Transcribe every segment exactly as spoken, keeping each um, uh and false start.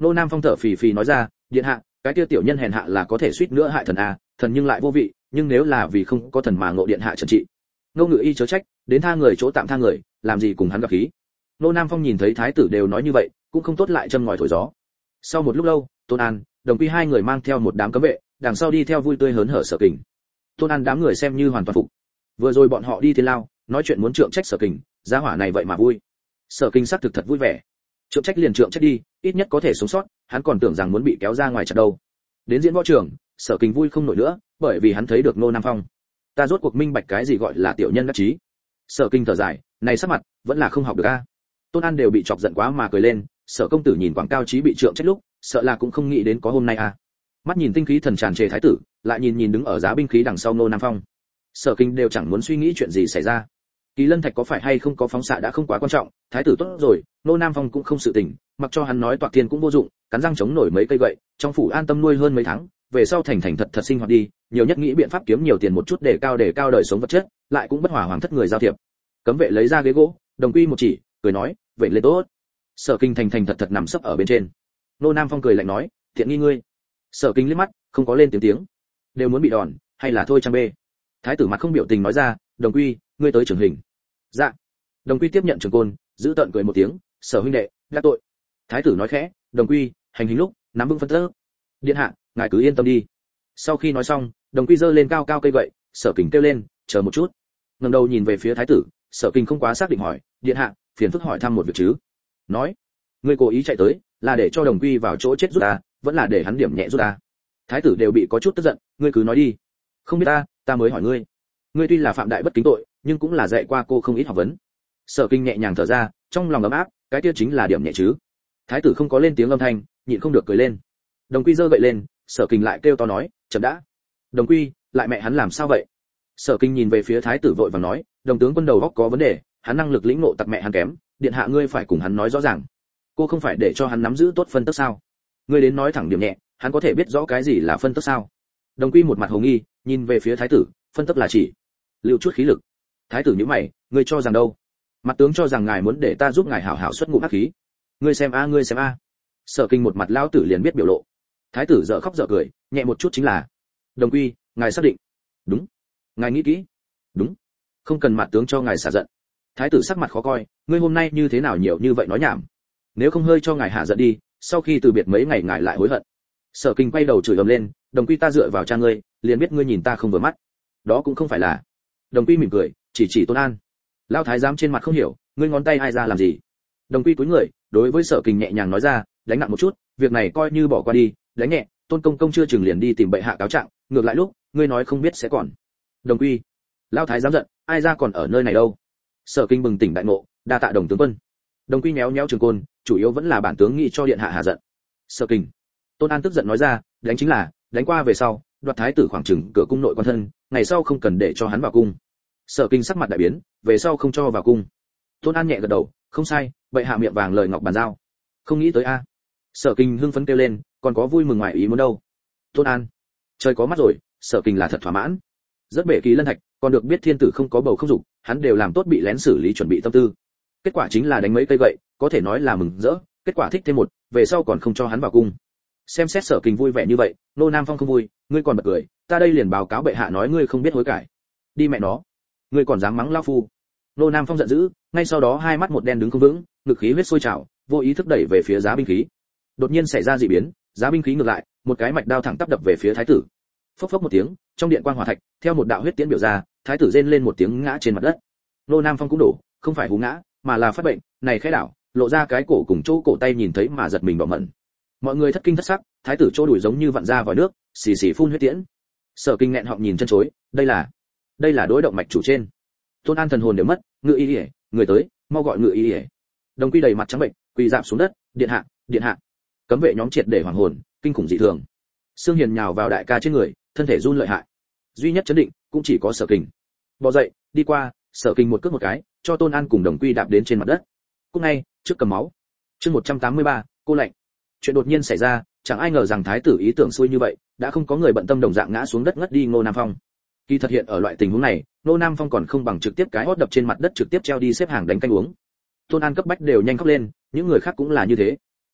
Nô Nam Phong thở phì phì nói ra, điện hạ, cái kia tiểu nhân hèn hạ là có thể suýt nữa hại thần a, thần nhưng lại vô vị, nhưng nếu là vì không có thần mà ngộ điện hạ trần trị. Ngô Ngự Y chớ trách, đến tha người chỗ tạm tha người, làm gì cùng hắn gặp khí. Nô Nam Phong nhìn thấy thái tử đều nói như vậy, cũng không tốt lại châm ngòi thổi gió. Sau một lúc lâu, Tôn An, Đồng Quy hai người mang theo một đám cấm vệ, đằng sau đi theo vui tươi hớn hở Sở Kình. Tôn An đám người xem như hoàn toàn phục. Vừa rồi bọn họ đi thiên lao, nói chuyện muốn trượng trách Sở Kình, gia hỏa này vậy mà vui. Sở Kình xác thực thật vui vẻ. Trượng trách liền trượng trách đi, ít nhất có thể sống sót, hắn còn tưởng rằng muốn bị kéo ra ngoài chặt đâu. Đến diễn võ trường, Sở Kình vui không nổi nữa, bởi vì hắn thấy được Nô Nam Phong. Ta rốt cuộc minh bạch cái gì gọi là tiểu nhân đắc chí. Sở Kình thở dài, này sắc mặt, vẫn là không học được a. Tôn An đều bị chọc giận quá mà cười lên, Sở công tử nhìn quảng cao trí bị trượng trách lúc, sợ là cũng không nghĩ đến có hôm nay a. Mắt nhìn tinh khí thần tràn trề thái tử, lại nhìn nhìn đứng ở giá binh khí đằng sau Nô Nam Phong. Sở Kình đều chẳng muốn suy nghĩ chuyện gì xảy ra. Kỳ Lân Thạch có phải hay không có phóng xạ đã không quá quan trọng, thái tử tốt rồi, Nô Nam Phong cũng không sự tình, mặc cho hắn nói toạc thiên cũng vô dụng, cắn răng chống nổi mấy cây gậy, trong phủ an tâm nuôi hơn mấy tháng, về sau thành thành thật thật sinh hoạt đi, nhiều nhất nghĩ biện pháp kiếm nhiều tiền một chút để cao để cao đời sống vật chất, lại cũng bất hòa hoàng thất người giao thiệp. Cấm vệ lấy ra ghế gỗ, Đồng Quy một chỉ, cười nói, vậy lên tốt. Sở Kinh thành thành thật thật nằm sấp ở bên trên. Nô Nam Phong cười lạnh nói, thiện nghi ngươi. Sở Kinh liếc mắt, không có lên tiếng tiếng. Đều muốn bị đòn, hay là thôi trang bê. Thái tử mặt không biểu tình nói ra, Đồng Quy, ngươi tới trưởng hình. Dạ. Đồng Quy tiếp nhận trường côn, giữ tận cười một tiếng, Sở huynh đệ, đã tội. Thái tử nói khẽ, Đồng Quy, hành hình lúc, nắm vững phân tơ. Điện hạ, ngài cứ yên tâm đi. Sau khi nói xong, Đồng Quy giơ lên cao cao cây gậy, Sở Kình kêu lên, chờ một chút. Ngẩng đầu nhìn về phía thái tử, Sở Kình không quá xác định hỏi, điện hạ, phiền phức hỏi thăm một việc chứ. Nói, ngươi cố ý chạy tới, là để cho Đồng Quy vào chỗ chết rút ta, vẫn là để hắn điểm nhẹ rút ta. Thái tử đều bị có chút tức giận, ngươi cứ nói đi. Không biết ta, ta mới hỏi ngươi. Ngươi tuy là phạm đại bất kính tội, nhưng cũng là dạy qua cô không ít học vấn. Sở Kinh nhẹ nhàng thở ra, trong lòng ấm áp, cái kia chính là điểm nhẹ chứ. Thái tử không có lên tiếng âm thanh, nhịn không được cười lên. Đồng Quy giơ gậy lên, Sở Kinh lại kêu to nói, chậm đã. Đồng Quy, lại mẹ hắn làm sao vậy? Sở Kinh nhìn về phía thái tử vội vàng nói, đồng tướng quân đầu óc có vấn đề, hắn năng lực lĩnh ngộ tặc mẹ hắn kém, điện hạ ngươi phải cùng hắn nói rõ ràng. Cô không phải để cho hắn nắm giữ tốt phân tức sao? Ngươi đến nói thẳng điểm nhẹ, hắn có thể biết rõ cái gì là phân tức sao? Đồng Quy một mặt hồ nghi, nhìn về phía thái tử, phân tức là chỉ lưu chút khí lực. Thái tử nhíu mày, ngươi cho rằng đâu? Mặt tướng cho rằng ngài muốn để ta giúp ngài hảo hảo xuất ngụm ác khí. Ngươi xem a, ngươi xem a. Sở Kinh một mặt lão tử liền biết biểu lộ. Thái tử dở khóc dở cười, nhẹ một chút chính là. Đồng Quy, ngài xác định? Đúng. Ngài nghĩ kỹ? Đúng. Không cần mặt tướng cho ngài xả giận. Thái tử sắc mặt khó coi, ngươi hôm nay như thế nào nhiều như vậy nói nhảm. Nếu không hơi cho ngài hạ giận đi, sau khi từ biệt mấy ngày ngài lại hối hận. Sở Kinh quay đầu chửi ầm lên, Đồng Quy ta dựa vào cha ngươi, liền biết ngươi nhìn ta không vừa mắt. Đó cũng không phải là. Đồng Quy mỉm cười, chỉ chỉ Tôn An. Lão thái giám trên mặt không hiểu, ngươi ngón tay ai ra làm gì? Đồng Quy cúi người, đối với Sở Kinh nhẹ nhàng nói ra, đánh nặng một chút, việc này coi như bỏ qua đi, đánh nhẹ, Tôn công công chưa chừng liền đi tìm bệ hạ cáo trạng, ngược lại lúc, ngươi nói không biết sẽ còn. Đồng Quy. Lão thái giám giận, ai ra còn ở nơi này đâu? Sở Kinh bừng tỉnh đại ngộ, đa tạ Đồng tướng quân. Đồng Quy méo méo trường côn, chủ yếu vẫn là bản tướng nghĩ cho điện hạ hạ giận. Sở Kinh. Tôn An tức giận nói ra, đánh chính là, đánh qua về sau, đoạt thái tử khoảng chừng cửa cung nội quan thân, ngày sau không cần để cho hắn vào cung. Sở Kinh sắc mặt đại biến, về sau không cho vào cung. Tôn An nhẹ gật đầu, không sai, bệ hạ miệng vàng lời ngọc bàn giao. Không nghĩ tới a. Sở Kinh hưng phấn kêu lên, còn có vui mừng ngoài ý muốn đâu. Tôn An, trời có mắt rồi, Sở Kinh là thật thỏa mãn. Rất bệ Kỳ Lân Thạch, còn được biết thiên tử không có bầu không dục, hắn đều làm tốt bị lén xử lý chuẩn bị tâm tư. Kết quả chính là đánh mấy cây gậy, có thể nói là mừng rỡ, kết quả thích thêm một, về sau còn không cho hắn vào cung. Xem xét Sở Kinh vui vẻ như vậy, Nô Nam Phong không vui, ngươi còn bật cười, ta đây liền báo cáo bệ hạ nói ngươi không biết hối cải. Đi mẹ nó, ngươi còn dám mắng lão phu. Nô Nam Phong giận dữ, ngay sau đó hai mắt một đen đứng không vững, ngực khí huyết sôi trào, vô ý thức đẩy về phía giá binh khí. Đột nhiên xảy ra dị biến, giá binh khí ngược lại, một cái mạch đao thẳng tắp đập về phía thái tử. Phốc phốc một tiếng, trong điện quang hỏa thạch, theo một đạo huyết tiễn biểu ra, thái tử rên lên một tiếng ngã trên mặt đất. Nô Nam Phong cũng đổ, không phải hú ngã, mà là phát bệnh, này khẽ đảo, lộ ra cái cổ cùng chỗ cổ tay nhìn thấy mà giật mình đỏ mẩn. Mọi người thất kinh thất sắc, thái tử chỗ đuổi giống như vặn ra vào nước, xì xì phun huyết tiễn. Sở Kinh nghẹn họng nhìn chân chối, đây là, đây là đối động mạch chủ trên. Tôn An thần hồn đều mất, ngự y y, người tới, mau gọi ngự y y. Đồng Quy đầy mặt trắng bệnh, quỳ rạp xuống đất, điện hạ, điện hạ. Cấm vệ nhóm triệt để hoàng hồn, kinh khủng dị thường. Sương Hiền nhào vào đại ca trên người, thân thể run lợi hại. Duy nhất chấn định, cũng chỉ có Sở Kinh. Bò dậy, đi qua, Sở Kinh một cước một cái, cho Tôn An cùng Đồng Quy đạp đến trên mặt đất. Cúc ngay, trước cầm máu. Chương một trăm tám mươi ba, cô lạnh. Chuyện đột nhiên xảy ra, chẳng ai ngờ rằng thái tử ý tưởng xui như vậy, đã không có người bận tâm đồng dạng ngã xuống đất ngất đi Ngô Nam Phong. Khi thật hiện ở loại tình huống này, Ngô Nam Phong còn không bằng trực tiếp cái hót đập trên mặt đất trực tiếp treo đi xếp hàng đánh canh uống. Tôn An cấp bách đều nhanh khóc lên, những người khác cũng là như thế.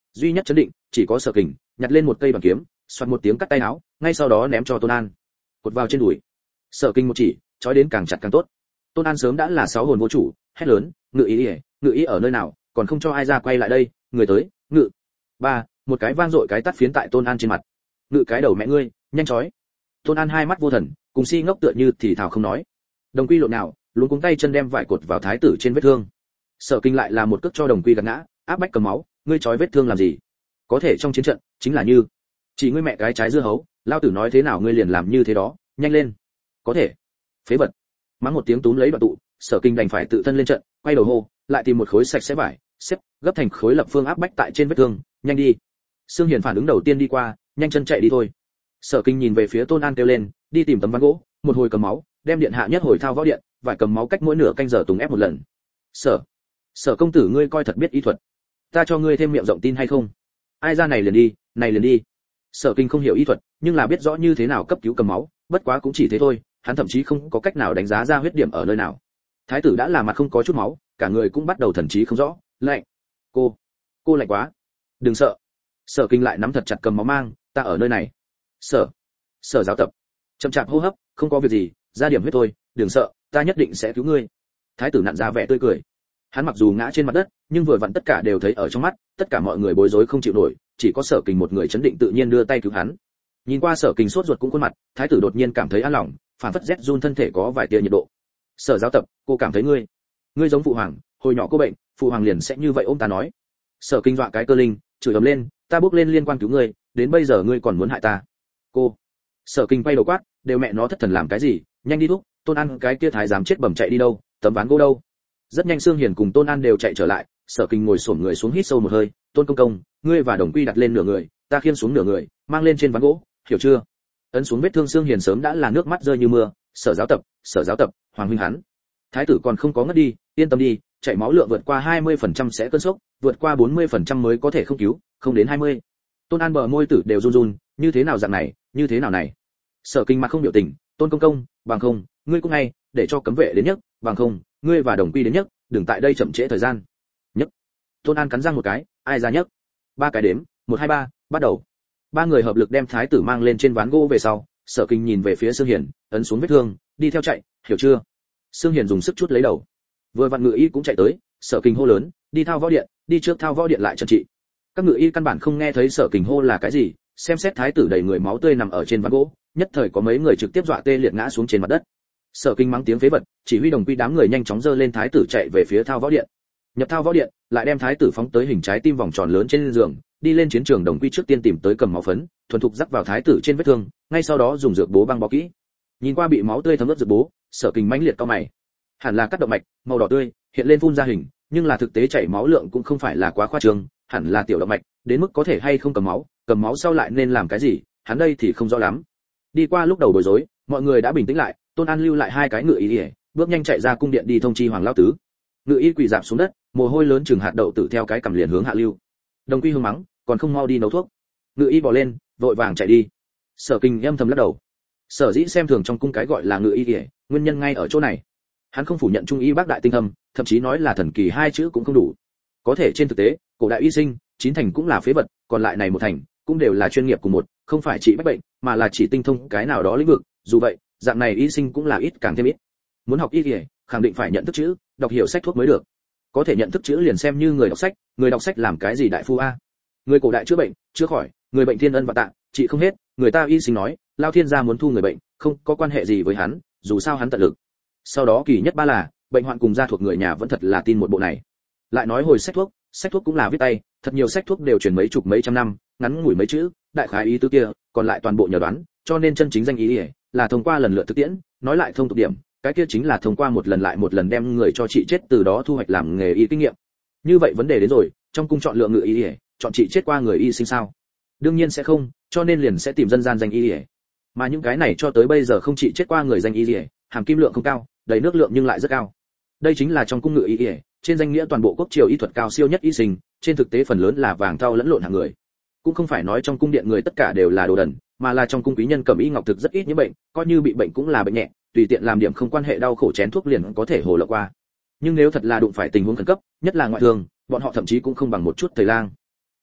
duy nhất chấn định chỉ có Sở Kình, nhặt lên một cây bằng kiếm, xoạt một tiếng cắt tay áo, ngay sau đó ném cho Tôn An, cột vào trên đùi. Sở Kình một chỉ, trói đến càng chặt càng tốt. Tôn An sớm đã là sáu hồn vô chủ, hét lớn, ngự ý, ngự ý ở nơi nào, còn không cho ai ra quay lại đây, người tới, ngự. Ba, một cái vang dội cái tát phiến tại Tôn An trên mặt. Ngự cái đầu mẹ ngươi, nhanh chói. Tôn An hai mắt vô thần, cùng si ngốc tựa như thì thào không nói. Đồng Quy lộn nào, luống cuống tay chân đem vải cột vào thái tử trên vết thương. Sở Kinh lại là một cước cho Đồng Quy gạt ngã, áp bách cầm máu, ngươi chói vết thương làm gì? Có thể trong chiến trận, chính là như chỉ ngươi mẹ cái trái dưa hấu, lao tử nói thế nào ngươi liền làm như thế đó, nhanh lên. Có thể. Phế vật. Mắng một tiếng túm lấy đoạn tụ, Sở Kinh đành phải tự thân lên trận, quay đầu hô, lại tìm một khối sạch sẽ vải, xếp, gấp thành khối lập phương áp bách tại trên vết thương, nhanh đi. Sương Hiền phản ứng đầu tiên đi qua, nhanh chân chạy đi thôi. Sở Kinh nhìn về phía Tôn An kêu lên, đi tìm tấm ván gỗ, một hồi cầm máu, đem điện hạ nhất hồi thao võ điện, vải cầm máu cách mỗi nửa canh giờ tùng ép một lần. Sở, Sở công tử ngươi coi thật biết y thuật, ta cho ngươi thêm miệng rộng tin hay không? Ai ra này liền đi, này liền đi. Sở Kinh không hiểu y thuật, nhưng là biết rõ như thế nào cấp cứu cầm máu, bất quá cũng chỉ thế thôi, hắn thậm chí không có cách nào đánh giá ra huyết điểm ở nơi nào. Thái tử đã là mặt không có chút máu, cả người cũng bắt đầu thần trí không rõ, lạnh. Cô, cô lạnh quá. Đừng sợ. Sở Kinh lại nắm thật chặt cầm máu mang, ta ở nơi này. Sở, Sở giáo tập. Chậm chạp hô hấp, không có việc gì, ra điểm huyết thôi, đừng sợ, ta nhất định sẽ cứu ngươi. Thái tử nặn ra vẻ tươi cười. Hắn mặc dù ngã trên mặt đất, nhưng vừa vặn tất cả đều thấy ở trong mắt, tất cả mọi người bối rối không chịu nổi, chỉ có Sở Kình một người chấn định tự nhiên đưa tay cứu hắn. Nhìn qua Sở Kình sốt ruột cũng khuôn mặt, thái tử đột nhiên cảm thấy an lòng, phản phất rét run thân thể có vài tia nhiệt độ. Sở giáo tập, cô cảm thấy ngươi, ngươi giống phụ hoàng, hồi nhỏ cô bệnh, phụ hoàng liền sẽ như vậy ôm ta nói. Sở Kình dọa cái cơ linh, chửi ầm lên, ta bước lên liên quan cứu ngươi, đến bây giờ ngươi còn muốn hại ta. Cô. Sở Kình quay đầu quát, đều mẹ nó thất thần làm cái gì, nhanh đi thúc, Tôn An cái kia thái giám chết bẩm chạy đi đâu, tấm ván gỗ đâu. Rất nhanh Sương Hiền cùng Tôn An đều chạy trở lại, Sở Kình ngồi xổm người xuống hít sâu một hơi, Tôn công công, ngươi và Đồng Quy đặt lên nửa người, ta khiêng xuống nửa người, mang lên trên ván gỗ, hiểu chưa? Ấn xuống vết thương Sương Hiền sớm đã là nước mắt rơi như mưa, Sở giáo tập, Sở giáo tập, hoàng huynh hắn. Thái tử còn không có ngất đi, yên tâm đi, chảy máu lượng vượt qua hai mươi phần trăm sẽ cơn sốc, vượt qua bốn mươi phần trăm mới có thể không cứu, không đến hai mươi. Tôn An bờ môi tử đều run run, như thế nào dạng này, như thế nào này? Sở Kinh mặt không biểu tình, Tôn công công, bằng không, ngươi cũng ngay, để cho cấm vệ đến nhất, bằng không, ngươi và Đồng Quy đến nhất, đừng tại đây chậm trễ thời gian. Nhất. Tôn An cắn răng một cái, ai ra nhất? Ba cái đếm, một hai ba, bắt đầu. Ba người hợp lực đem thái tử mang lên trên ván gỗ về sau, Sở Kinh nhìn về phía Sương Hiền, ấn xuống vết thương, đi theo chạy, hiểu chưa? Sương Hiền dùng sức chút lấy đầu. Vừa vặn ngự y cũng chạy tới, Sở Kinh hô lớn, đi thao võ điện, đi trước thao võ điện lại trần trị. Các ngự y căn bản không nghe thấy Sở Kinh hô là cái gì, xem xét thái tử đầy người máu tươi nằm ở trên ván gỗ, nhất thời có mấy người trực tiếp dọa tê liệt ngã xuống trên mặt đất. Sở Kinh mắng tiếng phế vật, chỉ huy Đồng Quy đám người nhanh chóng dơ lên thái tử chạy về phía thao võ điện. Nhập thao võ điện, lại đem thái tử phóng tới hình trái tim vòng tròn lớn trên giường, đi lên chiến trường. Đồng Quy trước tiên tìm tới cầm máu phấn, thuần thục rắc vào thái tử trên vết thương, ngay sau đó dùng dược bố băng bó kỹ. Nhìn qua bị máu tươi thấm ướt dược bố, Sở Kinh mãnh liệt cau mày. Hẳn là cắt động mạch, màu đỏ tươi, hiện lên phun ra hình, nhưng là thực tế chảy máu lượng cũng không phải là quá khoa trương, hẳn là tiểu động mạch, đến mức có thể hay không cầm máu, cầm máu sau lại nên làm cái gì, hắn đây thì không rõ lắm. Đi qua lúc đầu bối rối, mọi người đã bình tĩnh lại, Tôn An lưu lại hai cái ngự y, bước nhanh chạy ra cung điện đi thông chi hoàng lão tứ. Ngự y quỳ rạp xuống đất, mồ hôi lớn chừng hạt đậu tự theo cái cầm liền hướng hạ lưu. Đồng Quy hưng mắng, còn không mau đi nấu thuốc. Ngự y bỏ lên, vội vàng chạy đi. Sở Kinh âm thầm lắc đầu. Sở dĩ xem thường trong cung cái gọi là ngự y, nguyên nhân ngay ở chỗ này. Hắn không phủ nhận trung y bác đại tinh thâm, thậm chí nói là thần kỳ hai chữ cũng không đủ. Có thể trên thực tế, cổ đại y sinh, chín thành cũng là phế vật, còn lại này một thành, cũng đều là chuyên nghiệp của một, không phải chỉ bách bệnh, mà là chỉ tinh thông cái nào đó lĩnh vực. Dù vậy, dạng này y sinh cũng là ít càng thêm ít. Muốn học y y, khẳng định phải nhận thức chữ, đọc hiểu sách thuốc mới được. Có thể nhận thức chữ liền xem như người đọc sách, người đọc sách làm cái gì đại phu a? Người cổ đại chữa bệnh, chữa khỏi, người bệnh thiên ân và tạ, trị không hết, người ta y sinh nói, lao thiên gia muốn thu người bệnh, không có quan hệ gì với hắn, dù sao hắn tận lực. Sau đó kỳ nhất ba là, bệnh hoạn cùng gia thuộc người nhà vẫn thật là tin một bộ này. Lại nói hồi sách thuốc, sách thuốc cũng là viết tay, thật nhiều sách thuốc đều truyền mấy chục mấy trăm năm, ngắn ngủi mấy chữ, đại khái ý tứ kia, còn lại toàn bộ nhờ đoán, cho nên chân chính danh ý, ý là thông qua lần lượt thực tiễn, nói lại thông tục điểm, cái kia chính là thông qua một lần lại một lần đem người cho trị chết từ đó thu hoạch làm nghề y kinh nghiệm. Như vậy vấn đề đến rồi, trong cung chọn lựa ngự y, chọn trị chết qua người y sinh sao? Đương nhiên sẽ không, cho nên liền sẽ tìm dân gian danh y. Mà những cái này cho tới bây giờ không trị chết qua người danh y, hàm kim lượng không cao, đầy nước lượng nhưng lại rất cao. Đây chính là trong cung ngự y, trên danh nghĩa toàn bộ quốc triều y thuật cao siêu nhất y sinh, trên thực tế phần lớn là vàng thau lẫn lộn hạng người. Cũng không phải nói trong cung điện người tất cả đều là đồ đần, mà là trong cung quý nhân cẩm y ngọc thực rất ít những bệnh, coi như bị bệnh cũng là bệnh nhẹ, tùy tiện làm điểm không quan hệ đau khổ chén thuốc liền có thể hồ lộng qua. Nhưng nếu thật là đụng phải tình huống khẩn cấp, nhất là ngoại thương, bọn họ thậm chí cũng không bằng một chút thầy lang.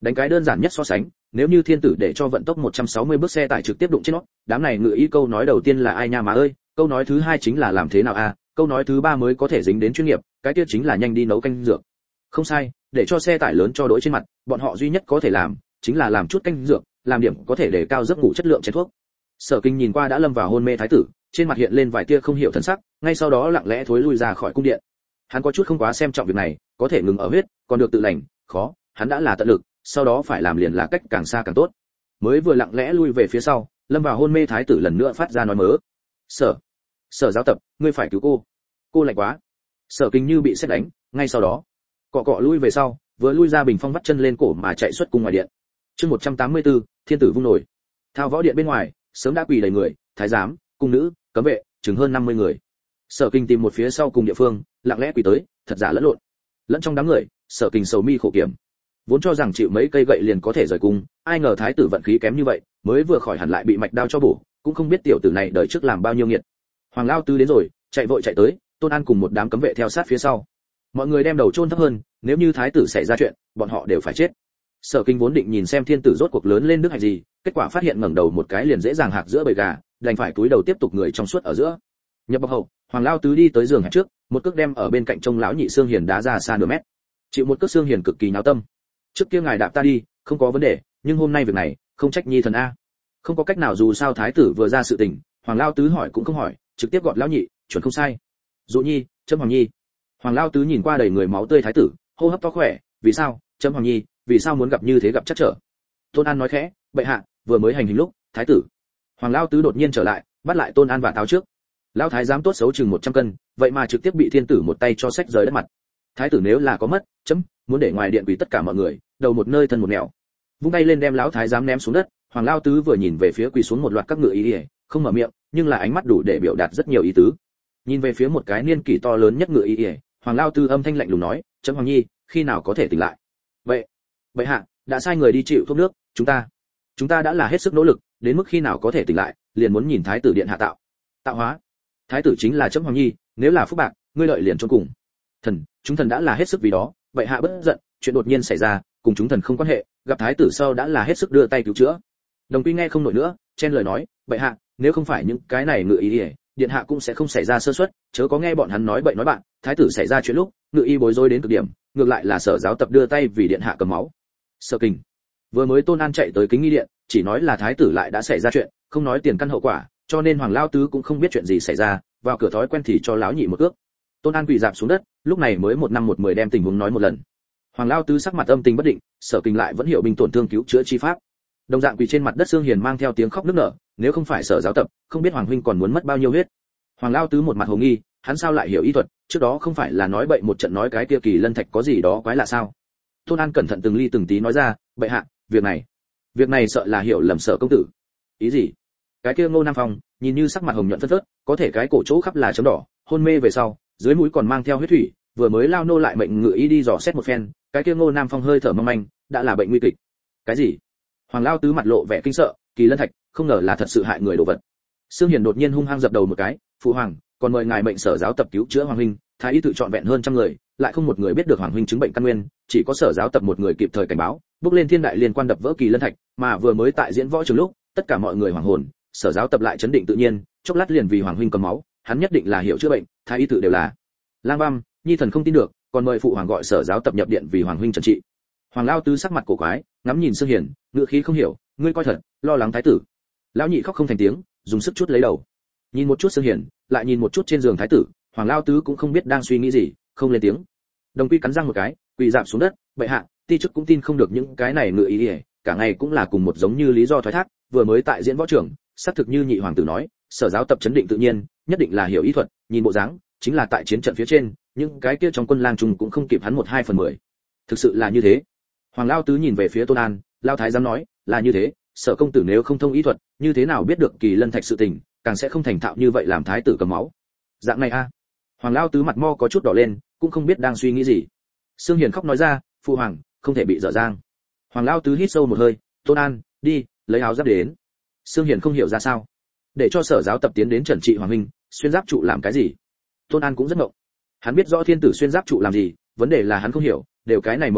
Đánh cái đơn giản nhất so sánh, nếu như thiên tử để cho vận tốc một trăm sáu mươi bước xe tải trực tiếp đụng trên nó, đám này ngự ý câu nói đầu tiên là ai nha mà ơi, câu nói thứ hai chính là làm thế nào a, câu nói thứ ba mới có thể dính đến chuyên nghiệp, cái kia chính là nhanh đi nấu canh dược. Không sai, để cho xe tải lớn cho đỗi trên mặt, bọn họ duy nhất có thể làm chính là làm chút canh dược, làm điểm có thể để cao giấc ngủ chất lượng chén thuốc. Sở Kinh nhìn qua đã lâm vào hôn mê thái tử, trên mặt hiện lên vài tia không hiểu thần sắc, ngay sau đó lặng lẽ thối lui ra khỏi cung điện. Hắn có chút không quá xem trọng việc này, có thể ngừng ở huyết, còn được tự lành, khó, hắn đã là tận lực, sau đó phải làm liền là cách càng xa càng tốt. Mới vừa lặng lẽ lui về phía sau, lâm vào hôn mê thái tử lần nữa phát ra nói mớ. Sở, Sở giáo tập, ngươi phải cứu cô. Cô lạnh quá. Sở Kinh như bị sét đánh, ngay sau đó, cọ cọ lui về sau, vừa lui ra bình phong vắt chân lên cổ mà chạy xuất cung ngoài điện. Chương một trăm tám mươi tư, thiên tử vung nổi. Thao võ điện bên ngoài, sớm đã quỳ đầy người, thái giám, cung nữ, cấm vệ, chừng hơn năm mươi người. Sở Kinh tìm một phía sau cùng địa phương, lặng lẽ quỳ tới, thật giả lẫn lộn. Lẫn trong đám người, Sở Kinh sầu mi khổ kiểm. Vốn cho rằng chịu mấy cây gậy liền có thể rời cung, ai ngờ thái tử vận khí kém như vậy, mới vừa khỏi hẳn lại bị mạch đao cho bổ, cũng không biết tiểu tử này đời trước làm bao nhiêu nghiệt. Hoàng Lao Tứ đến rồi, chạy vội chạy tới, Tôn An cùng một đám cấm vệ theo sát phía sau. Mọi người đem đầu chôn thấp hơn, nếu như thái tử xảy ra chuyện, bọn họ đều phải chết. Sở Kinh vốn định nhìn xem thiên tử rốt cuộc lớn lên đức hạnh gì, kết quả phát hiện ngẩng đầu một cái liền dễ dàng hạc giữa bầy gà, đành phải cúi đầu tiếp tục người trong suốt ở giữa. Nhập bậc hậu, Hoàng Lao Tứ đi tới giường hẹp trước, một cước đem ở bên cạnh trông lão nhị xương hiền đá ra xa nửa mét. Chịu một cước xương hiền cực kỳ náo tâm. Trước kia ngài đạp ta đi, không có vấn đề, nhưng hôm nay việc này, không trách nhi thần a. Không có cách nào, dù sao thái tử vừa ra sự tình, Hoàng Lao Tứ hỏi cũng không hỏi, trực tiếp gọt lão nhị, chuẩn không sai. Dụ nhi, chấm Hoàng nhi. Hoàng Lao Tứ nhìn qua đầy người máu tươi thái tử, hô hấp to khỏe, vì sao, chấm Hoàng nhi, vì sao muốn gặp như thế gặp chắc trở. Tôn An nói khẽ, bệ hạ, vừa mới hành hình lúc, thái tử. Hoàng Lao Tứ đột nhiên trở lại, bắt lại Tôn An và táo trước. Lão thái giám tốt xấu chừng một trăm cân, vậy mà trực tiếp bị thiên tử một tay cho xách rời đất mặt. Thái tử nếu là có mất, chấm muốn để ngoài điện quỳ tất cả mọi người, đầu một nơi thân một nẻo. Vung tay lên đem lão thái giám ném xuống đất. Hoàng Lao Tứ vừa nhìn về phía quỳ xuống một loạt các ngự ý ỉa, không mở miệng, nhưng là ánh mắt đủ để biểu đạt rất nhiều ý tứ. Nhìn về phía một cái niên kỷ to lớn nhất ngự ý ỉa, Hoàng Lao Tứ âm thanh lạnh lùng nói, chấm Hoàng nhi, khi nào có thể tỉnh lại? Vậy, vậy hạ, đã sai người đi chịu thuốc nước, chúng ta, chúng ta đã là hết sức nỗ lực, đến mức khi nào có thể tỉnh lại, liền muốn nhìn thái tử điện hạ tạo, tạo hóa. Thái tử chính là chấm Hoàng nhi, nếu là phúc bạc, ngươi lợi liền chôn cùng. Thần, chúng thần đã là hết sức vì đó, vậy hạ bất giận, chuyện đột nhiên xảy ra, cùng chúng thần không quan hệ, gặp thái tử sau đã là hết sức đưa tay cứu chữa. Đồng Quy nghe không nổi nữa, chen lời nói, vậy hạ, nếu không phải những cái này ngự ý ỉa, điện hạ cũng sẽ không xảy ra sơ suất, chớ có nghe bọn hắn nói bậy nói bạn, thái tử xảy ra chuyện lúc, ngự y bối rối đến cực điểm, ngược lại là Sở giáo tập đưa tay vì điện hạ cầm máu. Sở Kinh vừa mới Tôn An chạy tới kính nghi điện, chỉ nói là thái tử lại đã xảy ra chuyện, không nói tiền căn hậu quả, cho nên Hoàng Lao Tứ cũng không biết chuyện gì xảy ra, vào cửa thói quen thì cho lão nhị một cước. Tôn An quỳ rạp xuống đất, lúc này mới một năm một mười đem tình huống nói một lần. Hoàng Lao Tứ sắc mặt âm tình bất định, Sở Kinh lại vẫn hiểu binh tổn thương cứu chữa chi pháp. Đồng dạng quỳ trên mặt đất xương hiền mang theo tiếng khóc nức nở, nếu không phải Sở giáo tập, không biết Hoàng huynh còn muốn mất bao nhiêu huyết. Hoàng Lao Tứ một mặt hồ nghi, hắn sao lại hiểu y thuật, trước đó không phải là nói bậy một trận nói cái kia kỳ lân thạch có gì đó quái lạ sao? Tôn An cẩn thận từng ly từng tí nói ra, bệ hạ, việc này, việc này sợ là hiểu lầm Sở công tử. Ý gì? Cái kia Ngô Nam Phong, nhìn như sắc mặt hồng nhuận phất phớt, có thể cái cổ chỗ khắp là chấm đỏ, hôn mê về sau, dưới mũi còn mang theo huyết thủy, vừa mới lao nô lại mệnh ngự ý đi dò xét một phen, cái kia Ngô Nam Phong hơi thở mong manh, đã là bệnh nguy kịch. Cái gì? Hoàng Lao Tứ mặt lộ vẻ kinh sợ, kỳ lân thạch, không ngờ là thật sự hại người đồ vật. Sương Hiền đột nhiên hung hăng dập đầu một cái, phụ hoàng, còn mời ngài mệnh Sở giáo tập cứu chữa Hoàng huynh, thái y tự chọn vẹn hơn trăm người, lại không một người biết được Hoàng huynh chứng bệnh căn nguyên, chỉ có Sở giáo tập một người kịp thời cảnh báo, bước lên thiên đại liên quan đập vỡ kỳ lân thạch, mà vừa mới tại diễn võ trường lúc, tất cả mọi người hoảng hồn, Sở giáo tập lại chấn định tự nhiên, chốc lát liền vì Hoàng huynh cầm máu, hắn nhất định là hiểu chữa bệnh, thái y tự đều là. Lang Băm, nhi thần không tin được, còn mời phụ hoàng gọi Sở giáo tập nhập điện vì Hoàng huynh trần trị. Hoàng Lao Tứ sắc mặt cổ quái, ngắm nhìn Sương Hiền, ngữ khí không hiểu, ngươi coi thật, lo lắng thái tử. Lão nhị khóc không thành tiếng, dùng sức chút lấy đầu. Nhìn một chút Sương Hiền, lại nhìn một chút trên giường thái tử, Hoàng Lao Tứ cũng không biết đang suy nghĩ gì, không lên tiếng. Đồng Quy cắn răng một cái, quỳ rạp xuống đất, bệ hạ, ti chức cũng tin không được những cái này ngự ý ỉa, cả ngày cũng là cùng một giống như lý do thoái thác, vừa mới tại diễn võ trưởng, xác thực như nhị hoàng tử nói, Sở giáo tập chấn định tự nhiên, nhất định là hiểu ý thuật, nhìn bộ dáng, chính là tại chiến trận phía trên, những cái kia trong quân lang trùng cũng không kịp hắn một hai phần mười. Thực sự là như thế. Hoàng Lao Tứ nhìn về phía Tôn An, Lao thái giám nói, là như thế, Sở công tử nếu không thông ý thuật, như thế nào biết được kỳ lân thạch sự tình, càng sẽ không thành thạo như vậy làm thái tử cầm máu. Dạng này a. Hoàng Lao Tứ mặt mo có chút đỏ lên, cũng không biết đang suy nghĩ gì. Sương Hiền khóc nói ra, phụ hoàng, không thể bị dở dang. Hoàng Lao Tứ hít sâu một hơi, Tôn An, đi, lấy áo giáp đến. Sương Hiền không hiểu ra sao, để cho Sở giáo tập tiến đến trần trị Hoàng huynh, xuyên giáp trụ làm cái gì? Tôn An cũng rất ngộng. Hắn biết rõ thiên tử xuyên giáp trụ làm gì, vấn đề là hắn không hiểu, đều cái này mấu chốt,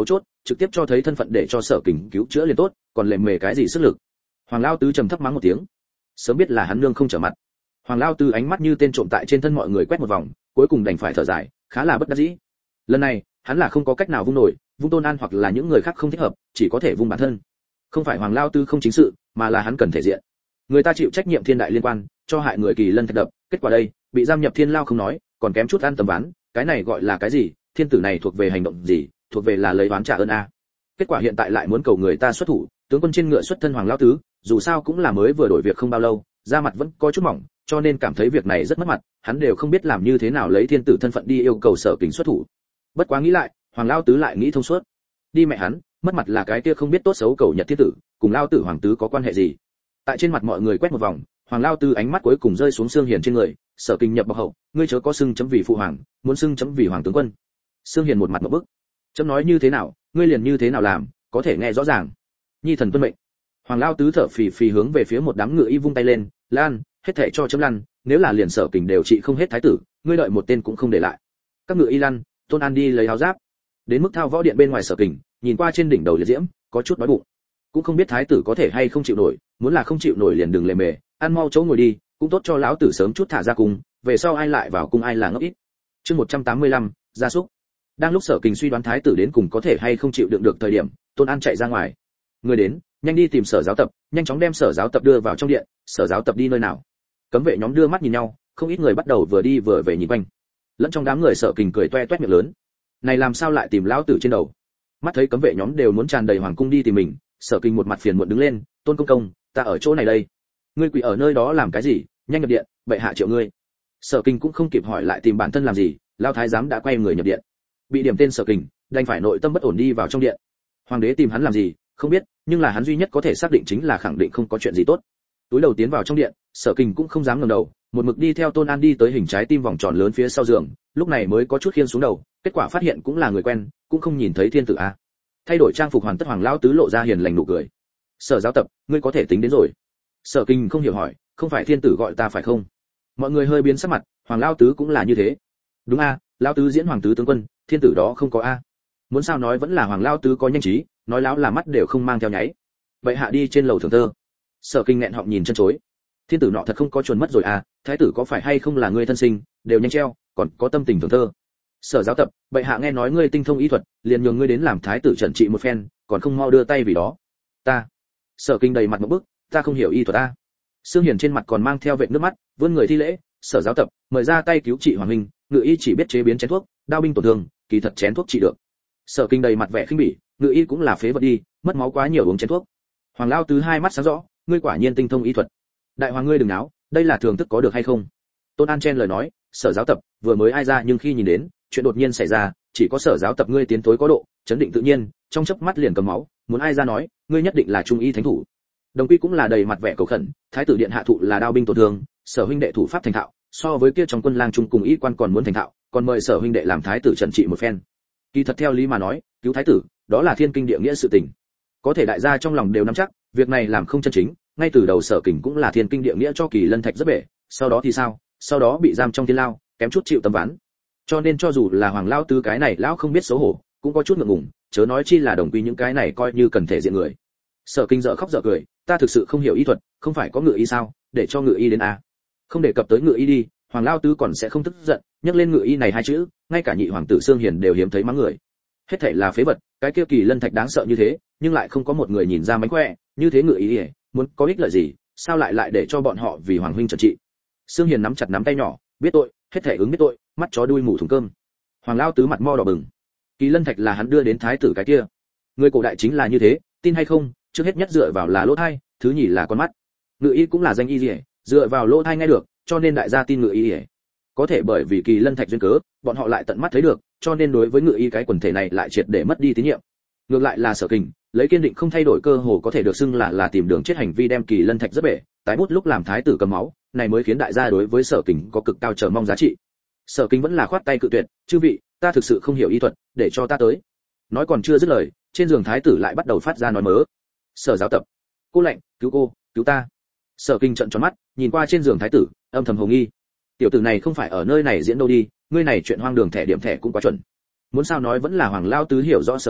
trực tiếp cho thấy thân phận để cho Sở Kình cứu chữa liền tốt, còn lề mề cái gì sức lực. Hoàng Lao Tứ trầm thấp mắng một tiếng, sớm biết là hắn nương không trở mặt. Hoàng Lao Tứ ánh mắt như tên trộm tại trên thân mọi người quét một vòng, cuối cùng đành phải thở dài, khá là bất đắc dĩ. Lần này, hắn là không có cách nào vung nổi, vung Tôn An hoặc là những người khác không thích hợp, chỉ có thể vung bản thân. Không phải Hoàng Lao Tứ không chính sự, mà là hắn cần thể diện. Người ta chịu trách nhiệm thiên đại liên quan, cho hại người Kỳ Lân Thạch đập, kết quả đây, bị giam nhập thiên lao không nói, còn kém chút ăn tầm ván, cái này gọi là cái gì? Thiên tử này thuộc về hành động gì? Thuộc về là lấy oán trả ơn a. Kết quả hiện tại lại muốn cầu người ta xuất thủ, tướng quân trên ngựa xuất thân Hoàng Lao Tứ, dù sao cũng là mới vừa đổi việc không bao lâu, da mặt vẫn có chút mỏng, cho nên cảm thấy việc này rất mất mặt, hắn đều không biết làm như thế nào lấy thiên tử thân phận đi yêu cầu Sở Kình xuất thủ. Bất quá nghĩ lại, Hoàng Lao Tứ lại nghĩ thông suốt. Đi mẹ hắn, mất mặt là cái kia không biết tốt xấu cầu Nhật thiên tử, cùng Lao Tử Hoàng Tứ có quan hệ gì? Tại trên mặt mọi người quét một vòng, Hoàng Lao Tứ ánh mắt cuối cùng rơi xuống Xương Hiền trên người, Sở Kình nhập bậc hậu, ngươi chớ có xưng chấm vì phụ hoàng, muốn xưng chấm vì hoàng tướng quân. Xương Hiền một mặt ngộp bức, chấm nói như thế nào, ngươi liền như thế nào làm, có thể nghe rõ ràng. Nhi thần tuân mệnh. Hoàng Lao Tứ thở phì phì hướng về phía một đám ngựa y vung tay lên, lan, hết thảy cho chấm lăn, nếu là liền Sở Kình đều trị không hết thái tử, ngươi đợi một tên cũng không để lại. Các ngựa y lăn, Tôn An đi lấy áo giáp. Đến mức thao võ điện bên ngoài Sở Kình, nhìn qua trên đỉnh đầu liệt diễm, có chút đói bụng. Cũng không biết thái tử có thể hay không chịu nổi, muốn là không chịu nổi liền đừng lề mề, ăn mau chỗ ngồi đi, cũng tốt cho lão tử sớm chút thả ra cung, về sau ai lại vào cung ai là ngốc ít. Chương một trăm tám mươi lăm, gia súc. Đang lúc Sở Kình suy đoán thái tử đến cùng có thể hay không chịu đựng được thời điểm, Tôn An chạy ra ngoài. Người đến, nhanh đi tìm Sở giáo tập, nhanh chóng đem Sở giáo tập đưa vào trong điện. Sở giáo tập đi nơi nào? Cấm vệ nhóm đưa mắt nhìn nhau, không ít người bắt đầu vừa đi vừa về nhìn quanh. Lẫn trong đám người Sở Kình cười toe toét miệng lớn. Này làm sao lại tìm lão tử trên đầu? Mắt thấy cấm vệ nhóm đều muốn tràn đầy hoàng cung đi tìm mình, Sở Kình một mặt phiền muộn đứng lên, Tôn công công, ta ở chỗ này đây. Ngươi quỳ ở nơi đó làm cái gì? Nhanh nhập điện, bệ hạ triệu ngươi. Sở Kình cũng không kịp hỏi lại tìm bản thân làm gì, lão thái giám đã quay người nhập điện. Bị điểm tên Sở Kình, đành phải nội tâm bất ổn đi vào trong điện. Hoàng đế tìm hắn làm gì, không biết, nhưng là hắn duy nhất có thể xác định chính là khẳng định không có chuyện gì tốt. Túi đầu tiến vào trong điện, Sở Kình cũng không dám ngẩng đầu, một mực đi theo Tôn An đi tới hình trái tim vòng tròn lớn phía sau giường, lúc này mới có chút khiên xuống đầu, kết quả phát hiện cũng là người quen, cũng không nhìn thấy thiên tử a. Thay đổi trang phục hoàn tất, Hoàng lão tứ lộ ra hiền lành nụ cười. Sở giáo tập, ngươi có thể tính đến rồi. Sở Kình không hiểu hỏi, không phải thiên tử gọi ta phải không? Mọi người hơi biến sắc mặt, Hoàng lão tứ cũng là như thế. Đúng a, lão tứ diễn hoàng tứ tướng quân, thiên tử đó không có a. Muốn sao nói vẫn là Hoàng lão tứ có nhanh trí, nói láo là mắt đều không mang theo nháy. Vậy hạ đi trên lầu thưởng thơ. Sở Kình nghẹn họng nhìn chân chối. Thiên tử nọ thật không có chuẩn mất rồi à, thái tử có phải hay không là ngươi thân sinh, đều nhanh treo, còn có tâm tình thưởng thơ. Sở giáo tập, bệ hạ nghe nói ngươi tinh thông y thuật, liền nhường ngươi đến làm thái tử trần trị một phen, còn không mau đưa tay vì đó. Ta. Sở Kình đầy mặt một bức, ta không hiểu y thuật ta. Sương Hiền trên mặt còn mang theo vệt nước mắt, vươn người thi lễ, sở giáo tập, mời ra tay cứu trị hoàng minh, ngự y chỉ biết chế biến chén thuốc, đao binh tổn thương, kỳ thật chén thuốc trị được. Sở Kình đầy mặt vẻ khinh bỉ, ngự y cũng là phế vật đi, mất máu quá nhiều uống chén thuốc. Hoàng lão tứ hai mắt sáng rõ, ngươi quả nhiên tinh thông y thuật. Đại hoàng ngươi đừng náo, đây là thường thức có được hay không? Tôn An chen lời nói, sở giáo tập vừa mới ai ra nhưng khi nhìn đến chuyện đột nhiên xảy ra, chỉ có sở giáo tập ngươi tiến tối có độ, chấn định tự nhiên, trong chớp mắt liền cầm máu, muốn ai ra nói, ngươi nhất định là trung y thánh thủ. Đồng Quy cũng là đầy mặt vẻ cầu khẩn, thái tử điện hạ thụ là đao binh tổn thương, sở huynh đệ thủ pháp thành thạo, so với kia trong quân lang trung cùng y quan còn muốn thành thạo, còn mời sở huynh đệ làm thái tử trần trị một phen. Kỳ thật theo lý mà nói, cứu thái tử, đó là thiên kinh địa nghĩa sự tình. Có thể đại gia trong lòng đều nắm chắc, việc này làm không chân chính, ngay từ đầu Sở Kình cũng là thiên kinh địa nghĩa cho Kỳ Lân Thạch rất bể, sau đó thì sao? Sau đó bị giam trong thiên lao, kém chút chịu tấm ván. Cho nên cho dù là Hoàng lão tứ cái này lão không biết xấu hổ, cũng có chút ngượng ngùng, chớ nói chi là Đồng Quy những cái này coi như cần thể diện người. Sở Kình dở khóc dở cười, ta thực sự không hiểu y thuật, không phải có ngựa y sao, để cho ngựa y đến a. Không đề cập tới ngựa y đi, Hoàng lão tứ còn sẽ không tức giận, nhắc lên ngựa y này hai chữ, ngay cả nhị hoàng tử Sương Hiền đều hiếm thấy mắng người. Hết thảy là phế vật, cái kia Kỳ Lân Thạch đáng sợ như thế, nhưng lại không có một người nhìn ra mánh khỏe, như thế ngựa y, muốn có ích lợi gì, sao lại lại để cho bọn họ vì hoàng huynh trần trị. Sương Hiền nắm chặt nắm tay nhỏ, biết tội, hết thảy ứng biết tội, mắt chó đuôi mù thùng cơm. Hoàng lão tứ mặt mo đỏ bừng. Kỳ Lân Thạch là hắn đưa đến thái tử cái kia. Người cổ đại chính là như thế, tin hay không, trước hết nhất dựa vào là lỗ tai, thứ nhì là con mắt. Ngự y cũng là danh y gì, dựa vào lỗ tai nghe được, cho nên đại gia tin ngự y. Có thể bởi vì Kỳ Lân Thạch duyên cớ, bọn họ lại tận mắt thấy được, cho nên đối với ngự y cái quần thể này lại triệt để mất đi tín nhiệm. Ngược lại là Sở Kình, lấy kiên định không thay đổi cơ hồ có thể được xưng là là tìm đường chết hành vi đem Kỳ Lân Thạch rất bể, tái bút lúc làm thái tử cầm máu, này mới khiến đại gia đối với Sở Kình có cực cao chờ mong giá trị. Sở Kình vẫn là khoát tay cự tuyệt, chư vị, ta thực sự không hiểu y thuật, để cho ta tới. Nói còn chưa dứt lời, trên giường thái tử lại bắt đầu phát ra nói mớ. Sở giáo tập, cô lệnh, cứu cô, cứu ta. Sở Kình trợn tròn mắt, nhìn qua trên giường thái tử, âm thầm hồ nghi. Tiểu tử này không phải ở nơi này diễn đâu đi, ngươi này chuyện hoang đường thẻ điểm thẻ cũng quá chuẩn. Muốn sao nói vẫn là Hoàng lão tứ hiểu rõ Sở Kình,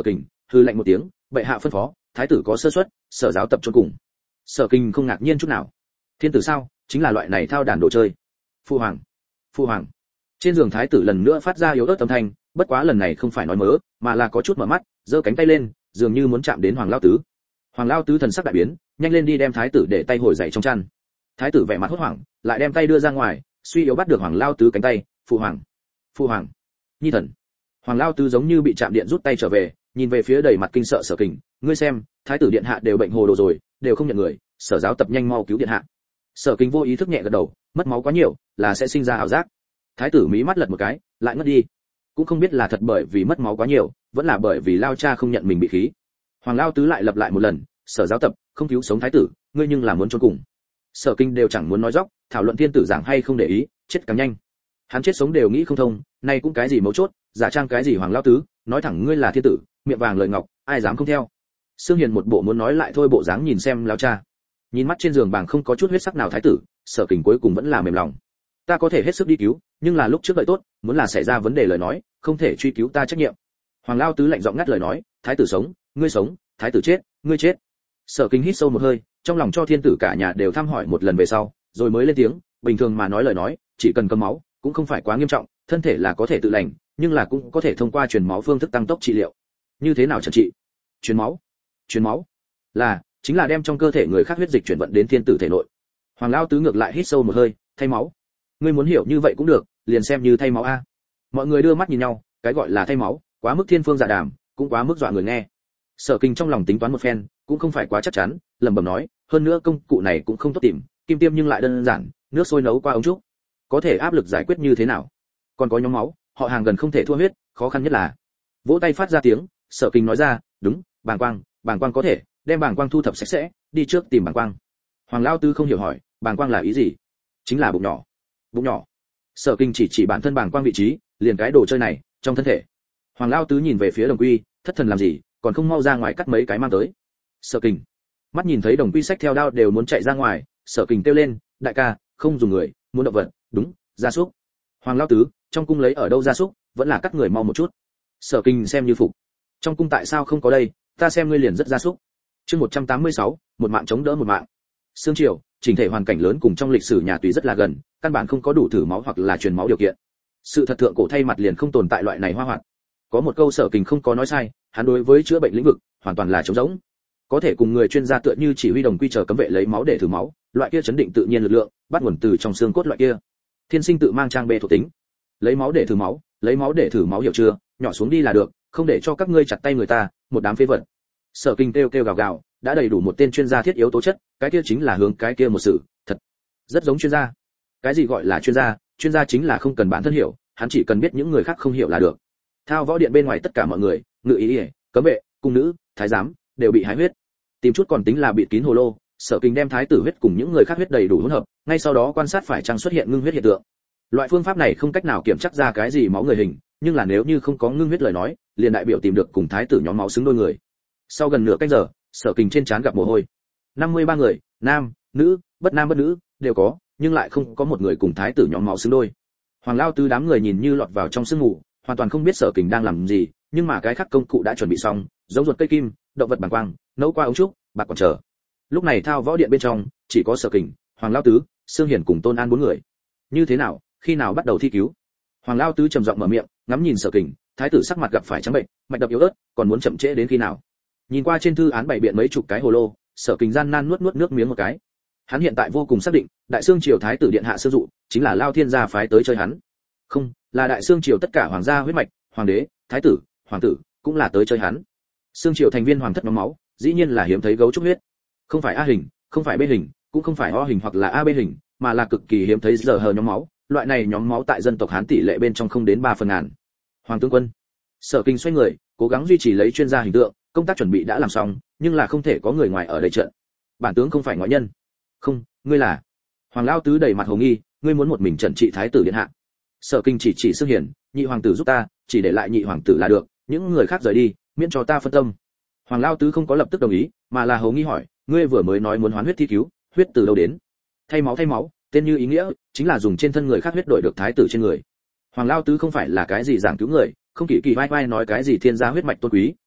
hừ lạnh một tiếng, bệ hạ phân phó, thái tử có sơ suất, sở giáo tập chôn cùng. Sở Kinh không ngạc nhiên chút nào. Thiên tử sao, chính là loại này thao đàn đồ chơi. Phu hoàng, phu hoàng. Trên giường thái tử lần nữa phát ra yếu ớt âm thanh, bất quá lần này không phải nói mớ, mà là có chút mở mắt, giơ cánh tay lên, dường như muốn chạm đến hoàng lao tứ. Hoàng lao tứ thần sắc đại biến, nhanh lên đi đem thái tử để tay hồi dậy trong chăn. Thái tử vẻ mặt hốt hoảng, lại đem tay đưa ra ngoài, suy yếu bắt được hoàng lao tứ cánh tay. Phụ hoàng, phụ hoàng, nhi thần. Hoàng lao tứ giống như bị chạm điện rút tay trở về, nhìn về phía đầy mặt kinh sợ Sở Kình, ngươi xem, thái tử điện hạ đều bệnh hồ đồ rồi, đều không nhận người, sở giáo tập nhanh mau cứu điện hạ. Sở Kình vô ý thức nhẹ gật đầu, mất máu quá nhiều, là sẽ sinh ra ảo giác. Thái tử mí mắt lật một cái, lại ngất đi. Cũng không biết là thật bởi vì mất máu quá nhiều, vẫn là bởi vì lao cha không nhận mình bị khí. Hoàng lao tứ lại lặp lại một lần, sở giáo tập không cứu sống thái tử, ngươi nhưng là muốn chôn cùng. Sở Kinh đều chẳng muốn nói dóc, thảo luận thiên tử giảng hay không để ý, chết càng nhanh. Hắn chết sống đều nghĩ không thông, nay cũng cái gì mấu chốt, giả trang cái gì hoàng lao tứ, nói thẳng ngươi là thiên tử, miệng vàng lời ngọc, ai dám không theo. Sương Hiền một bộ muốn nói lại thôi bộ dáng nhìn xem lao cha. Nhìn mắt trên giường bàng không có chút huyết sắc nào thái tử, Sở Kình cuối cùng vẫn là mềm lòng. Ta có thể hết sức đi cứu, nhưng là lúc trước đợi tốt, muốn là xảy ra vấn đề lời nói, không thể truy cứu ta trách nhiệm. Hoàng lao tứ lạnh giọng ngắt lời nói, thái tử sống, ngươi sống, thái tử chết, ngươi chết. Sở Kinh hít sâu một hơi, trong lòng cho thiên tử cả nhà đều thăm hỏi một lần về sau, rồi mới lên tiếng, bình thường mà nói lời nói, chỉ cần cầm máu, cũng không phải quá nghiêm trọng, thân thể là có thể tự lành, nhưng là cũng có thể thông qua truyền máu phương thức tăng tốc trị liệu. Như thế nào chẩn trị? Truyền máu? Truyền máu? Là, chính là đem trong cơ thể người khác huyết dịch chuyển vận đến thiên tử thể nội. Hoàng lao tứ ngược lại hít sâu một hơi, thay máu. Ngươi muốn hiểu như vậy cũng được, liền xem như thay máu a. Mọi người đưa mắt nhìn nhau, cái gọi là thay máu, quá mức thiên phương dạ đàm, cũng quá mức dọa người nghe. Sở Kinh trong lòng tính toán một phen, cũng không phải quá chắc chắn, lẩm bẩm nói, hơn nữa công cụ này cũng không tốt tìm, kim tiêm nhưng lại đơn giản, nước sôi nấu qua ống trúc, có thể áp lực giải quyết như thế nào? Còn có nhóm máu, họ hàng gần không thể thua huyết, khó khăn nhất là. Vỗ tay phát ra tiếng, Sở Kinh nói ra, đúng, bàng quang, bàng quang có thể, đem bàng quang thu thập sạch sẽ, đi trước tìm bàng quang. Hoàng lao tứ không hiểu hỏi, bàng quang là ý gì? Chính là bụng nhỏ. Bụng nhỏ. Sở Kinh chỉ chỉ bản thân bàng quang vị trí, liền cái đồ chơi này, trong thân thể. Hoàng lao tứ nhìn về phía Đồng Quy, thất thần làm gì, còn không mau ra ngoài cắt mấy cái mang tới. Sở Kinh mắt nhìn thấy Đồng Quy sách theo đao đều muốn chạy ra ngoài, Sở Kinh kêu lên, đại ca, không dùng người, muốn động vật, đúng, gia súc. Hoàng lao tứ, trong cung lấy ở đâu gia súc, vẫn là cắt người mau một chút. Sở Kinh xem như phục. Trong cung tại sao không có đây, ta xem ngươi liền rất gia súc. Chương một trăm tám mươi sáu, một mạng chống đỡ một mạng. Sương triều, chỉnh thể hoàn cảnh lớn cùng trong lịch sử nhà tùy rất là gần, căn bản không có đủ thử máu hoặc là truyền máu điều kiện. Sự thật thượng cổ thay mặt liền không tồn tại loại này hoa hoạt. Có một câu Sở Kinh không có nói sai, hắn đối với chữa bệnh lĩnh vực hoàn toàn là trống rỗng. Có thể cùng người chuyên gia tựa như chỉ huy Đồng Quy chờ cấm vệ lấy máu để thử máu, loại kia chấn định tự nhiên lực lượng, bắt nguồn từ trong xương cốt loại kia. Thiên sinh tự mang trang bê thuộc tính. Lấy máu để thử máu, lấy máu để thử máu hiểu chưa, nhỏ xuống đi là được, không để cho các ngươi chặt tay người ta, một đám phế vật. Sở Kinh kêu kêu gào gào, đã đầy đủ một tên chuyên gia thiết yếu tố chất, cái kia chính là hướng cái kia một sự, thật rất giống chuyên gia. Cái gì gọi là chuyên gia? Chuyên gia chính là không cần bản thân hiểu, hắn chỉ cần biết những người khác không hiểu là được. Thao võ điện bên ngoài tất cả mọi người, ngự ý, ý cấm vệ, cung nữ, thái giám, đều bị hái huyết. Tìm chút còn tính là bịt kín hồ lô, Sở Kinh đem thái tử huyết cùng những người khác huyết đầy đủ hỗn hợp, ngay sau đó quan sát phải chăng xuất hiện ngưng huyết hiện tượng. Loại phương pháp này không cách nào kiểm chắc ra cái gì máu người hình, nhưng là nếu như không có ngưng huyết lời nói, liền đại biểu tìm được cùng thái tử nhóm máu xứng đôi người. Sau gần nửa canh giờ, Sở Kinh trên trán gặp mồ hôi. năm mươi ba người, nam, nữ, bất nam bất nữ, đều có, nhưng lại không có một người cùng thái tử nhóm máu xứng đôi. Hoàng lao tứ đám người nhìn như lọt vào trong sương mù, hoàn toàn không biết Sở Kinh đang làm gì, nhưng mà cái khác công cụ đã chuẩn bị xong, giống ruột cây kim, động vật bàng quang, nấu qua ống trúc, bạc còn chờ. Lúc này thao võ điện bên trong, chỉ có Sở Kinh, Hoàng lao tứ, Sương Hiền cùng Tôn An bốn người. Như thế nào, khi nào bắt đầu thi cứu? Hoàng lao tứ trầm giọng mở miệng, ngắm nhìn Sở Kinh, thái tử sắc mặt gặp phải trắng bệnh, mạch đập yếu ớt, còn muốn chậm trễ đến khi nào? Nhìn qua trên thư án bày biện mấy chục cái hồ lô, Sở Kinh gian nan nuốt nuốt nước miếng một cái. Hắn hiện tại vô cùng xác định, Đại Xương triều thái tử điện hạ Sương Dụ, chính là Lao Thiên gia phái tới chơi hắn. Không, là Đại Xương triều tất cả hoàng gia huyết mạch, hoàng đế, thái tử, hoàng tử, cũng là tới chơi hắn. Xương triều thành viên hoàng thất nhóm máu, dĩ nhiên là hiếm thấy gấu trúc huyết. Không phải A hình, không phải B hình, cũng không phải O hình hoặc là A B hình, mà là cực kỳ hiếm thấy giờ hờ nhóm máu, loại này nhóm máu tại dân tộc Hán tỷ lệ bên trong không đến ba phần ngàn. Hoàng tướng quân. Sở Kinh xoay người, cố gắng duy trì lấy chuyên gia hình tượng, công tác chuẩn bị đã làm xong, nhưng là không thể có người ngoài ở đây trận. Bản tướng không phải ngoại nhân. Không, ngươi là. Hoàng lao tứ đầy mặt hồ nghi, ngươi muốn một mình trần trị thái tử điện hạ. Sở Kinh chỉ chỉ Sương Hiền, nhị hoàng tử giúp ta, chỉ để lại nhị hoàng tử là được, những người khác rời đi, miễn cho ta phân tâm. Hoàng lao tứ không có lập tức đồng ý, mà là hồ nghi hỏi, ngươi vừa mới nói muốn hoán huyết thi cứu, huyết từ đâu đến? Thay máu thay máu, tên như ý nghĩa, chính là dùng trên thân người khác huyết đổi được thái tử trên người. Hoàng lao tứ không phải là cái gì giảng cứu người, không kỳ kỳ vai vai nói cái gì thiên gia huyết mạch tôn quý,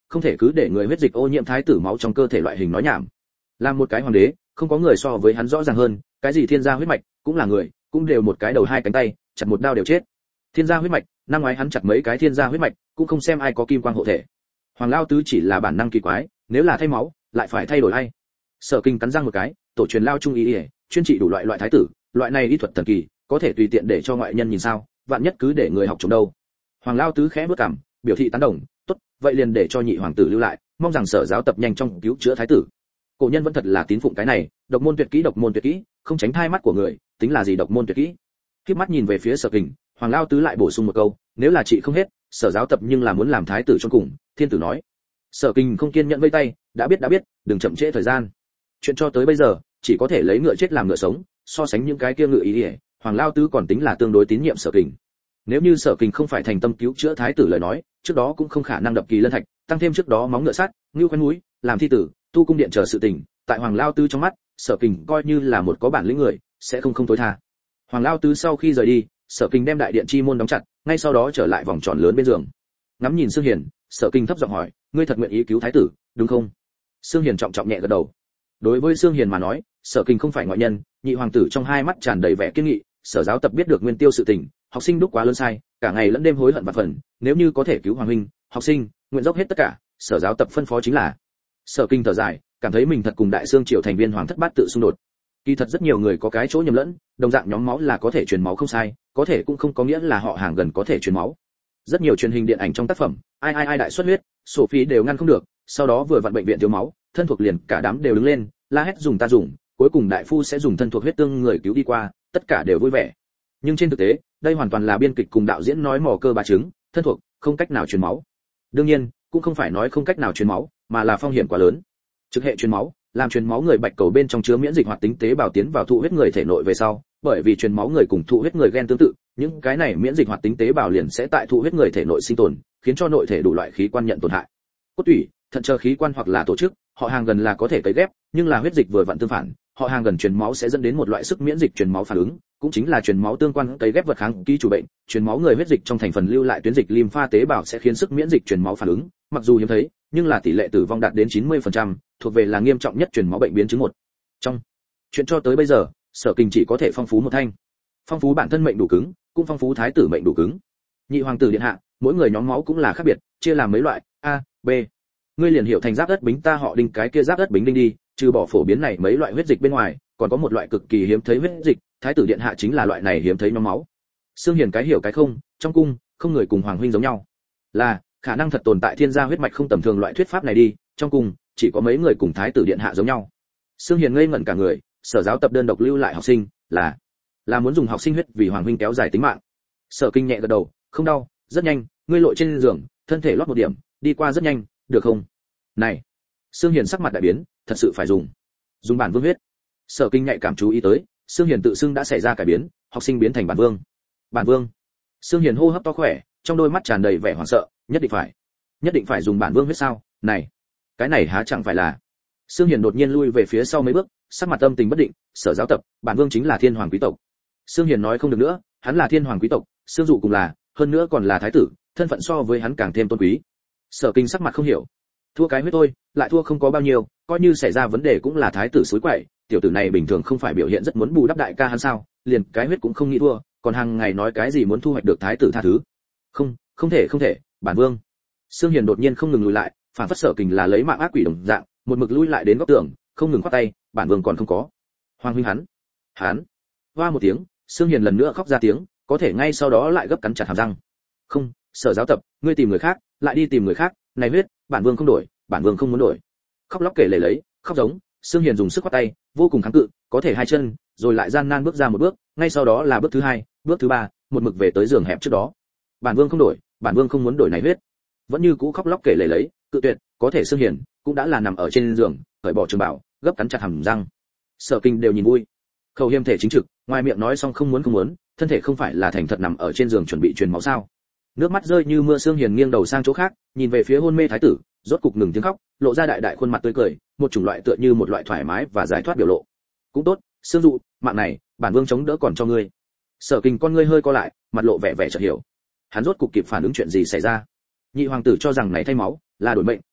không thể cứ để người huyết dịch ô nhiễm thái tử máu trong cơ thể loại hình nói nhảm. Làm một cái hoàng đế, không có người so với hắn rõ ràng hơn, cái gì thiên gia huyết mạch, cũng là người, cũng đều một cái đầu hai cánh tay, chặt một đao đều chết. Thiên gia huyết mạch, năm ngoái hắn chặt mấy cái thiên gia huyết mạch, cũng không xem ai có kim quang hộ thể. Hoàng Lao Tứ chỉ là bản năng kỳ quái, nếu là thay máu, lại phải thay đổi ai? Sở Kinh cắn răng một cái, tổ truyền lao trung y, chuyên trị đủ loại loại thái tử, loại này y thuật thần kỳ, có thể tùy tiện để cho ngoại nhân nhìn sao, vạn nhất cứ để người học chống đâu. Hoàng Lao Tứ khẽ bước cằm, biểu thị tán đồng, tốt, vậy liền để cho nhị hoàng tử lưu lại, mong rằng Sở giáo tập nhanh trong cứu chữa thái tử. Cổ nhân vẫn thật là tín phụng cái này, độc môn tuyệt kỹ độc môn tuyệt kỹ, không tránh thai mắt của người, tính là gì độc môn tuyệt kỹ. Khi mắt nhìn về phía Sở Kình, Hoàng Lao Tứ lại bổ sung một câu, nếu là chị không hết, Sở giáo tập nhưng là muốn làm thái tử cho cùng. Thiên tử nói. Sở Kình không kiên nhẫn vây tay, đã biết đã biết, đừng chậm trễ thời gian. Chuyện cho tới bây giờ, chỉ có thể lấy ngựa chết làm ngựa sống, so sánh những cái kia ngựa ý ỉa, Hoàng Lao Tứ còn tính là tương đối tín nhiệm Sở Kình. Nếu như Sở Kình không phải thành tâm cứu chữa thái tử lời nói, trước đó cũng không khả năng đập kỳ lân thạch, tăng thêm trước đó móng ngựa sắt, ngưu khoen núi, làm thi tử, tu cung điện chờ sự tình, tại Hoàng Lao Tứ trong mắt, Sở Kình coi như là một có bản lĩnh người, sẽ không không tối tha. Hoàng Lao Tứ sau khi rời đi, Sở Kình đem đại điện chi môn đóng chặt, ngay sau đó trở lại vòng tròn lớn bên giường. Ngắm nhìn Sương Hiền, Sở Kình thấp giọng hỏi, ngươi thật nguyện ý cứu thái tử, đúng không? Sương Hiền trọng trọng nhẹ gật đầu. Đối với Sương Hiền mà nói, Sở Kình không phải ngoại nhân, nhị hoàng tử trong hai mắt tràn đầy vẻ kiên nghị, Sở giáo tập biết được nguyên tiêu sự tình, học sinh đúc quá lớn sai, cả ngày lẫn đêm hối hận và phần, nếu như có thể cứu hoàng huynh, học sinh nguyện dốc hết tất cả, Sở giáo tập phân phó chính là. Sở Kình thở dài, cảm thấy mình thật cùng Đại Sương triều thành viên hoàng thất bát tự xung đột. Kỳ thật rất nhiều người có cái chỗ nhầm lẫn, đồng dạng nhóm máu là có thể truyền máu không sai, có thể cũng không có nghĩa là họ hàng gần có thể truyền máu. Rất nhiều truyền hình điện ảnh trong tác phẩm, ai ai ai đại xuất huyết, Sophie đều ngăn không được, sau đó vừa vặn bệnh viện thiếu máu, thân thuộc liền cả đám đều đứng lên, la hét dùng ta dùng, cuối cùng đại phu sẽ dùng thân thuộc huyết tương người cứu đi qua, tất cả đều vui vẻ. Nhưng trên thực tế, đây hoàn toàn là biên kịch cùng đạo diễn nói mò cơ bà trứng, thân thuộc không cách nào truyền máu. Đương nhiên, cũng không phải nói không cách nào truyền máu, mà là phong hiểm quá lớn. Trực hệ truyền máu, làm truyền máu người bạch cầu bên trong chứa miễn dịch hoạt tính tế bào tiến vào thụ huyết người thể nội về sau, bởi vì truyền máu người cùng thụ huyết người gen tương tự, những cái này miễn dịch hoạt tính tế bào liền sẽ tại thụ huyết người thể nội sinh tồn, khiến cho nội thể đủ loại khí quan nhận tổn hại. Cốt tủy, thận chờ khí quan hoặc là tổ chức, họ hàng gần là có thể cấy ghép, nhưng là huyết dịch vừa vặn tương phản, họ hàng gần truyền máu sẽ dẫn đến một loại sức miễn dịch truyền máu phản ứng, cũng chính là truyền máu tương quan cấy ghép vật kháng ký chủ bệnh, truyền máu người huyết dịch trong thành phần lưu lại tuyến dịch lympha tế bào sẽ khiến sức miễn dịch truyền máu phản ứng, mặc dù hiếm thấy, nhưng là tỷ lệ tử vong đạt đến chín mươi phần trăm, thuộc về là nghiêm trọng nhất truyền máu bệnh biến chứng một. Trong chuyện cho tới bây giờ, Sở Kình chỉ có thể phong phú một thanh. Phong phú bản thân mệnh đủ cứng, cũng phong phú thái tử mệnh đủ cứng. Nhị hoàng tử điện hạ, mỗi người nhóm máu cũng là khác biệt, chia làm mấy loại, A, B. Ngươi liền hiểu thành giáp đất bính ta họ Đinh cái kia giáp đất bính Đinh đi, trừ bỏ phổ biến này mấy loại huyết dịch bên ngoài, còn có một loại cực kỳ hiếm thấy huyết dịch, thái tử điện hạ chính là loại này hiếm thấy nhóm máu. Sương Hiền cái hiểu cái không, trong cung, không người cùng hoàng huynh giống nhau. Là, khả năng thật tồn tại thiên gia huyết mạch không tầm thường loại thuyết pháp này đi, trong cung, chỉ có mấy người cùng thái tử điện hạ giống nhau. Sương Hiền ngây ngẩn cả người, Sở giáo tập đơn độc lưu lại học sinh, là là muốn dùng học sinh huyết vì hoàng huynh kéo dài tính mạng. Sở Kinh nhẹ gật đầu, không đau, rất nhanh, ngươi lội trên giường, thân thể lót một điểm, đi qua rất nhanh, được không? Này, Sương Hiền sắc mặt đại biến, thật sự phải dùng, dùng bản vương huyết. Sở Kinh nhạy cảm chú ý tới, Sương Hiền tự xưng đã xảy ra cải biến, học sinh biến thành bản vương. Bản vương. Sương Hiền hô hấp to khỏe, trong đôi mắt tràn đầy vẻ hoảng sợ, nhất định phải, nhất định phải dùng bản vương huyết sao? Này, cái này há chẳng phải là? Sương Hiền đột nhiên lui về phía sau mấy bước, sắc mặt âm tình bất định, Sở giáo tập, bản vương chính là thiên hoàng quý tộc. Sương Hiền nói không được nữa, hắn là thiên hoàng quý tộc, Sương dụ cùng là, hơn nữa còn là thái tử, thân phận so với hắn càng thêm tôn quý. Sở Kinh sắc mặt không hiểu, thua cái huyết thôi, lại thua không có bao nhiêu, coi như xảy ra vấn đề cũng là thái tử suối quậy, tiểu tử này bình thường không phải biểu hiện rất muốn bù đắp đại ca hắn sao, liền cái huyết cũng không nghĩ thua, còn hàng ngày nói cái gì muốn thu hoạch được thái tử tha thứ. Không, không thể không thể, bản vương. Sương Hiền đột nhiên không ngừng lùi lại, phản phất Sở Kình là lấy mạng ác quỷ đồng dạng, một mực lùi lại đến góc tường, không ngừng khoát tay, bản vương còn không có. Hoàng huynh hắn, hắn. Hoa một tiếng, Sương Hiền lần nữa khóc ra tiếng, có thể ngay sau đó lại gấp cắn chặt hàm răng. Không, Sở giáo tập, ngươi tìm người khác, lại đi tìm người khác, này huyết, bản vương không đổi, bản vương không muốn đổi. Khóc lóc kể lể lấy, khóc giống, Sương Hiền dùng sức khoát tay, vô cùng kháng cự, có thể hai chân, rồi lại gian nan bước ra một bước, ngay sau đó là bước thứ hai, bước thứ ba, một mực về tới giường hẹp trước đó. Bản vương không đổi, bản vương không muốn đổi này huyết. Vẫn như cũ khóc lóc kể lể lấy, cự tuyệt, có thể Sương Hiền cũng đã là nằm ở trên giường, cởi bỏ trường bảo, gấp cắn chặt hàm răng. Sở Kinh đều nhìn vui. Khẩu Hiêm thể chính trực, ngoài miệng nói xong không muốn không muốn, thân thể không phải là thành thật nằm ở trên giường chuẩn bị truyền máu sao? Nước mắt rơi như mưa. Sương Hiền nghiêng đầu sang chỗ khác, nhìn về phía hôn mê thái tử, rốt cục ngừng tiếng khóc, lộ ra đại đại khuôn mặt tươi cười, một chủng loại tựa như một loại thoải mái và giải thoát biểu lộ. Cũng tốt, Sương dụ, mạng này, bản vương chống đỡ còn cho ngươi. Sở Kinh con ngươi hơi co lại, mặt lộ vẻ vẻ chợt hiểu. Hắn rốt cục kịp phản ứng chuyện gì xảy ra. Nhị hoàng tử cho rằng này thay máu là đổi mệnh,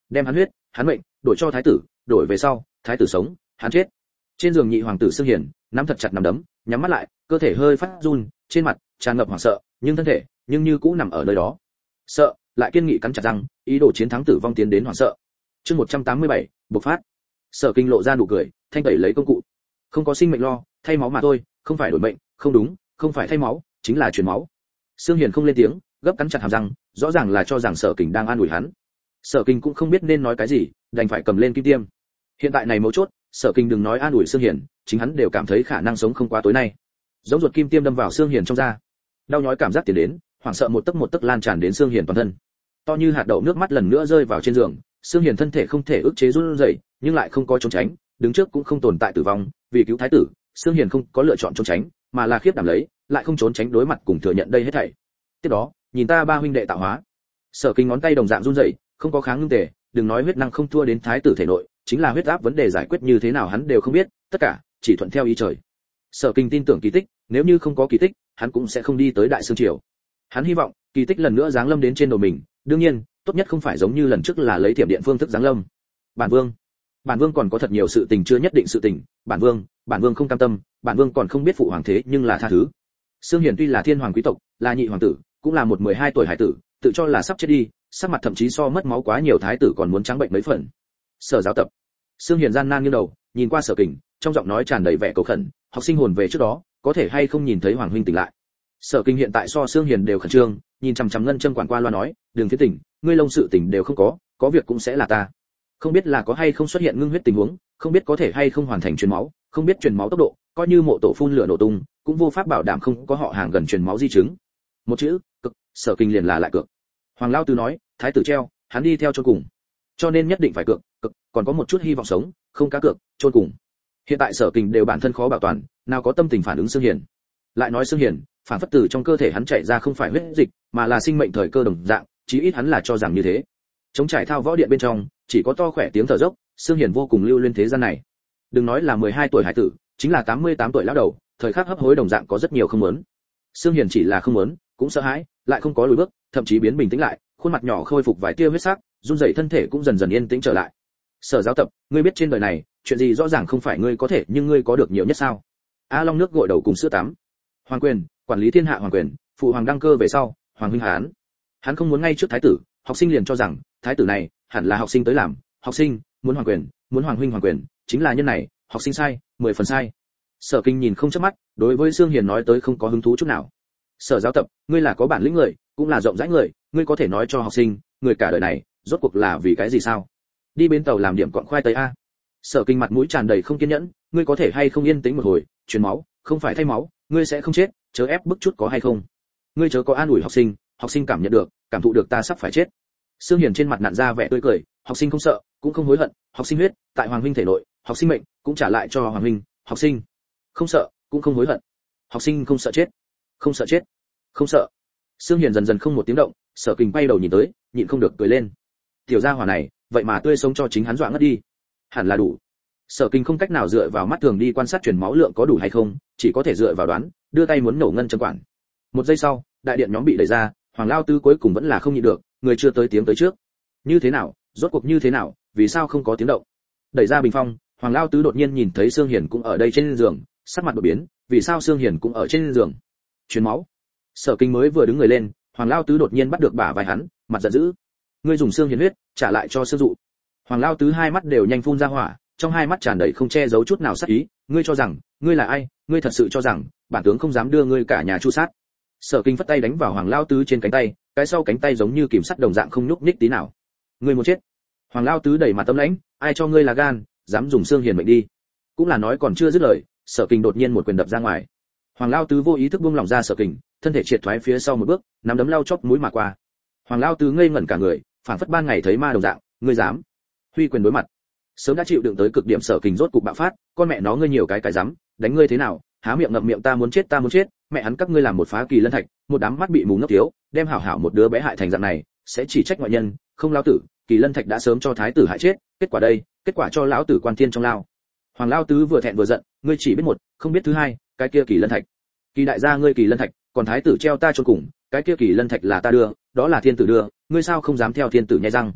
đem hắn huyết, hắn mệnh đổi cho thái tử, đổi về sau, thái tử sống, hắn chết. Trên giường nhị hoàng tử Sương Hiền nắm thật chặt nắm đấm, nhắm mắt lại, cơ thể hơi phát run, trên mặt tràn ngập hoảng sợ, nhưng thân thể nhưng như cũ nằm ở nơi đó. Sợ, lại kiên nghị cắn chặt răng, ý đồ chiến thắng tử vong tiến đến hoảng sợ. Chương một trăm tám mươi bảy, bộc phát. Sở Kinh lộ ra nụ cười, thanh tẩy lấy công cụ. Không có sinh mệnh lo, thay máu mà thôi, không phải đổi mệnh, không đúng, không phải thay máu, chính là truyền máu. Sương Hiền không lên tiếng, gấp cắn chặt hàm răng, rõ ràng là cho rằng Sở Kình đang an ủi hắn. Sở Kình cũng không biết nên nói cái gì, đành phải cầm lên kim tiêm. Hiện tại này mấu chốt, Sở Kình đừng nói an ủi Sương Hiền, chính hắn đều cảm thấy khả năng sống không qua tối nay. Giống ruột kim tiêm đâm vào Sương Hiền trong da. Đau nhói cảm giác tiến đến, hoảng sợ một tấc một tấc lan tràn đến Sương Hiền toàn thân. To như hạt đậu nước mắt lần nữa rơi vào trên giường, Sương Hiền thân thể không thể ức chế run rẩy, nhưng lại không có trốn tránh, đứng trước cũng không tồn tại tử vong, vì cứu thái tử, Sương Hiền không có lựa chọn trốn tránh, mà là khiếp đảm lấy, lại không trốn tránh đối mặt cùng thừa nhận đây hết thảy. Tiếp đó, nhìn ta ba huynh đệ tạo hóa. Sở Kinh ngón tay đồng dạng run rẩy, không có kháng ngưng tề, đừng nói huyết năng không thua đến thái tử thể nội, chính là huyết áp vấn đề giải quyết như thế nào hắn đều không biết, tất cả chỉ thuận theo ý trời. Sở Kinh tin tưởng kỳ tích, nếu như không có kỳ tích, hắn cũng sẽ không đi tới Đại Sương triều. Hắn hy vọng kỳ tích lần nữa giáng lâm đến trên đầu mình, đương nhiên, tốt nhất không phải giống như lần trước là lấy thiểm điện phương thức giáng lâm. Bản vương, bản vương còn có thật nhiều sự tình chưa nhất định sự tình, bản vương, bản vương không cam tâm, bản vương còn không biết phụ hoàng thế nhưng là tha thứ. Sương Hiền tuy là thiên hoàng quý tộc, là nhị hoàng tử, cũng là một mười hai tuổi hải tử, tự cho là sắp chết đi, sắc mặt thậm chí so mất máu quá nhiều thái tử còn muốn trắng bệnh mấy phần. Sở giáo tập. Sương Hiền gian nan nghiêng đầu, nhìn qua Sở Kình, trong giọng nói tràn đầy vẻ cầu khẩn, học sinh hồn về trước đó, có thể hay không nhìn thấy hoàng huynh tỉnh lại. Sở Kinh hiện tại so Sương Hiền đều khẩn trương, nhìn chằm chằm ngân châm quản qua loa nói, "Đường Phiến tỉnh, ngươi lông sự tỉnh đều không có, có việc cũng sẽ là ta. Không biết là có hay không xuất hiện ngưng huyết tình huống, không biết có thể hay không hoàn thành truyền máu, không biết truyền máu tốc độ, coi như mộ tổ phun lửa nổ tung, cũng vô pháp bảo đảm không có họ hàng gần truyền máu di chứng." Một chữ, cực, Sở Kinh liền là lại cược. Hoàng lão tứ nói, thái tử treo, hắn đi theo chôn cùng. Cho nên nhất định phải cược, cực, còn có một chút hy vọng sống, không cá cược, chôn cùng. Hiện tại Sở Kinh đều bản thân khó bảo toàn, nào có tâm tình phản ứng Sương Hiền. Lại nói Sương Hiền, phản phất từ trong cơ thể hắn chạy ra không phải huyết dịch, mà là sinh mệnh thời cơ đồng dạng, chí ít hắn là cho rằng như thế. Chống trải thao võ điện bên trong, chỉ có to khỏe tiếng thở dốc, Sương Hiền vô cùng lưu luyến thế gian này. Đừng nói là mười hai tuổi hải tử, chính là tám mươi tám tuổi lão đầu, thời khắc hấp hối đồng dạng có rất nhiều không muốn. Sương Hiền chỉ là không muốn, cũng sợ hãi, lại không có lùi bước, thậm chí biến bình tĩnh lại, khuôn mặt nhỏ khôi phục vài tia huyết sắc, run rẩy thân thể cũng dần dần yên tĩnh trở lại. Sở giáo tập, ngươi biết trên đời này, chuyện gì rõ ràng không phải ngươi có thể, nhưng ngươi có được nhiều nhất sao? A Long nước gội đầu cùng sữa tắm. Hoàng quyền, quản lý thiên hạ hoàng quyền, phụ hoàng đăng cơ về sau, hoàng huynh hán. Hắn không muốn ngay trước thái tử, học sinh liền cho rằng, thái tử này hẳn là học sinh tới làm, học sinh muốn hoàng quyền, muốn hoàng huynh hoàng quyền, chính là nhân này, học sinh sai, mười phần sai. Sở Kinh nhìn không chớp mắt, đối với Sương Hiền nói tới không có hứng thú chút nào. Sở giáo tập, ngươi là có bản lĩnh người, cũng là rộng rãi người, ngươi có thể nói cho học sinh, người cả đời này, rốt cuộc là vì cái gì sao? Đi bến tàu làm điểm cọn khoai tây a. Sở Kinh mặt mũi tràn đầy không kiên nhẫn, ngươi có thể hay không yên tĩnh một hồi, truyền máu, không phải thay máu, ngươi sẽ không chết, chớ ép bức chút có hay không? Ngươi chớ có an ủi học sinh, học sinh cảm nhận được, cảm thụ được ta sắp phải chết. Sương Hiền trên mặt nặn ra vẻ tươi cười, học sinh không sợ, cũng không hối hận, học sinh huyết, tại hoàng huynh thể nội, học sinh mệnh, cũng trả lại cho hoàng huynh, học sinh không sợ, cũng không hối hận. Học sinh không sợ chết, không sợ chết, không sợ. Sương Hiền dần dần không một tiếng động, Sở Kình quay đầu nhìn tới, nhịn không được cười lên. Tiểu gia hỏa này, vậy mà tươi sống cho chính hắn dọa ngất đi. Hẳn là đủ. Sở Kinh không cách nào dựa vào mắt thường đi quan sát truyền máu lượng có đủ hay không, chỉ có thể dựa vào đoán, đưa tay muốn nổ ngân châm quản. Một giây sau, đại điện nhóm bị đẩy ra, Hoàng Lao Tứ cuối cùng vẫn là không nhịn được, người chưa tới tiếng tới trước. Như thế nào, rốt cuộc như thế nào, vì sao không có tiếng động? Đẩy ra bình phong, Hoàng Lao Tứ đột nhiên nhìn thấy Sương Hiền cũng ở đây trên giường, sắc mặt đột biến, vì sao Sương Hiền cũng ở trên giường? Truyền máu. Sở Kinh mới vừa đứng người lên, Hoàng Lao Tứ đột nhiên bắt được bả vai hắn, mặt giận dữ. Ngươi dùng Sương Hiền huyết, trả lại cho Sương Dụ. Hoàng Lao Tứ hai mắt đều nhanh phun ra hỏa, trong hai mắt tràn đầy không che giấu chút nào sát ý, ngươi cho rằng, ngươi là ai, ngươi thật sự cho rằng, bản tướng không dám đưa ngươi cả nhà chu sát. Sở Kinh phất tay đánh vào Hoàng Lao Tứ trên cánh tay, cái sau cánh tay giống như kìm sắt đồng dạng không nhúc nhích tí nào. Ngươi muốn chết. Hoàng Lao Tứ đẩy mặt tâm lãnh, ai cho ngươi là gan, dám dùng Sương Hiền mệnh đi. Cũng là nói còn chưa dứt lời, Sở Kinh đột nhiên một quyền đập ra ngoài. Hoàng Lao Tứ vô ý thức buông lỏng ra Sở Kinh, thân thể triệt thoái phía sau một bước, nắm đấm lao chóp mũi mà qua. Hoàng Lao Tứ ngây ngẩn cả người, phảng phất ban ngày thấy ma đồng dạng, ngươi dám? Huy quyền đối mặt. Sớm đã chịu đựng tới cực điểm Sở Kinh rốt cục bạo phát, con mẹ nó ngươi nhiều cái cái dám, đánh ngươi thế nào, há miệng ngậm miệng ta muốn chết ta muốn chết, mẹ hắn các ngươi làm một phá kỳ lân thạch, một đám mắt bị mù ngốc thiếu, đem hảo hảo một đứa bé hại thành dạng này, sẽ chỉ trách ngoại nhân, không lão tử, kỳ lân thạch đã sớm cho thái tử hại chết, kết quả đây, kết quả cho lão tử quan thiên trong lao. Hoàng Lao Tứ vừa thẹn vừa giận, ngươi chỉ biết một, không biết thứ hai, cái kia kỳ lân thạch. Kỳ đại gia ngươi kỳ lân thạch, còn thái tử treo ta chôn cùng, cái kia kỳ lân thạch là ta đưa, đó là thiên tử đưa, ngươi sao không dám theo thiên tử nhai răng?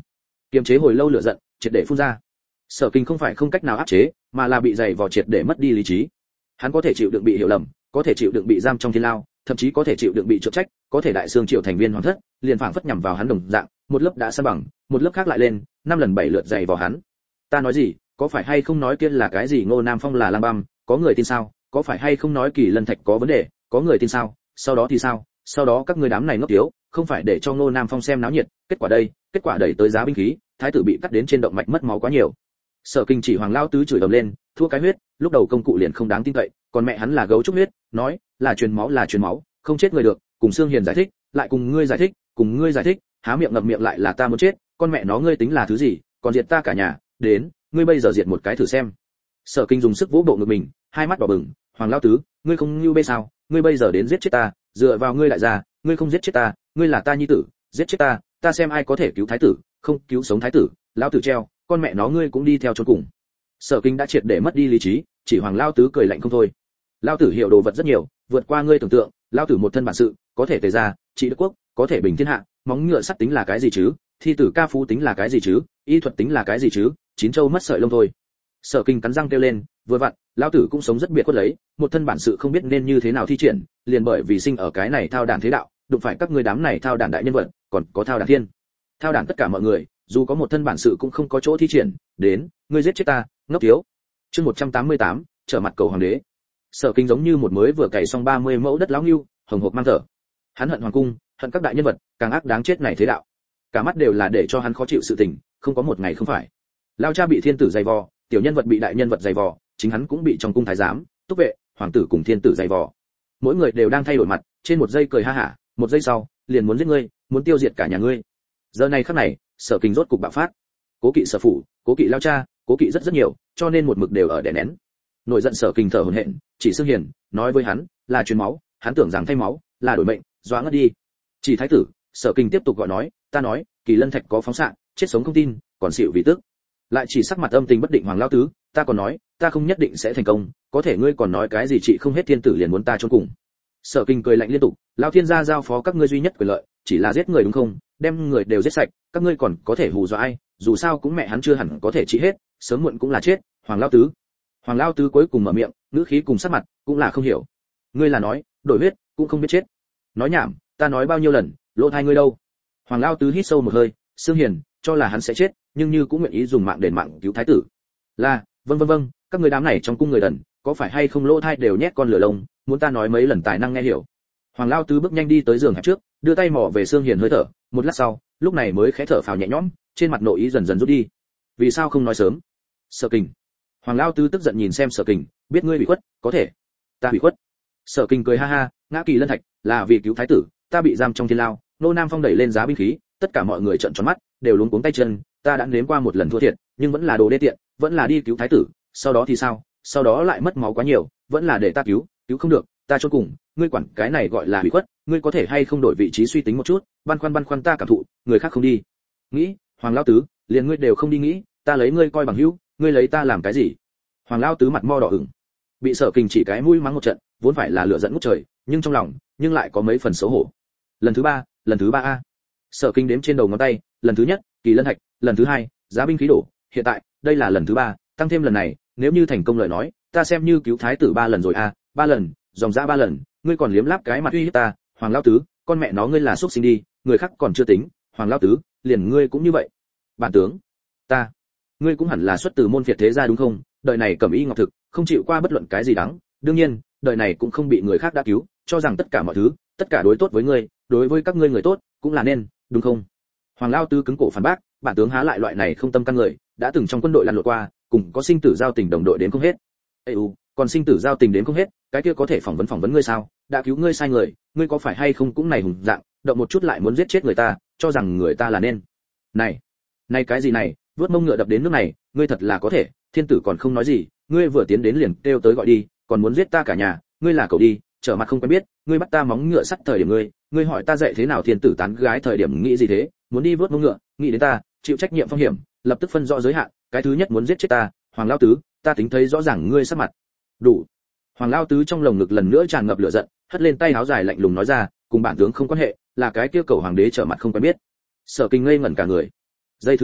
Kiềm chế hồi lâu lửa giận, triệt để phun ra. Sở Kinh không phải không cách nào áp chế, mà là bị dày vò triệt để mất đi lý trí. Hắn có thể chịu đựng bị hiểu lầm, có thể chịu đựng bị giam trong thiên lao, thậm chí có thể chịu đựng bị trộm trách, có thể đại xương triệu thành viên hoàng thất, liền phảng phất nhằm vào hắn đồng dạng, một lớp đã san bằng, một lớp khác lại lên, năm lần bảy lượt dày vào hắn. Ta nói gì, có phải hay không nói kia là cái gì Ngô Nam Phong là lang băm, có người tin sao? Có phải hay không nói Kỳ Lân Thạch có vấn đề, có người tin sao? Sau đó thì sao? Sau đó các ngươi đám này ngốc tiếu, không phải để cho Ngô Nam Phong xem náo nhiệt, kết quả đây, kết quả đẩy tới giá binh khí, thái tử bị cắt đến trên động mạch mất máu quá nhiều. Sở Kinh chỉ Hoàng lao tứ chửi ầm lên, thua cái huyết, lúc đầu công cụ liền không đáng tin cậy, còn mẹ hắn là gấu trúc huyết, nói, là truyền máu là truyền máu, không chết người được, cùng Sương Hiền giải thích, lại cùng ngươi giải thích, cùng ngươi giải thích, há miệng ngậm miệng lại là ta muốn chết, con mẹ nó ngươi tính là thứ gì, còn diệt ta cả nhà, đến, ngươi bây giờ diệt một cái thử xem. Sở Kinh dùng sức vỗ bộ ngực mình, hai mắt đỏ bừng, Hoàng lao tứ, ngươi không nhu bê sao, ngươi bây giờ đến giết chết ta, dựa vào ngươi lại ra, ngươi không giết chết ta, ngươi là ta nhi tử, giết chết ta, ta xem ai có thể cứu thái tử, không cứu sống thái tử, lão tử treo, con mẹ nó ngươi cũng đi theo chôn cùng. Sở Kinh đã triệt để mất đi lý trí, chỉ Hoàng lao tứ cười lạnh không thôi. Lão tử hiểu đồ vật rất nhiều, vượt qua ngươi tưởng tượng, lão tử một thân bản sự, có thể tề ra, trị đức quốc, có thể bình thiên hạ, móng ngựa sắt tính là cái gì chứ, thi tử ca phú tính là cái gì chứ, y thuật tính là cái gì chứ, chín châu mất sợi lông thôi. Sở Kinh cắn răng kêu lên, vừa vặn, lão tử cũng sống rất biệt quất lấy, một thân bản sự không biết nên như thế nào thi triển, liền bởi vì sinh ở cái này thao đản thế đạo, đụng phải các ngươi đám này thao đản đại nhân vật, còn có thao đản thiên. Thao đản tất cả mọi người, dù có một thân bản sự cũng không có chỗ thi triển, đến, ngươi giết chết ta, ngốc thiếu. Chương một trăm tám mươi tám, trở mặt cầu hoàng đế. Sở Kinh giống như một mới vừa cày xong ba mươi mẫu đất lão ngưu, hồng hộc mang thở. Hắn hận hoàng cung, hận các đại nhân vật, càng ác đáng chết này thế đạo. Cả mắt đều là để cho hắn khó chịu sự tình, không có một ngày không phải. Lão cha bị thiên tử dày vò, tiểu nhân vật bị đại nhân vật dày vò, chính hắn cũng bị trong cung thái giám, túc vệ, hoàng tử cùng thiên tử dày vò. Mỗi người đều đang thay đổi mặt, trên một giây cười ha hả, một giây sau, liền muốn giết ngươi, muốn tiêu diệt cả nhà ngươi. Giờ này khắc này, Sở Kinh rốt cục bạo phát. Cố kỵ Sở phủ, cố kỵ lão cha, cố kỵ rất rất nhiều, cho nên một mực đều ở đè nén. Nổi giận Sở Kinh thở hổn hển, chỉ Sương Hiền, nói với hắn, là truyền máu, hắn tưởng rằng thay máu, là đổi mệnh, doãn ngất đi. Chỉ thái tử, Sở Kinh tiếp tục gọi nói, ta nói, Kỳ Lân Thạch có phóng xạ, chết sống không tin, còn xỉu vì tức. Lại chỉ sắc mặt âm tình bất định Hoàng lão tứ, ta còn nói, ta không nhất định sẽ thành công, có thể ngươi còn nói cái gì chị không hết thiên tử liền muốn ta chôn cùng. Sở Kinh cười lạnh liên tục, lão thiên gia giao phó các ngươi duy nhất quyền lợi, chỉ là giết người đúng không, đem người đều giết sạch, các ngươi còn có thể hù dọa ai, dù sao cũng mẹ hắn chưa hẳn có thể trị hết, sớm muộn cũng là chết. Hoàng lão tứ. Hoàng lão tứ cuối cùng mở miệng, ngữ khí cùng sắc mặt, cũng là không hiểu. Ngươi là nói, đổi huyết, cũng không biết chết. Nói nhảm, ta nói bao nhiêu lần, lỗ tai ngươi đâu. Hoàng lão tứ hít sâu một hơi, Sương Hiền, cho là hắn sẽ chết, nhưng như cũng nguyện ý dùng mạng đền mạng cứu thái tử. Là, vâng vâng vâng, các người đám này trong cung người đần, có phải hay không lỗ tai đều nhét con lửa lông, muốn ta nói mấy lần tài năng nghe hiểu. Hoàng lão tứ bước nhanh đi tới giường hẹp trước, đưa tay mò về Sương Hiền hơi thở, một lát sau, lúc này mới khẽ thở phào nhẹ nhõm, trên mặt nội ý dần dần rút đi. Vì sao không nói sớm? Sở Kinh. Hoàng lão tứ tức giận nhìn xem Sở Kinh, biết ngươi bị khuất, có thể. Ta bị khuất. Sở Kinh cười ha ha, ngã Kỳ Lân Thạch, là vì cứu thái tử, ta bị giam trong thiên lao, nô Nam Phong đẩy lên giá binh khí, tất cả mọi người trợn tròn mắt, đều luống cuống tay chân, ta đã nếm qua một lần thua thiệt, nhưng vẫn là đồ đê tiện, vẫn là đi cứu thái tử, sau đó thì sao? Sau đó lại mất máu quá nhiều, vẫn là để ta cứu, cứu không được, ta chôn cùng, ngươi quản cái này gọi là bị khuất, ngươi có thể hay không đổi vị trí suy tính một chút, băn khoăn băn khoăn ta cảm thụ, người khác không đi. Nghĩ, Hoàng lão tứ, liền ngươi đều không đi nghĩ, ta lấy ngươi coi bằng hữu, ngươi lấy ta làm cái gì? Hoàng lão tứ mặt mo đỏ ửng, bị Sở Kinh chỉ cái mũi mắng một trận, vốn phải là lửa giận ngút trời, nhưng trong lòng, nhưng lại có mấy phần xấu hổ. Lần thứ ba, lần thứ ba a. Sở Kinh đếm trên đầu ngón tay, lần thứ nhất, Kỳ Lân Thạch, lần thứ hai, giá binh khí đổ, hiện tại, đây là lần thứ ba, tăng thêm lần này, nếu như thành công lời nói, ta xem như cứu thái tử ba lần rồi a, ba lần, dòng ra ba lần, ngươi còn liếm láp cái mặt uy hiếp ta, Hoàng lão tứ, con mẹ nó ngươi là xúc sinh đi, người khác còn chưa tính, Hoàng lão tứ, liền ngươi cũng như vậy. Bản tướng, ta, ngươi cũng hẳn là xuất từ môn phiệt thế gia đúng không? Đời này cẩm y ngọc thực, không chịu qua bất luận cái gì đắng, đương nhiên, đời này cũng không bị người khác đã cứu, cho rằng tất cả mọi thứ, tất cả đối tốt với ngươi, đối với các ngươi người tốt, cũng là nên, đúng không? Hoàng lão tứ cứng cổ phản bác, bản tướng há lại loại này không tâm căn người, đã từng trong quân đội lăn lộn qua, cùng có sinh tử giao tình đồng đội đến không hết. Ê u, còn sinh tử giao tình đến không hết, cái kia có thể phỏng vấn phỏng vấn ngươi sao? Đã cứu ngươi sai người, ngươi có phải hay không cũng này hùng dạng, động một chút lại muốn giết chết người ta, cho rằng người ta là nên. Này, này cái gì này, vuốt mông ngựa đập đến nước này, ngươi thật là có thể, thiên tử còn không nói gì, ngươi vừa tiến đến liền kêu tới gọi đi, còn muốn giết ta cả nhà, ngươi là cậu đi, trở mặt không quen biết, ngươi bắt ta móng ngựa sắt thời điểm ngươi, ngươi hỏi ta dạy thế nào thiên tử tán gái thời điểm nghĩ gì thế, muốn đi vuốt mông ngựa, nghĩ đến ta, chịu trách nhiệm phong hiểm, lập tức phân rõ giới hạn, cái thứ nhất muốn giết chết ta, Hoàng lão tứ, ta tính thấy rõ ràng ngươi sắc mặt. Đủ. Hoàng lão tứ trong lồng ngực lần nữa tràn ngập lửa giận, hất lên tay áo dài lạnh lùng nói ra, cùng bản tướng không quan hệ, là cái kia cầu hoàng đế trở mặt không quen biết. Sở Kinh ngây ngẩn cả người. Giây thứ nhất,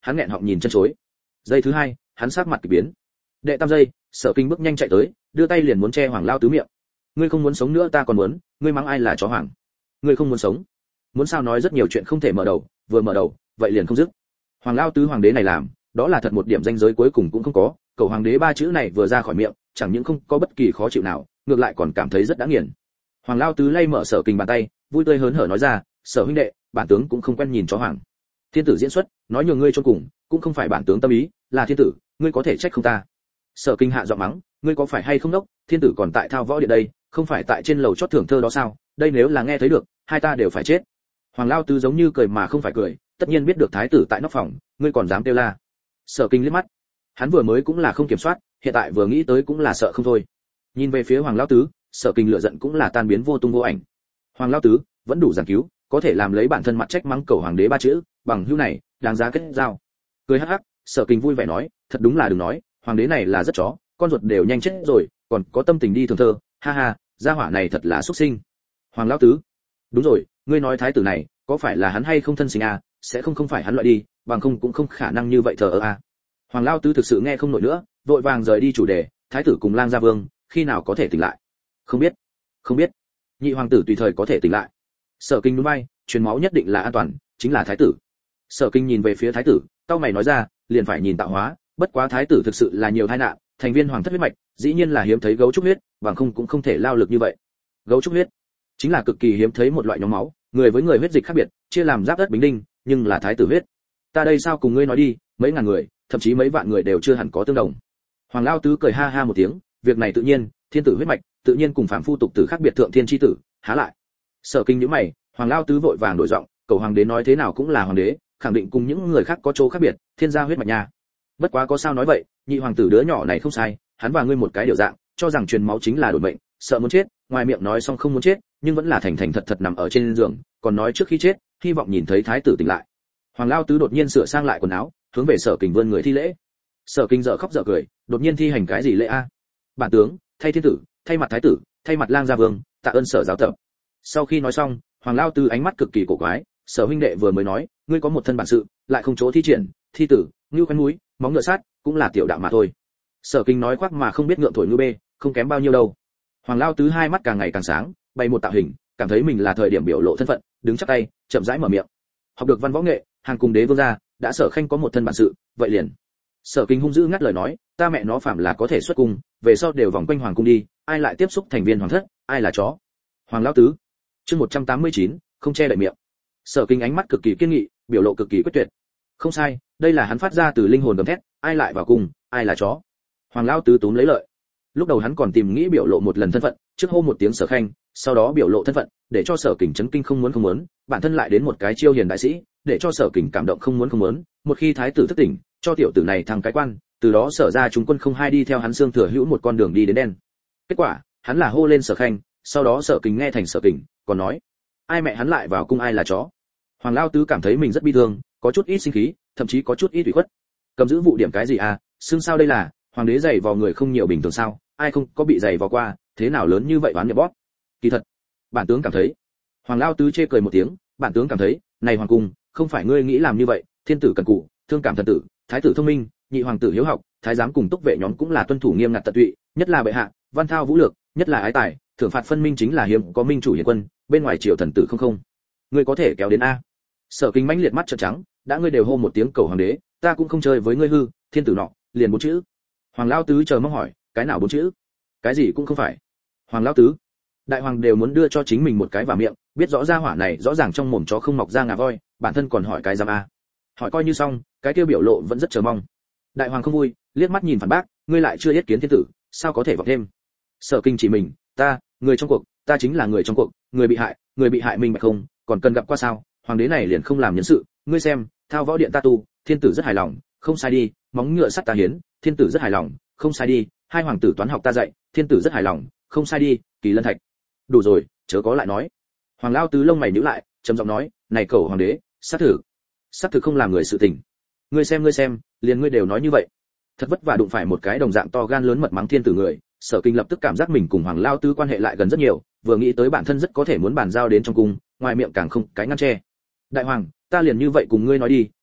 hắn nghẹn họng nhìn chân chối. Giây thứ hai, hắn sắc mặt kỳ biến. Đệ tam giây, Sở Kinh bước nhanh chạy tới, đưa tay liền muốn che Hoàng Lao Tứ miệng. Ngươi không muốn sống nữa ta còn muốn, ngươi mắng ai là chó hoàng? Ngươi không muốn sống? Muốn sao nói rất nhiều chuyện không thể mở đầu, vừa mở đầu, vậy liền không dứt. Hoàng Lao Tứ hoàng đế này làm, đó là thật một điểm danh giới cuối cùng cũng không có, cầu hoàng đế ba chữ này vừa ra khỏi miệng, chẳng những không có bất kỳ khó chịu nào, ngược lại còn cảm thấy rất đã nghiền. Hoàng Lao Tứ lay mở Sở Kinh bàn tay, vui tươi hớn hở nói ra, Sở huynh đệ, bản tướng cũng không quen nhìn chó hoàng. Thiên tử diễn xuất, nói nhường ngươi chôn cùng, cũng không phải bản tướng tâm ý, là thiên tử, ngươi có thể trách không ta. Sở Kinh hạ giọng mắng, ngươi có phải hay không đốc, thiên tử còn tại thao võ điện đây, không phải tại trên lầu chót thưởng thơ đó sao, đây nếu là nghe thấy được, hai ta đều phải chết. Hoàng Lao Tứ giống như cười mà không phải cười, tất nhiên biết được thái tử tại nóc phòng, ngươi còn dám kêu la. Sở Kinh liếc mắt, hắn vừa mới cũng là không kiểm soát, hiện tại vừa nghĩ tới cũng là sợ không thôi. Nhìn về phía Hoàng Lao Tứ, Sở Kinh lửa giận cũng là tan biến vô tung vô ảnh. Hoàng Lao Tứ vẫn đủ giảng cứu, có thể làm lấy bản thân mặt trách mắng cầu hoàng đế ba chữ, bằng hữu này đáng giá kết giao. Cười hắc hắc, Sở Kinh vui vẻ nói, thật đúng là đừng nói, hoàng đế này là rất chó, con ruột đều nhanh chết rồi, còn có tâm tình đi thường thơ, ha ha, gia hỏa này thật là xuất sinh. Hoàng Lão Tứ, đúng rồi, ngươi nói thái tử này, có phải là hắn hay không thân sinh à, sẽ không không phải hắn loại đi, bằng không cũng không khả năng như vậy thờ ơ à. Hoàng Lão Tứ thực sự nghe không nổi nữa, vội vàng rời đi chủ đề, thái tử cùng lang gia vương, khi nào có thể tỉnh lại? Không biết, không biết. Nhị hoàng tử tùy thời có thể tỉnh lại. Sở Kinh núi bay, truyền máu nhất định là an toàn, chính là thái tử. Sở Kinh nhìn về phía thái tử, cao mày nói ra, liền phải nhìn tạo hóa, bất quá thái tử thực sự là nhiều tai nạn, thành viên hoàng thất huyết mạch, dĩ nhiên là hiếm thấy gấu trúc huyết, bằng không cũng không thể lao lực như vậy. Gấu trúc huyết chính là cực kỳ hiếm thấy một loại nhóm máu, người với người huyết dịch khác biệt, chia làm giáp đất bính đinh, nhưng là thái tử huyết. Ta đây sao cùng ngươi nói đi, mấy ngàn người, thậm chí mấy vạn người đều chưa hẳn có tương đồng. Hoàng Lao Tứ cười ha ha một tiếng, việc này tự nhiên, thiên tử huyết mạch, tự nhiên cùng phàm phu tục tử khác biệt thượng thiên chi tử, há lại. Sở Kinh nhíu mày, Hoàng Lao Tứ vội vàng đổi giọng, cầu hoàng đế nói thế nào cũng là hoàng đế, khẳng định cùng những người khác có chỗ khác biệt, thiên gia huyết mạch nha. Bất quá có sao nói vậy, nhị hoàng tử đứa nhỏ này không sai, hắn và ngươi một cái điều dạng, cho rằng truyền máu chính là đổi mệnh, sợ muốn chết, ngoài miệng nói xong không muốn chết, nhưng vẫn là thành thành thật thật nằm ở trên giường, còn nói trước khi chết, hy vọng nhìn thấy thái tử tỉnh lại. Hoàng Lao Tứ đột nhiên sửa sang lại quần áo, hướng về Sở Kinh vươn người thi lễ. Sở Kinh dở khóc dở cười, đột nhiên thi hành cái gì lễ a? Bản tướng, thay thiên tử, thay mặt thái tử, thay mặt lang gia vương, tạ ơn Sở giáo tập. Sau khi nói xong, Hoàng Lao Tứ ánh mắt cực kỳ cổ quái, Sở huynh đệ vừa mới nói, ngươi có một thân bản sự, lại không chỗ thi triển, thi tử, ngưu khoen núi, móng ngựa sát, cũng là tiểu đạo mà thôi. Sở Kinh nói khoác mà không biết ngượng thổi ngưu bê, không kém bao nhiêu đâu. Hoàng Lao Tứ hai mắt càng ngày càng sáng, bày một tạo hình, cảm thấy mình là thời điểm biểu lộ thân phận, đứng chắp tay, chậm rãi mở miệng. Học được văn võ nghệ, hàng cùng đế vương gia, đã Sở Khanh có một thân bản sự, vậy liền. Sở Kinh hung dữ ngắt lời nói, ta mẹ nó phạm là có thể xuất cung, về sau đều vòng quanh hoàng cung đi, ai lại tiếp xúc thành viên hoàng thất, ai là chó. Hoàng Lao Tứ. Chương một trăm tám mươi chín, không che đậy miệng. Sở Kinh ánh mắt cực kỳ kiên nghị, biểu lộ cực kỳ quyết tuyệt. Không sai, đây là hắn phát ra từ linh hồn gầm thét, ai lại vào cung, ai là chó. Hoàng Lao Tứ túm lấy lợi. Lúc đầu hắn còn tìm nghĩ biểu lộ một lần thân phận, trước hô một tiếng Sở Khanh, sau đó biểu lộ thân phận, để cho Sở Kình chấn kinh không muốn không muốn, bản thân lại đến một cái chiêu hiền đại sĩ, để cho Sở Kình cảm động không muốn không muốn, một khi thái tử thức tỉnh, cho tiểu tử này thăng cái quan, từ đó Sở ra chúng quân không hai đi theo hắn xương thừa hữu một con đường đi đến đen. Kết quả, hắn là hô lên Sở Khanh, sau đó Sở Kình nghe thành Sở Kình, còn nói, ai mẹ hắn lại vào cung ai là chó. Hoàng Lao Tứ cảm thấy mình rất bi thương, có chút ít sinh khí, thậm chí có chút ít ủy khuất. Cầm giữ vụ điểm cái gì à, xương sao đây là, hoàng đế giày vò người không nhiều bình thường sao, ai không có bị giày vò qua, thế nào lớn như vậy oán nhập bóp. Kỳ thật, bản tướng cảm thấy. Hoàng Lao Tứ chê cười một tiếng, bản tướng cảm thấy, này hoàng cung, không phải ngươi nghĩ làm như vậy, thiên tử cần cù, thương cảm thần tử, thái tử thông minh, nhị hoàng tử hiếu học, thái giám cùng túc vệ nhóm cũng là tuân thủ nghiêm ngặt tận tụy, nhất là bệ hạ, văn thao vũ lược, nhất là ái tài, thưởng phạt phân minh chính là hiếm có minh chủ hiền quân, bên ngoài triều thần tử không không. Ngươi có thể kéo đến a. Sở Kinh mãnh liệt mắt trợn trắng, đã ngươi đều hô một tiếng cầu hoàng đế, ta cũng không chơi với ngươi hư, thiên tử nọ, liền bốn chữ. Hoàng Lao Tứ chờ mong hỏi, cái nào bốn chữ? Cái gì cũng không phải. Hoàng Lao Tứ, đại hoàng đều muốn đưa cho chính mình một cái vào miệng, biết rõ ra hỏa này rõ ràng trong mồm chó không mọc ra ngà voi, bản thân còn hỏi cái giam a. Hỏi coi như xong, cái kia biểu lộ vẫn rất chờ mong. Đại hoàng không vui, liếc mắt nhìn phản bác, ngươi lại chưa yết kiến thiên tử, sao có thể vọng thêm? Sở Kinh chỉ mình, ta, người trong cuộc, ta chính là người trong cuộc, người bị hại, người bị hại minh bạch không, còn cần gặp qua sao? Hoàng đế này liền không làm nhân sự, ngươi xem, thao võ điện ta tu, thiên tử rất hài lòng, không sai đi, móng ngựa sắt ta hiến, thiên tử rất hài lòng, không sai đi, hai hoàng tử toán học ta dạy, thiên tử rất hài lòng, không sai đi, kỳ lân thạch. Đủ rồi, chớ có lại nói. Hoàng Lao Tứ lông mày nhíu lại, trầm giọng nói, này cầu hoàng đế, sát thử, sát thử không làm người sự tình. Ngươi xem ngươi xem, liền ngươi đều nói như vậy. Thật vất vả đụng phải một cái đồng dạng to gan lớn mật mắng thiên tử người, Sở Kinh lập tức cảm giác mình cùng Hoàng Lao Tứ quan hệ lại gần rất nhiều, vừa nghĩ tới bản thân rất có thể muốn bàn giao đến trong cung, ngoài miệng càng không cái ngăn che. Đại hoàng, ta liền như vậy cùng ngươi nói đi,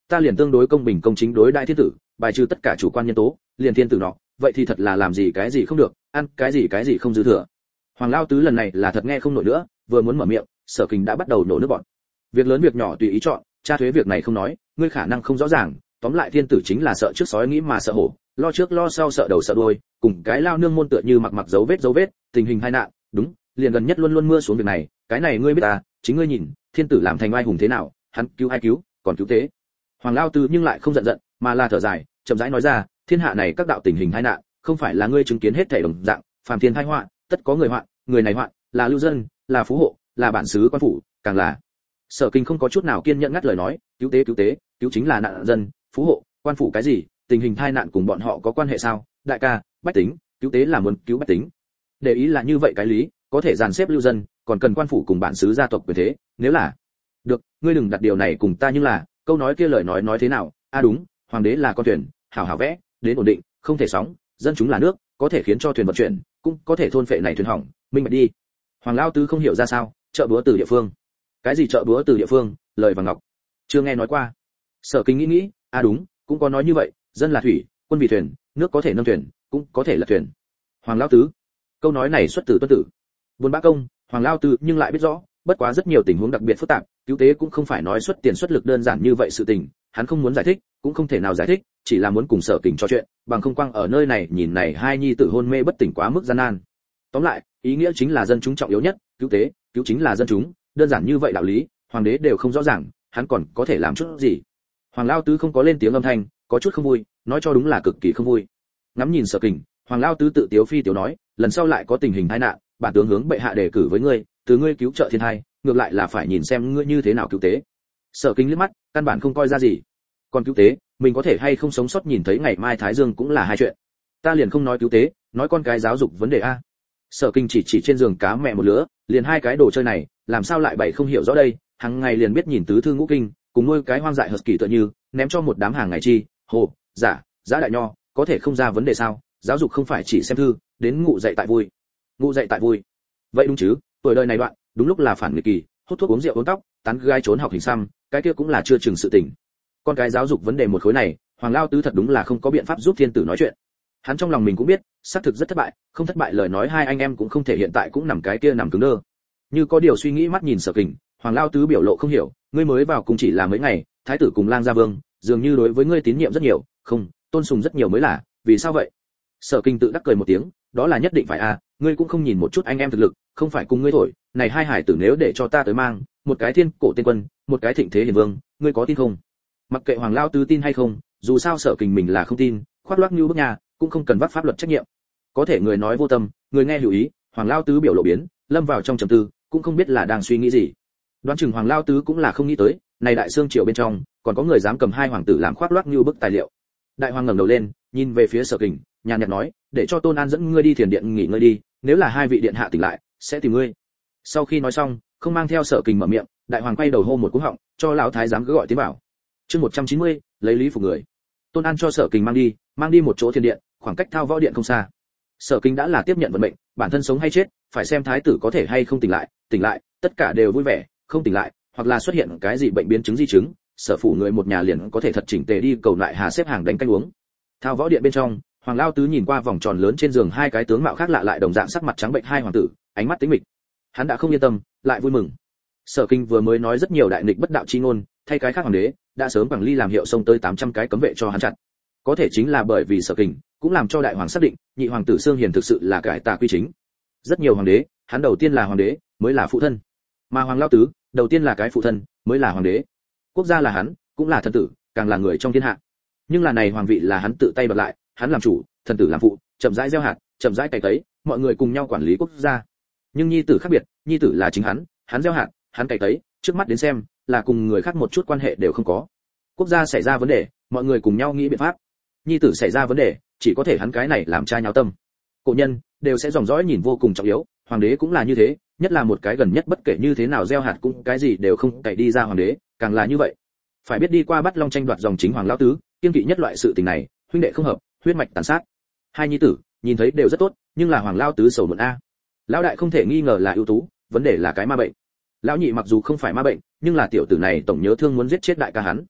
ta liền tương đối công bình công chính đối đại thiên tử, bài trừ tất cả chủ quan nhân tố, liền thiên tử nọ, vậy thì thật là làm gì cái gì không được, ăn cái gì cái gì không dư thừa. Hoàng Lao Tứ lần này là thật nghe không nổi nữa, vừa muốn mở miệng, Sở Kình đã bắt đầu nổ nước bọt. Việc lớn việc nhỏ tùy ý chọn, tra thuế việc này không nói, ngươi khả năng không rõ ràng, tóm lại thiên tử chính là sợ trước sói nghĩ mà sợ hổ, lo trước lo sau sợ đầu sợ đuôi, cùng cái lao nương môn tựa như mặc mặc dấu vết dấu vết, tình hình hai nạn, đúng, liền gần nhất luôn luôn mưa xuống việc này, cái này ngươi biết à, chính ngươi nhìn, thiên tử làm thành oai hùng thế nào, hắn cứu ai cứu, còn cứu tế. Hoàng Lao Tứ nhưng lại không giận giận, mà là thở dài, chậm rãi nói ra, thiên hạ này các đạo tình hình hai nạn, không phải là ngươi chứng kiến hết thảy đồng dạng, phàm thiên tai họa, tất có người họa, người này họa, là lưu dân, là phú hộ, là bản xứ quan phủ, càng là. Sở Kinh không có chút nào kiên nhẫn ngắt lời nói, cứu tế cứu tế, cứu chính là nạn dân, phú hộ, quan phủ cái gì, tình hình tai nạn cùng bọn họ có quan hệ sao? Đại ca, bách tính, cứu tế là muốn cứu bách tính. Để ý là như vậy cái lý, có thể dàn xếp lưu dân, còn cần quan phủ cùng bản xứ gia tộc quyền thế, nếu là được, ngươi đừng đặt điều này cùng ta, nhưng là, câu nói kia lời nói nói thế nào? A à đúng, hoàng đế là con thuyền, hảo hảo vẽ, đến ổn định, không thể sóng, dân chúng là nước, có thể khiến cho thuyền vận chuyển, cũng có thể thôn phệ này thuyền hỏng, minh bạch đi. Hoàng Lao Tứ không hiểu ra sao, chợ búa từ địa phương. Cái gì chợ búa từ địa phương, lời vàng ngọc. Chưa nghe nói qua. Sở Kinh nghĩ nghĩ, à đúng, cũng có nói như vậy, dân là thủy, quân vì thuyền, nước có thể nâng thuyền, cũng có thể là thuyền. Hoàng Lao Tứ. Câu nói này xuất từ Tuân Tử. Buôn Bá Công, Hoàng Lao Tứ nhưng lại biết rõ, bất quá rất nhiều tình huống đặc biệt phức tạp, cứu tế cũng không phải nói xuất tiền xuất lực đơn giản như vậy sự tình, hắn không muốn giải thích, cũng không thể nào giải thích, chỉ là muốn cùng Sở Kình trò chuyện, bằng không quang ở nơi này nhìn này hai nhi tử hôn mê bất tỉnh quá mức gian nan. Tóm lại, ý nghĩa chính là dân chúng trọng yếu nhất, cứu tế, cứu chính là dân chúng, đơn giản như vậy đạo lý, hoàng đế đều không rõ ràng, hắn còn có thể làm chút gì. Hoàng Lao Tứ không có lên tiếng âm thanh, có chút không vui, nói cho đúng là cực kỳ không vui. Ngắm nhìn Sở Kình, Hoàng Lao Tứ tự tiếu phi tiếu nói, lần sau lại có tình hình tai nạn, bản tướng hướng bệ hạ đề cử với ngươi, từ ngươi cứu trợ thiên tai, ngược lại là phải nhìn xem ngươi như thế nào cứu tế. Sở Kình liếc mắt, căn bản không coi ra gì. Còn cứu tế, mình có thể hay không sống sót nhìn thấy ngày mai thái dương cũng là hai chuyện. Ta liền không nói cứu tế, nói con cái giáo dục vấn đề a. Sở Kinh chỉ chỉ trên giường cá mẹ một lứa, liền hai cái đồ chơi này, làm sao lại bày không hiểu rõ đây, hàng ngày liền biết nhìn tứ thư ngũ kinh, cùng nuôi cái hoang dại hợp kỳ tựa như, ném cho một đám hàng ngày chi, hồ, giả, giá đại nho, có thể không ra vấn đề sao? Giáo dục không phải chỉ xem thư, đến ngụ dạy tại vui. Ngụ dạy tại vui. Vậy đúng chứ, tuổi đời này đoạn, đúng lúc là phản nghịch kỳ, hút thuốc uống rượu uống tóc, tán gái trốn học hình xăm, cái kia cũng là chưa chừng sự tình. Con cái giáo dục vấn đề một khối này, Hoàng Lao Tứ thật đúng là không có biện pháp giúp thiên tử nói chuyện. Hắn trong lòng mình cũng biết, xác thực rất thất bại, không thất bại lời nói hai anh em cũng không thể hiện tại cũng nằm cái kia nằm cứng đơ. Như có điều suy nghĩ mắt nhìn Sở Kình, Hoàng Lao Tứ biểu lộ không hiểu, ngươi mới vào cùng chỉ là mấy ngày, thái tử cùng lang gia vương, dường như đối với ngươi tín nhiệm rất nhiều, không, tôn sùng rất nhiều mới là, vì sao vậy? Sở Kình tự đắc cười một tiếng, đó là nhất định phải à, ngươi cũng không nhìn một chút anh em thực lực, không phải cùng ngươi thổi, này hai hải tử nếu để cho ta tới mang, một cái thiên cổ tiên quân, một cái thịnh thế hiền vương, ngươi có tin không? Mặc kệ Hoàng Lao Tứ tin hay không, dù sao Sở Kình mình là không tin, khoác loác như bước nhà, cũng không cần vác pháp luật trách nhiệm. Có thể người nói vô tâm, người nghe hữu ý, Hoàng Lao Tứ biểu lộ biến, lâm vào trong trầm tư, cũng không biết là đang suy nghĩ gì. Đoán chừng Hoàng Lao Tứ cũng là không nghĩ tới, này đại xương triều bên trong, còn có người dám cầm hai hoàng tử làm khoác loác như bức tài liệu. Đại hoàng ngẩng đầu lên, nhìn về phía Sở Kình, nhàn nhạt nói, để cho Tôn An dẫn ngươi đi thiền điện nghỉ ngơi đi, nếu là hai vị điện hạ tỉnh lại, sẽ tìm ngươi. Sau khi nói xong, không mang theo Sở Kình mở miệng, đại hoàng quay đầu hô một cú họng, cho lão thái giám cứ gọi tiến vào. Chương một trăm chín mươi, lấy lý phục người. Tôn An cho Sở Kình mang đi, mang đi một chỗ thiền điện, khoảng cách thao võ điện không xa. Sở Kình đã là tiếp nhận vận mệnh, bản thân sống hay chết, phải xem thái tử có thể hay không tỉnh lại, tỉnh lại, tất cả đều vui vẻ, không tỉnh lại, hoặc là xuất hiện cái gì bệnh biến chứng di chứng, Sở phủ người một nhà liền có thể thật chỉnh tề đi cầu lại hà xếp hàng đánh canh uống. Thao võ điện bên trong, Hoàng Lao Tứ nhìn qua vòng tròn lớn trên giường hai cái tướng mạo khác lạ lại đồng dạng sắc mặt trắng bệnh hai hoàng tử, ánh mắt tĩnh mịch. Hắn đã không yên tâm, lại vui mừng. Sở Kình vừa mới nói rất nhiều đại nghịch bất đạo chi ngôn, thay cái khác hoàng đế, đã sớm bằng ly làm hiệu xông tới tám trăm cái cấm vệ cho hắn chặt. Có thể chính là bởi vì Sở Kình, cũng làm cho đại hoàng xác định, nhị hoàng tử Sương Hiền thực sự là cải tà quy chính. Rất nhiều hoàng đế, hắn đầu tiên là hoàng đế, mới là phụ thân. Mà Hoàng Lao Tứ, đầu tiên là cái phụ thân, mới là hoàng đế. Quốc gia là hắn, cũng là thần tử, càng là người trong thiên hạ. Nhưng là này hoàng vị là hắn tự tay bật lại, hắn làm chủ, thần tử làm phụ, chậm rãi gieo hạt, chậm rãi cày cấy, mọi người cùng nhau quản lý quốc gia. Nhưng nhi tử khác biệt, nhi tử là chính hắn, hắn gieo hạt, hắn cày cấy, trước mắt đến xem, là cùng người khác một chút quan hệ đều không có. Quốc gia xảy ra vấn đề, mọi người cùng nhau nghĩ biện pháp. Nhi tử xảy ra vấn đề, chỉ có thể hắn cái này làm cha nháo tâm. Cổ nhân đều sẽ dòng dõi nhìn vô cùng trọng yếu, hoàng đế cũng là như thế, nhất là một cái gần nhất bất kể như thế nào gieo hạt cũng cái gì đều không cày đi ra hoàng đế, càng là như vậy. Phải biết đi qua bắt long tranh đoạt dòng chính Hoàng Lão Tứ, kiên kỵ nhất loại sự tình này, huynh đệ không hợp, huyết mạch tàn sát. Hai nhi tử, nhìn thấy đều rất tốt, nhưng là Hoàng Lão Tứ sầu muộn a. Lão đại không thể nghi ngờ là ưu tú, vấn đề là cái ma bệnh. Lão nhị mặc dù không phải ma bệnh, nhưng là tiểu tử này tổng nhớ thương muốn giết chết đại ca hắn.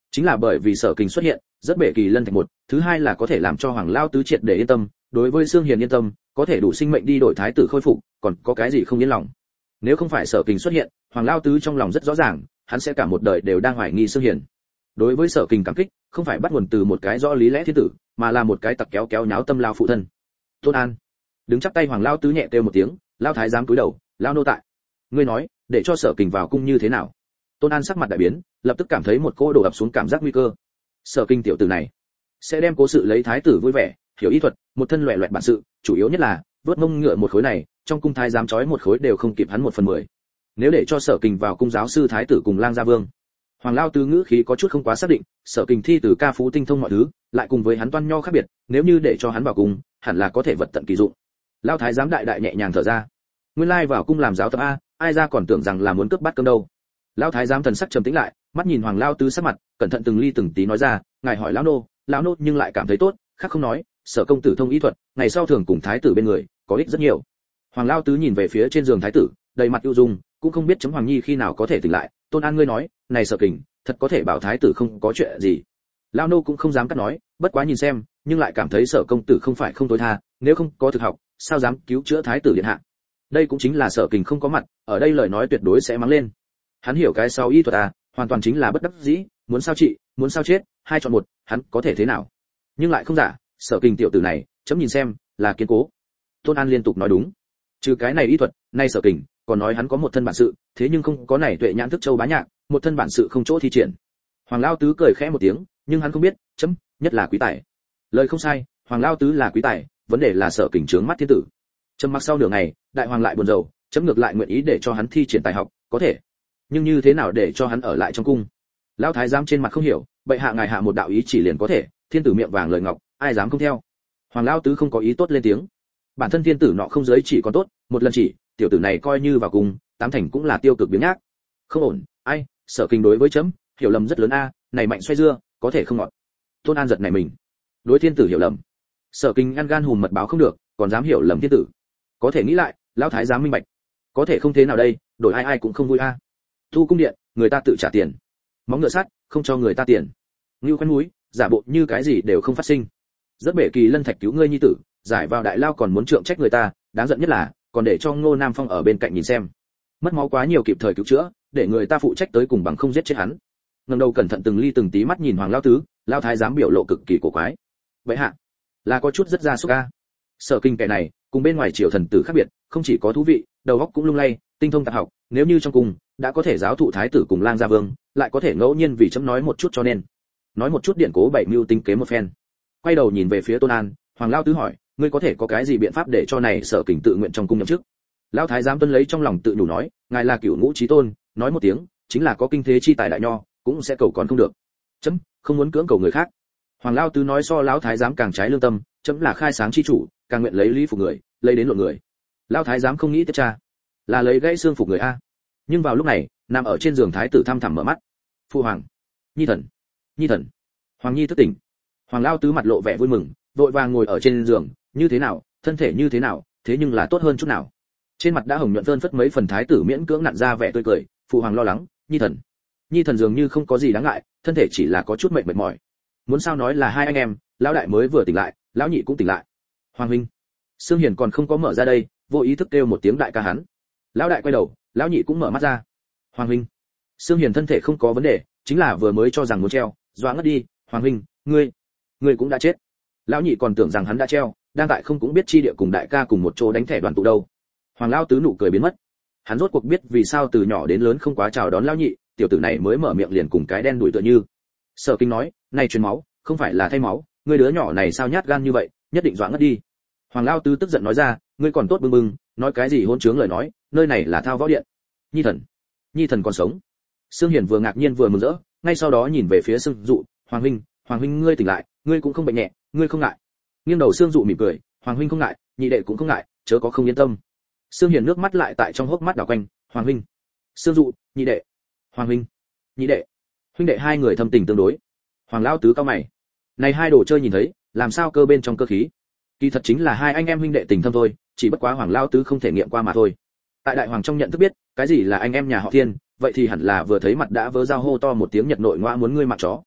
chính là bởi vì Sở Kình xuất hiện, rất bể kỳ lân thạch một, thứ hai là có thể làm cho Hoàng lao tứ triệt để yên tâm, đối với Sương Hiền yên tâm, có thể đủ sinh mệnh đi đổi thái tử khôi phục, còn có cái gì không yên lòng. Nếu không phải Sở Kình xuất hiện, Hoàng lao tứ trong lòng rất rõ ràng, hắn sẽ cả một đời đều đang hoài nghi Sương Hiền. Đối với Sở Kình cảm kích, không phải bắt nguồn từ một cái rõ lý lẽ thiên tử, mà là một cái tặc kéo kéo nháo tâm lao phụ thân. Tôn An, đứng chắp tay Hoàng lao tứ nhẹ kêu một tiếng, lao thái giám cúi đầu, lao nô tại. Ngươi nói, để cho Sở Kình vào cung như thế nào? Tôn An sắc mặt đại biến, lập tức cảm thấy một cỗ đổ ập xuống cảm giác nguy cơ. Sở Kình tiểu tử này sẽ đem cố sự lấy thái tử vui vẻ, hiểu y thuật, một thân loẻ loẹt bản sự, chủ yếu nhất là vớt mông ngựa một khối này, trong cung thái giám chói một khối đều không kịp hắn một phần mười. Nếu để cho Sở Kình vào cung giáo sư thái tử cùng lang gia vương, Hoàng lao tứ ngữ khí có chút không quá xác định, Sở Kình thi từ ca phú tinh thông mọi thứ, lại cùng với hắn toan nho khác biệt, nếu như để cho hắn vào cung, hẳn là có thể vật tận kỳ dụng. Lao thái giám đại đại nhẹ nhàng thở ra. Nguyên lai vào cung làm giáo tập a, ai ra còn tưởng rằng là muốn cướp bát cơm đâu. Lão thái giám thần sắc trầm tĩnh lại, mắt nhìn Hoàng lao tứ sắc mặt, cẩn thận từng ly từng tí nói ra, ngài hỏi lão nô, lão nô nhưng lại cảm thấy tốt, khác không nói, Sở công tử thông y thuật, ngày sau thường cùng thái tử bên người, có ích rất nhiều. Hoàng lao tứ nhìn về phía trên giường thái tử, đầy mặt ưu dung, cũng không biết chấm Hoàng nhi khi nào có thể tỉnh lại. Tôn An ngươi nói, này Sở Kình, thật có thể bảo thái tử không có chuyện gì. Lão nô cũng không dám cắt nói, bất quá nhìn xem, nhưng lại cảm thấy Sở công tử không phải không tối tha, nếu không có thực học, sao dám cứu chữa thái tử điện hạ. Đây cũng chính là Sở Kình không có mặt, ở đây lời nói tuyệt đối sẽ mắng lên. Hắn hiểu cái sau y thuật à, hoàn toàn chính là bất đắc dĩ, muốn sao trị, muốn sao chết, hai chọn một, hắn có thể thế nào? Nhưng lại không giả, Sở Kình tiểu tử này, chấm nhìn xem, là kiên cố. Tôn An liên tục nói đúng. Trừ cái này y thuật, nay Sở Kình, còn nói hắn có một thân bản sự, thế nhưng không có này tuệ nhãn thức châu bá nhạc, một thân bản sự không chỗ thi triển. Hoàng lao tứ cười khẽ một tiếng, nhưng hắn không biết, chấm, nhất là quý tài. Lời không sai, Hoàng lao tứ là quý tài, vấn đề là Sở Kình trướng mắt thiên tử. Trầm mặc sau nửa ngày, đại hoàng lại buồn rầu, chấm ngược lại nguyện ý để cho hắn thi triển tài học, có thể. Nhưng như thế nào để cho hắn ở lại trong cung? Lão thái giám trên mặt không hiểu, bệ hạ ngài hạ một đạo ý chỉ liền có thể, thiên tử miệng vàng lời ngọc, ai dám không theo. Hoàng lao tứ không có ý tốt lên tiếng. Bản thân thiên tử nọ không giới chỉ còn tốt, một lần chỉ, tiểu tử này coi như vào cung, tám thành cũng là tiêu cực biếng nhác. Không ổn, ai, Sở Kình đối với chấm, hiểu lầm rất lớn a, này mạnh xoay dưa, có thể không ngọt. Tôn An giật này mình. Đối thiên tử hiểu lầm. Sở Kình ăn gan hùm mật báo không được, còn dám hiểu lầm thiên tử. Có thể nghĩ lại, lão thái giám minh bạch. Có thể không thế nào đây, đổi ai ai cũng không vui a. Thu cung điện, người ta tự trả tiền. Móng ngựa sắt, không cho người ta tiền. Ngưu khoen núi, giả bộ như cái gì đều không phát sinh. Rất bể kỳ lân thạch cứu ngươi nhi tử, giải vào đại lao còn muốn trượng trách người ta, đáng giận nhất là, còn để cho Ngô Nam Phong ở bên cạnh nhìn xem. Mất máu quá nhiều kịp thời cứu chữa, để người ta phụ trách tới cùng bằng không giết chết hắn. Ngẩng đầu cẩn thận từng ly từng tí mắt nhìn Hoàng lao tứ, lao thái giám biểu lộ cực kỳ cổ quái. Vậy hạ, là có chút rất ra súc a. Sở Kình kẻ này, cùng bên ngoài triều thần tử khác biệt, không chỉ có thú vị, đầu óc cũng lung lay, tinh thông tạp học, nếu như trong cung đã có thể giáo thụ thái tử cùng lang gia vương, lại có thể ngẫu nhiên vì chấm nói một chút cho nên, nói một chút điện cố bảy mưu tính kế một phen. Quay đầu nhìn về phía Tôn An, Hoàng lao tứ hỏi, ngươi có thể có cái gì biện pháp để cho này Sở Kình tự nguyện trong cung nhậm chức? Lão thái giám tuân lấy trong lòng tự nhủ nói, ngài là cửu ngũ chí tôn, nói một tiếng, chính là có kinh thế chi tài đại nho, cũng sẽ cầu còn không được. Chấm không muốn cưỡng cầu người khác. Hoàng lao tứ nói so lão thái giám càng trái lương tâm, chấm là khai sáng chi chủ, càng nguyện lấy lý phục người, lấy đến lộn người. Lão thái giám không nghĩ tiếp tra, là lấy gãy xương phục người a. Nhưng vào lúc này, nằm ở trên giường thái tử thăm thẳm mở mắt. Phu hoàng, nhi thần, nhi thần. Hoàng nhi thức tỉnh. Hoàng lao tứ mặt lộ vẻ vui mừng, vội vàng ngồi ở trên giường, như thế nào, thân thể như thế nào, thế nhưng là tốt hơn chút nào. Trên mặt đã hồng nhuận phơn phất mấy phần thái tử miễn cưỡng nặn ra vẻ tươi cười, phụ hoàng lo lắng, nhi thần. Nhi thần dường như không có gì đáng ngại, thân thể chỉ là có chút mệt mệt mỏi. Muốn sao nói là hai anh em, lão đại mới vừa tỉnh lại, lão nhị cũng tỉnh lại. Hoàng huynh. Sương Hiền còn không có mở ra đây, vô ý thức kêu một tiếng đại ca hắn. Lão đại quay đầu, lão nhị cũng mở mắt ra. Hoàng huynh. Sương Hiền thân thể không có vấn đề, chính là vừa mới cho rằng muốn treo, doa ngất đi. Hoàng huynh, ngươi, ngươi cũng đã chết. Lão nhị còn tưởng rằng hắn đã treo, đang tại không cũng biết chi địa cùng đại ca cùng một chỗ đánh thẻ đoàn tụ đâu. Hoàng lao tứ nụ cười biến mất. Hắn rốt cuộc biết vì sao từ nhỏ đến lớn không quá chào đón lão nhị, tiểu tử này mới mở miệng liền cùng cái đen đuổi tựa như. Sở Kinh nói, này truyền máu, không phải là thay máu, ngươi đứa nhỏ này sao nhát gan như vậy, nhất định dọa ngất đi. Hoàng lao tứ tức giận nói ra, ngươi còn tốt bưng bưng, nói cái gì hỗn trướng lời nói, nơi này là thao võ điện. Nhi thần, nhi thần còn sống. Sương Hiền vừa ngạc nhiên vừa mừng rỡ, ngay sau đó nhìn về phía Sương Dụ, Hoàng huynh, Hoàng huynh ngươi tỉnh lại, ngươi cũng không bệnh nhẹ, ngươi không ngại. Nghiêng đầu Sương Dụ mỉm cười, Hoàng huynh không ngại, nhị đệ cũng không ngại, chớ có không yên tâm. Sương Hiền nước mắt lại tại trong hốc mắt đảo quanh, Hoàng huynh, Sương Dụ, nhị đệ, Hoàng huynh, nhị đệ, huynh đệ hai người thâm tình tương đối. Hoàng lão tứ cao mày, này hai đồ chơi nhìn thấy, làm sao cơ bên trong cơ khí? Kỳ thật chính là hai anh em huynh đệ tình thâm thôi, chỉ bất quá Hoàng lão tứ không thể nghiệm qua mà thôi. Tại đại hoàng trong nhận thức biết, cái gì là anh em nhà họ Thiên, vậy thì hẳn là vừa thấy mặt đã vớ dao hô to một tiếng Nhật nội ngoa muốn ngươi mặc chó.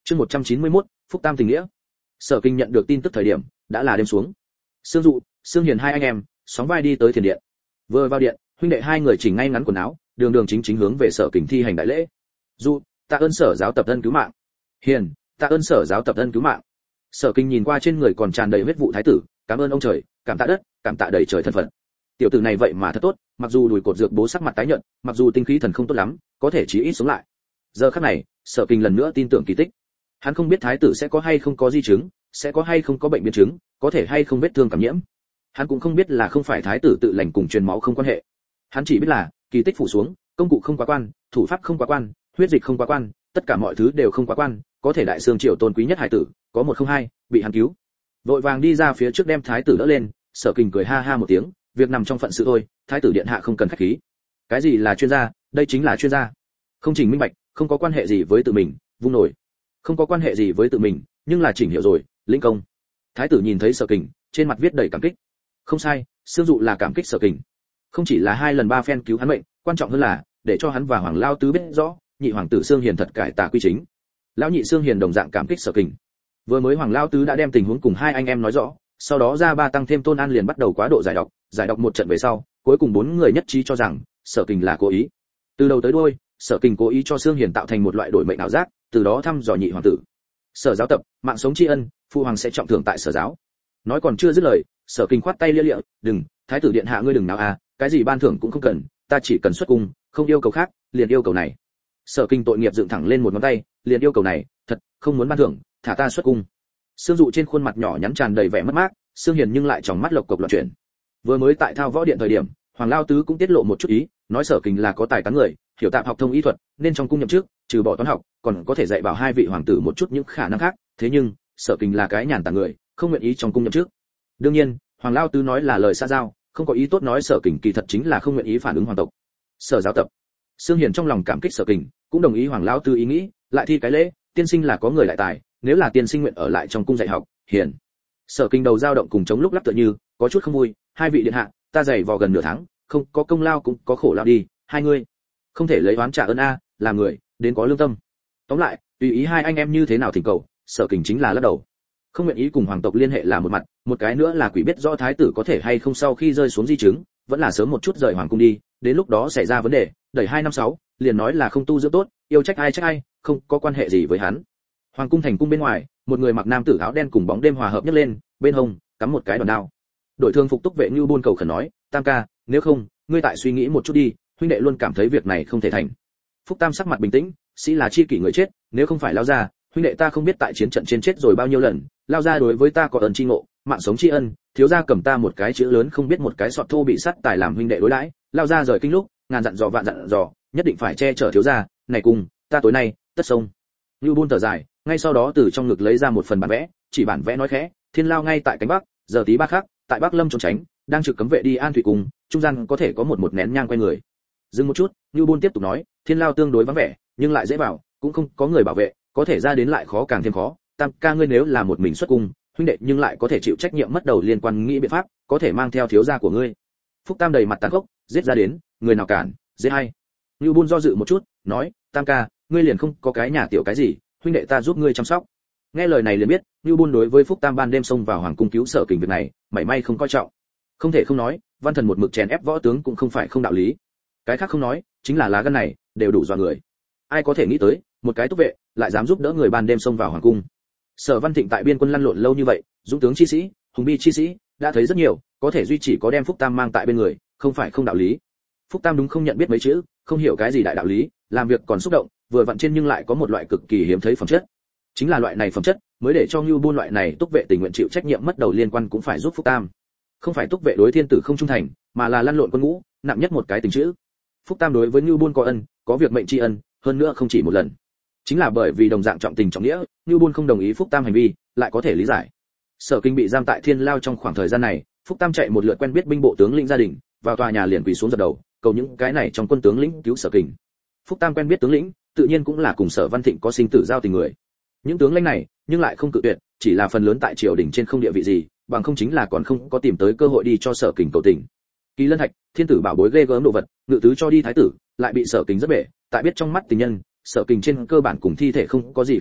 Chương một trăm chín mươi mốt, Phúc Tam tình nghĩa. Sở Kinh nhận được tin tức thời điểm, đã là đêm xuống. Sương Dụ, Sương Hiền hai anh em, sóng vai đi tới thiền điện. Vừa vào điện, huynh đệ hai người chỉnh ngay ngắn quần áo, đường đường chính chính hướng về Sở Kinh thi hành đại lễ. Dụ, tạ ơn Sở giáo tập thân cứu mạng. Hiền, tạ ơn Sở giáo tập thân cứu mạng. Sở Kinh nhìn qua trên người còn tràn đầy huyết vụ thái tử, cảm ơn ông trời, cảm tạ đất, cảm tạ đầy trời thân phận. Tiểu tử này vậy mà thật tốt, mặc dù đùi cột dược bố sắc mặt tái nhợt, mặc dù tinh khí thần không tốt lắm, có thể chí ít sống lại. Giờ khắc này, Sở Kinh lần nữa tin tưởng kỳ tích. Hắn không biết thái tử sẽ có hay không có di chứng, sẽ có hay không có bệnh biến chứng, có thể hay không vết thương cảm nhiễm. Hắn cũng không biết là không phải thái tử tự lành cùng truyền máu không quan hệ. Hắn chỉ biết là kỳ tích phủ xuống, công cụ không quá quan, thủ pháp không quá quan, huyết dịch không quá quan, tất cả mọi thứ đều không quá quan, có thể đại xương triều tôn quý nhất hải tử, có một không hai, bị hắn cứu. Vội vàng đi ra phía trước đem thái tử đỡ lên, Sở Kinh cười ha ha một tiếng, việc nằm trong phận sự thôi, thái tử điện hạ không cần khách khí. Cái gì là chuyên gia, đây chính là chuyên gia. Không chỉnh minh bạch, không có quan hệ gì với tự mình, vung nổi. Không có quan hệ gì với tự mình, nhưng là chỉnh hiểu rồi, lĩnh công. Thái tử nhìn thấy Sở Kinh, trên mặt viết đầy cảm kích. Không sai, Sương Dụ là cảm kích Sở Kinh. Không chỉ là hai lần ba phen cứu hắn mệnh, quan trọng hơn là để cho hắn và Hoàng Lao Tứ biết rõ, nhị hoàng tử Sương Hiền thật cải tà quy chính. Lão nhị Sương Hiền đồng dạng cảm kích Sở Kinh. Vừa mới Hoàng Lao Tứ đã đem tình huống cùng hai anh em nói rõ, sau đó ra ba tăng thêm Tôn An liền bắt đầu quá độ giải độc, giải độc một trận về sau, cuối cùng bốn người nhất trí cho rằng Sở Kinh là cố ý. Từ đầu tới đuôi, Sở Kinh cố ý cho Sương Hiền tạo thành một loại đổi mệnh ảo giác, từ đó thăm dò nhị hoàng tử. Sở giáo tập, mạng sống tri ân, phụ hoàng sẽ trọng thưởng tại Sở giáo. Nói còn chưa dứt lời, Sở Kinh khoát tay lia lịa, đừng, thái tử điện hạ ngươi đừng nào à, cái gì ban thưởng cũng không cần, ta chỉ cần xuất cung, không yêu cầu khác, liền yêu cầu này. Sở Kinh tội nghiệp dựng thẳng lên một ngón tay, liền yêu cầu này, thật, không muốn ban thưởng, thả ta xuất cung. Sương Dụ trên khuôn mặt nhỏ nhắn tràn đầy vẻ mất mát, Sương Hiền nhưng lại tròng mắt lộc cộc loạn chuyển. Vừa mới tại thao võ điện thời điểm, Hoàng Lao Tứ cũng tiết lộ một chút ý, nói Sở Kinh là có tài cán người, hiểu tạm học thông y thuật, nên trong cung nhậm chức, trừ bỏ toán học, còn có thể dạy bảo hai vị hoàng tử một chút những khả năng khác, thế nhưng, Sở Kinh là cái nhàn tản người, không nguyện ý trong cung nhậm chức. Đương nhiên, Hoàng Lao Tứ nói là lời xa giao, không có ý tốt nói Sở Kinh kỳ thật chính là không nguyện ý phản ứng hoàng tộc. Sở giáo tập, Sương Hiền trong lòng cảm kích Sở Kinh, cũng đồng ý Hoàng Lao Tứ ý nghĩ, lại thi cái lễ, tiên sinh là có người lại tài, nếu là tiên sinh nguyện ở lại trong cung dạy học, hiền. Sở Kinh đầu dao động cùng chống lúc lắc tựa như, có chút không vui, hai vị điện hạ, ta dày vò gần nửa tháng, không có công lao cũng có khổ lao đi, hai ngươi không thể lấy oán trả ơn a, làm người đến có lương tâm. Tóm lại, tùy ý hai anh em như thế nào thỉnh cầu, Sở Kinh chính là lắc đầu. Không nguyện ý cùng hoàng tộc liên hệ là một mặt, một cái nữa là quỷ biết rõ thái tử có thể hay không sau khi rơi xuống di chứng, vẫn là sớm một chút rời hoàng cung đi, đến lúc đó xảy ra vấn đề, đẩy hai năm sáu, liền nói là không tu dưỡng tốt, yêu trách ai trách ai, không có quan hệ gì với hắn. Hoàng cung thành cung bên ngoài, một người mặc nam tử áo đen cùng bóng đêm hòa hợp nhất lên, bên hông cắm một cái đòn đao. Đội thương phục túc vệ Như Buôn cầu khẩn nói, Tam ca, nếu không, ngươi tại suy nghĩ một chút đi, huynh đệ luôn cảm thấy việc này không thể thành. Phúc Tam sắc mặt bình tĩnh, sĩ là chi kỷ người chết, nếu không phải lao ra, huynh đệ ta không biết tại chiến trận trên chết rồi bao nhiêu lần, lao ra đối với ta có ơn chi ngộ, mạng sống tri ân, thiếu gia cầm ta một cái chữ lớn không biết một cái sọt thô bị sắt tài làm huynh đệ đối đãi, lao ra rời kinh lúc, ngàn dặn dò vạn dặn dò, nhất định phải che chở thiếu gia, này cùng, ta tối nay, tất sông. Như Buôn thở dài, ngay sau đó từ trong ngực lấy ra một phần bản vẽ, chỉ bản vẽ nói khẽ, thiên lao ngay tại cánh bắc, giờ tí ba khác, tại bắc lâm trốn tránh, đang trực cấm vệ đi an thủy cùng, trung gian có thể có một một nén nhang quay người. Dừng một chút, Như Buôn tiếp tục nói, thiên lao tương đối vắng vẻ, nhưng lại dễ vào, cũng không có người bảo vệ, có thể ra đến lại khó càng thêm khó. Tam ca ngươi nếu là một mình xuất cung, huynh đệ nhưng lại có thể chịu trách nhiệm mất đầu liên quan nghĩ biện pháp, có thể mang theo thiếu gia của ngươi. Phúc Tam đầy mặt tàn khốc, giết ra đến, người nào cản, giết hay. Như Buôn do dự một chút, nói, Tam ca, ngươi liền không có cái nhà tiểu cái gì, huynh đệ ta giúp ngươi chăm sóc. Nghe lời này liền biết, Như Buôn đối với Phúc Tam ban đêm xông vào hoàng cung cứu Sở Kinh việc này, mảy may không coi trọng. Không thể không nói, Văn Thần một mực chèn ép võ tướng cũng không phải không đạo lý. Cái khác không nói, chính là lá gan này, đều đủ dọa người. Ai có thể nghĩ tới, một cái túc vệ lại dám giúp đỡ người ban đêm xông vào hoàng cung. Sở Văn Thịnh tại biên quân lăn lộn lâu như vậy, dũng tướng chi sĩ, hùng bi chi sĩ, đã thấy rất nhiều, có thể duy trì có đem Phúc Tam mang tại bên người, không phải không đạo lý. Phúc Tam đúng không nhận biết mấy chữ, không hiểu cái gì đại đạo lý, làm việc còn xúc động, vừa vặn trên nhưng lại có một loại cực kỳ hiếm thấy phẩm chất. Chính là loại này phẩm chất, mới để cho Ngưu Buôn loại này túc vệ tình nguyện chịu trách nhiệm mất đầu liên quan cũng phải giúp Phúc Tam. Không phải túc vệ đối thiên tử không trung thành, mà là lăn lộn quân ngũ, nặng nhất một cái tình chữ. Phúc Tam đối với Ngưu Buôn có ân, có việc mệnh tri ân, hơn nữa không chỉ một lần. Chính là bởi vì đồng dạng trọng tình trọng nghĩa, Ngưu Buôn không đồng ý Phúc Tam hành vi, lại có thể lý giải. Sở Kinh bị giam tại Thiên Lao trong khoảng thời gian này, Phúc Tam chạy một lượt quen biết binh bộ tướng lĩnh gia đình, vào tòa nhà liền quỳ xuống dập đầu, cầu những cái này trong quân tướng lĩnh cứu Sở Kinh. Phúc Tam quen biết tướng lĩnh, tự nhiên cũng là cùng Sở Văn Thịnh có sinh tử giao tình người. Những tướng lãnh này, nhưng lại không cự tuyệt, chỉ là phần lớn tại triều đình trên không địa vị gì, bằng không chính là còn không có tìm tới cơ hội đi cho Sở Kinh cầu tình. Kỳ Lân Thạch, thiên tử bảo bối ghê gớm đồ vật, ngự tứ cho đi thái tử, lại bị Sở Kinh rất bể, tại biết trong mắt tình nhân, Sở Kinh trên cơ bản cùng thi thể không có gì khác biệt,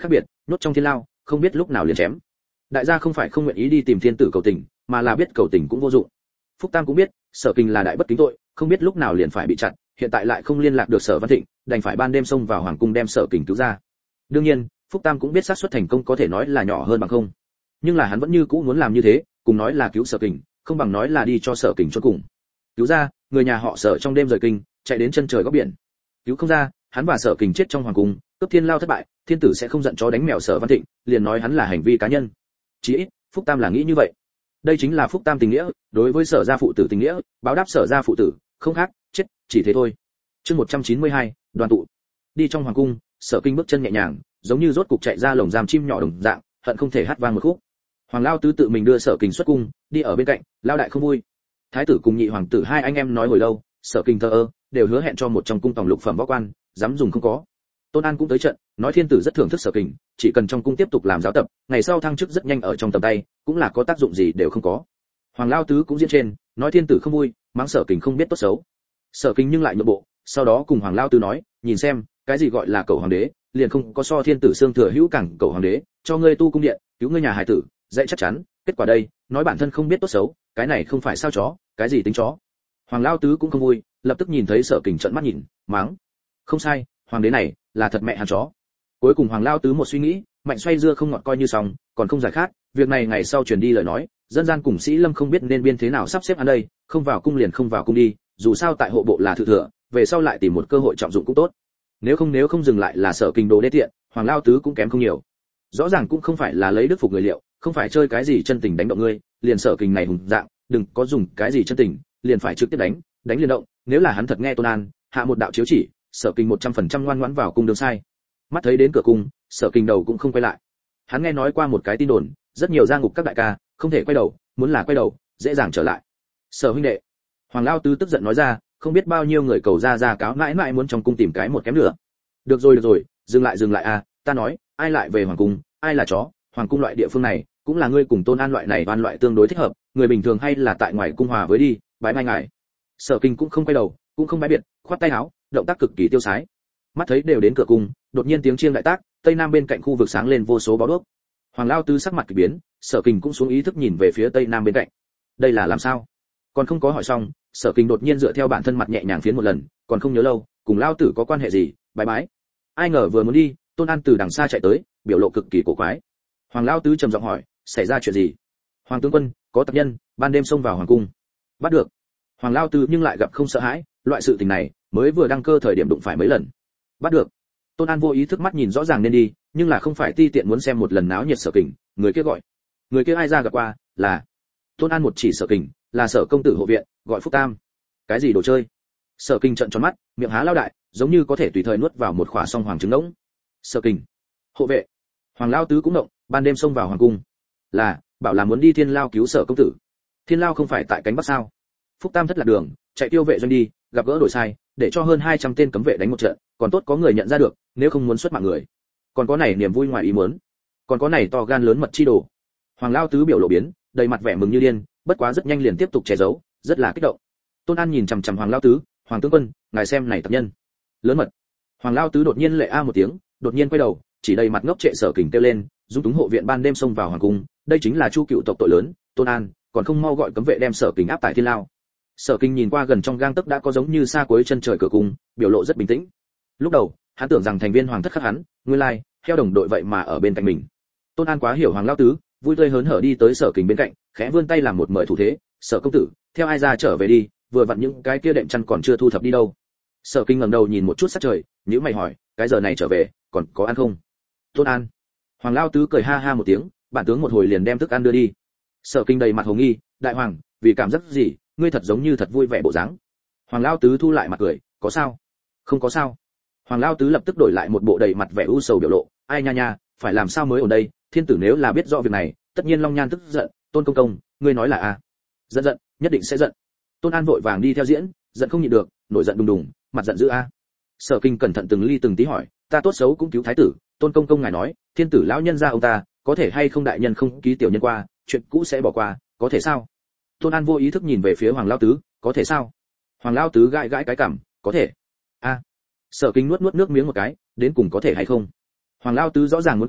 nhốt trong thiên lao, không biết lúc nào liền chém. Đại gia không phải không nguyện ý đi tìm thiên tử cầu tình, mà là biết cầu tình cũng vô dụng. Phúc Tam cũng biết, Sở Kình là đại bất kính tội, không biết lúc nào liền phải bị chặn, hiện tại lại không liên lạc được Sở Văn Thịnh, đành phải ban đêm xông vào hoàng cung đem Sở Kình cứu ra. Đương nhiên, Phúc Tam cũng biết xác suất thành công có thể nói là nhỏ hơn bằng không. Nhưng là hắn vẫn như cũ muốn làm như thế, cùng nói là cứu Sở Kình, không bằng nói là đi cho Sở Kình chôn cùng. Cứu ra, người nhà họ Sở trong đêm rời kinh, chạy đến chân trời góc biển. Cứu không ra, hắn và Sở Kình chết trong hoàng cung, cướp thiên lao thất bại, thiên tử sẽ không giận chó đánh mèo Sở Văn Thịnh, liền nói hắn là hành vi cá nhân. Chỉ ít, Phúc Tam là nghĩ như vậy. Đây chính là Phúc Tam tình nghĩa, đối với Sở gia phụ tử tình nghĩa, báo đáp Sở gia phụ tử, không khác, chết, chỉ thế thôi. Chương một trăm chín mươi hai, đoàn tụ. Đi trong hoàng cung, Sở Kinh bước chân nhẹ nhàng, giống như rốt cục chạy ra lồng giam chim nhỏ đồng dạng, hận không thể hát vang một khúc. Hoàng Lao Tứ tự mình đưa Sở Kinh xuất cung, đi ở bên cạnh, Lao đại không vui. Thái tử cùng nhị hoàng tử hai anh em nói hồi lâu, Sở Kinh thờ ơ, đều hứa hẹn cho một trong cung tòng lục phẩm võ quan, dám dùng không có. Tôn An cũng tới trận, nói thiên tử rất thưởng thức Sở Kình, chỉ cần trong cung tiếp tục làm giáo tập, ngày sau thăng chức rất nhanh ở trong tầm tay, cũng là có tác dụng gì đều không có. Hoàng Lao Tứ cũng diễn trên, nói thiên tử không vui, mắng Sở Kình không biết tốt xấu. Sở Kình nhưng lại nhượng bộ, sau đó cùng Hoàng Lao Tứ nói, nhìn xem, cái gì gọi là cầu hoàng đế, liền không có so thiên tử xương thừa hữu cẳng cầu hoàng đế, cho ngươi tu cung điện, cứu ngươi nhà hài tử, dạy chắc chắn, kết quả đây, nói bản thân không biết tốt xấu, cái này không phải sao chó, cái gì tính chó. Hoàng Lao Tứ cũng không vui, lập tức nhìn thấy Sở Kình trợn mắt nhìn, mắng. Không sai, hoàng đế này là thật mẹ hắn chó. Cuối cùng Hoàng Lao Tứ một suy nghĩ, mạnh xoay dưa không ngọt coi như xong, còn không giải khát, việc này ngày sau truyền đi lời nói, dân gian cùng sĩ lâm không biết nên biên thế nào sắp xếp ăn đây, không vào cung liền không vào cung đi, dù sao tại hộ bộ là thự thừa, về sau lại tìm một cơ hội trọng dụng cũng tốt. Nếu không nếu không dừng lại là Sở Kinh đồ đê tiện, Hoàng Lao Tứ cũng kém không nhiều. Rõ ràng cũng không phải là lấy đức phục người liệu, không phải chơi cái gì chân tình đánh động ngươi, liền Sở Kinh này hùng dạng, đừng có dùng cái gì chân tình, liền phải trực tiếp đánh, đánh liền động, nếu là hắn thật nghe Tôn An, hạ một đạo chiếu chỉ, Sở Kinh một trăm phần trăm ngoan ngoãn vào cung đường sai. Mắt thấy đến cửa cung, Sở Kinh đầu cũng không quay lại. Hắn nghe nói qua một cái tin đồn, rất nhiều gia ngục các đại ca không thể quay đầu, muốn là quay đầu, dễ dàng trở lại. Sở huynh đệ, Hoàng Lao Tứ tức giận nói ra, không biết bao nhiêu người cầu ra ra cáo mãi mãi muốn trong cung tìm cái một kém nữa. Được rồi được rồi, dừng lại dừng lại à, ta nói, ai lại về hoàng cung, ai là chó, hoàng cung loại địa phương này, cũng là ngươi cùng Tôn An loại này oan loại tương đối thích hợp, người bình thường hay là tại ngoài cung hòa với đi, bái mai ngài. Sở Kinh cũng không quay đầu, cũng không bái biệt, khoát tay áo, động tác cực kỳ tiêu sái. Mắt thấy đều đến cửa cung, đột nhiên tiếng chiêng đại tác, tây nam bên cạnh khu vực sáng lên vô số bó đuốc. Hoàng Lao Tứ sắc mặt kỳ biến, Sở Kinh cũng xuống ý thức nhìn về phía tây nam bên cạnh. Đây là làm sao? Còn không có hỏi xong, Sở Kinh đột nhiên dựa theo bản thân mặt nhẹ nhàng phiến một lần, còn không nhớ lâu, cùng Lao Tử có quan hệ gì? Bái bái. Ai ngờ vừa muốn đi, Tôn An từ đằng xa chạy tới, biểu lộ cực kỳ cổ quái. Hoàng Lao Tứ trầm giọng hỏi, xảy ra chuyện gì? Hoàng tướng quân, có tập nhân, ban đêm xông vào hoàng cung. Bắt được. Hoàng Lao Tứ nhưng lại gặp không sợ hãi, loại sự tình này mới vừa đăng cơ thời điểm đụng phải mấy lần. Bắt được. Tôn An vô ý thức mắt nhìn rõ ràng nên đi, nhưng là không phải ti tiện muốn xem một lần náo nhiệt Sở Kình, người kia gọi. Người kia ai ra gặp qua, là Tôn An một chỉ Sở Kình, là Sở công tử hộ viện, gọi Phúc Tam. Cái gì đồ chơi? Sở Kình trợn tròn mắt, miệng há lao đại, giống như có thể tùy thời nuốt vào một khỏa song hoàng trứng ngỗng. Sở Kình, hộ vệ. Hoàng Lao Tứ cũng động, ban đêm xông vào hoàng cung. Là, bảo là muốn đi Thiên Lao cứu Sở công tử. Thiên Lao không phải tại cánh bắc sao? Phúc Tam thất lạc đường, chạy tiêu vệ doanh đi, gặp gỡ đổi sai, để cho hơn hai trăm tên cấm vệ đánh một trận, còn tốt có người nhận ra được, nếu không muốn xuất mạng người. Còn có này niềm vui ngoài ý muốn, còn có này to gan lớn mật chi đồ. Hoàng Lao Tứ biểu lộ biến, đầy mặt vẻ mừng như điên, bất quá rất nhanh liền tiếp tục che giấu, rất là kích động. Tôn An nhìn chằm chằm Hoàng Lao Tứ, Hoàng tướng quân, ngài xem này tập nhân, lớn mật. Hoàng Lao Tứ đột nhiên lệ a một tiếng, đột nhiên quay đầu, chỉ đầy mặt ngốc trệ Sở Kình kêu lên, dung túng hộ viện ban đêm xông vào hoàng cung, đây chính là Chu cựu tộc tội lớn. Tôn An, còn không mau gọi cấm vệ đem Sở Kình áp tại Thiên Lao. Sở Kinh nhìn qua gần trong gang tấc đã có giống như xa cuối chân trời cửa cung, biểu lộ rất bình tĩnh. Lúc đầu, hắn tưởng rằng thành viên hoàng thất khắc hắn, nguyên lai, like, theo đồng đội vậy mà ở bên cạnh mình. Tôn An quá hiểu Hoàng Lao Tứ, vui tươi hớn hở đi tới Sở Kinh bên cạnh, khẽ vươn tay làm một mời thủ thế, "Sở công tử, theo ai ra trở về đi, vừa vặn những cái kia đệm chăn còn chưa thu thập đi đâu." Sở Kinh ngẩng đầu nhìn một chút sát trời, nhíu mày hỏi, "Cái giờ này trở về, còn có ăn không?" "Tôn An." Hoàng Lao Tứ cười ha ha một tiếng, bản tướng một hồi liền đem thức ăn đưa đi. Sở Kinh đầy mặt hồ nghi, "Đại hoàng, vì cảm giác gì, ngươi thật giống như thật vui vẻ bộ dáng." Hoàng Lao Tứ thu lại mặt cười, "Có sao?" "Không có sao." Hoàng Lao Tứ lập tức đổi lại một bộ đầy mặt vẻ u sầu biểu lộ, "Ai nha nha, phải làm sao mới ở đây, thiên tử nếu là biết rõ việc này, tất nhiên Long Nhan tức giận, Tôn công công, ngươi nói là a?" "Giận giận, nhất định sẽ giận." Tôn An vội vàng đi theo diễn, giận không nhịn được, nổi giận đùng đùng, mặt giận dữ a. Sở Kinh cẩn thận từng ly từng tí hỏi, "Ta tốt xấu cũng cứu thái tử, Tôn công công ngài nói, thiên tử lão nhân gia ông ta, có thể hay không đại nhân không ký tiểu nhân qua, chuyện cũ sẽ bỏ qua, có thể sao?" Tôn An vô ý thức nhìn về phía Hoàng Lao Tứ, "Có thể sao?" Hoàng Lao Tứ gãi gãi cái cằm, "Có thể." "A." Sở Kinh nuốt nuốt nước miếng một cái, "Đến cùng có thể hay không?" Hoàng Lao Tứ rõ ràng muốn cười,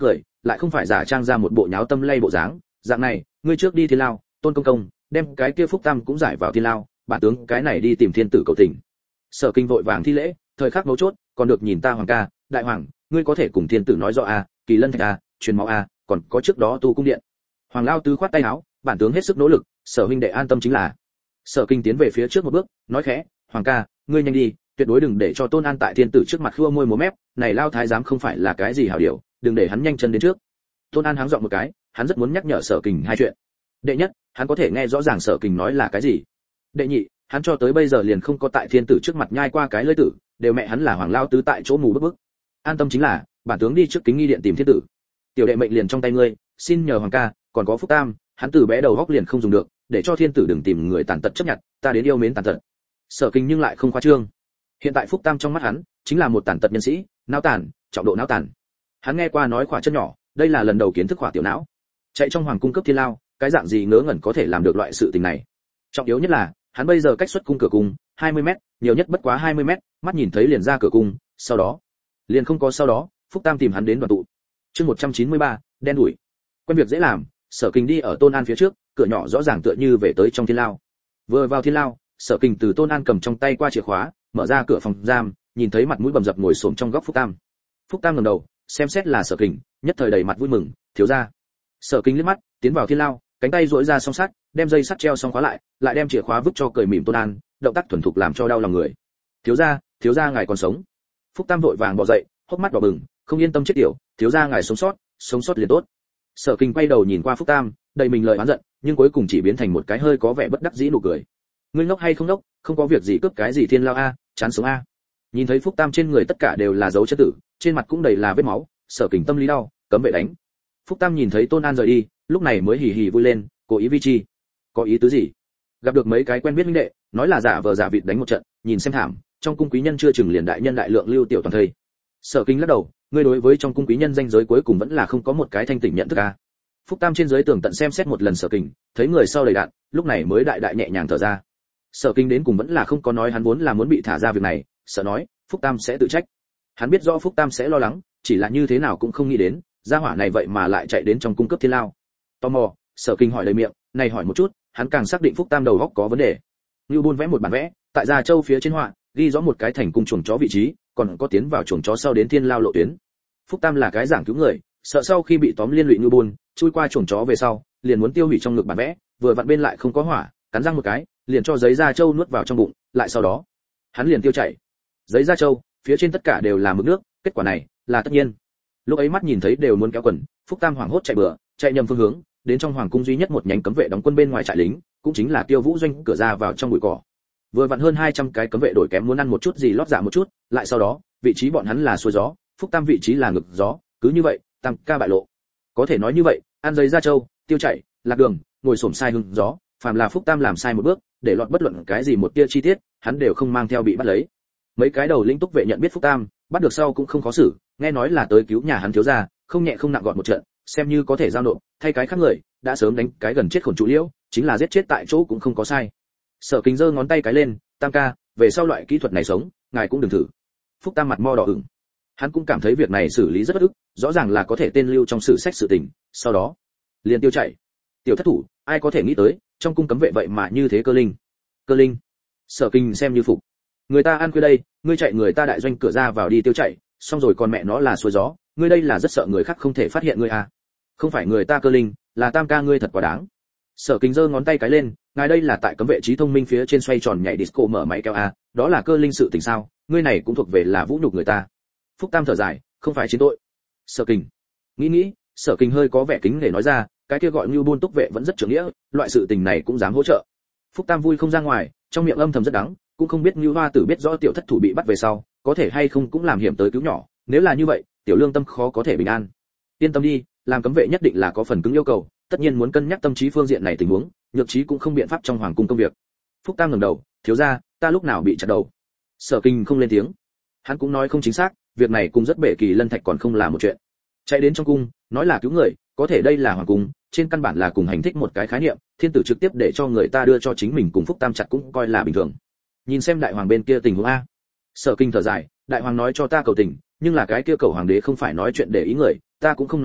lại không phải giả trang ra một bộ nháo tâm lay bộ dáng. Dạng này, ngươi trước đi thiên lao, Tôn công công, đem cái kia Phúc Tam cũng giải vào thiên lao, bản tướng cái này đi tìm thiên tử cầu tình. Sở Kinh vội vàng thi lễ, thời khắc mấu chốt, còn được nhìn ta hoàng ca, đại hoàng, ngươi có thể cùng thiên tử nói rõ a, kỳ lân thạch a, truyền máu a, còn có trước đó tu cung điện. Hoàng lao tứ khoát tay áo, bản tướng hết sức nỗ lực, Sở huynh đệ an tâm chính là. Sở Kinh tiến về phía trước một bước, nói khẽ, hoàng ca, ngươi nhanh đi, tuyệt đối đừng để cho Tôn An tại thiên tử trước mặt khua môi múa mép, này lao thái giám không phải là cái gì hảo điều, đừng để hắn nhanh chân đến trước. Tôn An háng giọng một cái, hắn rất muốn nhắc nhở Sở Kình hai chuyện. Đệ nhất, hắn có thể nghe rõ ràng Sở Kình nói là cái gì. Đệ nhị, hắn cho tới bây giờ liền không có tại thiên tử trước mặt nhai qua cái lưỡi tử, đều mẹ hắn là hoàng lao tứ tại chỗ mù bức bức. An tâm chính là, bản tướng đi trước kính nghi điện tìm thiên tử. Tiểu đệ mệnh liền trong tay ngươi, xin nhờ hoàng ca, còn có Phúc Tam, hắn từ bé đầu góc liền không dùng được, để cho thiên tử đừng tìm người tàn tật chấp nhận, ta đến yêu mến tàn tật. Sở Kình nhưng lại không khoa trương. Hiện tại Phúc Tam trong mắt hắn chính là một tàn tật nhân sĩ, não tàn, trọng độ não tàn. Hắn nghe qua nói khỏa chân nhỏ, đây là lần đầu kiến thức khỏa tiểu não. Chạy trong hoàng cung cấp thiên lao, cái dạng gì ngớ ngẩn có thể làm được loại sự tình này. Trọng yếu nhất là, hắn bây giờ cách xuất cung cửa cung hai mươi mét, nhiều nhất bất quá hai mươi mét, mắt nhìn thấy liền ra cửa cung, sau đó, liền không có sau đó, Phúc Tam tìm hắn đến đoàn tụ. Chương một trăm chín mươi ba, đen đuổi. Quen việc dễ làm, Sở Kình đi ở Tôn An phía trước, cửa nhỏ rõ ràng tựa như về tới trong thiên lao. Vừa vào thiên lao, Sở Kình từ Tôn An cầm trong tay qua chìa khóa, mở ra cửa phòng giam, nhìn thấy mặt mũi bầm dập ngồi xổm trong góc Phúc Tam. Phúc Tam ngẩng đầu, xem xét là Sở Kình, nhất thời đầy mặt vui mừng, thiếu gia. Sở Kình liếc mắt, tiến vào thiên lao, cánh tay duỗi ra song sắt, đem dây sắt treo xong khóa lại, lại đem chìa khóa vứt cho cười mỉm Tôn An, động tác thuần thục làm cho đau lòng người. Thiếu gia, thiếu gia ngài còn sống. Phúc Tam vội vàng bò dậy, hốc mắt đỏ bừng, không yên tâm chết tiểu, thiếu gia ngài sống sót, sống sót liền tốt. Sở Kình quay đầu nhìn qua Phúc Tam, đầy mình lời oán giận, nhưng cuối cùng chỉ biến thành một cái hơi có vẻ bất đắc dĩ nụ cười. Ngươi ngốc hay không ngốc, không có việc gì cướp cái gì thiên lao a, chán sống a. Nhìn thấy Phúc Tam trên người tất cả đều là dấu chân tử, trên mặt cũng đầy là vết máu, Sở Kình tâm lý đau, cấm vệ đánh. Phúc Tam nhìn thấy Tôn An rời đi, lúc này mới hì hì vui lên, cố ý vi chi. Có ý tứ gì? Gặp được mấy cái quen biết huynh đệ, nói là giả vờ giả vịt đánh một trận, nhìn xem thảm, trong cung quý nhân chưa chừng liền đại nhân đại lượng lưu tiểu toàn thây. Sở Kình lắc đầu, ngươi đối với trong cung quý nhân danh giới cuối cùng vẫn là không có một cái thanh tỉnh nhận thức a. Phúc Tam trên dưới tường tận xem xét một lần Sở Kình, thấy người sau đầy đạn, lúc này mới đại đại nhẹ nhàng thở ra. Sở Kình đến cùng vẫn là không có nói hắn vốn là muốn bị thả ra việc này, sợ nói Phúc Tam sẽ tự trách. Hắn biết rõ Phúc Tam sẽ lo lắng, chỉ là như thế nào cũng không nghĩ đến, gia hỏa này vậy mà lại chạy đến trong cung cấp thiên lao. Tò mò, Sở Kình hỏi đầy miệng, này hỏi một chút, hắn càng xác định Phúc Tam đầu óc có vấn đề. Lưu Bôn vẽ một bản vẽ, tại Gia Châu phía trên họa, ghi rõ một cái thành cung chuồng chó vị trí, còn có tiến vào chuồng chó sau đến thiên lao lộ tuyến. Phúc Tam là cái giảng cứu người, sợ sau khi bị tóm liên lụy Lưu Bôn, chui qua chuồng chó về sau, liền muốn tiêu hủy trong ngực bản vẽ, vừa vặn bên lại không có hỏa, cắn răng một cái, liền cho giấy Gia Châu nuốt vào trong bụng, lại sau đó, hắn liền tiêu chảy. Giấy Gia Châu, phía trên tất cả đều là mực nước, kết quả này là tất nhiên. Lúc ấy mắt nhìn thấy đều muốn kéo quần, Phúc Tam hoảng hốt chạy bừa, chạy nhầm phương hướng, đến trong hoàng cung duy nhất một nhánh cấm vệ đóng quân bên ngoài trại lính, cũng chính là Tiêu Vũ doanh cửa ra vào trong bụi cỏ. Vừa vặn hơn hai trăm cái cấm vệ đổi kém muốn ăn một chút gì lót dạ một chút, lại sau đó, vị trí bọn hắn là xuôi gió, Phúc Tam vị trí là ngực gió, cứ như vậy, Tam ca bại lộ. Có thể nói như vậy, ăn giấy Gia Châu, tiêu chảy, lạc đường, ngồi xổm sai hưng gió, phàm là Phúc Tam làm sai một bước, để lọt bất luận cái gì một tia chi tiết, hắn đều không mang theo bị bắt lấy. Mấy cái đầu lĩnh túc vệ nhận biết Phúc Tam, bắt được sau cũng không khó xử, nghe nói là tới cứu nhà hắn thiếu gia, không nhẹ không nặng gọn một trận, xem như có thể giao nộp, thay cái khác người, đã sớm đánh cái gần chết khổn trụ liễu, chính là giết chết tại chỗ cũng không có sai. Sở Kình giơ ngón tay cái lên, Tam ca, về sau loại kỹ thuật này sống, ngài cũng đừng thử. Phúc Tam mặt mo đỏ ửng. Hắn cũng cảm thấy việc này xử lý rất bất ức, rõ ràng là có thể tên lưu trong sử sách sự tình, sau đó liền tiêu chảy. Tiểu thất thủ, ai có thể nghĩ tới, trong cung cấm vệ vậy mà như thế cơ linh. Cơ linh. Sở Kình xem như phục. Người ta ăn khuya đây, ngươi chạy người ta đại doanh cửa ra vào đi tiêu chảy, xong rồi còn mẹ nó là xuôi gió, ngươi đây là rất sợ người khác không thể phát hiện ngươi à? Không phải người ta cơ linh, là Tam ca ngươi thật quá đáng. Sở Kình giơ ngón tay cái lên, ngài đây là tại cấm vệ trí thông minh phía trên xoay tròn nhảy disco mở máy kéo à, đó là cơ linh sự tình sao? Ngươi này cũng thuộc về là vũ nhục người ta. Phúc Tam thở dài, không phải chiến tội. Sở Kình nghĩ nghĩ, Sở Kình hơi có vẻ kính để nói ra, cái kia gọi Nưu Bôn túc vệ vẫn rất trưởng nghĩa, loại sự tình này cũng dám hỗ trợ. Phúc Tam vui không ra ngoài, trong miệng âm thầm rất đắng, cũng không biết Nưu Hoa Tử biết rõ tiểu thất thủ bị bắt về sau, có thể hay không cũng làm hiểm tới cứu nhỏ, nếu là như vậy, tiểu lương tâm khó có thể bình an. Yên tâm đi, làm cấm vệ nhất định là có phần cứng yêu cầu, tất nhiên muốn cân nhắc tâm trí phương diện này tình huống, nhược trí cũng không biện pháp trong hoàng cung công việc. Phúc Tam ngẩng đầu, thiếu gia, ta lúc nào bị chặt đầu? Sở Kình không lên tiếng. Hắn cũng nói không chính xác, việc này cũng rất bể kỳ lân thạch còn không là một chuyện. Chạy đến trong cung, nói là cứu người, có thể đây là hoàng cung, trên căn bản là cùng hành thích một cái khái niệm, thiên tử trực tiếp để cho người ta đưa cho chính mình cùng Phúc Tam chặt cũng coi là bình thường. Nhìn xem đại hoàng bên kia tình huống a. Sở Kình thở dài, đại hoàng nói cho ta cầu tình, nhưng là cái kia cầu hoàng đế không phải nói chuyện để ý người, ta cũng không nói được,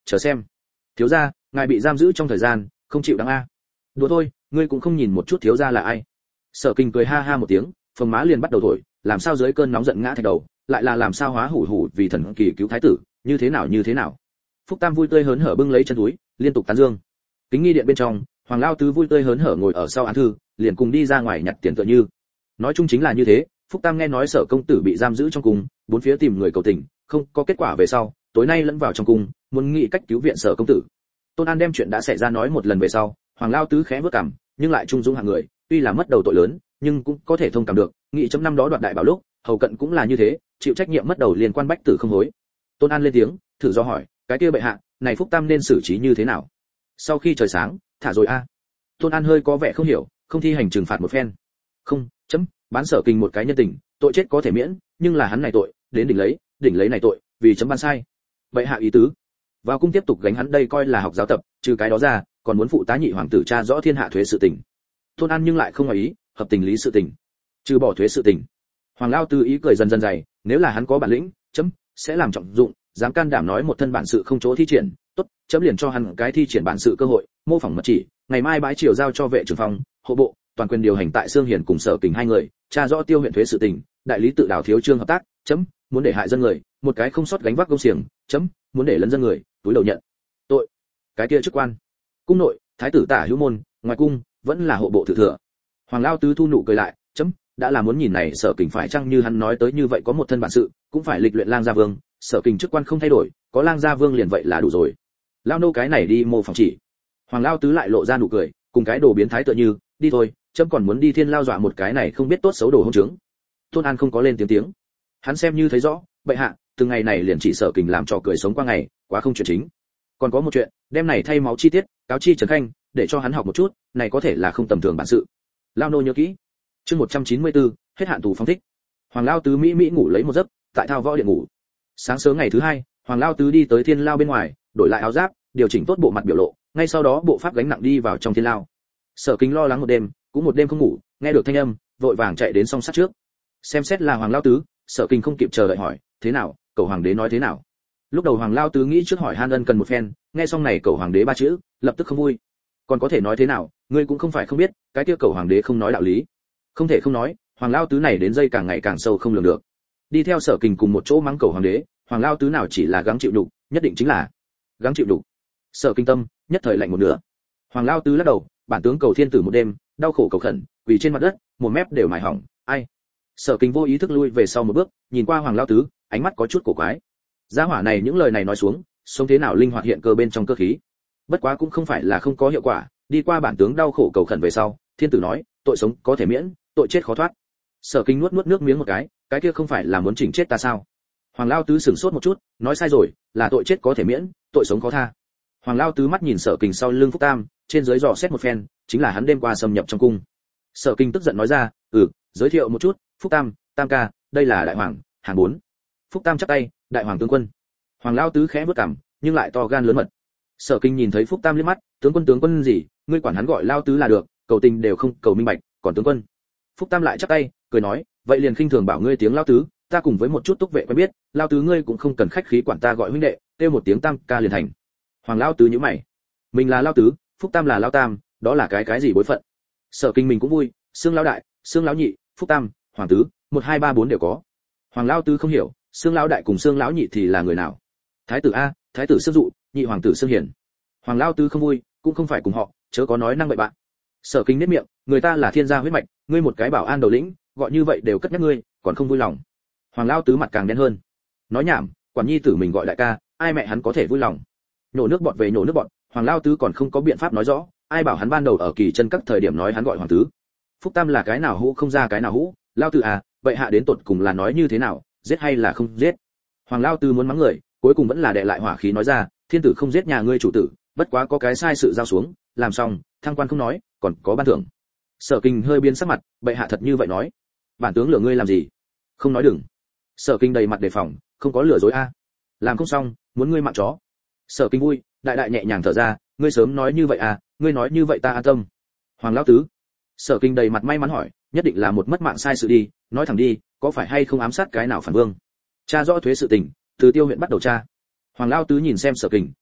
chờ xem. Thiếu gia, ngài bị giam giữ trong thời gian, không chịu đắng a. Đùa thôi, ngươi cũng không nhìn một chút thiếu gia là ai. Sở Kinh cười ha ha một tiếng, phồng má liền bắt đầu thổi, làm sao dưới cơn nóng giận ngã thạch đầu, lại là làm sao hóa hủ hủ vì thần kỳ cứu thái tử, như thế nào như thế nào. Phúc Tam vui tươi hớn hở bưng lấy chân túi, liên tục tán dương. Kính nghi điện bên trong, Hoàng Lao Tứ vui tươi hớn hở ngồi ở sau án thư, liền cùng đi ra ngoài nhặt tiền tựa như. Nói chung chính là như thế, Phúc Tam nghe nói Sở công tử bị giam giữ trong cung, bốn phía tìm người cầu tình, không có kết quả về sau, tối nay lẫn vào trong cung, muốn nghĩ cách cứu viện Sở công tử. Tôn An đem chuyện đã xảy ra nói một lần về sau, Hoàng Lao Tứ khẽ bước cằm, nhưng lại trung dũng hạng người, tuy là mất đầu tội lớn, nhưng cũng có thể thông cảm được, nghĩ chấm năm đó đoạt đại bảo lúc, hầu cận cũng là như thế, chịu trách nhiệm mất đầu liên quan bách tử không hối. Tôn An lên tiếng, thử do hỏi, cái kia bệ hạ, này Phúc Tam nên xử trí như thế nào? Sau khi trời sáng, thả rồi a. Tôn An hơi có vẻ không hiểu, không thi hành trừng phạt một phen. Không, chấm, bán Sở Kinh một cái nhân tình, tội chết có thể miễn, nhưng là hắn này tội, đến đỉnh lấy, đỉnh lấy này tội, vì chấm ban sai. Bệ hạ ý tứ, vào cung tiếp tục gánh hắn đây coi là học giáo tập, trừ cái đó ra, còn muốn phụ tá nhị hoàng tử tra rõ thiên hạ thuế sự tình. Tôn An nhưng lại không ngoài ý, hợp tình lý sự tình, trừ bỏ thuế sự tình. Hoàng Lao Tư ý cười dần dần dày, nếu là hắn có bản lĩnh, chấm sẽ làm trọng dụng, dám can đảm nói một thân bản sự không chỗ thi triển, tốt, chấm liền cho hắn cái thi triển bản sự cơ hội, mô phỏng mật chỉ, ngày mai bãi triều giao cho vệ trưởng phòng, hộ bộ, toàn quyền điều hành tại Sương Hiền cùng Sở Kình hai người, tra rõ tiêu huyện thuế sự tình, đại lý tự đào thiếu trương hợp tác, chấm muốn để hại dân người, một cái không sót gánh vác công xiềng, chấm muốn để lấn dân người, túi đầu nhận tội. Cái kia chức quan, cung nội, thái tử tả hữu môn, ngoài cung vẫn là hộ bộ thự thừa. Hoàng Lao Tứ thu nụ cười lại, chấm đã là muốn nhìn này Sở Kình phải chăng như hắn nói tới như vậy có một thân bản sự, cũng phải lịch luyện lang gia vương, Sở Kình chức quan không thay đổi, có lang gia vương liền vậy là đủ rồi. Lao nô cái này đi mô phỏng chỉ. Hoàng Lao Tứ lại lộ ra nụ cười, cùng cái đồ biến thái tựa như, đi thôi, chấm còn muốn đi thiên lao dọa một cái này không biết tốt xấu đồ hỗn trướng. Tôn An không có lên tiếng tiếng, hắn xem như thấy rõ, bệ hạ, từng ngày này liền chỉ Sở Kình làm trò cười sống qua ngày, quá không chuyện chính. Còn có một chuyện, đem này thay máu chi tiết, cáo chi Trần Khanh, để cho hắn học một chút, này có thể là không tầm thường bản sự. Lao nô nhớ kỹ. Chương một trăm chín mươi tư, hết hạn tù phóng thích. Hoàng Lao Tứ mỹ mỹ ngủ lấy một giấc, tại thao võ điện ngủ. Sáng sớm ngày thứ hai, Hoàng Lao Tứ đi tới thiên lao bên ngoài, đổi lại áo giáp, điều chỉnh tốt bộ mặt biểu lộ, ngay sau đó bộ pháp gánh nặng đi vào trong thiên lao. Sở Kính lo lắng một đêm, cũng một đêm không ngủ, nghe được thanh âm, vội vàng chạy đến song sắt trước. Xem xét là Hoàng Lao Tứ, Sở Kính không kịp chờ đợi hỏi, thế nào, cậu hoàng đế nói thế nào? Lúc đầu Hoàng Lao Tứ nghĩ trước hỏi han ân cần một phen, nghe xong này cậu hoàng đế ba chữ, lập tức không vui. Còn có thể nói thế nào, ngươi cũng không phải không biết, cái kia cậu hoàng đế không nói đạo lý. Không thể không nói, Hoàng Lao Tứ này đến dây càng ngày càng sâu không lường được. Đi theo Sở Kình cùng một chỗ mắng cậu hoàng đế, Hoàng Lao Tứ nào chỉ là gắng chịu đục, nhất định chính là gắng chịu đục. Sở Kinh tâm nhất thời lạnh một nửa. Hoàng Lao Tứ lắc đầu, bản tướng cầu thiên tử một đêm, đau khổ cầu khẩn, quỳ trên mặt đất, một mép đều mài hỏng, ai. Sở Kinh vô ý thức lui về sau một bước, nhìn qua Hoàng Lao Tứ, ánh mắt có chút cổ quái. Gia hỏa này những lời này nói xuống, sống thế nào linh hoạt hiện cơ bên trong cơ khí. Bất quá cũng không phải là không có hiệu quả, đi qua bản tướng đau khổ cầu khẩn về sau, thiên tử nói, tội sống có thể miễn, tội chết khó thoát. Sở Kinh nuốt nuốt nước miếng một cái, cái kia không phải là muốn chỉnh chết ta sao? Hoàng Lao Tứ sửng sốt một chút, nói sai rồi, là tội chết có thể miễn, tội sống khó tha. Hoàng Lao Tứ mắt nhìn Sở Kình sau lưng Phúc Tam, trên dưới dò xét một phen, chính là hắn đêm qua xâm nhập trong cung. Sở Kinh tức giận nói ra, "Ừ, giới thiệu một chút, Phúc Tam, Tam ca, đây là đại hoàng, hàng bốn." Phúc Tam chắp tay, "Đại hoàng tướng quân." Hoàng Lao Tứ khẽ bước cằm, nhưng lại to gan lớn mật. Sở Kinh nhìn thấy Phúc Tam liếc mắt, "Tướng quân tướng quân gì, ngươi quản hắn gọi Lao Tứ là được, cầu tình đều không cầu minh bạch, còn tướng quân." Phúc Tam lại chắp tay, cười nói, "Vậy liền khinh thường bảo ngươi tiếng Lao Tứ, ta cùng với một chút túc vệ quen biết, Lao Tứ ngươi cũng không cần khách khí quản ta gọi huynh đệ, kêu một tiếng Tam ca liền thành." Hoàng Lao Tứ nhíu mày, mình là Lao Tứ, Phúc Tam là Lao Tam, đó là cái cái gì bối phận? Sở Kinh mình cũng vui, Xương Lão đại, Xương Lão nhị, Phúc Tam, Hoàng Tứ, một hai ba bốn đều có. Hoàng Lao Tứ không hiểu, Xương Lão đại cùng Xương Lão nhị thì là người nào? Thái tử a, thái tử Xương Dụ, nhị hoàng tử Xương Hiển. Hoàng Lao Tứ không vui, cũng không phải cùng họ, chớ có nói năng bậy bạn. Sở Kinh nhếch miệng, người ta là thiên gia huyết mạch, ngươi một cái bảo an đầu lĩnh, gọi như vậy đều cất nhắc ngươi, còn không vui lòng. Hoàng Lao Tứ mặt càng đen hơn. Nói nhảm, quản nhi tử mình gọi đại ca, ai mẹ hắn có thể vui lòng. Nhổ nước bọt về nhổ nước bọt, Hoàng Lao Tứ còn không có biện pháp nói rõ, ai bảo hắn ban đầu ở kỳ chân các thời điểm nói hắn gọi hoàng tứ. Phúc Tam là cái nào hũ không ra cái nào hũ, Lao Tứ à, vậy hạ đến tột cùng là nói như thế nào, giết hay là không giết? Hoàng Lao Tứ muốn mắng người, cuối cùng vẫn là đè lại hỏa khí nói ra, thiên tử không giết nhà ngươi chủ tử, bất quá có cái sai sự giao xuống, làm xong, thăng quan không nói, còn có ban thưởng. Sở Kinh hơi biến sắc mặt, bệ hạ thật như vậy nói, bản tướng lừa ngươi làm gì? Không nói đừng. Sở Kinh đầy mặt đề phòng, không có lừa dối a. Làm không xong, muốn ngươi mạng chó. Sở Kinh vui, đại đại nhẹ nhàng thở ra, ngươi sớm nói như vậy à, ngươi nói như vậy ta an tâm. Hoàng Lão Tứ. Sở Kinh đầy mặt may mắn hỏi, nhất định là một mất mạng sai sự đi, nói thẳng đi, có phải hay không ám sát cái nào phản vương? Cha rõ thuế sự tình, từ Tiêu huyện bắt đầu tra. Hoàng Lão Tứ nhìn xem Sở Kinh,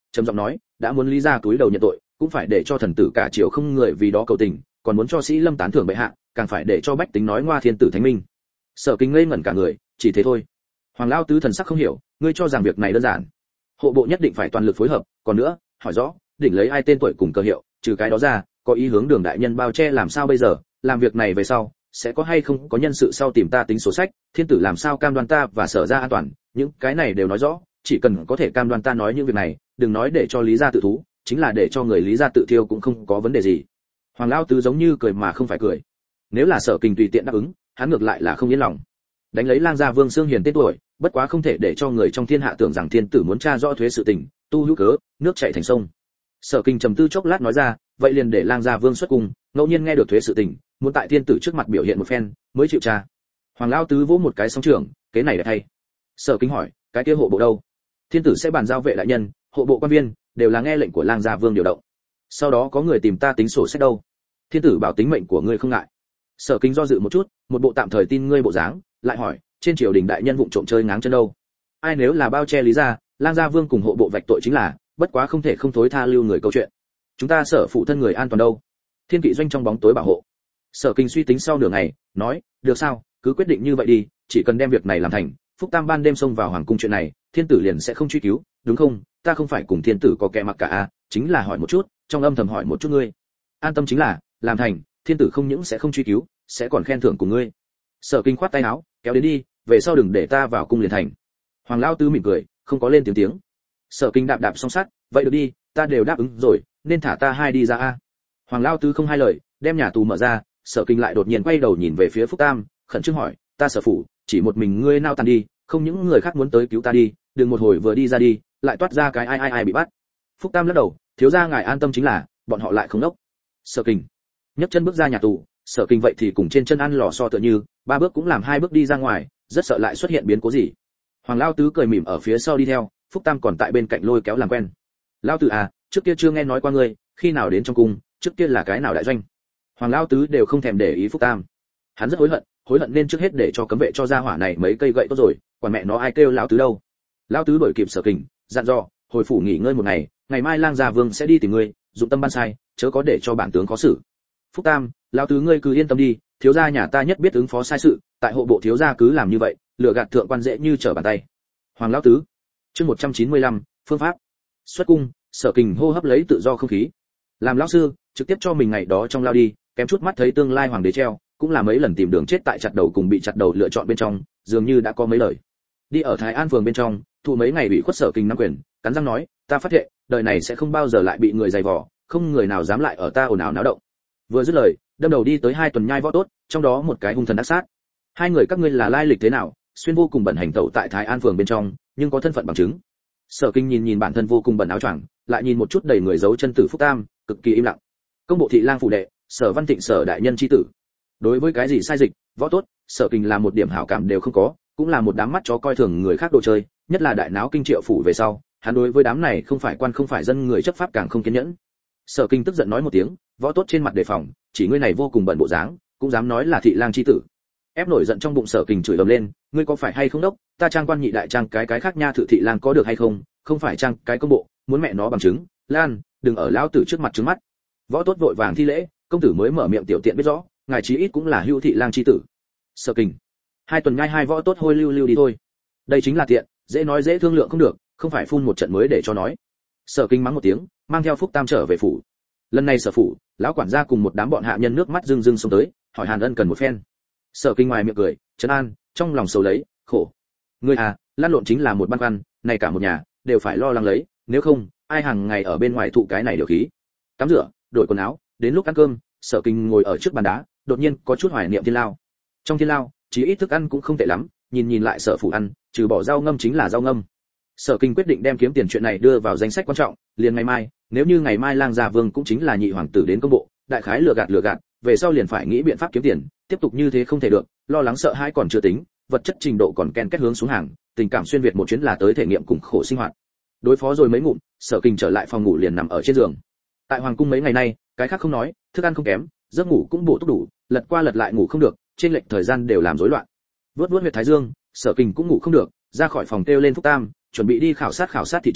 trầm giọng nói, đã muốn lý gia túi đầu nhận tội, cũng phải để cho thần tử cả triều không người vì đó cầu tình, còn muốn cho sĩ lâm tán thưởng bệ hạ, càng phải để cho bách tính nói ngoa thiên tử thánh minh. Sở Kinh ngây ngẩn cả người, chỉ thế thôi. Hoàng lão tứ thần sắc không hiểu, ngươi cho rằng việc này đơn giản? Hộ bộ nhất định phải toàn lực phối hợp, còn nữa, hỏi rõ, đỉnh lấy ai tên tuổi cùng cơ hiệu, trừ cái đó ra, có ý hướng Đường đại nhân bao che làm sao bây giờ, làm việc này về sau, sẽ có hay không có nhân sự sau tìm ta tính sổ sách, thiên tử làm sao cam đoan ta và Sở gia an toàn, những cái này đều nói rõ, chỉ cần có thể cam đoan ta nói những việc này, đừng nói để cho Lý gia tự thú, chính là để cho người Lý gia tự thiêu cũng không có vấn đề gì. Hoàng lão tứ giống như cười mà không phải cười. Nếu là Sở Kinh tùy tiện đáp ứng, hắn ngược lại là không yên lòng. Đánh lấy Lang gia Vương Xương Hiền tên tuổi, bất quá không thể để cho người trong thiên hạ tưởng rằng thiên tử muốn tra rõ thuế sự tình, tu hữu cớ, nước chảy thành sông. Sở Kinh trầm tư chốc lát nói ra, vậy liền để Lang gia Vương xuất cung, ngẫu nhiên nghe được thuế sự tình, muốn tại thiên tử trước mặt biểu hiện một phen, mới chịu tra. Hoàng lão tứ vỗ một cái song trường, cái này là thay. Sở Kinh hỏi, cái kia hộ bộ đâu? Thiên tử sẽ bàn giao vệ đại nhân, hộ bộ quan viên đều là nghe lệnh của Lang gia Vương điều động. Sau đó có người tìm ta tính sổ sách đâu? Thiên tử bảo tính mệnh của ngươi không ngại. Sở Kinh do dự một chút, một bộ tạm thời tin ngươi bộ dáng, lại hỏi, trên triều đình đại nhân vụng trộm chơi ngáng chân đâu? Ai nếu là bao che Lý gia, Lang gia Vương cùng hộ bộ vạch tội chính là, bất quá không thể không thối tha lưu người câu chuyện. Chúng ta Sở phụ thân người an toàn đâu? Thiên kỵ doanh trong bóng tối bảo hộ. Sở Kinh suy tính sau nửa ngày, nói, được sao, cứ quyết định như vậy đi, chỉ cần đem việc này làm thành, Phúc Tam ban đêm xông vào hoàng cung chuyện này, thiên tử liền sẽ không truy cứu, đúng không? Ta không phải cùng thiên tử có kẻ mặc cả à, chính là hỏi một chút, trong âm thầm hỏi một chút ngươi. An tâm chính là, làm thành, thiên tử không những sẽ không truy cứu, sẽ còn khen thưởng cùng ngươi. Sở Kinh khoát tay áo, kéo đến đi, về sau đừng để ta vào cung liền thành. Hoàng lão tứ mỉm cười, không có lên tiếng tiếng. Sở Kinh đạp đạp song sắt, vậy được đi, ta đều đáp ứng rồi, nên thả ta hai đi ra a. Hoàng lão tứ không hai lời, đem nhà tù mở ra. Sở Kinh lại đột nhiên quay đầu nhìn về phía Phúc Tam, khẩn trương hỏi, ta Sở phủ, chỉ một mình ngươi nao tàn đi, không những người khác muốn tới cứu ta đi, đừng một hồi vừa đi ra đi, lại toát ra cái ai ai ai bị bắt. Phúc Tam lắc đầu, thiếu gia ngài an tâm chính là, bọn họ lại không đốc. Sở Kinh nhấc chân bước ra nhà tù, Sở Kinh vậy thì cùng trên chân ăn lò xo tựa như, ba bước cũng làm hai bước đi ra ngoài, rất sợ lại xuất hiện biến cố gì. Hoàng lão tứ cười mỉm ở phía sau đi theo, Phúc Tam còn tại bên cạnh lôi kéo làm quen. Lão tử à, trước kia chưa nghe nói qua ngươi, khi nào đến trong cung, trước kia là cái nào đại doanh. Hoàng lão tứ đều không thèm để ý Phúc Tam. Hắn rất hối hận, hối hận nên trước hết để cho cấm vệ cho ra hỏa này mấy cây gậy tốt rồi, còn mẹ nó ai kêu lão tứ đâu. Lão tứ đuổi kịp Sở Kinh, dặn dò, hồi phủ nghỉ ngơi một ngày, ngày mai Lang gia Vương sẽ đi tìm ngươi, dụng tâm ban sai, chớ có để cho bản tướng khó xử. Phúc Tam, lão tứ ngươi cứ yên tâm đi, thiếu gia nhà ta nhất biết ứng phó sai sự, tại hộ bộ thiếu gia cứ làm như vậy, lừa gạt thượng quan dễ như trở bàn tay. Hoàng lão tứ. Chương một trăm chín mươi lăm, phương pháp. Xuất cung, Sở Kinh hô hấp lấy tự do không khí. Làm lão sư, trực tiếp cho mình ngày đó trong lao đi, kém chút mắt thấy tương lai hoàng đế treo, cũng là mấy lần tìm đường chết tại chặt đầu cùng bị chặt đầu lựa chọn bên trong, dường như đã có mấy lời. Đi ở Thái An phường bên trong, thụ mấy ngày bị khuất Sở Kinh nắm quyền, cắn răng nói, ta phát thệ, đời này sẽ không bao giờ lại bị người giày vò, không người nào dám lại ở ta ồn ào náo động. Vừa dứt lời, đâm đầu đi tới hai tuần nhai võ tốt, trong đó một cái hung thần ác sát. Hai người các ngươi là lai lịch thế nào, xuyên vô cùng bẩn hành tẩu tại Thái An phường bên trong, nhưng có thân phận bằng chứng. Sở Kinh nhìn nhìn bản thân vô cùng bẩn áo choàng, lại nhìn một chút đầy người giấu chân tử Phúc Tam, cực kỳ im lặng. Công bộ thị lang phủ đệ, Sở Văn Thịnh Sở đại nhân chi tử. Đối với cái gì sai dịch, võ tốt, Sở Kinh là một điểm hảo cảm đều không có, cũng là một đám mắt chó coi thường người khác đồ chơi, nhất là đại náo kinh triệu phủ về sau, hắn đối với đám này không phải quan không phải dân người chấp pháp càng không kiên nhẫn. Sở Kinh tức giận nói một tiếng, võ tốt trên mặt đề phòng, chỉ ngươi này vô cùng bẩn bộ dáng, cũng dám nói là thị lang chi tử. Ép nổi giận trong bụng Sở Kinh chửi ầm lên, ngươi có phải hay không đốc, ta trang quan nhị đại trang cái cái khác nha thự thị lang có được hay không, không phải trang cái công bộ, muốn mẹ nó bằng chứng, Lan, đừng ở lão tử trước mặt trứng mắt. Võ tốt vội vàng thi lễ, công tử mới mở miệng tiểu tiện biết rõ, ngài chí ít cũng là hữu thị lang chi tử. Sở Kinh, hai tuần ngay hai võ tốt hôi lưu lưu đi thôi. Đây chính là tiện, dễ nói dễ thương lượng không được, không phải phun một trận mới để cho nói. Sở Kinh mắng một tiếng, mang theo Phúc Tam trở về phủ. Lần này Sở phủ, lão quản gia cùng một đám bọn hạ nhân nước mắt rưng rưng xông tới, hỏi Hàn Ân cần một phen. Sở Kinh ngoài miệng cười, trấn an, trong lòng sầu lấy, khổ. Ngươi à, lăn lộn chính là một băn khoăn, này cả một nhà đều phải lo lắng lấy, nếu không, ai hàng ngày ở bên ngoài thụ cái này điều khí. Tắm rửa, đổi quần áo, đến lúc ăn cơm, Sở Kinh ngồi ở trước bàn đá, đột nhiên có chút hoài niệm thiên lao. Trong thiên lao, chỉ ít thức ăn cũng không tệ lắm, nhìn nhìn lại Sở phủ ăn, trừ bỏ rau ngâm chính là rau ngâm. Sở Kinh quyết định đem kiếm tiền chuyện này đưa vào danh sách quan trọng, liền ngày mai, nếu như ngày mai Lang gia Vương cũng chính là nhị hoàng tử đến công bộ, đại khái lừa gạt lừa gạt, về sau liền phải nghĩ biện pháp kiếm tiền, tiếp tục như thế không thể được, lo lắng sợ hãi còn chưa tính, vật chất trình độ còn ken kết hướng xuống hàng, tình cảm xuyên việt một chuyến là tới thể nghiệm cùng khổ sinh hoạt. Đối phó rồi mấy ngụm, Sở Kinh trở lại phòng ngủ liền nằm ở trên giường. Tại hoàng cung mấy ngày nay, cái khác không nói, thức ăn không kém, giấc ngủ cũng bổ túc đủ, lật qua lật lại ngủ không được, trên lệch thời gian đều làm rối loạn. Vớt vớt huyệt thái dương, Sở Kinh cũng ngủ không được, ra khỏi phòng kêu lên Phúc Tam, chuẩn bị đi khảo sát khảo sát thị trường,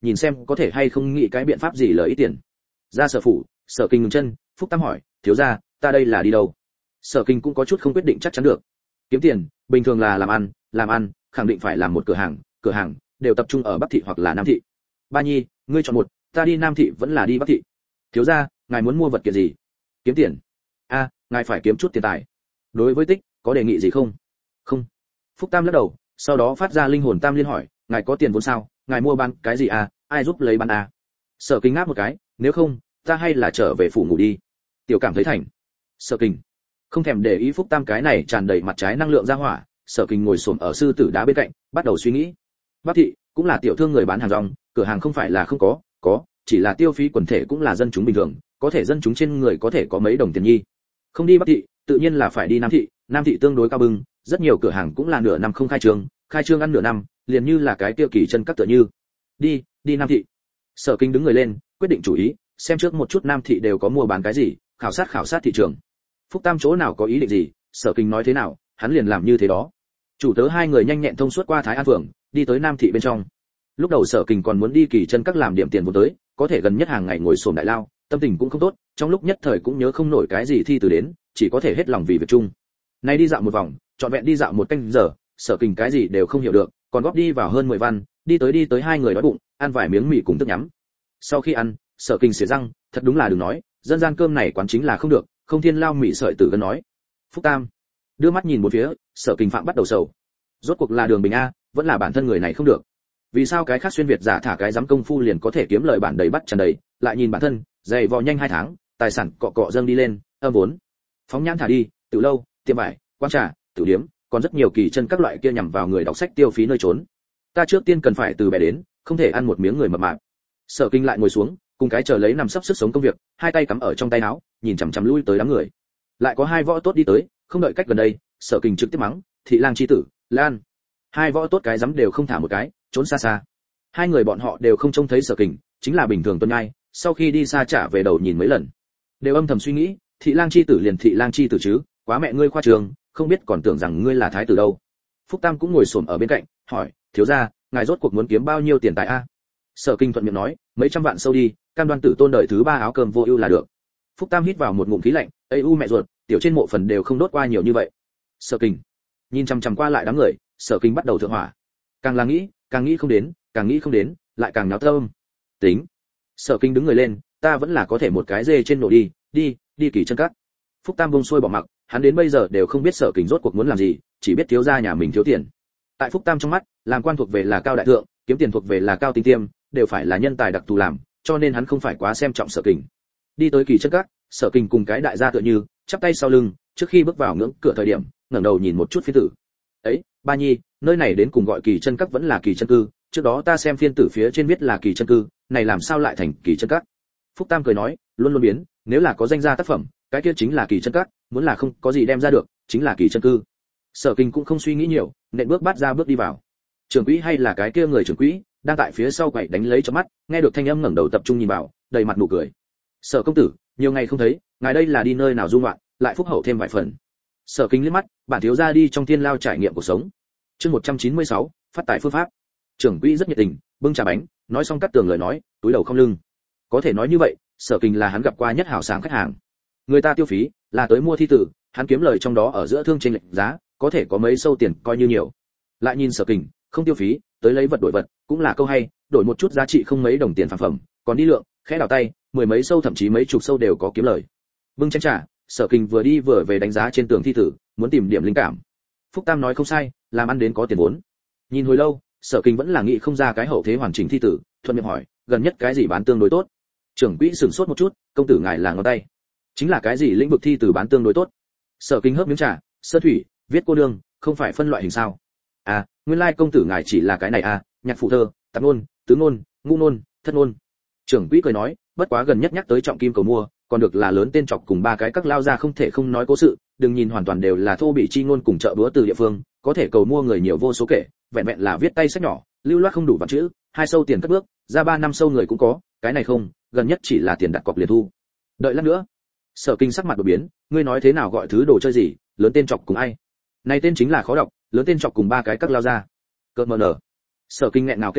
nhìn xem có thể hay không nghĩ cái biện pháp gì lợi ít tiền. Ra Sở phủ, Sở Kinh ngừng chân, Phúc Tam hỏi, thiếu gia, ta đây là đi đâu? Sở Kinh cũng có chút không quyết định chắc chắn được. Kiếm tiền, bình thường là làm ăn, làm ăn, khẳng định phải làm một cửa hàng, cửa hàng đều tập trung ở Bắc thị hoặc là Nam thị. Ba Nhi, ngươi chọn một, ta đi Nam thị vẫn là đi Bắc thị? Thiếu gia, ngài muốn mua vật kiện gì? Kiếm tiền. A, ngài phải kiếm chút tiền tài. Đối với Tích, có đề nghị gì không? Không. Phúc Tam lắc đầu, sau đó phát ra linh hồn tam liên hỏi, ngài có tiền vốn sao? Ngài mua bán cái gì à? Ai giúp lấy bán à? Sở Kinh ngáp một cái, nếu không, ta hay là trở về phủ ngủ đi. Tiểu Cảm thấy thành. Sở Kinh không thèm để ý Phúc Tam cái này tràn đầy mặt trái năng lượng ra hỏa. Sở Kinh ngồi xổm ở sư tử đá bên cạnh, bắt đầu suy nghĩ. Bắc thị cũng là tiểu thương người bán hàng rong, cửa hàng không phải là không có, có, chỉ là tiêu phí quần thể cũng là dân chúng bình thường, có thể dân chúng trên người có thể có mấy đồng tiền nhi. Không đi Bắc thị, tự nhiên là phải đi Nam thị, Nam thị tương đối cao bưng, rất nhiều cửa hàng cũng là nửa năm không khai trương, khai trương ăn nửa năm, liền như là cái tiêu kỳ chân các tựa như. Đi, đi Nam thị. Sở Kinh đứng người lên, quyết định chủ ý, xem trước một chút Nam thị đều có mua bán cái gì, khảo sát khảo sát thị trường. Phúc Tam chỗ nào có ý định gì, Sở Kinh nói thế nào, hắn liền làm như thế đó. Chủ tớ hai người nhanh nhẹn thông suốt qua Thái An phường, đi tới Nam thị bên trong. Lúc đầu Sở Kinh còn muốn đi kỳ chân các làm điểm tiền vốn tới, có thể gần nhất hàng ngày ngồi xổm đại lao, tâm tình cũng không tốt, trong lúc nhất thời cũng nhớ không nổi cái gì thi từ đến, chỉ có thể hết lòng vì việc chung. Nay đi dạo một vòng, trọn vẹn đi dạo một canh giờ, Sở Kinh cái gì đều không hiểu được, còn góp đi vào hơn mười văn, đi tới đi tới hai người đói bụng, ăn vài miếng mì cùng thức nhắm. Sau khi ăn, Sở Kinh xỉa răng, thật đúng là đừng nói, dân gian cơm này quán chính là không được, không thiên lao mì sợi tử gần nói. Phúc Tam đưa mắt nhìn một phía, Sở Kinh phạm bắt đầu sầu. Rốt cuộc là Đường Bình a, vẫn là bản thân người này không được. Vì sao cái khác xuyên việt giả thả cái giám công phu liền có thể kiếm lời bản đầy bắt tràn đầy, lại nhìn bản thân, dày vò nhanh hai tháng, tài sản cọ cọ dâng đi lên, âm vốn. Phóng nhãn thả đi, tiểu lâu, tiệm vải, quán trà, tử điếm, còn rất nhiều kỳ chân các loại kia nhằm vào người đọc sách tiêu phí nơi trốn. Ta trước tiên cần phải từ bé đến, không thể ăn một miếng người mập mạp. Sở Kinh lại ngồi xuống, cùng cái chờ lấy nằm sắp sức sống công việc, hai tay cắm ở trong tay áo, nhìn chằm chằm lui tới đám người. Lại có hai võ tốt đi tới, không đợi cách gần đây, Sở Kinh trực tiếp mắng, thị lang chi tử, Lan. Hai võ tốt cái dám đều không thả một cái, trốn xa xa. Hai người bọn họ đều không trông thấy Sở Kinh, chính là bình thường tuân nhai, sau khi đi xa trả về đầu nhìn mấy lần, đều âm thầm suy nghĩ, thị lang chi tử liền thị lang chi tử chứ, quá mẹ ngươi khoa trường, không biết còn tưởng rằng ngươi là thái tử đâu. Phúc Tam cũng ngồi xổm ở bên cạnh, hỏi, thiếu gia, ngài rốt cuộc muốn kiếm bao nhiêu tiền tài a? Sở Kinh thuận miệng nói, mấy trăm vạn sâu đi, cam đoan tử tôn đời thứ ba áo cơm vô ưu là được. Phúc Tam hít vào một ngụm khí lạnh, ây u mẹ ruột, tiểu trên mộ phần đều không đốt qua nhiều như vậy. Sở Kinh nhìn chằm chằm qua lại đám người, Sở Kinh bắt đầu thượng hỏa. Càng là nghĩ, càng nghĩ không đến, càng nghĩ không đến, lại càng náo tâm. Tính. Sở Kinh đứng người lên, ta vẫn là có thể một cái dê trên nổ đi, đi, đi kỳ chân các. Phúc Tam bông xuôi bỏ mặc, hắn đến bây giờ đều không biết Sở Kinh rốt cuộc muốn làm gì, chỉ biết thiếu gia nhà mình thiếu tiền. Tại Phúc Tam trong mắt, làm quan thuộc về là cao đại thượng, kiếm tiền thuộc về là cao tinh tiêm, đều phải là nhân tài đặc thù làm, cho nên hắn không phải quá xem trọng Sở Kinh. Đi tới kỳ chân các, Sở Kinh cùng cái đại gia tựa như, chắp tay sau lưng, trước khi bước vào ngưỡng cửa thời điểm, ngẩng đầu nhìn một chút phiên tử. Ấy, Ba Nhi, nơi này đến cùng gọi kỳ chân các vẫn là kỳ chân cư, trước đó ta xem phiên tử phía trên viết là kỳ chân cư, này làm sao lại thành kỳ chân các? Phúc Tam cười nói, luôn luôn biến, nếu là có danh gia tác phẩm, cái kia chính là kỳ chân các, muốn là không có gì đem ra được, chính là kỳ chân cư. Sở Kinh cũng không suy nghĩ nhiều, nện bước bát ra bước đi vào. Trưởng quỹ hay là cái kia người trưởng quỹ, đang tại phía sau quậy đánh lấy cho mắt, nghe được thanh âm ngẩng đầu tập trung nhìn vào, đầy mặt nụ cười. Sở công tử, nhiều ngày không thấy, ngài đây là đi nơi nào du ngoạn, lại phúc hậu thêm vài phần. Sở Kinh liếc mắt, bản thiếu gia đi trong thiên lao trải nghiệm cuộc sống. Chương một trăm chín mươi sáu, phát tài phương pháp. Trưởng quỹ rất nhiệt tình, bưng trà bánh, nói xong cắt tường lời nói, túi đầu không lưng. Có thể nói như vậy, Sở Kinh là hắn gặp qua nhất hảo sáng khách hàng. Người ta tiêu phí là tới mua thi tử, hắn kiếm lời trong đó ở giữa thương chênh lệch giá, có thể có mấy sâu tiền coi như nhiều. Lại nhìn Sở Kinh, không tiêu phí, tới lấy vật đổi vật, cũng là câu hay, đổi một chút giá trị không mấy đồng tiền phàm phẩm, còn đi lượng, khẽ đảo tay, mười mấy sâu thậm chí mấy chục sâu đều có kiếm lời. Bưng chén trà, Sở Kinh vừa đi vừa về đánh giá trên tường thi tử, muốn tìm điểm linh cảm. Phúc Tam nói không sai, làm ăn đến có tiền vốn. Nhìn hồi lâu, Sở Kinh vẫn là nghĩ không ra cái hậu thế hoàn chỉnh thi tử, thuận miệng hỏi, gần nhất cái gì bán tương đối tốt? Trưởng quỹ sửng sốt một chút, công tử ngài là ngón tay, chính là cái gì lĩnh vực thi tử bán tương đối tốt? Sở Kinh hớp miếng trà, sơ thủy, viết cô nương, không phải phân loại hình sao? À, nguyên lai công tử ngài chỉ là cái này à, nhạc phụ thơ, tạp ngôn, tứ ngôn, ngũ ngôn, thất ngôn. Trưởng quỹ cười nói, bất quá gần nhất nhắc tới trọng kim cầu mua, còn được là lớn tên chọc cùng ba cái các lao ra không thể không nói cố sự, đừng nhìn hoàn toàn đều là thô bị chi ngôn cùng trợ búa từ địa phương, có thể cầu mua người nhiều vô số kể, vẹn vẹn là viết tay sách nhỏ, lưu loát không đủ vạn chữ, hai sâu tiền cất bước, ra ba năm sâu người cũng có, cái này không, gần nhất chỉ là tiền đặt cọc liền thu. Đợi lát nữa. Sở Kinh sắc mặt đổi biến, ngươi nói thế nào gọi thứ đồ chơi gì, lớn tên chọc cùng ai? Này tên chính là khó đọc, lớn tên chọc cùng ba cái các lao ra. Cợt mờ nở. Sở Kinh nghẹn nào kêu lên,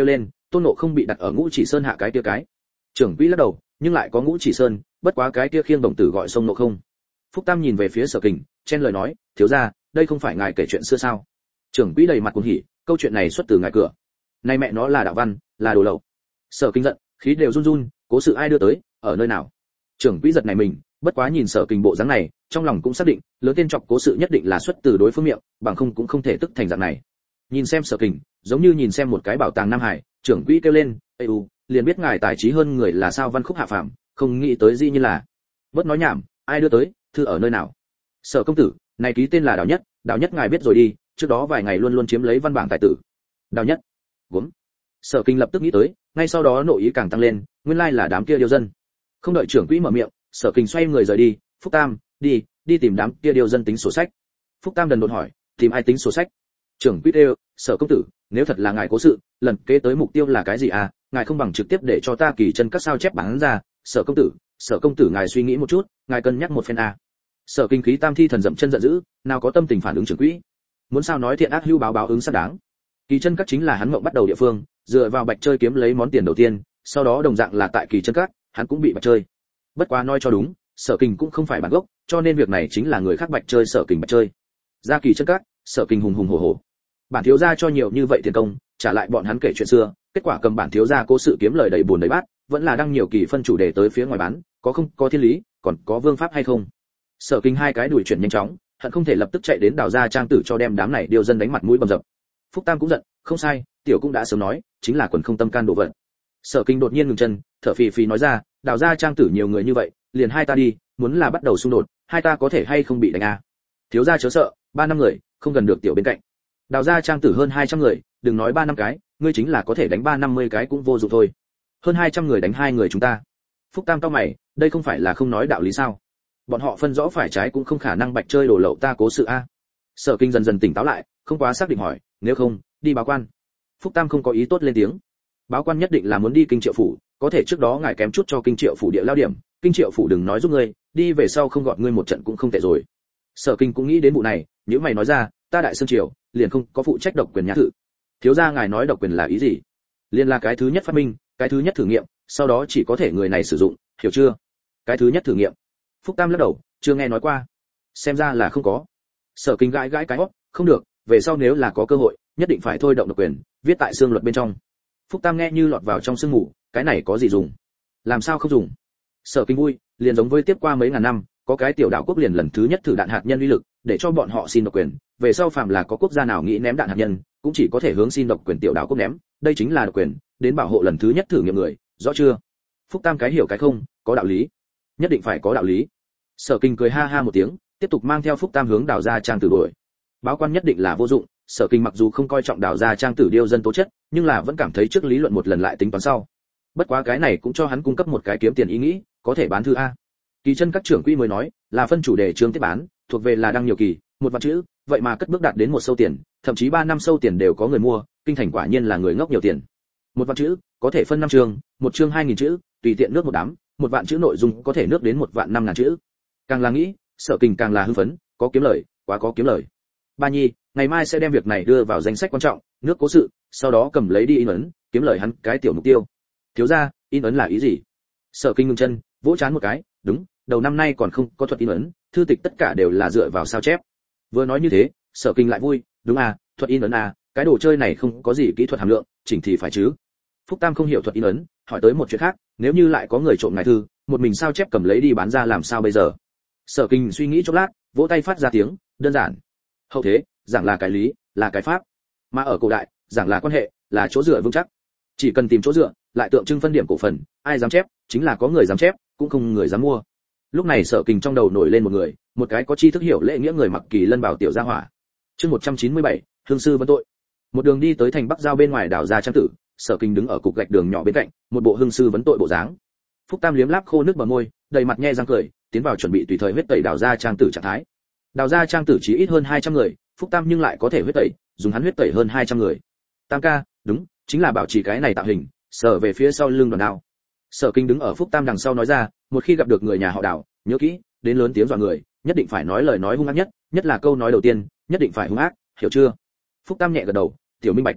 Tôn Ngộ Không bị đặt ở Ngũ Chỉ Sơn hạ cái kia cái. Trưởng quỹ lắc đầu, nhưng lại có Ngũ Chỉ Sơn, bất quá cái kia khiêng đồng tử gọi sông Ngộ Không. Phúc Tam nhìn về phía Sở Kình, chen lời nói, thiếu gia, đây không phải ngài kể chuyện xưa sao? Trưởng quỹ đầy mặt cuồng hỉ, câu chuyện này xuất từ ngài cửa. Nay mẹ nó là đạo văn, là đồ lậu. Sở Kình giận, khí đều run run, cố sự ai đưa tới, ở nơi nào? Trưởng quỹ giật này mình, bất quá nhìn Sở Kình bộ dáng này, trong lòng cũng xác định, lớn tên chọc cố sự nhất định là xuất từ đối phương miệng, bằng không cũng không thể tức thành dạng này. Nhìn xem Sở Kình, giống như nhìn xem một cái bảo tàng Nam Hải, trưởng quỹ kêu lên, "Ê u, liền biết ngài tài trí hơn người là sao văn khúc hạ phàm, không nghĩ tới gì như là." Bớt nói nhảm, ai đưa tới, thư ở nơi nào? Sở công tử, này ký tên là Đào Nhất, Đào Nhất ngài biết rồi đi, trước đó vài ngày luôn luôn chiếm lấy văn bảng tài tử. Đào Nhất. Gốm. Sở Kinh lập tức nghĩ tới, ngay sau đó nội ý càng tăng lên, nguyên lai là đám kia điêu dân. Không đợi trưởng quỹ mở miệng, Sở Kinh xoay người rời đi, "Phúc Tam, đi, đi tìm đám kia điêu dân tính sổ sách." Phúc Tam đần độn hỏi, "Tìm ai tính sổ sách?" Trưởng quỹ kêu, "Sở công tử, nếu thật là ngài cố sự, lần kế tới mục tiêu là cái gì à, ngài không bằng trực tiếp để cho ta kỳ chân các sao chép bán ra, Sở công tử, Sở công tử ngài suy nghĩ một chút, ngài cân nhắc một phen à." Sở Kinh khí tam thi thần dậm chân giận dữ, nào có tâm tình phản ứng trưởng quỹ. Muốn sao nói thiện ác hưu báo báo ứng xác đáng. Kỳ chân các chính là hắn mộng bắt đầu địa phương, dựa vào bạch chơi kiếm lấy món tiền đầu tiên, sau đó đồng dạng là tại kỳ chân các, hắn cũng bị bạch chơi. Bất quá nói cho đúng, Sở Kinh cũng không phải bản gốc, cho nên việc này chính là người khác bạch chơi Sở Kinh bạch chơi. Ra kỳ chân các, Sở Kinh hùng hùng hổ hổ. Bản thiếu gia cho nhiều như vậy tiền công, trả lại bọn hắn kể chuyện xưa, kết quả cầm bản thiếu gia cố sự kiếm lời đầy buồn đầy bát, vẫn là đăng nhiều kỳ phân chủ đề tới phía ngoài bán, có không có thiên lý, còn có vương pháp hay không? Sở Kinh hai cái đuổi chuyển nhanh chóng, hận không thể lập tức chạy đến Đào gia trang tử cho đem đám này điều dân đánh mặt mũi bầm dập. Phúc Tam cũng giận, không sai, tiểu cũng đã sớm nói, chính là quần không tâm can độ vận. Sở Kinh đột nhiên ngừng chân, thở phì phì nói ra, Đào gia trang tử nhiều người như vậy, liền hai ta đi, muốn là bắt đầu xung đột, hai ta có thể hay không bị đánh à? Thiếu gia chớ sợ, ba năm người, không gần được tiểu bên cạnh. Đào gia trang tử hơn hai trăm người, đừng nói ba năm cái, ngươi chính là có thể đánh ba năm mươi cái cũng vô dụng thôi. Hơn hai trăm người đánh hai người chúng ta. Phúc Tam cau mày, đây không phải là không nói đạo lý sao? Bọn họ phân rõ phải trái cũng không khả năng bạch chơi đổ lậu ta cố sự a. Sở Kinh dần dần tỉnh táo lại, không quá xác định hỏi, nếu không, đi báo quan. Phúc Tam không có ý tốt lên tiếng. Báo quan nhất định là muốn đi kinh triệu phủ, có thể trước đó ngài kém chút cho kinh triệu phủ địa lao điểm, kinh triệu phủ đừng nói giúp ngươi, đi về sau không gọt ngươi một trận cũng không tệ rồi. Sở Kinh cũng nghĩ đến vụ này, nếu mày nói ra, ta đại sơn triều, liền không có phụ trách độc quyền nhã thự. Thiếu gia ngài nói độc quyền là ý gì? Liên là cái thứ nhất phát minh, cái thứ nhất thử nghiệm, sau đó chỉ có thể người này sử dụng, hiểu chưa? Cái thứ nhất thử nghiệm. Phúc Tam lắc đầu, chưa nghe nói qua. Xem ra là không có. Sở Kinh gãi gãi cái hót, không được, về sau nếu là có cơ hội, nhất định phải thôi động độc quyền, viết tại xương luật bên trong. Phúc Tam nghe như lọt vào trong sương mù, cái này có gì dùng? Làm sao không dùng? Sở Kinh vui, liền giống với tiếp qua mấy ngàn năm, có cái tiểu đạo quốc liền lần thứ nhất thử đạn hạt nhân uy lực, để cho bọn họ xin độc quyền, về sau phàm là có quốc gia nào nghĩ ném đạn hạt nhân, cũng chỉ có thể hướng xin độc quyền tiểu đạo quốc ném, đây chính là độc quyền, đến bảo hộ lần thứ nhất thử nghiệm người, rõ chưa? Phúc Tam cái hiểu cái không, có đạo lý. Nhất định phải có đạo lý. Sở Kinh cười ha ha một tiếng, tiếp tục mang theo Phúc Tam hướng Đào gia trang tử đuổi. Báo quan nhất định là vô dụng, Sở Kinh mặc dù không coi trọng Đào gia trang tử điêu dân tố chất, nhưng là vẫn cảm thấy trước lý luận một lần lại tính toán sau. Bất quá cái này cũng cho hắn cung cấp một cái kiếm tiền ý nghĩ, có thể bán thư a. Kỳ chân các trưởng quỹ mới nói, là phân chủ đề chương tiếp bán, thuộc về là đăng nhiều kỳ, một vạn chữ, vậy mà cất bước đạt đến một sâu tiền, thậm chí ba năm sâu tiền đều có người mua, kinh thành quả nhiên là người ngốc nhiều tiền. Một vạn chữ, có thể phân năm chương, một chương hai nghìn chữ, tùy tiện nước một đám, một vạn chữ nội dung có thể nước đến một vạn năm ngàn chữ. Càng là nghĩ, Sở Kinh càng là hưng phấn, có kiếm lời, quá có kiếm lời. Ba Nhi, ngày mai sẽ đem việc này đưa vào danh sách quan trọng, nước cố sự, sau đó cầm lấy đi in ấn, kiếm lời hắn cái tiểu mục tiêu. Thiếu gia, in ấn là ý gì? Sở Kinh ngừng chân, vỗ chán một cái, đúng, đầu năm nay còn không có thuật in ấn, thư tịch tất cả đều là dựa vào sao chép. Vừa nói như thế, Sở Kinh lại vui, đúng à, thuật in ấn à, cái đồ chơi này không có gì kỹ thuật hàm lượng, chỉnh thì phải chứ. Phúc Tam không hiểu thuật in ấn, hỏi tới một chuyện khác, nếu như lại có người trộm ngài thư, một mình sao chép cầm lấy đi bán ra làm sao bây giờ? Sở Kinh suy nghĩ chốc lát, vỗ tay phát ra tiếng, đơn giản. Hậu thế, giảng là cái lý, là cái pháp. Mà ở cổ đại, giảng là quan hệ, là chỗ dựa vững chắc. Chỉ cần tìm chỗ dựa, lại tượng trưng phân điểm cổ phần, ai dám chép, chính là có người dám chép, cũng không người dám mua. Lúc này Sở Kinh trong đầu nổi lên một người, một cái có tri thức hiểu lễ nghĩa người mặc kỳ lân bảo tiểu gia hỏa. Chương một trăm chín mươi bảy, hương sư vấn tội. Một đường đi tới thành Bắc Giao bên ngoài đảo Gia Trang tử, Sở Kinh đứng ở cục gạch đường nhỏ bên cạnh, một bộ hương sư vấn tội bộ dáng. Phúc Tam liếm láp khô nước bờ môi, đầy mặt nhe răng cười, tiến vào chuẩn bị tùy thời huyết tẩy đào Gia Trang tử trạng thái. Đào Gia Trang tử chỉ ít hơn hai trăm người, Phúc Tam nhưng lại có thể huyết tẩy, dùng hắn huyết tẩy hơn hai trăm người. Tam ca, đúng, chính là bảo trì cái này tạo hình, sở về phía sau lưng đoàn đao. Sở Kinh đứng ở Phúc Tam đằng sau nói ra, một khi gặp được người nhà họ Đào, nhớ kỹ, đến lớn tiếng dọa người, nhất định phải nói lời nói hung ác nhất, nhất là câu nói đầu tiên, nhất định phải hung ác, hiểu chưa? Phúc Tam nhẹ gật đầu, tiểu minh bạch.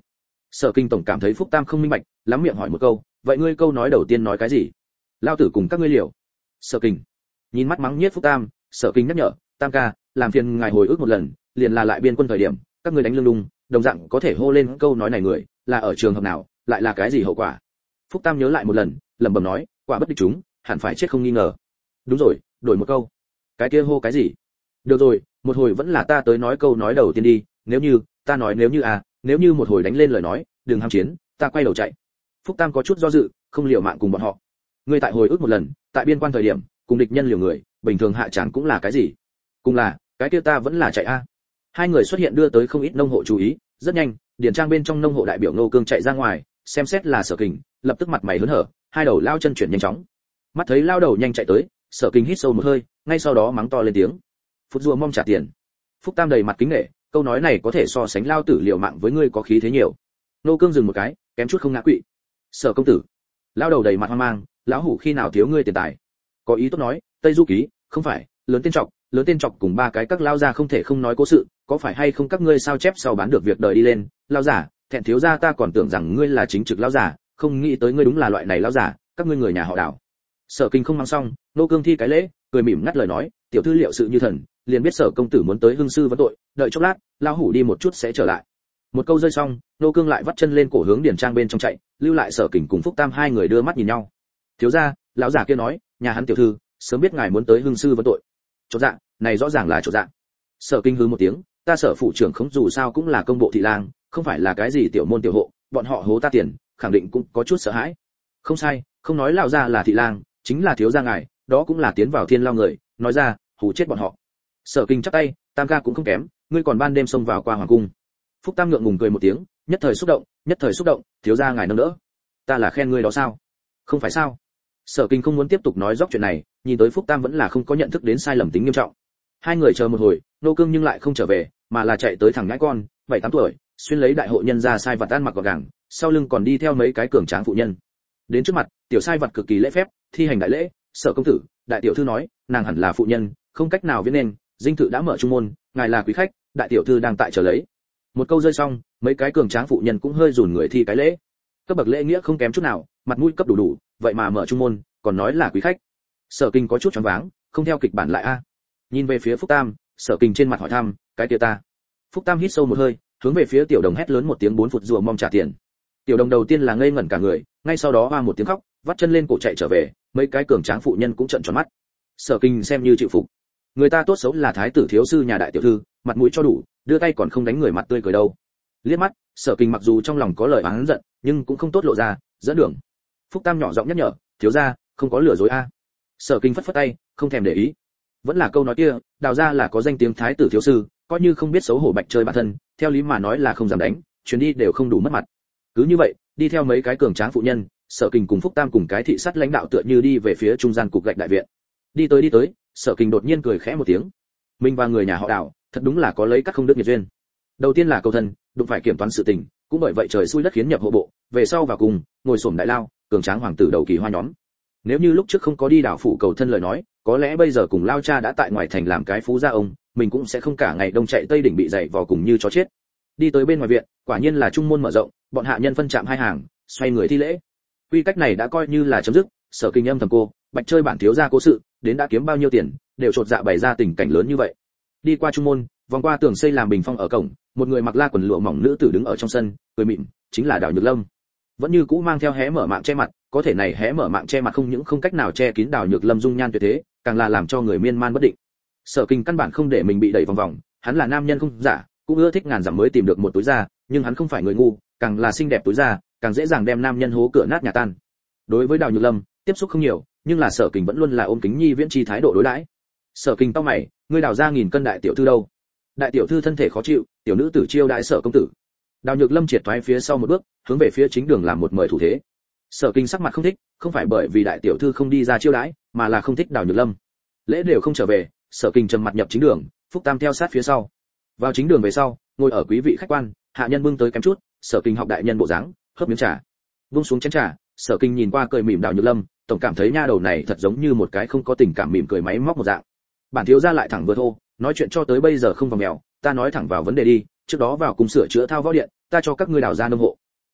Sở Kinh tổng cảm thấy Phúc Tam không minh bạch, lắm miệng hỏi một câu, vậy ngươi câu nói đầu tiên nói cái gì? Lao tử cùng các ngươi liều. Sở Kinh nhìn mắt mắng nhiếc Phúc Tam, Sở Kinh nhắc nhở, Tam ca, làm phiền ngài hồi ức một lần, liền là lại biên quân thời điểm, các ngươi đánh lưng đung, đồng dạng có thể hô lên câu nói này người, là ở trường hợp nào, lại là cái gì hậu quả? Phúc Tam nhớ lại một lần, lẩm bẩm nói, quả bất địch chúng, hẳn phải chết không nghi ngờ. Đúng rồi, đổi một câu. Cái kia hô cái gì? Được rồi, một hồi vẫn là ta tới nói câu nói đầu tiên đi, nếu như, ta nói nếu như à, nếu như một hồi đánh lên lời nói, đừng ham chiến, ta quay đầu chạy. Phúc Tam có chút do dự, không liều mạng cùng bọn họ. Ngươi tại hồi ức một lần, tại biên quan thời điểm, cùng địch nhân liều người, bình thường hạ trán cũng là cái gì? Cùng là, cái kia ta vẫn là chạy a. Hai người xuất hiện đưa tới không ít nông hộ chú ý, rất nhanh, điển trang bên trong nông hộ đại biểu Ngô Cương chạy ra ngoài, xem xét là Sở Kình, lập tức mặt mày hớn hở, hai đầu lao chân chuyển nhanh chóng. Mắt thấy lao đầu nhanh chạy tới, Sở Kình hít sâu một hơi, ngay sau đó mắng to lên tiếng. Phút rùa mong trả tiền. Phúc Tam đầy mặt kính nể, câu nói này có thể so sánh lao tử liều mạng với ngươi có khí thế nhiều. Ngô Cương dừng một cái, kém chút không ngã quỵ. Sở công tử. Lao đầu đầy mặt hoang mang, lão hủ khi nào thiếu ngươi tiền tài? Có ý tốt nói, Tây Du ký, không phải, lớn tên trọc, lớn tên trọc cùng ba cái các lao gia không thể không nói cố sự, có phải hay không các ngươi sao chép sau bán được việc đời đi lên, lao giả, thẹn thiếu gia ta còn tưởng rằng ngươi là chính trực lao giả, không nghĩ tới ngươi đúng là loại này lao giả, các ngươi người nhà họ Đào. Sở Kinh không mang xong, Nô Cương thi cái lễ, cười mỉm ngắt lời nói, tiểu thư liệu sự như thần, liền biết Sở công tử muốn tới hưng sư vấn tội, đợi chốc lát, lao hủ đi một chút sẽ trở lại. Một câu rơi xong, Nô Cương lại vắt chân lên cổ hướng điển trang bên trong chạy, lưu lại Sở Kình cùng Phúc Tam hai người đưa mắt nhìn nhau. Thiếu gia, lão giả kia nói, nhà hắn tiểu thư, sớm biết ngài muốn tới hưng sư vấn tội. Chột dạ, này rõ ràng là chột dạ. Sở Kinh hứ một tiếng, ta Sở phụ trưởng không dù sao cũng là công bộ thị lang, không phải là cái gì tiểu môn tiểu hộ, bọn họ hố ta tiền, khẳng định cũng có chút sợ hãi. Không sai, không nói lão gia là thị lang, chính là thiếu gia ngài, đó cũng là tiến vào thiên lao người, nói ra, hù chết bọn họ. Sở Kinh chắp tay, Tam ca cũng không kém, ngươi còn ban đêm xông vào qua hoàng cung. Phúc Tam ngượng ngùng cười một tiếng, nhất thời xúc động, nhất thời xúc động, thiếu gia ngài nâng đỡ. Ta là khen ngươi đó sao? Không phải sao? Sở Kinh không muốn tiếp tục nói dóc chuyện này, nhìn tới Phúc Tam vẫn là không có nhận thức đến sai lầm tính nghiêm trọng. Hai người chờ một hồi, Nô Cương nhưng lại không trở về, mà là chạy tới thằng nhãi con, bảy tám tuổi, xuyên lấy đại hộ nhân ra sai vật ăn mặc gọn gàng, sau lưng còn đi theo mấy cái cường tráng phụ nhân. Đến trước mặt, tiểu sai vật cực kỳ lễ phép, thi hành đại lễ, Sở công tử, đại tiểu thư nói, nàng hẳn là phụ nhân, không cách nào viết nên, dinh thự đã mở trung môn, ngài là quý khách, đại tiểu thư đang tại chờ lấy. Một câu rơi xong, mấy cái cường tráng phụ nhân cũng hơi rủn người thi cái lễ. Cấp bậc lễ nghĩa không kém chút nào, mặt mũi cấp đủ đủ, vậy mà mở trung môn, còn nói là quý khách. Sở Kinh có chút choáng váng, không theo kịch bản lại a. Nhìn về phía Phúc Tam, Sở Kinh trên mặt hỏi thăm, cái kia ta. Phúc Tam hít sâu một hơi, hướng về phía tiểu đồng hét lớn một tiếng bốn phụt rùa mong trả tiền. Tiểu đồng đầu tiên là ngây ngẩn cả người, ngay sau đó hoa một tiếng khóc, vắt chân lên cổ chạy trở về, mấy cái cường tráng phụ nhân cũng trợn tròn mắt. Sở Kinh xem như chịu phục. Người ta tốt xấu là thái tử thiếu sư nhà đại tiểu thư, mặt mũi cho đủ, đưa tay còn không đánh người mặt tươi cười đâu. Liếc mắt, Sở Kinh mặc dù trong lòng có lời oán giận, nhưng cũng không tốt lộ ra, dẫn đường. Phúc Tam nhỏ giọng nhắc nhở, thiếu gia, không có lừa dối a. Sở Kinh phất phất tay, không thèm để ý. Vẫn là câu nói kia, Đào gia là có danh tiếng thái tử thiếu sư, coi như không biết xấu hổ bạch chơi bản thân, theo lý mà nói là không dám đánh, chuyến đi đều không đủ mất mặt. Cứ như vậy, đi theo mấy cái cường tráng phụ nhân, Sở Kinh cùng Phúc Tam cùng cái thị sát lãnh đạo tựa như đi về phía trung gian cục gạch đại viện. Đi tới đi tới, Sở Kinh đột nhiên cười khẽ một tiếng. Mình và người nhà họ Đào, thật đúng là có lấy các không đứt nghiệt duyên. Đầu tiên là cầu thân, đụng phải kiểm toán sự tình, cũng bởi vậy trời xui đất khiến nhập hộ bộ, về sau vào cùng, ngồi xổm đại lao, cường tráng hoàng tử đầu kỳ hoa nhóm. Nếu như lúc trước không có đi đảo phủ cầu thân lời nói, có lẽ bây giờ cùng lao cha đã tại ngoài thành làm cái phú gia ông, mình cũng sẽ không cả ngày đông chạy tây đỉnh bị dày vò cùng như chó chết. Đi tới bên ngoài viện, quả nhiên là trung môn mở rộng, bọn hạ nhân phân chạm hai hàng, xoay người thi lễ. Quy cách này đã coi như là chấm dứt, Sở Kinh âm thầm cô, bạch chơi bản thiếu gia cố sự, đến đã kiếm bao nhiêu tiền, đều trột dạ bày ra tình cảnh lớn như vậy. Đi qua trung môn, vòng qua tường xây làm bình phong ở cổng, một người mặc la quần lụa mỏng nữ tử đứng ở trong sân, cười mỉm, chính là Đào Nhược Lâm. Vẫn như cũ mang theo hé mở mạng che mặt, có thể này hé mở mạng che mặt không những không cách nào che kín Đào Nhược Lâm dung nhan tuyệt thế, càng là làm cho người miên man bất định. Sở Kinh căn bản không để mình bị đẩy vòng vòng, hắn là nam nhân không giả, cũng ưa thích ngàn dặm mới tìm được một túi da, nhưng hắn không phải người ngu, càng là xinh đẹp túi da, càng dễ dàng đem nam nhân hố cửa nát nhà tan. Đối với Đào Nhược Lâm, tiếp xúc không nhiều, nhưng là Sở Kinh vẫn luôn là ôm kính nhi viễn chi thái độ đối đãi. Sở Kinh tao mày, ngươi Đào ra nghìn cân đại tiểu thư đâu? Đại tiểu thư thân thể khó chịu, tiểu nữ tử chiêu đại Sở công tử. Đào Nhược Lâm triệt thoái phía sau một bước, hướng về phía chính đường làm một mời thủ thế. Sở Kinh sắc mặt không thích, không phải bởi vì đại tiểu thư không đi ra chiêu đãi, mà là không thích Đào Nhược Lâm. Lễ đều không trở về, Sở Kinh trầm mặt nhập chính đường, Phúc Tam theo sát phía sau. Vào chính đường về sau, ngồi ở quý vị khách quan, hạ nhân bưng tới kém chút, Sở Kinh học đại nhân bộ dáng, hớp miếng trà. Vung xuống chén trà, Sở Kinh nhìn qua cười mỉm Đào Nhược Lâm, tổng cảm thấy nha đầu này thật giống như một cái không có tình cảm mỉm cười máy móc một dạng. Bản thiếu gia lại thẳng vừa thô, nói chuyện cho tới bây giờ không vòng mèo, ta nói thẳng vào vấn đề đi, trước đó vào cùng sửa chữa thao võ điện, ta cho các ngươi Đào ra nông hộ.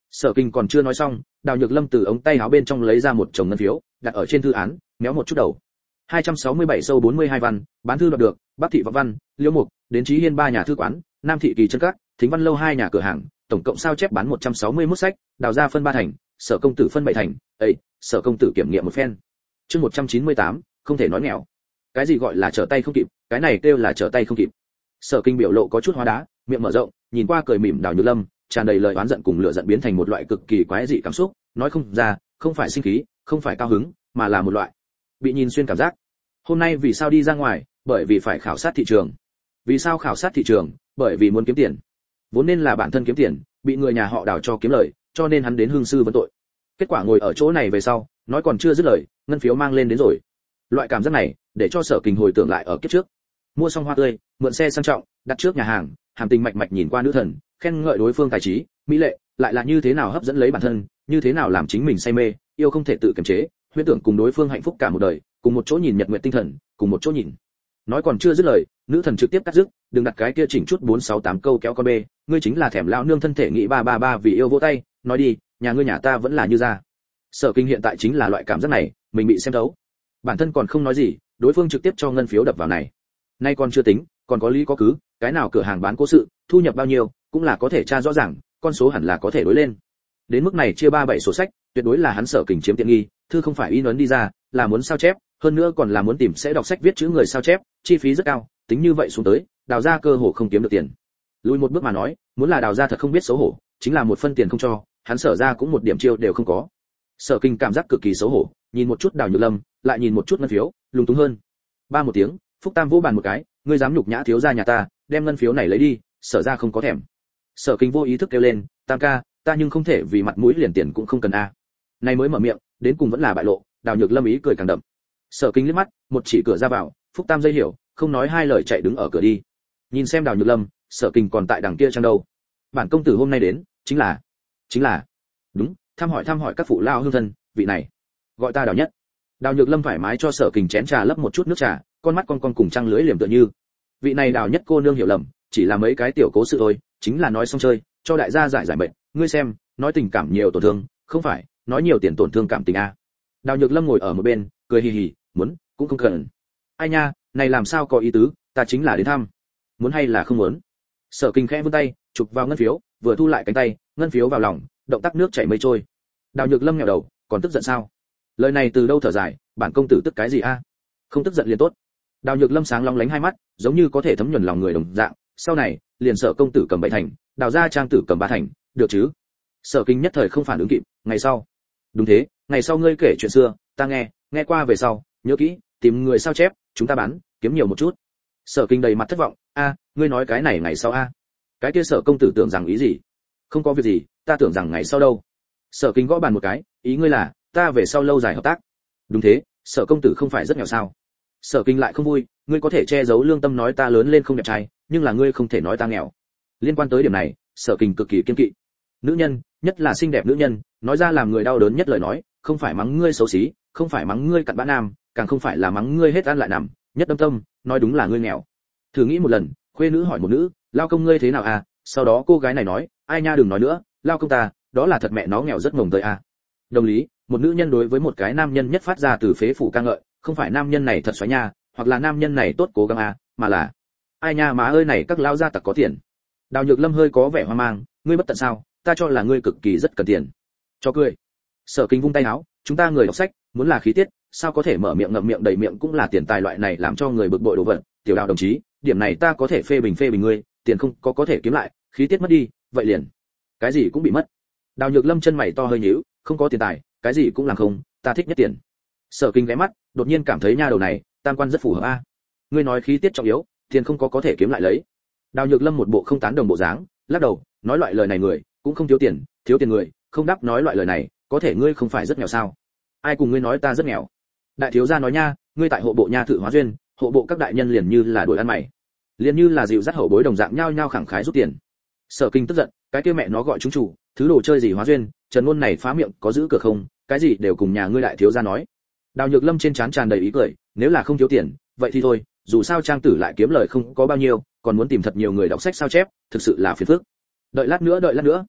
Sở Kinh còn chưa nói xong, Đào Nhược Lâm từ ống tay áo bên trong lấy ra một chồng ngân phiếu, đặt ở trên thư án, méo một chút đầu. hai trăm sáu mươi bảy sâu bốn mươi hai văn, bán thư đoạt được, Bắc thị Vọng Văn, Liễu Mục, đến Chí Hiên ba nhà thư quán, Nam thị Kỳ chân các, Thính Văn lâu hai nhà cửa hàng, tổng cộng sao chép bán một trăm sáu mươi mốt sách, Đào gia phân ba thành, Sở công tử phân bảy thành, ấy, Sở công tử kiểm nghiệm một phen. Chương một trăm chín mươi tám, không thể nói nghèo. Cái gì gọi là trở tay không kịp, cái này kêu là trở tay không kịp. Sở Kinh biểu lộ có chút hóa đá, miệng mở rộng, nhìn qua cười mỉm Đào Nhược Lâm, tràn đầy lời oán giận cùng lửa giận biến thành một loại cực kỳ quái dị cảm xúc, nói không ra, không phải sinh khí, không phải cao hứng, mà là một loại bị nhìn xuyên cảm giác. Hôm nay vì sao đi ra ngoài? Bởi vì phải khảo sát thị trường. Vì sao khảo sát thị trường? Bởi vì muốn kiếm tiền. Vốn nên là bản thân kiếm tiền, bị người nhà họ Đào cho kiếm lời, cho nên hắn đến hương sư vấn tội. Kết quả ngồi ở chỗ này về sau, nói còn chưa dứt lời, ngân phiếu mang lên đến rồi. Loại cảm giác này, để cho Sở Kinh hồi tưởng lại ở kiếp trước. Mua xong hoa tươi, mượn xe sang trọng, đặt trước nhà hàng, Hàm Tình mạch mạch nhìn qua nữ thần, khen ngợi đối phương tài trí, mỹ lệ, lại là như thế nào hấp dẫn lấy bản thân, như thế nào làm chính mình say mê, yêu không thể tự kiềm chế, huyễn tưởng cùng đối phương hạnh phúc cả một đời, cùng một chỗ nhìn nhật nguyệt tinh thần, cùng một chỗ nhìn. Nói còn chưa dứt lời, nữ thần trực tiếp cắt dứt, đừng đặt cái kia chỉnh chút bốn sáu tám câu kéo con bê, ngươi chính là thèm lão nương thân thể nghĩ ba ba ba vì yêu vỗ tay, nói đi, nhà ngươi nhà ta vẫn là như ra. Sở Kinh hiện tại chính là loại cảm giác này, mình bị xem thấu. Bản thân còn không nói gì, đối phương trực tiếp cho ngân phiếu đập vào này. Nay còn chưa tính, còn có lý có cứ, cái nào cửa hàng bán cố sự, thu nhập bao nhiêu, cũng là có thể tra rõ ràng, con số hẳn là có thể đối lên. Đến mức này chia ba bảy sổ sách, tuyệt đối là hắn Sở Kinh chiếm tiện nghi, thư không phải in ấn đi ra, là muốn sao chép, hơn nữa còn là muốn tìm sẽ đọc sách viết chữ người sao chép, chi phí rất cao, tính như vậy xuống tới, Đào gia cơ hồ không kiếm được tiền. Lùi một bước mà nói, muốn là Đào gia thật không biết xấu hổ, chính là một phân tiền không cho, hắn Sở gia cũng một điểm chiêu đều không có. Sở Kinh cảm giác cực kỳ xấu hổ, nhìn một chút Đào Nhược Lâm, lại nhìn một chút ngân phiếu, lúng túng hơn. Ba một tiếng, Phúc Tam vỗ bàn một cái, ngươi dám nhục nhã thiếu gia nhà ta, đem ngân phiếu này lấy đi, Sở gia không có thèm. Sở Kinh vô ý thức kêu lên, Tam ca, ta nhưng không thể vì mặt mũi liền tiền cũng không cần a. Này mới mở miệng, đến cùng vẫn là bại lộ, Đào Nhược Lâm ý cười càng đậm. Sở Kinh liếc mắt, một chỉ cửa ra vào, Phúc Tam dây hiểu, không nói hai lời chạy đứng ở cửa đi. Nhìn xem Đào Nhược Lâm, Sở Kinh còn tại đằng kia trang đâu. Bản công tử hôm nay đến, chính là, chính là, đúng, thăm hỏi thăm hỏi các phụ lao hương thân, vị này, gọi ta Đào Nhất. Đào Nhược Lâm thoải mái cho Sở Kinh chén trà lấp một chút nước trà, con mắt con con cùng trăng lưới liềm tựa như. Vị này Đào Nhất cô nương hiểu lầm, chỉ là mấy cái tiểu cố sự thôi, chính là nói xong chơi, cho đại gia giải giải bệnh, ngươi xem, nói tình cảm nhiều tổn thương, không phải, nói nhiều tiền tổn thương cảm tình a. Đào Nhược Lâm ngồi ở một bên, cười hì hì, muốn, cũng không cần. Ai nha, này làm sao có ý tứ, ta chính là đến thăm. Muốn hay là không muốn? Sở Kinh khẽ vươn tay, chụp vào ngân phiếu, vừa thu lại cánh tay, ngân phiếu vào lòng, động tác nước chảy mây trôi. Đào Nhược Lâm nhếch đầu, còn tức giận sao? Lời này từ đâu thở dài, bản công tử tức cái gì a? Không tức giận liền tốt. Đào Nhược Lâm sáng long lánh hai mắt, giống như có thể thấm nhuần lòng người đồng dạng, sau này, liền Sở công tử cầm bảy thành, Đào gia trang tử cầm ba thành, được chứ? Sở Kinh nhất thời không phản ứng kịp, ngày sau. Đúng thế, ngày sau ngươi kể chuyện xưa, ta nghe, nghe qua về sau, nhớ kỹ, tìm người sao chép, chúng ta bán, kiếm nhiều một chút. Sở Kinh đầy mặt thất vọng, a, ngươi nói cái này ngày sau a? Cái kia Sở công tử tưởng rằng ý gì? Không có việc gì, ta tưởng rằng ngày sau đâu. Sở Kinh gõ bàn một cái, ý ngươi là, ta về sau lâu dài hợp tác. Đúng thế, Sở công tử không phải rất nghèo sao? Sở Kinh lại không vui, ngươi có thể che giấu lương tâm nói ta lớn lên không đẹp trai, nhưng là ngươi không thể nói ta nghèo. Liên quan tới điểm này, Sở Kinh cực kỳ kiên kỵ. Nữ nhân, nhất là xinh đẹp nữ nhân, nói ra làm người đau đớn nhất lời nói, không phải mắng ngươi xấu xí, không phải mắng ngươi cặn bã nam, càng không phải là mắng ngươi hết ăn lại nằm, nhất đâm tâm, nói đúng là ngươi nghèo. Thử nghĩ một lần, khuê nữ hỏi một nữ, lao công ngươi thế nào à? Sau đó cô gái này nói, ai nha đừng nói nữa, lao công ta, đó là thật mẹ nó nghèo rất mồng tơi à. Đồng lý, một nữ nhân đối với một cái nam nhân nhất phát ra từ phế phủ ca ngợi, không phải nam nhân này thật xoáy nha, hoặc là nam nhân này tốt cố gắng à, mà là, ai nha má ơi này các lao gia tặc có tiền. Đào Nhược Lâm hơi có vẻ hoang mang, ngươi bất tận sao? Ta cho là ngươi cực kỳ rất cần tiền. Cho cười. Sở Kinh vung tay áo, chúng ta người đọc sách, muốn là khí tiết, sao có thể mở miệng ngậm miệng đầy miệng cũng là tiền tài loại này làm cho người bực bội đồ vật. Tiểu Đào đồng chí, điểm này ta có thể phê bình phê bình ngươi, tiền không có có thể kiếm lại, khí tiết mất đi, vậy liền cái gì cũng bị mất. Đào Nhược Lâm chân mày to hơi nhíu, không có tiền tài, cái gì cũng làm không, ta thích nhất tiền. Sở Kinh ghé mắt, đột nhiên cảm thấy nha đầu này, tam quan rất phù hợp a. Ngươi nói khí tiết trọng yếu, tiền không có có thể kiếm lại lấy. Đào Nhược Lâm một bộ không tán đồng bộ dáng, lắc đầu, nói loại lời này người, cũng không thiếu tiền, thiếu tiền người, không đáp nói loại lời này, có thể ngươi không phải rất nghèo sao? Ai cùng ngươi nói ta rất nghèo? Đại thiếu gia nói nha, ngươi tại hộ bộ nha thự hóa duyên, hộ bộ các đại nhân liền như là đuổi ăn mày, liền như là dịu dắt hậu bối đồng dạng nhao nhao khẳng khái rút tiền. Sở Kinh tức giận, cái kia mẹ nó gọi chúng chủ, thứ đồ chơi gì hóa duyên, Trần Ngôn này phá miệng có giữ cửa không, cái gì đều cùng nhà ngươi đại thiếu gia nói. Đào Nhược Lâm trên trán tràn đầy ý cười, nếu là không thiếu tiền, vậy thì thôi, dù sao trang tử lại kiếm lời không có bao nhiêu, còn muốn tìm thật nhiều người đọc sách sao chép, thực sự là phiền phức. Đợi lát nữa đợi lát nữa.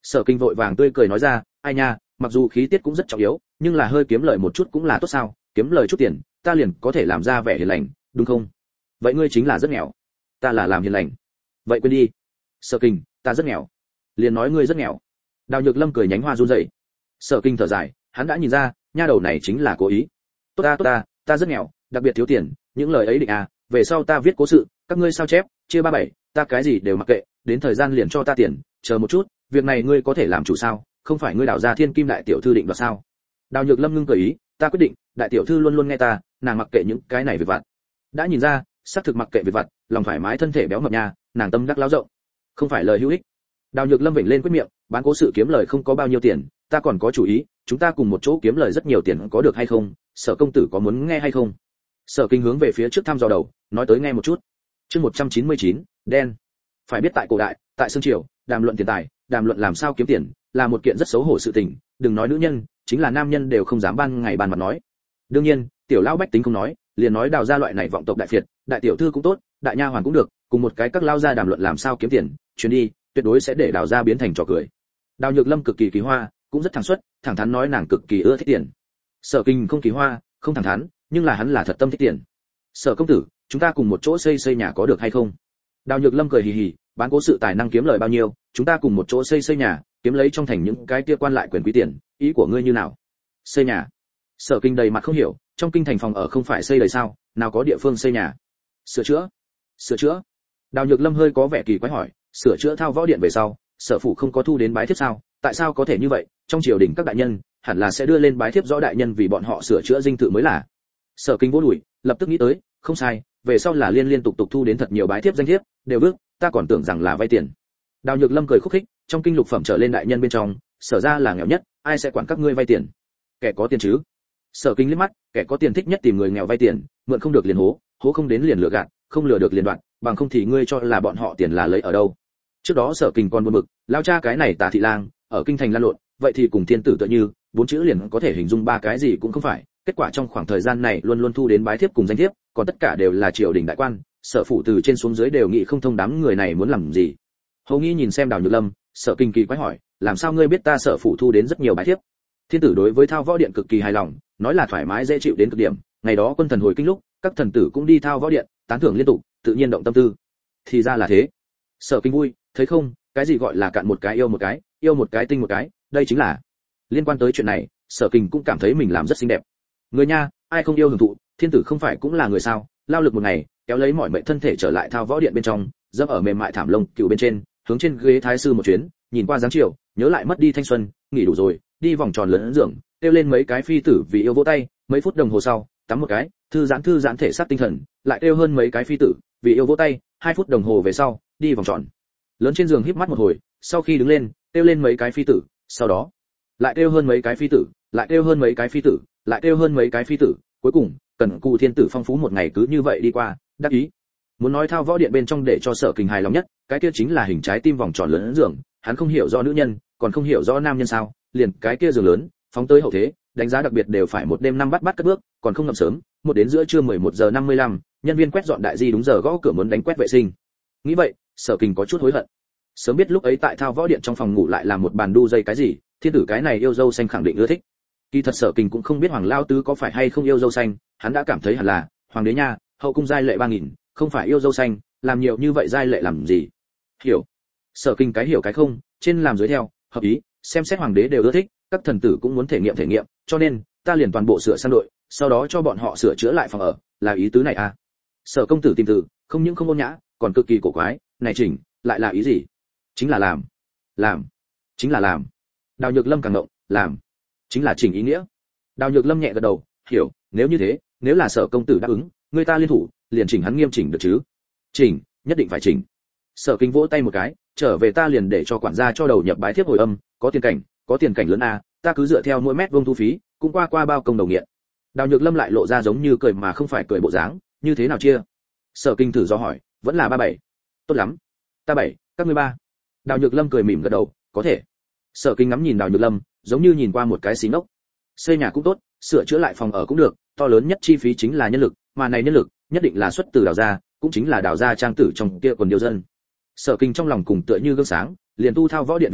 Sở Kinh vội vàng tươi cười nói ra, ai nha, mặc dù khí tiết cũng rất trọng yếu, nhưng là hơi kiếm lời một chút cũng là tốt sao, kiếm lời chút tiền, ta liền có thể làm ra vẻ hiền lành, đúng không? Vậy ngươi chính là rất nghèo. Ta là làm hiền lành. Vậy quên đi. Sở Kinh, ta rất nghèo. Liền nói ngươi rất nghèo. Đào Nhược Lâm cười nhánh hoa run rẩy. Sở Kinh thở dài, hắn đã nhìn ra, nha đầu này chính là cố ý. Tốt ta tốt ta, ta rất nghèo, đặc biệt thiếu tiền, những lời ấy định à, về sau ta viết cố sự, các ngươi sao chép, chia ba bảy, ta cái gì đều mặc kệ, đến thời gian liền cho ta tiền, chờ một chút, việc này ngươi có thể làm chủ sao, không phải ngươi đào ra thiên kim đại tiểu thư định đoạt sao? Đào Nhược Lâm ngưng cười ý, ta quyết định, đại tiểu thư luôn luôn nghe ta, nàng mặc kệ những cái này việc vặt. Đã nhìn ra, xác thực mặc kệ việc vặt, lòng thoải mái thân thể béo mập nha, nàng tâm đắc láo rộng. Không phải lời hữu ích. Đào Nhược Lâm vểnh lên quyết miệng, bán cố sự kiếm lời không có bao nhiêu tiền, ta còn có chủ ý, chúng ta cùng một chỗ kiếm lời rất nhiều tiền có được hay không? Sở công tử có muốn nghe hay không? Sở Kinh hướng về phía trước thăm dò đầu, nói tới nghe một chút. Chương một trăm chín mươi chín, đen. Phải biết tại cổ đại, tại Sương Triều, đàm luận tiền tài, đàm luận làm sao kiếm tiền, là một kiện rất xấu hổ sự tình, đừng nói nữ nhân, chính là nam nhân đều không dám ban ngày ban mặt nói. Đương nhiên, tiểu lão bách tính không nói, liền nói đào ra loại này vọng tộc đại phiệt, đại tiểu thư cũng tốt, đại nha hoàn cũng được, cùng một cái các lao ra đàm luận làm sao kiếm tiền, chuyến đi, tuyệt đối sẽ để đào ra biến thành trò cười. Đào Nhược Lâm cực kỳ kỳ hoa, cũng rất thẳng xuất, thẳng thắn nói nàng cực kỳ ưa thích tiền. Sở Kinh không kỳ hoa, không thẳng thắn, nhưng là hắn là thật tâm thích tiền. Sở công tử, chúng ta cùng một chỗ xây xây nhà có được hay không? Đào Nhược Lâm cười hì hì, bán cố sự tài năng kiếm lời bao nhiêu, chúng ta cùng một chỗ xây xây nhà, kiếm lấy trong thành những cái kia quan lại quyền quý tiền, ý của ngươi như nào? Xây nhà? Sở Kinh đầy mặt không hiểu, trong kinh thành phòng ở không phải xây đầy sao, nào có địa phương xây nhà? Sửa chữa? Sửa chữa? Đào Nhược Lâm hơi có vẻ kỳ quái hỏi, sửa chữa thao võ điện về sau, sở phủ không có thu đến bái thiếp sao? Tại sao có thể như vậy? Trong triều đình các đại nhân hẳn là sẽ đưa lên bái thiếp rõ đại nhân vì bọn họ sửa chữa dinh thự mới là. Sở Kinh vỗ đùi, lập tức nghĩ tới, không sai, về sau là liên liên tục tục thu đến thật nhiều bái thiếp danh thiếp, đều bước, ta còn tưởng rằng là vay tiền. Đào Nhược Lâm cười khúc khích, trong kinh lục phẩm trở lên đại nhân bên trong, sở ra là nghèo nhất, ai sẽ quản các ngươi vay tiền? Kẻ có tiền chứ? Sở Kinh liếc mắt, kẻ có tiền thích nhất tìm người nghèo vay tiền, mượn không được liền hố, hố không đến liền lừa gạt, không lừa được liền đoạn, bằng không thì ngươi cho là bọn họ tiền là lấy ở đâu? Trước đó Sở Kinh còn buồn bực, lao cha cái này Tả thị lang, ở kinh thành lan lộn, vậy thì cùng thiên tử tựa như, bốn chữ liền có thể hình dung ba cái gì cũng không phải, kết quả trong khoảng thời gian này luôn luôn thu đến bái thiếp cùng danh thiếp, còn tất cả đều là triều đình đại quan, sở phủ từ trên xuống dưới đều nghĩ không thông đám người này muốn làm gì. Hầu Nghi nhìn xem Đào Nhược Lâm, Sở Kinh kỳ quái hỏi, làm sao ngươi biết ta sở phủ thu đến rất nhiều bái thiếp? Thiên tử đối với thao võ điện cực kỳ hài lòng, nói là thoải mái dễ chịu đến cực điểm, ngày đó quân thần hồi kinh lúc, các thần tử cũng đi thao võ điện, tán thưởng liên tục, tự nhiên động tâm tư. Thì ra là thế. Sở Kinh vui, thấy không, cái gì gọi là cạn một cái yêu một cái, yêu một cái tinh một cái, đây chính là. Liên quan tới chuyện này, Sở Kinh cũng cảm thấy mình làm rất xinh đẹp. Người nha, ai không yêu hưởng thụ, thiên tử không phải cũng là người sao, lao lực một ngày, kéo lấy mọi mệnh thân thể trở lại thao võ điện bên trong, dẫm ở mềm mại thảm lông cựu bên trên, hướng trên ghế thái sư một chuyến, nhìn qua dáng chiều, nhớ lại mất đi thanh xuân, nghỉ đủ rồi, đi vòng tròn lớn giường, kêu lên mấy cái phi tử vì yêu vỗ tay, mấy phút đồng hồ sau, tắm một cái, thư giãn thư giãn thể xác tinh thần, lại kêu hơn mấy cái phi tử vì yêu vỗ tay, hai phút đồng hồ về sau, đi vòng tròn lớn trên giường híp mắt một hồi, sau khi đứng lên, kêu lên mấy cái phi tử, sau đó lại kêu hơn mấy cái phi tử, lại kêu hơn mấy cái phi tử, lại kêu hơn mấy cái phi tử, cuối cùng, cần cù thiên tử phong phú một ngày cứ như vậy đi qua, đắc ý. Muốn nói thao võ điện bên trong để cho Sở Kinh hài lòng nhất, cái kia chính là hình trái tim vòng tròn lớn giường, hắn không hiểu rõ nữ nhân, còn không hiểu rõ nam nhân sao, liền cái kia giường lớn, phóng tới hậu thế, đánh giá đặc biệt đều phải một đêm năm bắt bắt cất bước, còn không ngậm sớm, một đến giữa trưa mười một giờ năm mươi lăm, nhân viên quét dọn đại di đúng giờ gõ cửa muốn đánh quét vệ sinh. Nghĩ vậy, Sở Kinh có chút hối hận. Sớm biết lúc ấy tại thao võ điện trong phòng ngủ lại làm một bàn đu dây cái gì, thiên tử cái này yêu dâu xanh khẳng định ưa thích. Kỳ thật Sở Kinh cũng không biết Hoàng Lao Tứ có phải hay không yêu dâu xanh, hắn đã cảm thấy hẳn là, hoàng đế nha, hậu cung giai lệ ba nghìn, không phải yêu dâu xanh, làm nhiều như vậy giai lệ làm gì? Hiểu. Sở Kinh cái hiểu cái không, trên làm dưới theo, hợp ý, xem xét hoàng đế đều ưa thích, các thần tử cũng muốn thể nghiệm thể nghiệm, cho nên, ta liền toàn bộ sửa sang đội, sau đó cho bọn họ sửa chữa lại phòng ở, là ý tứ này à? Sở công tử tìm từ, không những không ôn nhã, còn cực kỳ cổ quái, này chỉnh, lại là ý gì? Chính là làm. Làm. Chính là làm. Đào Nhược Lâm càng ngộng, làm. Chính là chỉnh ý nghĩa. Đào Nhược Lâm nhẹ gật đầu, hiểu, nếu như thế, nếu là Sở công tử đáp ứng, người ta liên thủ, liền chỉnh hắn nghiêm chỉnh được chứ? Chỉnh, nhất định phải chỉnh. Sở Kinh vỗ tay một cái, trở về ta liền để cho quản gia cho đầu nhập bái thiếp hồi âm, có tiền cảnh, có tiền cảnh lớn a, ta cứ dựa theo mỗi mét vuông thu phí, cũng qua qua bao công đầu nghiện. Đào Nhược Lâm lại lộ ra giống như cười mà không phải cười bộ dáng, như thế nào chia? Sở Kinh thử do hỏi, vẫn là ba bảy. Tốt lắm. Ta bảy, các ngươi ba. Đào Nhược Lâm cười mỉm gật đầu, có thể. Sở Kinh ngắm nhìn Đào Nhược Lâm, giống như nhìn qua một cái xí ngốc. Xây nhà cũng tốt, sửa chữa lại phòng ở cũng được, to lớn nhất chi phí chính là nhân lực, mà này nhân lực nhất định là xuất từ Đào gia, cũng chính là Đào gia trang tử trong kia quần điêu dân. Sở Kinh trong lòng cùng tựa như gương sáng, liền tu thao võ điện việc này,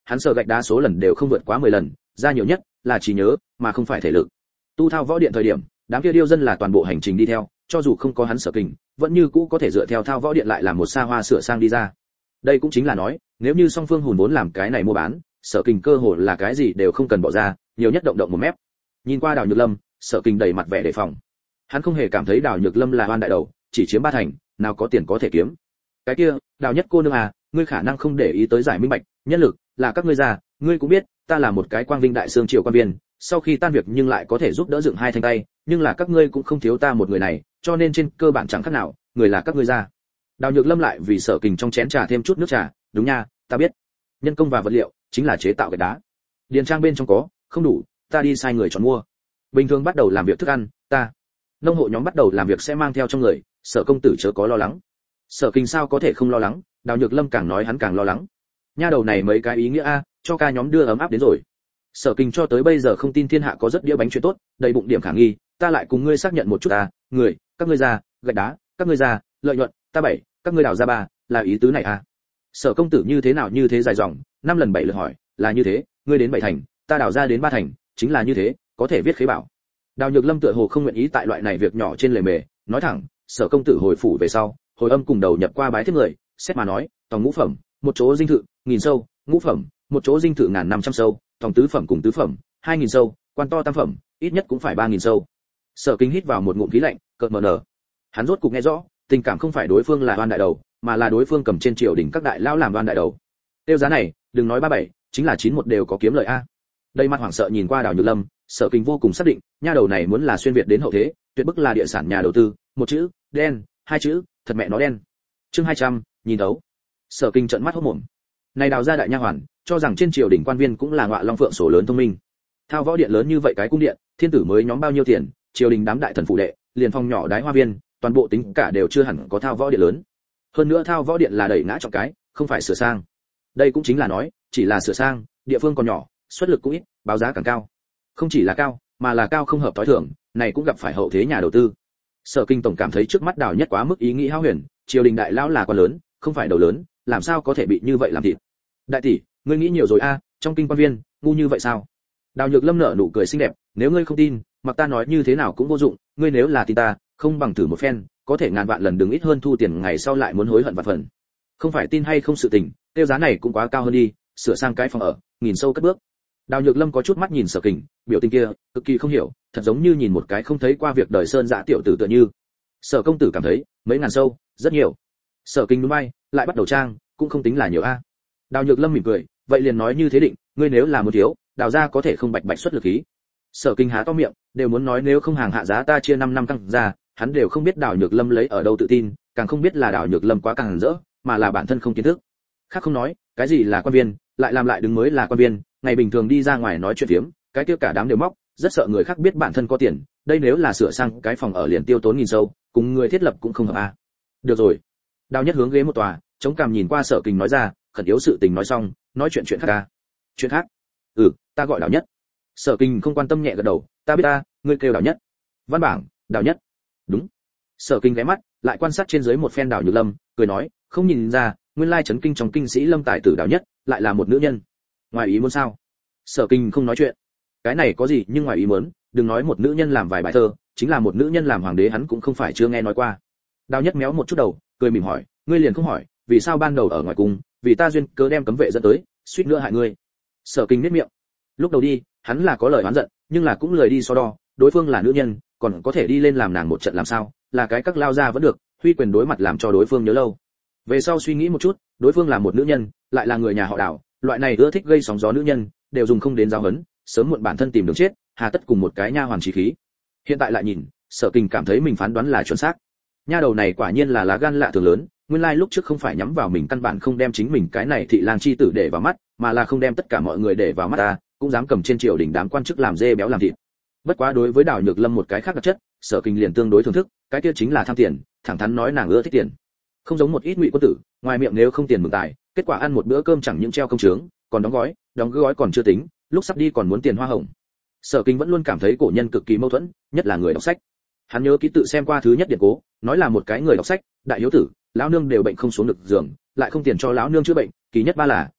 hắn sờ gạch đá số lần đều không vượt quá mười lần, ra nhiều nhất là trí nhớ mà không phải thể lực. Tu thao võ điện thời điểm, đám kia điêu dân là toàn bộ hành trình đi theo, cho dù không có hắn Sở Kình, vẫn như cũ có thể dựa theo thao võ điện lại làm một xa hoa sửa sang đi ra. Đây cũng chính là nói, nếu như song phương hùn vốn làm cái này mua bán, Sở Kình cơ hồ là cái gì đều không cần bỏ ra, nhiều nhất động động một mép. Nhìn qua Đào Nhược Lâm, Sở Kình đầy mặt vẻ đề phòng. Hắn không hề cảm thấy Đào Nhược Lâm là oan đại đầu, chỉ chiếm ba thành, nào có tiền có thể kiếm. Cái kia, Đào Nhất cô nương à, ngươi khả năng không để ý tới giải minh bạch, nhân lực là các ngươi già, ngươi cũng biết, ta là một cái quang vinh đại xương triều quan viên, sau khi tan việc nhưng lại có thể giúp đỡ dựng hai thanh tay, nhưng là các ngươi cũng không thiếu ta một người này, cho nên trên cơ bản chẳng khác nào, người là các ngươi già. Đào Nhược Lâm lại vì Sở Kình trong chén trà thêm chút nước trà, đúng nha, ta biết. Nhân công và vật liệu chính là chế tạo gạch đá. Điền trang bên trong có, không đủ, ta đi sai người chọn mua. Bình thường bắt đầu làm việc thức ăn, ta. Nông hộ nhóm bắt đầu làm việc sẽ mang theo trong người, Sở công tử chớ có lo lắng. Sở Kình sao có thể không lo lắng, Đào Nhược Lâm càng nói hắn càng lo lắng. Nha đầu này mấy cái ý nghĩa a, cho ca nhóm đưa ấm áp đến rồi. Sở Kình cho tới bây giờ không tin thiên hạ có rất đĩa bánh chuyện tốt, đầy bụng điểm khả nghi, ta lại cùng ngươi xác nhận một chút a, người, các ngươi ra, gạch đá, các ngươi ra, lợi nhuận, ta bảy, các ngươi đào ra ba, là ý tứ này a. Sở công tử như thế nào như thế dài dòng, năm lần bảy lượt hỏi, là như thế, ngươi đến bảy thành, ta đào ra đến ba thành, chính là như thế, có thể viết khế bảo. Đào Nhược Lâm tựa hồ không nguyện ý tại loại này việc nhỏ trên lề mề, nói thẳng, Sở công tử hồi phủ về sau, hồi âm cùng đầu nhập qua bái thiếp người, xét mà nói, tòng ngũ phẩm, một chỗ dinh thự, nghìn sâu, ngũ phẩm, một chỗ dinh thự ngàn năm trăm sâu, tòng tứ phẩm cùng tứ phẩm, hai nghìn sâu, quan to tam phẩm, ít nhất cũng phải ba nghìn sâu. Sở Kinh hít vào một ngụm khí lạnh, cợt mờ nở. Hắn rốt cục nghe rõ, tình cảm không phải đối phương là oan đại đầu, mà là đối phương cầm trên triều đình các đại lão làm oan đại đầu. Tiêu giá này, đừng nói ba bảy, chính là chín một đều có kiếm lợi a. Đây mặt hoảng sợ nhìn qua Đào Nhược Lâm, Sở Kinh vô cùng xác định, nha đầu này muốn là xuyên việt đến hậu thế, tuyệt bức là địa sản nhà đầu tư, một chữ, đen, hai chữ, thật mẹ nó đen. Chương hai trăm, nhìn đấu. Sở Kinh trợn mắt hốt mồm. Này Đào gia đại nha hoàn, cho rằng trên triều đình quan viên cũng là ngọa long phượng sổ lớn thông minh. Thao võ điện lớn như vậy cái cung điện, thiên tử mới nhóm bao nhiêu tiền, triều đình đám đại thần phụ đệ, liền phong nhỏ đái hoa viên, toàn bộ tính cả đều chưa hẳn có thao võ điện lớn. Hơn nữa thao võ điện là đẩy ngã trọng cái, không phải sửa sang. Đây cũng chính là nói, chỉ là sửa sang, địa phương còn nhỏ, xuất lực cũng ít, báo giá càng cao. Không chỉ là cao, mà là cao không hợp tối thường, này cũng gặp phải hậu thế nhà đầu tư. Sở Kinh tổng cảm thấy trước mắt Đào Nhất quá mức ý nghĩ hão huyền, triều đình đại lão là quan lớn, không phải đầu lớn, làm sao có thể bị như vậy làm thịt. Đại tỷ, ngươi nghĩ nhiều rồi a, trong kinh quan viên, ngu như vậy sao? Đào Nhược Lâm nở nụ cười xinh đẹp, nếu ngươi không tin, mặc ta nói như thế nào cũng vô dụng, ngươi nếu là tin ta, không bằng thử một phen, có thể ngàn vạn lần đừng ít hơn thu tiền ngày sau lại muốn hối hận vạn phần. Không phải tin hay không sự tình, tiêu giá này cũng quá cao hơn đi, sửa sang cái phòng ở, nghìn sâu cất bước. Đào Nhược Lâm có chút mắt nhìn Sở Kình, biểu tình kia cực kỳ không hiểu, thật giống như nhìn một cái không thấy qua việc đời sơn dạ tiểu tử tựa như. Sở công tử cảm thấy, mấy ngàn sâu, rất nhiều. Sở Kình núi bay, lại bắt đầu trang, cũng không tính là nhiều a. Đào Nhược Lâm mỉm cười, vậy liền nói như thế định, ngươi nếu là muốn thiếu, đào ra có thể không bạch bạch xuất lực khí. Sở Kinh há to miệng, đều muốn nói nếu không hàng hạ giá ta chia năm năm tăng ra, hắn đều không biết Đào Nhược Lâm lấy ở đâu tự tin, càng không biết là Đào Nhược Lâm quá càng rỡ, mà là bản thân không kiến thức. Khác không nói, cái gì là quan viên, lại làm lại đứng mới là quan viên, ngày bình thường đi ra ngoài nói chuyện phiếm, cái kia cả đám đều móc, rất sợ người khác biết bản thân có tiền, đây nếu là sửa sang cái phòng ở liền tiêu tốn nghìn sâu, cùng người thiết lập cũng không hợp a. Được rồi. Đào Nhất hướng ghế một tòa, chống cằm nhìn qua Sở Kinh nói ra, khẩn yếu sự tình nói xong, nói chuyện chuyện khác a. Chuyện khác? Ừ, ta gọi Đào Nhất. Sở Kinh không quan tâm nhẹ gật đầu, ta biết ta, ngươi kêu Đào Nhất. Văn bảng, Đào Nhất. Đúng. Sở Kinh ghé mắt, lại quan sát trên dưới một phen Đào Nhược Lâm, cười nói, không nhìn ra, nguyên lai chấn kinh trong kinh sĩ Lâm tài tử Đào Nhất, lại là một nữ nhân. Ngoài ý muốn sao? Sở Kinh không nói chuyện. Cái này có gì nhưng ngoài ý muốn, đừng nói một nữ nhân làm vài bài thơ, chính là một nữ nhân làm hoàng đế hắn cũng không phải chưa nghe nói qua. Đào Nhất méo một chút đầu, cười mỉm hỏi, ngươi liền không hỏi, vì sao ban đầu ở ngoài cung, vì ta duyên cớ đem cấm vệ dẫn tới, suýt nữa hại ngươi. Sở Kinh nhếch miệng. Lúc đầu đi, hắn là có lời oán giận, nhưng là cũng lời đi so đo, đối phương là nữ nhân, còn có thể đi lên làm nàng một trận làm sao, là cái các lao ra vẫn được, huy quyền đối mặt làm cho đối phương nhớ lâu. Về sau suy nghĩ một chút, đối phương là một nữ nhân, lại là người nhà họ Đào, loại này ưa thích gây sóng gió nữ nhân, đều dùng không đến giáo huấn, sớm muộn bản thân tìm đường chết, hà tất cùng một cái nha hoàn trí khí. Hiện tại lại nhìn, Sở Kinh cảm thấy mình phán đoán là chuẩn xác. Nha đầu này quả nhiên là lá gan lạ thường lớn, nguyên lai lúc trước không phải nhắm vào mình căn bản không đem chính mình cái này thị lang chi tử để vào mắt, mà là không đem tất cả mọi người để vào mắt ta, cũng dám cầm trên triều đình đám quan chức làm dê béo làm thịt. Bất quá đối với Đào Nhược Lâm một cái khác đặc chất, Sở Kinh liền tương đối thưởng thức, cái kia chính là tham tiền, thẳng thắn nói nàng ưa thích tiền. Không giống một ít ngụy quân tử, ngoài miệng nếu không tiền mừng tài, kết quả ăn một bữa cơm chẳng những treo công chướng, còn đóng gói, đóng gói còn chưa tính, lúc sắp đi còn muốn tiền hoa hồng. Sở Kinh vẫn luôn cảm thấy cổ nhân cực kỳ mâu thuẫn, nhất là người đọc sách. Hắn nhớ ký tự xem qua thứ nhất điện cố, nói là một cái người đọc sách, đại hiếu tử, lão nương đều bệnh không xuống được giường, lại không tiền cho lão nương chữa bệnh, kỳ nhất ba là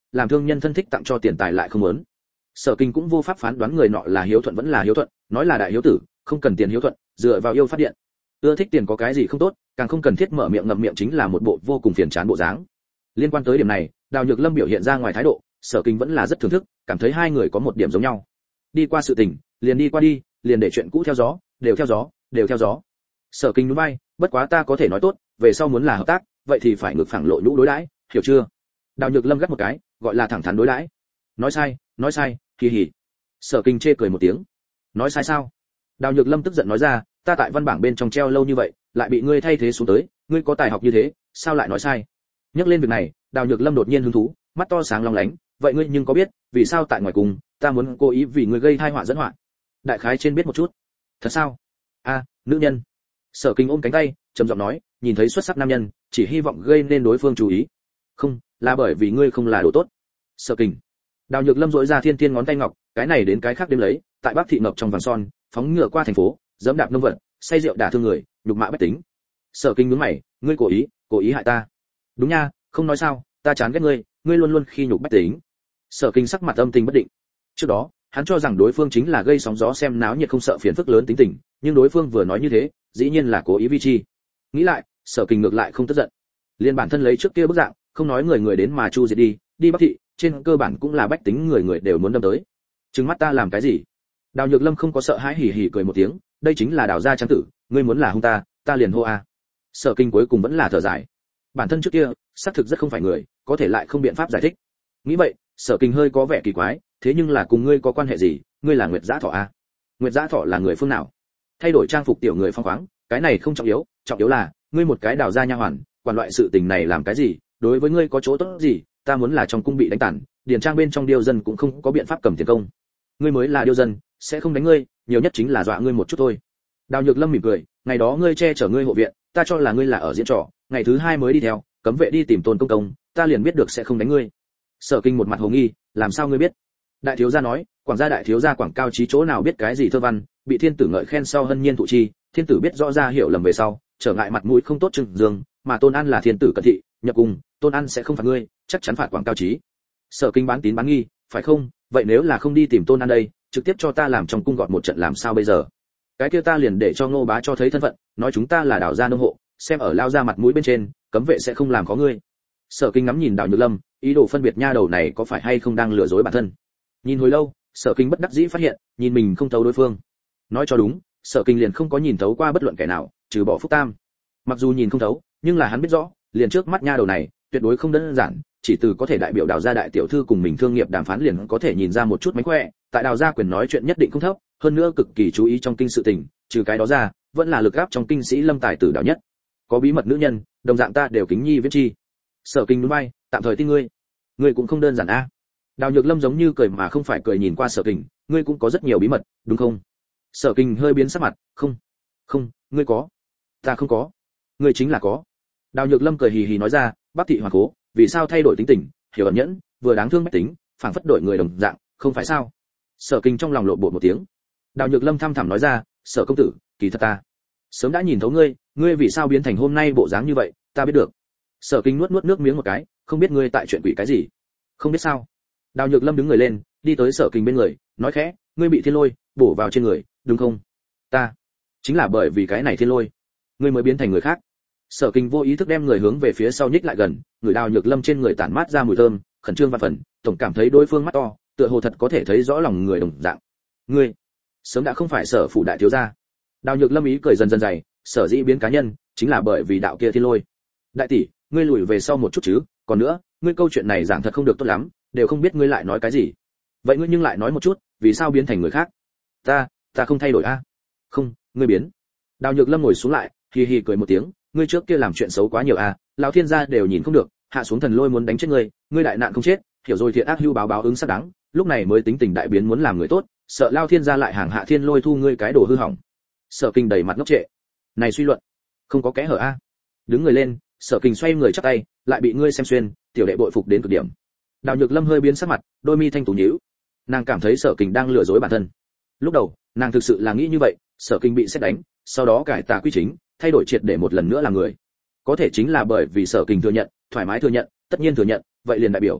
làm thương nhân thân thích tặng cho tiền tài lại không muốn. Sở Kinh cũng vô pháp phán đoán người nọ là hiếu thuận vẫn là hiếu thuận, nói là đại hiếu tử, không cần tiền hiếu thuận, dựa vào yêu phát điện. Ưa thích tiền có cái gì không tốt, càng không cần thiết mở miệng ngậm miệng chính là một bộ vô cùng phiền chán bộ dáng. Liên quan tới điểm này, Đào Nhược Lâm biểu hiện ra ngoài thái độ, Sở Kinh vẫn là rất thưởng thức, cảm thấy hai người có một điểm giống nhau. Đi qua sự tình, liền đi qua đi, liền để chuyện cũ theo gió, đều theo gió, đều theo gió. Sở Kinh nhún vai, bất quá ta có thể nói tốt, về sau muốn là hợp tác, vậy thì phải ngược phẳng lộ nhũ đối đãi, hiểu chưa? Đào Nhược Lâm gắt một cái, gọi là thẳng thắn đối đãi. Nói sai, nói sai, kỳ hỉ. Sở Kinh chê cười một tiếng. Nói sai sao? Đào Nhược Lâm tức giận nói ra, ta tại văn bảng bên trong treo lâu như vậy, lại bị ngươi thay thế xuống tới, ngươi có tài học như thế, sao lại nói sai? Nhắc lên việc này, Đào Nhược Lâm đột nhiên hứng thú, mắt to sáng long lánh, vậy ngươi nhưng có biết, vì sao tại ngoài cùng, ta muốn cố ý vì ngươi gây tai họa dẫn họa? Đại khái trên biết một chút. Thật sao? A, nữ nhân. Sở Kinh ôm cánh tay, trầm giọng nói, nhìn thấy xuất sắc nam nhân, chỉ hy vọng gây nên đối phương chú ý. Không, là bởi vì ngươi không là đồ tốt. Sở Kinh. Đào Nhược Lâm rỗi ra thiên thiên ngón tay ngọc, cái này đến cái khác đếm lấy, tại Bắc thị ngập trong vàng son, phóng ngựa qua thành phố, dẫm đạp nông vật, say rượu đả thương người, nhục mạ bách tính. Sở Kinh nhướng mày, ngươi cố ý, cố ý hại ta. Đúng nha, không nói sao, ta chán ghét ngươi, ngươi luôn luôn khi nhục bách tính. Sở Kinh sắc mặt âm tình bất định. Trước đó, hắn cho rằng đối phương chính là gây sóng gió xem náo nhiệt không sợ phiền phức lớn tính tình, nhưng đối phương vừa nói như thế, dĩ nhiên là cố ý vi chi. Nghĩ lại, Sở Kinh ngược lại không tức giận. Liên bản thân lấy trước kia bức dạng, không nói người người đến mà chu diệt đi, đi Bắc thị, trên cơ bản cũng là bách tính người người đều muốn đâm tới. Trừng mắt ta làm cái gì? Đào Nhược Lâm không có sợ hãi, hỉ hỉ cười một tiếng, đây chính là Đào gia trang tử, ngươi muốn là hung ta, ta liền hô a. Sở Kinh cuối cùng vẫn là thở dài. Bản thân trước kia, xác thực rất không phải người, có thể lại không biện pháp giải thích. Nghĩ vậy, Sở Kinh hơi có vẻ kỳ quái, thế nhưng là cùng ngươi có quan hệ gì, ngươi là Nguyệt Dã Thọ a? Nguyệt Dã Thọ là người phương nào? Thay đổi trang phục tiểu người phong khoáng, cái này không trọng yếu, trọng yếu là, ngươi một cái Đào gia nha hoàn, quản loại sự tình này làm cái gì, đối với ngươi có chỗ tốt gì, ta muốn là trong cung bị đánh tàn, điền trang bên trong điêu dân cũng không có biện pháp cầm tiền công. Ngươi mới là điêu dân, sẽ không đánh ngươi, nhiều nhất chính là dọa ngươi một chút thôi. Đào Nhược Lâm mỉm cười, ngày đó ngươi che chở ngươi hộ viện, ta cho là ngươi là ở diễn trò, ngày thứ hai mới đi theo, cấm vệ đi tìm Tôn công công, ta liền biết được sẽ không đánh ngươi. Sở Kinh một mặt hồ nghi, làm sao ngươi biết? Đại thiếu gia nói, quảng gia đại thiếu gia quảng cao trí chỗ nào biết cái gì thơ văn, bị thiên tử ngợi khen sau hân nhiên thụ chi, thiên tử biết rõ ra hiểu lầm về sau, trở ngại mặt mũi không tốt trừng dương, mà Tôn An là thiên tử cận thị, nhập cùng, Tôn An sẽ không phạt ngươi, chắc chắn phạt quảng cao trí. Sở Kinh bán tín bán nghi, phải không? Vậy nếu là không đi tìm Tôn An đây, trực tiếp cho ta làm trong cung gọt một trận làm sao bây giờ? Cái kia ta liền để cho Ngô bá cho thấy thân phận, nói chúng ta là Đào gia nông hộ, xem ở lao ra mặt mũi bên trên, cấm vệ sẽ không làm khó ngươi. Sở Kinh ngắm nhìn Đào Nhược Lâm, ý đồ phân biệt nha đầu này có phải hay không đang lừa dối bản thân. Nhìn hồi lâu, Sở Kinh bất đắc dĩ phát hiện, nhìn mình không thấu đối phương. Nói cho đúng, Sở Kinh liền không có nhìn thấu qua bất luận kẻ nào, trừ bỏ Phúc Tam. Mặc dù nhìn không thấu, nhưng là hắn biết rõ, liền trước mắt nha đầu này, tuyệt đối không đơn giản, chỉ từ có thể đại biểu Đào gia đại tiểu thư cùng mình thương nghiệp đàm phán liền có thể nhìn ra một chút mánh khỏe, tại Đào gia quyền nói chuyện nhất định không thấp, hơn nữa cực kỳ chú ý trong kinh sự tình, trừ cái đó ra, vẫn là lực áp trong kinh sĩ Lâm tài tử Đào nhất. Có bí mật nữ nhân, đồng dạng ta đều kính nhi viễn chi. Sở Kinh đúng bay, tạm thời tin ngươi. Ngươi cũng không đơn giản a. Đào Nhược Lâm giống như cười mà không phải cười nhìn qua Sở Kinh, ngươi cũng có rất nhiều bí mật, đúng không? Sở Kinh hơi biến sắc mặt, không, không, ngươi có, ta không có, ngươi chính là có. Đào Nhược Lâm cười hì hì nói ra, Bắc thị hoàng cố, vì sao thay đổi tính tình, hiểu ẩn nhẫn, vừa đáng thương bách tính, phảng phất đổi người đồng dạng, không phải sao? Sở Kinh trong lòng lộ bộ một tiếng. Đào Nhược Lâm thăm thẳm nói ra, Sở công tử, kỳ thật ta sớm đã nhìn thấu ngươi, ngươi vì sao biến thành hôm nay bộ dáng như vậy, ta biết được. Sở Kinh nuốt nuốt nước miếng một cái, không biết ngươi tại chuyện quỷ cái gì? Không biết sao? Đào Nhược Lâm đứng người lên, đi tới Sở Kinh bên người, nói khẽ, ngươi bị thiên lôi bổ vào trên người, đúng không? Ta chính là bởi vì cái này thiên lôi, ngươi mới biến thành người khác. Sở Kinh vô ý thức đem người hướng về phía sau nhích lại gần, người Đào Nhược Lâm trên người tản mát ra mùi thơm, khẩn trương và phần, tổng cảm thấy đối phương mắt to, tựa hồ thật có thể thấy rõ lòng người đồng dạng. Ngươi sớm đã không phải Sở phủ đại thiếu gia. Đào Nhược Lâm ý cười dần dần dày, sở dĩ biến cá nhân, chính là bởi vì đạo kia thiên lôi. Đại tỷ, ngươi lùi về sau một chút chứ, còn nữa, ngươi câu chuyện này giảng thật không được tốt lắm, đều không biết ngươi lại nói cái gì. Vậy ngươi nhưng lại nói một chút, vì sao biến thành người khác? Ta, ta không thay đổi a. À? Không, ngươi biến. Đào Nhược Lâm ngồi xuống lại, hì hì cười một tiếng, ngươi trước kia làm chuyện xấu quá nhiều a, à, lão thiên gia đều nhìn không được, hạ xuống thần lôi muốn đánh chết ngươi, ngươi đại nạn không chết, hiểu rồi thiện ác hưu báo báo ứng xác đáng, lúc này mới tính tình đại biến muốn làm người tốt, sợ lão thiên gia lại hàng hạ thiên lôi thu ngươi cái đồ hư hỏng. Sở Kinh đầy mặt ngốc trệ. Này suy luận, không có kẽ hở a. À? Đứng người lên, Sở Kinh xoay người chắp tay, lại bị ngươi xem xuyên, tiểu đệ bội phục đến cực điểm. Đào Nhược Lâm hơi biến sắc mặt, đôi mi thanh tú nhíu. Nàng cảm thấy Sở Kinh đang lừa dối bản thân. Lúc đầu, nàng thực sự là nghĩ như vậy, Sở Kinh bị xét đánh, sau đó cải tà quy chính, thay đổi triệt để một lần nữa là người. Có thể chính là bởi vì Sở Kinh thừa nhận, thoải mái thừa nhận, tất nhiên thừa nhận, vậy liền đại biểu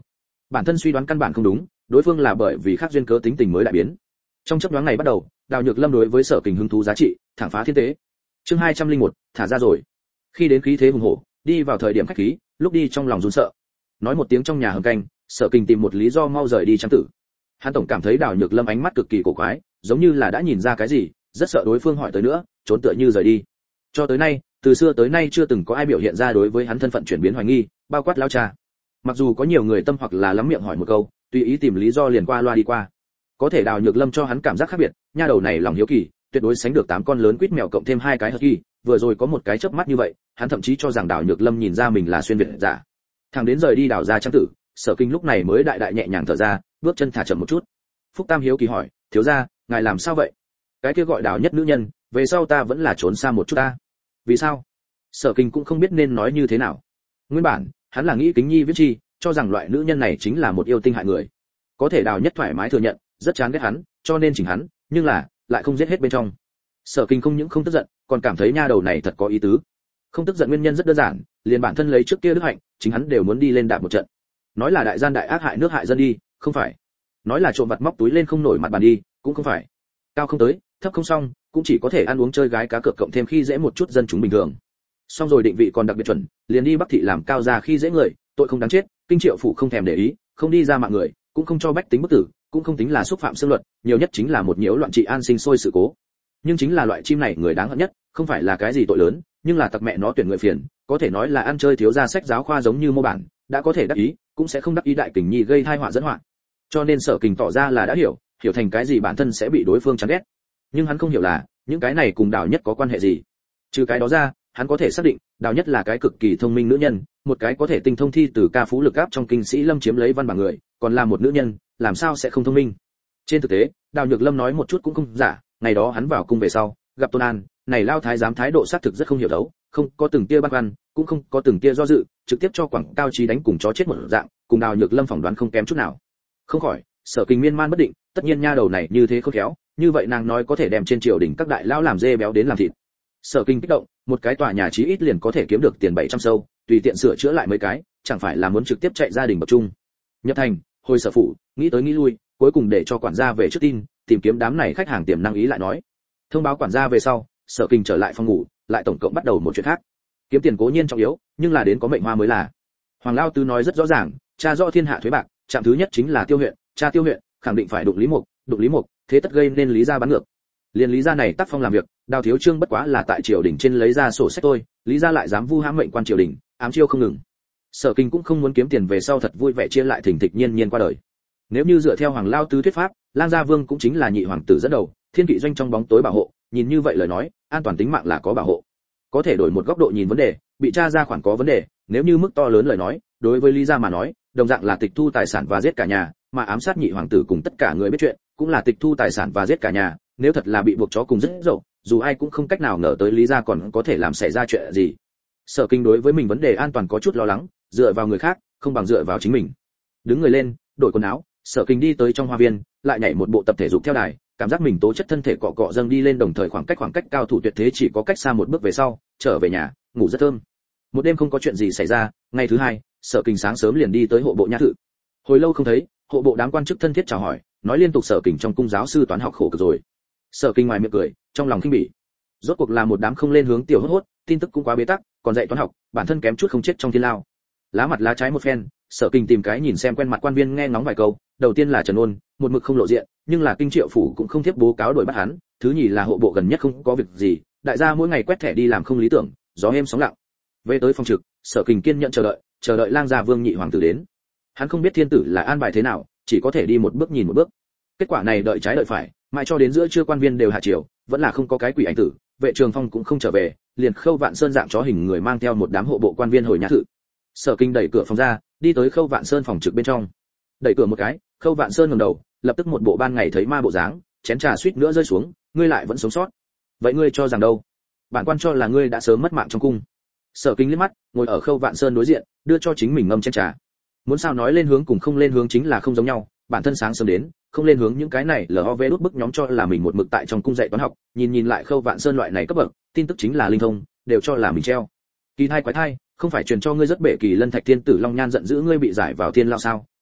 bản thân suy đoán căn bản không đúng, đối phương là bởi vì khác duyên cớ tính tình mới đại biến. Trong chốc nhoáng này bắt đầu, Đào Nhược Lâm đối với Sở Kình hứng thú giá trị thẳng phá thiên tế. Chương hai trăm lẻ một, thả ra rồi. Khi đến khí thế hùng hổ, đi vào thời điểm khách khí, lúc đi trong lòng run sợ. Nói một tiếng trong nhà hầm canh, Sở Kình tìm một lý do mau rời đi trang tử. Hắn tổng cảm thấy Đào Nhược Lâm ánh mắt cực kỳ cổ quái, giống như là đã nhìn ra cái gì, rất sợ đối phương hỏi tới nữa, trốn tựa như rời đi. Cho tới nay, từ xưa tới nay chưa từng có ai biểu hiện ra đối với hắn thân phận chuyển biến hoài nghi, bao quát lão cha. Mặc dù có nhiều người tâm hoặc là lắm miệng hỏi một câu, tùy ý tìm lý do liền qua loa đi qua. Có thể Đào Nhược Lâm cho hắn cảm giác khác biệt, nha đầu này lòng hiếu kỳ, tuyệt đối sánh được tám con lớn quýt mèo cộng thêm hai cái hờ kỳ, vừa rồi có một cái chớp mắt như vậy, hắn thậm chí cho rằng Đào Nhược Lâm nhìn ra mình là xuyên việt giả. Thằng đến rời đi Đào gia trang tử, Sở Kinh lúc này mới đại đại nhẹ nhàng thở ra, bước chân thả chậm một chút. Phúc Tam hiếu kỳ hỏi, thiếu gia, ngài làm sao vậy? Cái kia gọi Đào nhất nữ nhân, về sau ta vẫn là trốn xa một chút ta. Vì sao? Sở Kinh cũng không biết nên nói như thế nào. Nguyên bản, hắn là nghĩ Kính Nhi viết chi, cho rằng loại nữ nhân này chính là một yêu tinh hại người. Có thể Đào nhất thoải mái thừa nhận, rất chán ghét hắn, cho nên chỉnh hắn, nhưng là lại không giết hết bên trong. Sở Kinh không những không tức giận, còn cảm thấy nha đầu này thật có ý tứ. Không tức giận nguyên nhân rất đơn giản, liền bản thân lấy trước kia đức hạnh, chính hắn đều muốn đi lên đạp một trận. Nói là đại gian đại ác hại nước hại dân đi, không phải. Nói là trộm vặt móc túi lên không nổi mặt bàn đi, cũng không phải. Cao không tới, thấp không xong, cũng chỉ có thể ăn uống chơi gái cá cược cộng thêm khi dễ một chút dân chúng bình thường. Xong rồi định vị còn đặc biệt chuẩn, liền đi Bắc thị làm cao gia khi dễ người, tội không đáng chết, kinh triệu phủ không thèm để ý, không đi ra mạng người, cũng không cho bách tính bức tử, cũng không tính là xúc phạm xương luật, nhiều nhất chính là một nhiễu loạn trị an sinh sôi sự cố. Nhưng chính là loại chim này người đáng hận nhất, không phải là cái gì tội lớn, nhưng là tặc mẹ nó tuyển người phiền, có thể nói là ăn chơi thiếu gia sách giáo khoa giống như mô bản, đã có thể đắc ý, cũng sẽ không đắc ý đại kình nhi gây tai họa dẫn họa. Cho nên Sở Kình tỏ ra là đã hiểu, hiểu thành cái gì bản thân sẽ bị đối phương chán ghét. Nhưng hắn không hiểu là, những cái này cùng Đào Nhất có quan hệ gì. Trừ cái đó ra, hắn có thể xác định, Đào Nhất là cái cực kỳ thông minh nữ nhân, một cái có thể tinh thông thi từ ca phú lực áp trong kinh sĩ Lâm chiếm lấy văn bằng người, còn là một nữ nhân, làm sao sẽ không thông minh. Trên thực tế, Đào Nhược Lâm nói một chút cũng không giả, ngày đó hắn vào cung về sau, gặp Tôn An, này lao thái giám thái độ xác thực rất không hiểu đấu, không có từng tia băn khoăn, cũng không có từng tia do dự, trực tiếp cho quảng cao trí đánh cùng chó chết một dạng, cùng Đào Nhược Lâm phỏng đoán không kém chút nào. Không khỏi, Sở Kinh miên man bất định, tất nhiên nha đầu này như thế không khéo, như vậy nàng nói có thể đem trên triều đình các đại lão làm dê béo đến làm thịt. Sở Kinh kích động, một cái tòa nhà chí ít liền có thể kiếm được tiền bảy trăm sâu, tùy tiện sửa chữa lại mấy cái, chẳng phải là muốn trực tiếp chạy gia đình bậc trung. Nhập thành, hồi sở phủ, nghĩ tới nghĩ lui, cuối cùng để cho quản gia về trước tin, tìm kiếm đám này khách hàng tiềm năng ý lại nói. Thông báo quản gia về sau, Sở Kinh trở lại phòng ngủ, lại tổng cộng bắt đầu một chuyện khác. Kiếm tiền cố nhiên trọng yếu, nhưng là đến có mệnh hoa mới là. Hoàng Lao Tứ nói rất rõ ràng, cha rõ thiên hạ thuế bạc, chạm thứ nhất chính là Tiêu huyện, cha Tiêu huyện, khẳng định phải đụng Lý Mục, đụng Lý Mục, thế tất gây nên Lý gia bắn ngược. Liên Lý gia này tác phong làm việc, Đào Thiếu Trương bất quá là tại triều đình trên lấy ra sổ sách thôi, Lý gia lại dám vu hãm mệnh quan triều đình, ám chiêu không ngừng. Sở Kinh cũng không muốn kiếm tiền về sau thật vui vẻ chia lại thỉnh thịch nhiên nhiên qua đời. Nếu như dựa theo Hoàng Lao Tứ thuyết pháp, Lang Gia Vương cũng chính là nhị hoàng tử dẫn đầu, thiên kỵ doanh trong bóng tối bảo hộ, nhìn như vậy lời nói, an toàn tính mạng là có bảo hộ. Có thể đổi một góc độ nhìn vấn đề, bị tra ra khoản có vấn đề, nếu như mức to lớn lời nói, đối với Lý gia mà nói, đồng dạng là tịch thu tài sản và giết cả nhà, mà ám sát nhị hoàng tử cùng tất cả người biết chuyện, cũng là tịch thu tài sản và giết cả nhà, nếu thật là bị buộc chó cùng rất dậu, dù ai cũng không cách nào ngờ tới Lý gia còn có thể làm xảy ra chuyện gì. Sở Kinh đối với mình vấn đề an toàn có chút lo lắng, dựa vào người khác, không bằng dựa vào chính mình. Đứng người lên, đổi quần áo, Sở Kinh đi tới trong hoa viên, lại nhảy một bộ tập thể dục theo đài, cảm giác mình tố chất thân thể cọ cọ dâng đi lên, đồng thời khoảng cách khoảng cách cao thủ tuyệt thế chỉ có cách xa một bước về sau, trở về nhà, ngủ rất thơm. Một đêm không có chuyện gì xảy ra, ngày thứ hai, Sở Kinh sáng sớm liền đi tới hộ bộ nha thự. Hồi lâu không thấy, hộ bộ đám quan chức thân thiết chào hỏi, nói liên tục Sở Kinh trong cung giáo sư toán học khổ cực rồi. Sở Kinh ngoài miệng cười, trong lòng khinh bỉ. Rốt cuộc là một đám không lên hướng tiểu hốt hốt, tin tức cũng quá bế tắc, còn dạy toán học, bản thân kém chút không chết trong thiên lao. Lá mặt lá trái một phen, Sở Kinh tìm cái nhìn xem quen mặt quan viên nghe ngóng vài câu, đầu tiên là Trần Ôn, một mực không lộ diện, nhưng là kinh triệu phủ cũng không tiếp bố cáo đuổi bắt hắn, thứ nhì là hộ bộ gần nhất không có việc gì, đại gia mỗi ngày quét thẻ đi làm không lý tưởng, gió êm sóng lặng. Về tới phòng trực, Sở Kinh kiên nhẫn chờ đợi, chờ đợi Lang Gia Vương nhị hoàng tử đến. Hắn không biết thiên tử là an bài thế nào, chỉ có thể đi một bước nhìn một bước. Kết quả này đợi trái đợi phải, mãi cho đến giữa trưa quan viên đều hạ triều, vẫn là không có cái quỷ ảnh tử, Vệ Trường Phong cũng không trở về, liền Khâu Vạn Sơn dạng chó hình người mang theo một đám hộ bộ quan viên hồi nhã thự. Sở Kinh đẩy cửa phòng ra, đi tới Khâu Vạn Sơn phòng trực bên trong. Đẩy cửa một cái, Khâu Vạn Sơn ngẩng đầu, lập tức một bộ ban ngày thấy ma bộ dáng, chén trà suýt nữa rơi xuống, ngươi lại vẫn sống sót. Vậy ngươi cho rằng đâu? Bản quan cho là ngươi đã sớm mất mạng trong cung. Sở Kinh liếc mắt, ngồi ở Khâu Vạn Sơn đối diện, đưa cho chính mình ngâm chén trà. Muốn sao nói lên hướng cùng không lên hướng chính là không giống nhau, bản thân sáng sớm đến, không lên hướng những cái này lờ o vê đút bức nhóm cho là mình một mực tại trong cung dạy toán học, nhìn nhìn lại Khâu Vạn Sơn loại này cấp bậc, tin tức chính là linh thông, đều cho là mình treo. Kỳ thai quái thai, không phải truyền cho ngươi rất bể kỳ lân thạch thiên tử long nhan giận dữ ngươi bị giải vào thiên lao sao?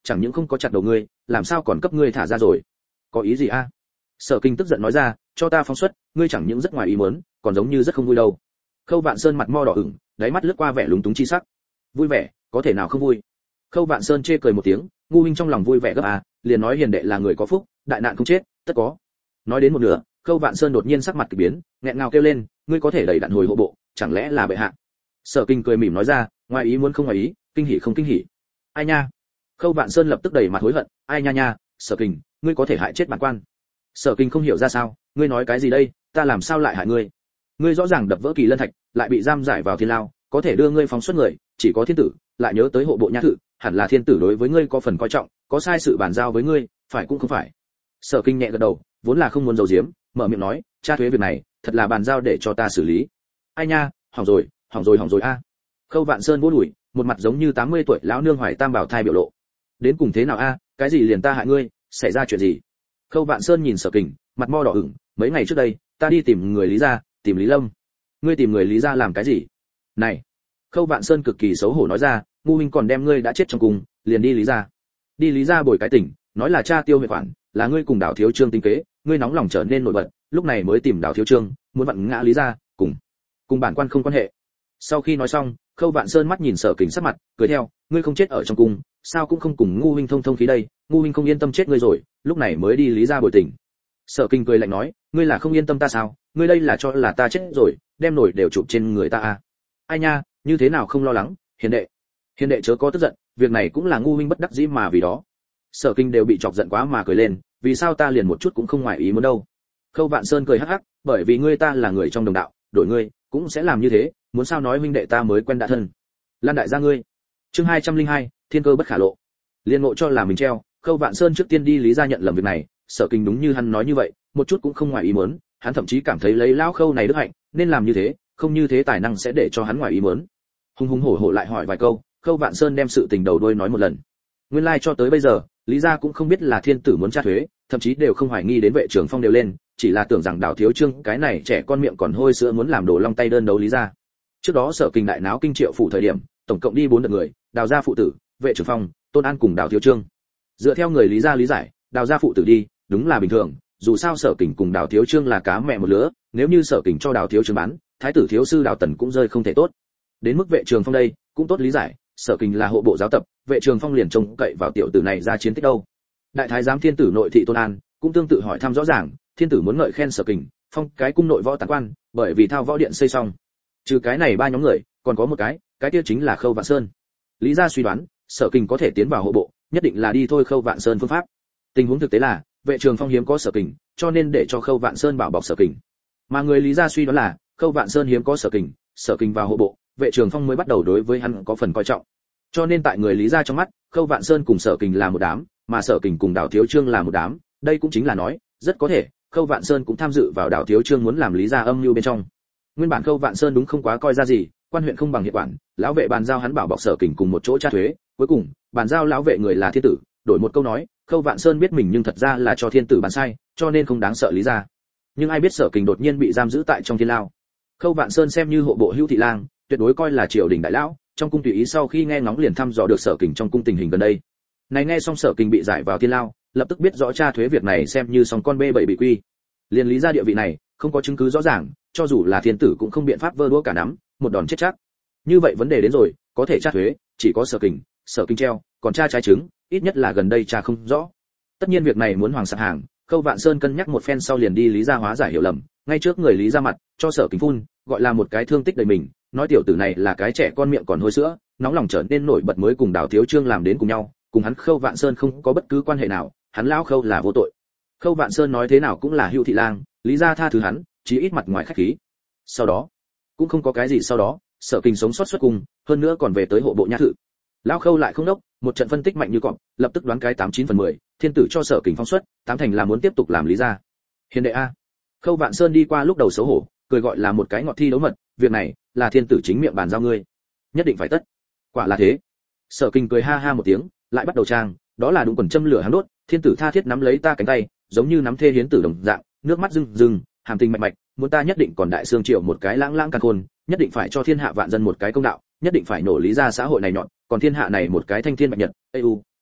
chẳng những không có chặt đầu ngươi, làm sao còn cấp ngươi thả ra rồi? Có ý gì a? Sở Kinh tức giận nói ra, cho ta phóng xuất, ngươi chẳng những rất ngoài ý muốn, còn giống như rất không vui đâu. Khâu Vạn Sơn mặt mo đỏ ửng, đáy mắt lướt qua vẻ lúng túng chi sắc. Vui vẻ, có thể nào không vui? Khâu Vạn Sơn chê cười một tiếng, ngu huynh trong lòng vui vẻ gấp à, liền nói hiền đệ là người có phúc, đại nạn không chết, tất có. Nói đến một nửa, Khâu Vạn Sơn đột nhiên sắc mặt kỳ biến, nghẹn ngào kêu lên, ngươi có thể đẩy đạn hồi hộ bộ, chẳng lẽ là bệ hạ? Sở Kinh cười mỉm nói ra, ngoài ý muốn không ngoài ý, kinh hỉ không kinh hỉ. Ai nha? Khâu Vạn Sơn lập tức đầy mặt hối hận, ai nha nha, Sở Kinh, ngươi có thể hại chết bản quan. Sở Kinh không hiểu ra sao, ngươi nói cái gì đây, ta làm sao lại hại ngươi? Ngươi rõ ràng đập vỡ kỳ lân thạch, lại bị giam giải vào thiên lao, có thể đưa ngươi phóng xuất người, chỉ có thiên tử, lại nhớ tới hộ bộ nha thự, hẳn là thiên tử đối với ngươi có phần coi trọng, có sai sự bàn giao với ngươi, phải cũng không phải. Sở Kinh nhẹ gật đầu, vốn là không muốn giấu giếm, mở miệng nói, tra thuế việc này, thật là bàn giao để cho ta xử lý. Ai nha, hỏng rồi, hỏng rồi hỏng rồi a. Khâu Vạn Sơn vỗ đùi, một mặt giống như tám mươi tuổi lão nương hoài tam bảo thai biểu lộ. Đến cùng thế nào a, cái gì liền ta hại ngươi, xảy ra chuyện gì? Khâu Vạn Sơn nhìn Sở Kình, mặt mo đỏ ửng, mấy ngày trước đây, ta đi tìm người Lý gia, tìm Lý Lâm. Ngươi tìm người Lý gia làm cái gì? Này. Khâu Vạn Sơn cực kỳ xấu hổ nói ra, ngu huynh còn đem ngươi đã chết trong cung, liền đi Lý gia. Đi Lý gia bồi cái tỉnh, nói là cha tiêu huyện khoản, là ngươi cùng Đào Thiếu Trương tính kế, ngươi nóng lòng trở nên nổi bật, lúc này mới tìm Đào Thiếu Trương, muốn vặn ngã Lý gia, cùng cùng bản quan không quan hệ. Sau khi nói xong, Khâu Vạn Sơn mắt nhìn Sở Kình sắc mặt, cười theo, ngươi không chết ở trong cung, sao cũng không cùng ngu huynh thông thông khí đây, ngu huynh không yên tâm chết ngươi rồi, lúc này mới đi Lý gia bồi tình. Sở Kình cười lạnh nói, ngươi là không yên tâm ta sao, ngươi đây là cho là ta chết rồi, đem nổi đều chụp trên người ta à? Ai nha, như thế nào không lo lắng, hiền đệ. Hiền đệ chớ có tức giận, việc này cũng là ngu huynh bất đắc dĩ mà vì đó. Sở Kình đều bị chọc giận quá mà cười lên, vì sao ta liền một chút cũng không ngoài ý muốn đâu. Khâu Vạn Sơn cười hắc hắc, bởi vì ngươi ta là người trong đồng đạo, đổi ngươi cũng sẽ làm như thế, muốn sao nói huynh đệ ta mới quen đã thân. Lan đại gia ngươi. Chương hai trăm linh hai, thiên cơ bất khả lộ. Liên ngộ cho là mình treo, Khâu Vạn Sơn trước tiên đi Lý gia nhận lầm việc này, Sở Kình đúng như hắn nói như vậy, một chút cũng không ngoài ý muốn, hắn thậm chí cảm thấy lấy lão Khâu này đức hạnh, nên làm như thế, không như thế tài năng sẽ để cho hắn ngoài ý muốn. Hùng hùng hổ hổ lại hỏi vài câu, Khâu Vạn Sơn đem sự tình đầu đuôi nói một lần. Nguyên lai like cho tới bây giờ, Lý gia cũng không biết là thiên tử muốn tra thuế, thậm chí đều không hoài nghi đến Vệ Trường Phong đều lên, chỉ là tưởng rằng Đào Thiếu Trương cái này trẻ con miệng còn hôi sữa muốn làm đồ long tay đơn đấu Lý gia. Trước đó Sở Kình đại náo kinh triệu phủ thời điểm, tổng cộng đi bốn đợt người, Đào gia phụ tử, Vệ Trường Phong, Tôn An cùng Đào Thiếu Trương. Dựa theo người Lý gia lý giải, Đào gia phụ tử đi, đúng là bình thường, dù sao Sở Kình cùng Đào Thiếu Trương là cá mẹ một lứa, nếu như Sở Kình cho Đào Thiếu Trương bán, thái tử thiếu sư Đào Tần cũng rơi không thể tốt. Đến mức Vệ Trường Phong đây, cũng tốt lý giải, Sở Kình là hộ bộ giáo tập, Vệ Trường Phong liền trông cậy vào tiểu tử này ra chiến tích đâu. Đại thái giám thiên tử nội thị Tôn An cũng tương tự hỏi thăm rõ ràng, thiên tử muốn ngợi khen Sở Kình, phong cái cung nội võ tán quan, bởi vì thao võ điện xây xong. Trừ cái này ba nhóm người, còn có một cái, cái kia chính là Khâu Vạn Sơn. Lý gia suy đoán, Sở Kình có thể tiến vào hộ bộ, nhất định là đi thôi Khâu Vạn Sơn phương pháp. Tình huống thực tế là, Vệ Trường Phong hiếm có Sở Kình, cho nên để cho Khâu Vạn Sơn bảo bọc Sở Kình. Mà người Lý gia suy đoán là, Khâu Vạn Sơn hiếm có Sở Kình, Sở Kình vào hộ bộ, Vệ Trường Phong mới bắt đầu đối với hắn có phần coi trọng. Cho nên tại người Lý gia trong mắt, Khâu Vạn Sơn cùng Sở Kình là một đám, mà Sở Kình cùng Đào Thiếu Trương là một đám, đây cũng chính là nói, rất có thể, Khâu Vạn Sơn cũng tham dự vào Đào Thiếu Trương muốn làm Lý gia âm mưu bên trong. Nguyên bản Khâu Vạn Sơn đúng không quá coi ra gì, quan huyện không bằng hiện quản, lão vệ bàn giao hắn bảo bọc Sở Kình cùng một chỗ tra thuế, cuối cùng, bàn giao lão vệ người là thiên tử, đổi một câu nói, Khâu Vạn Sơn biết mình nhưng thật ra là cho thiên tử bàn sai, cho nên không đáng sợ Lý gia. Nhưng ai biết Sở Kình đột nhiên bị giam giữ tại trong thiên lao. Khâu Vạn Sơn xem như hộ bộ hữu thị lang, tuyệt đối coi là triều đình đại lão, trong cung tùy ý sau khi nghe ngóng liền thăm dò được Sở Kình trong cung tình hình gần đây. Này nghe xong Sở Kình bị giải vào thiên lao, lập tức biết rõ tra thuế việc này xem như sòng con bê bậy bị quy. Liên Lý gia địa vị này, không có chứng cứ rõ ràng, cho dù là thiên tử cũng không biện pháp vơ đũa cả nắm, một đòn chết chắc. Như vậy vấn đề đến rồi, có thể tra thuế, chỉ có Sở Kình, Sở Kình treo, còn tra trái trứng, ít nhất là gần đây tra không rõ. Tất nhiên việc này muốn hoàng sạc hàng, Khâu Vạn Sơn cân nhắc một phen sau liền đi Lý gia hóa giải hiểu lầm, ngay trước người Lý gia mặt, cho Sở Kình phun, gọi là một cái thương tích đầy mình, nói tiểu tử này là cái trẻ con miệng còn hôi sữa, nóng lòng trở nên nổi bật mới cùng Đào Thiếu Trương làm đến cùng nhau, cùng hắn Khâu Vạn Sơn không có bất cứ quan hệ nào, hắn lão Khâu là vô tội. Khâu Vạn Sơn nói thế nào cũng là hữu thị lang, Lý gia tha thứ hắn, chí ít mặt ngoài khách khí. Sau đó, cũng không có cái gì sau đó, Sở Kình sống sót xuất cùng, hơn nữa còn về tới hộ bộ nha thự. Lão Khâu lại không đốc, một trận phân tích mạnh như cọp, lập tức đoán cái tám chín phần mười, thiên tử cho Sở Kình phóng xuất, tám thành là muốn tiếp tục làm Lý gia. Hiền đệ a. Khâu Vạn Sơn đi qua lúc đầu xấu hổ, cười gọi là một cái ngọt thi đấu mật, việc này là thiên tử chính miệng bàn giao ngươi, nhất định phải tất. Quả là thế. Sở Kình cười ha ha một tiếng, lại bắt đầu trang, đó là đúng quần châm lửa hắn đốt, thiên tử tha thiết nắm lấy ta cánh tay, giống như nắm thê hiến tử đồng dạng, nước mắt rưng rưng, hàm tình mạch mạch, muốn ta nhất định còn đại xương triệu một cái lãng lãng càn khôn, nhất định phải cho thiên hạ vạn dân một cái công đạo, nhất định phải nổ Lý gia xã hội này nhọn, còn thiên hạ này một cái thanh thiên bạch nhật. Ê u,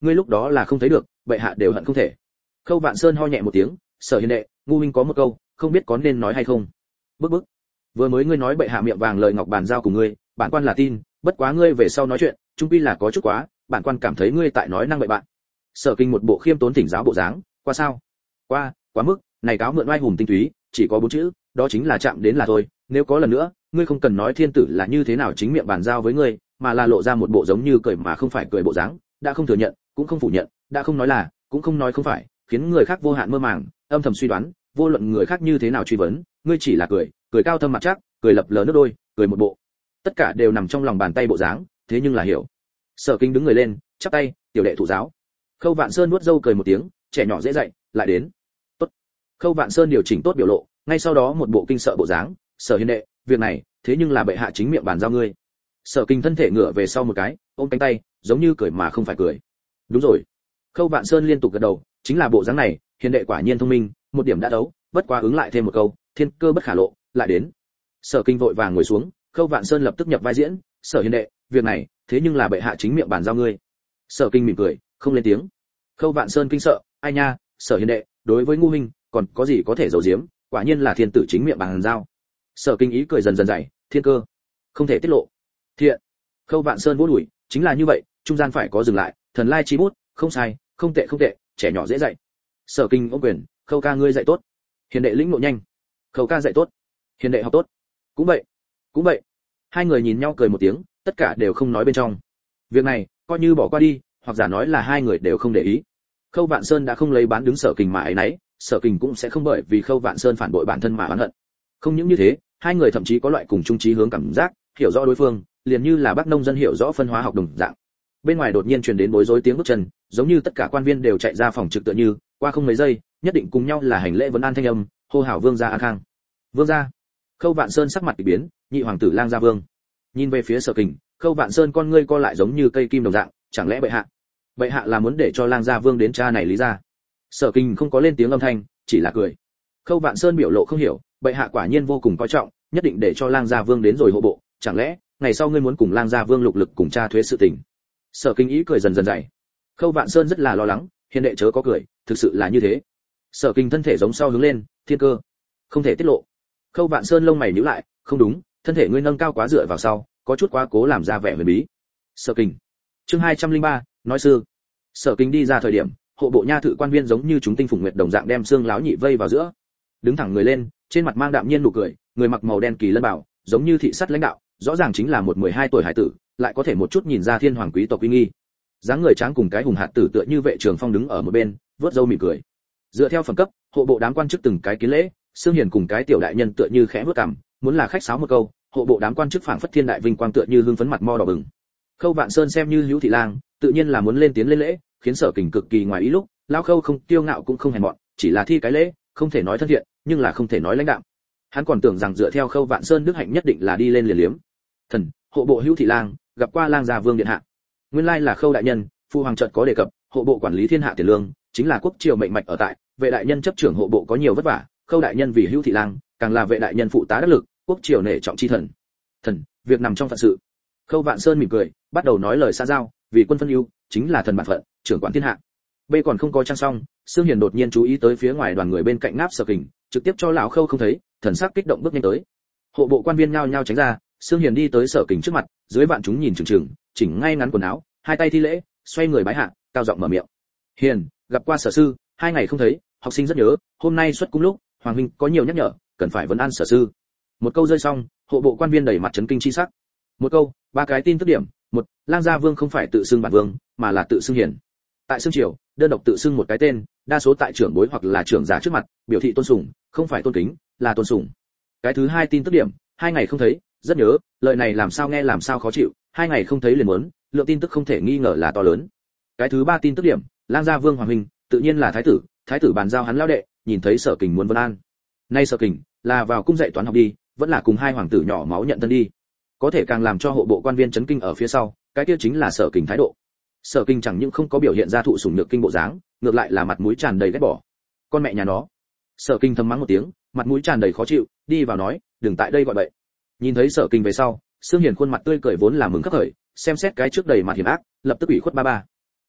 ngươi lúc đó là không thấy được, bệ hạ đều hận không thể. Khâu Vạn Sơn ho nhẹ một tiếng, Sở Hiền đệ, ngu huynh có một câu, không biết có nên nói hay không. Bức bức. Vừa mới ngươi nói bệ hạ miệng vàng lời ngọc bàn giao cùng ngươi, bản quan là tin, bất quá ngươi về sau nói chuyện, trung quy là có chút quá, bản quan cảm thấy ngươi tại nói năng bậy bạn. Sở Kinh một bộ khiêm tốn thỉnh giáo bộ dáng, qua sao? Qua, quá mức, này cáo mượn oai hùng tinh túy, chỉ có bốn chữ, đó chính là chạm đến là thôi, nếu có lần nữa, ngươi không cần nói thiên tử là như thế nào chính miệng bàn giao với ngươi, mà là lộ ra một bộ giống như cười mà không phải cười bộ dáng, đã không thừa nhận, cũng không phủ nhận, đã không nói là, cũng không nói không phải, khiến người khác vô hạn mơ màng, âm thầm suy đoán, vô luận người khác như thế nào truy vấn, ngươi chỉ là cười, cười cao thâm mặt chắc, cười lập lờ nước đôi, cười một bộ. Tất cả đều nằm trong lòng bàn tay bộ dáng, thế nhưng là hiểu. Sở Kinh đứng người lên, chắp tay, tiểu đệ thụ giáo. Khâu Vạn Sơn nuốt râu cười một tiếng, trẻ nhỏ dễ dạy, lại đến. Tốt. Khâu Vạn Sơn điều chỉnh tốt biểu lộ, ngay sau đó một bộ kinh sợ bộ dáng, Sở Hiền đệ, việc này, thế nhưng là bệ hạ chính miệng bàn giao ngươi. Sở Kinh thân thể ngửa về sau một cái, ôm cánh tay, giống như cười mà không phải cười. Đúng rồi. Khâu Vạn Sơn liên tục gật đầu, chính là bộ dáng này, hiền đệ quả nhiên thông minh, một điểm đã đấu, bất quá ứng lại thêm một câu, thiên cơ bất khả lộ, lại đến. Sở Kinh vội vàng ngồi xuống, Khâu Vạn Sơn lập tức nhập vai diễn, Sở Hiền đệ, việc này, thế nhưng là bệ hạ chính miệng bàn giao ngươi. Sở Kinh mỉm cười, không lên tiếng. Khâu Vạn Sơn kinh sợ, ai nha, Sở Hiền đệ, đối với ngu huynh, còn có gì có thể giấu giếm, quả nhiên là thiên tử chính miệng bàn giao. Sở Kinh ý cười dần dần dày, thiên cơ, không thể tiết lộ. Thiện. Khâu Vạn Sơn vỗ đùi, chính là như vậy, trung gian phải có dừng lại, thần lai chi bút, không sai, không tệ không tệ, trẻ nhỏ dễ dạy. Sở Kinh ôm quyền, Khâu ca ngươi dạy tốt. Hiền đệ lĩnh ngộ nhanh. Khâu ca dạy tốt. Hiền đệ học tốt. Cũng vậy, cũng vậy. Hai người nhìn nhau cười một tiếng, tất cả đều không nói bên trong. Việc này, coi như bỏ qua đi, hoặc giả nói là hai người đều không để ý. Khâu Vạn Sơn đã không lấy bán đứng Sở Kình mà ấy nấy, Sở Kình cũng sẽ không bởi vì Khâu Vạn Sơn phản bội bản thân mà oán hận. Không những như thế, hai người thậm chí có loại cùng chung chí hướng cảm giác, hiểu rõ đối phương, liền như là bác nông dân hiểu rõ phân hóa học đồng dạng. Bên ngoài đột nhiên truyền đến bối rối tiếng bước chân, giống như tất cả quan viên đều chạy ra phòng trực tựa như, qua không mấy giây, nhất định cùng nhau là hành lễ vấn an thanh âm, hô hào vương gia an khang. Vương gia. Khâu Vạn Sơn sắc mặt kỳ biến, nhị hoàng tử Lang gia vương. Nhìn về phía Sở Kình, Khâu Vạn Sơn con ngươi co lại giống như cây kim đồng dạng, chẳng lẽ bệ hạ? Bệ hạ là muốn để cho Lang gia vương đến cha này lý ra? Sở Kình không có lên tiếng âm thanh, chỉ là cười. Khâu Vạn Sơn biểu lộ không hiểu, bệ hạ quả nhiên vô cùng coi trọng, nhất định để cho Lang gia vương đến rồi hộ bộ, chẳng lẽ ngày sau ngươi muốn cùng Lang gia vương lục lực cùng cha thuế sự tình? Sở Kinh ý cười dần dần dày. Khâu Vạn Sơn rất là lo lắng, hiền đệ chớ có cười, thực sự là như thế. Sở Kinh thân thể giống sau hướng lên, thiên cơ không thể tiết lộ. Khâu Vạn Sơn lông mày nhíu lại, không đúng, thân thể ngươi nâng cao quá dựa vào sau, có chút quá cố làm ra vẻ huyền bí. Sở Kinh. Chương hai trăm linh ba, nói sư. Sở Kinh đi ra thời điểm, hộ bộ nha thự quan viên giống như chúng tinh phùng nguyệt đồng dạng đem xương láo nhị vây vào giữa. Đứng thẳng người lên, trên mặt mang đạm nhiên nụ cười, người mặc màu đen kỳ lân bảo, giống như thị sát lãnh đạo, rõ ràng chính là một mười hai tuổi hải tử, lại có thể một chút nhìn ra thiên hoàng quý tộc uy nghi. Dáng người tráng cùng cái hùng hạt tử tựa như vệ trường phong đứng ở một bên, vớt râu mỉm cười. Dựa theo phẩm cấp, hộ bộ đám quan chức từng cái kiến lễ, Sương Hiền cùng cái tiểu đại nhân tựa như khẽ vớt cằm, muốn là khách sáo một câu, hộ bộ đám quan chức phảng phất thiên đại vinh quang tựa như hưng phấn mặt mo đỏ bừng. Khâu Vạn Sơn xem như Hữu Thị Lang, tự nhiên là muốn lên tiến lên lễ, khiến Sở Kình cực kỳ ngoài ý lúc, lão Khâu không tiêu ngạo cũng không hèn mọn, chỉ là thi cái lễ, không thể nói thân thiện, nhưng là không thể nói lãnh đạm. Hắn còn tưởng rằng dựa theo Khâu Vạn Sơn đức hạnh nhất định là đi lên liền liếm. Thần, hộ bộ Hữu Thị Lang, gặp qua Lang gia vương điện hạ. Nguyên lai là Khâu đại nhân, phu hoàng chợt có đề cập, hộ bộ quản lý thiên hạ tiền lương, chính là quốc triều mệnh mạch ở tại, vệ đại nhân chấp trưởng hộ bộ có nhiều vất vả, Khâu đại nhân vì Hữu Thị Lang, càng là vệ đại nhân phụ tá đắc lực, quốc triều nể trọng chi thần. Thần, việc nằm trong phận sự. Khâu Vạn Sơn mỉm cười, bắt đầu nói lời xa giao, vì quân phân ưu, chính là thần bản phận, trưởng quản thiên hạ. B còn không có trang xong, Sương Hiền đột nhiên chú ý tới phía ngoài đoàn người bên cạnh ngáp Sở Kình, trực tiếp cho lão Khâu không thấy, thần sắc kích động bước nhanh tới. Hộ bộ quan viên nhao nhao tránh ra, Sương Hiền đi tới Sở Kình trước mặt, dưới vạn chúng nhìn chừng chừng, chỉnh ngay ngắn quần áo, hai tay thi lễ, xoay người bái hạ, cao giọng mở miệng. Hiền, gặp qua Sở sư, hai ngày không thấy, học sinh rất nhớ, hôm nay xuất cung lúc, hoàng huynh có nhiều nhắc nhở, cần phải vấn an Sở sư. Một câu rơi xong, hộ bộ quan viên đầy mặt chấn kinh chi sắc. Một câu, ba cái tin tức điểm, một, Lang gia vương không phải tự xưng bản vương, mà là tự xưng Hiền. Tại xương triều, đơn độc tự xưng một cái tên, đa số tại trưởng bối hoặc là trưởng giả trước mặt, biểu thị tôn sùng, không phải tôn kính, là tôn sùng. Cái thứ hai tin tức điểm, hai ngày không thấy, rất nhớ, lời này làm sao nghe làm sao khó chịu, hai ngày không thấy liền muốn, lượng tin tức không thể nghi ngờ là to lớn. Cái thứ ba tin tức điểm, Lang gia vương hoàng huynh, tự nhiên là thái tử, thái tử bàn giao hắn lão đệ, nhìn thấy Sở Kình muốn vân an. Nay Sở Kình, là vào cung dạy toán học đi, vẫn là cùng hai hoàng tử nhỏ máu nhận thân đi. Có thể càng làm cho hộ bộ quan viên chấn kinh ở phía sau, cái kia chính là Sở Kình thái độ. Sở Kinh chẳng những không có biểu hiện ra thụ sủng nhược kinh bộ dáng, ngược lại là mặt mũi tràn đầy ghét bỏ. Con mẹ nhà nó. Sở Kinh thầm mắng một tiếng, mặt mũi tràn đầy khó chịu, đi vào nói, đừng tại đây gọi bậy. Nhìn thấy Sở Kinh về sau, Sương Hiền khuôn mặt tươi cười vốn là mừng khắc khởi, xem xét cái trước đầy mặt hiểm ác, lập tức ủy khuất ba ba.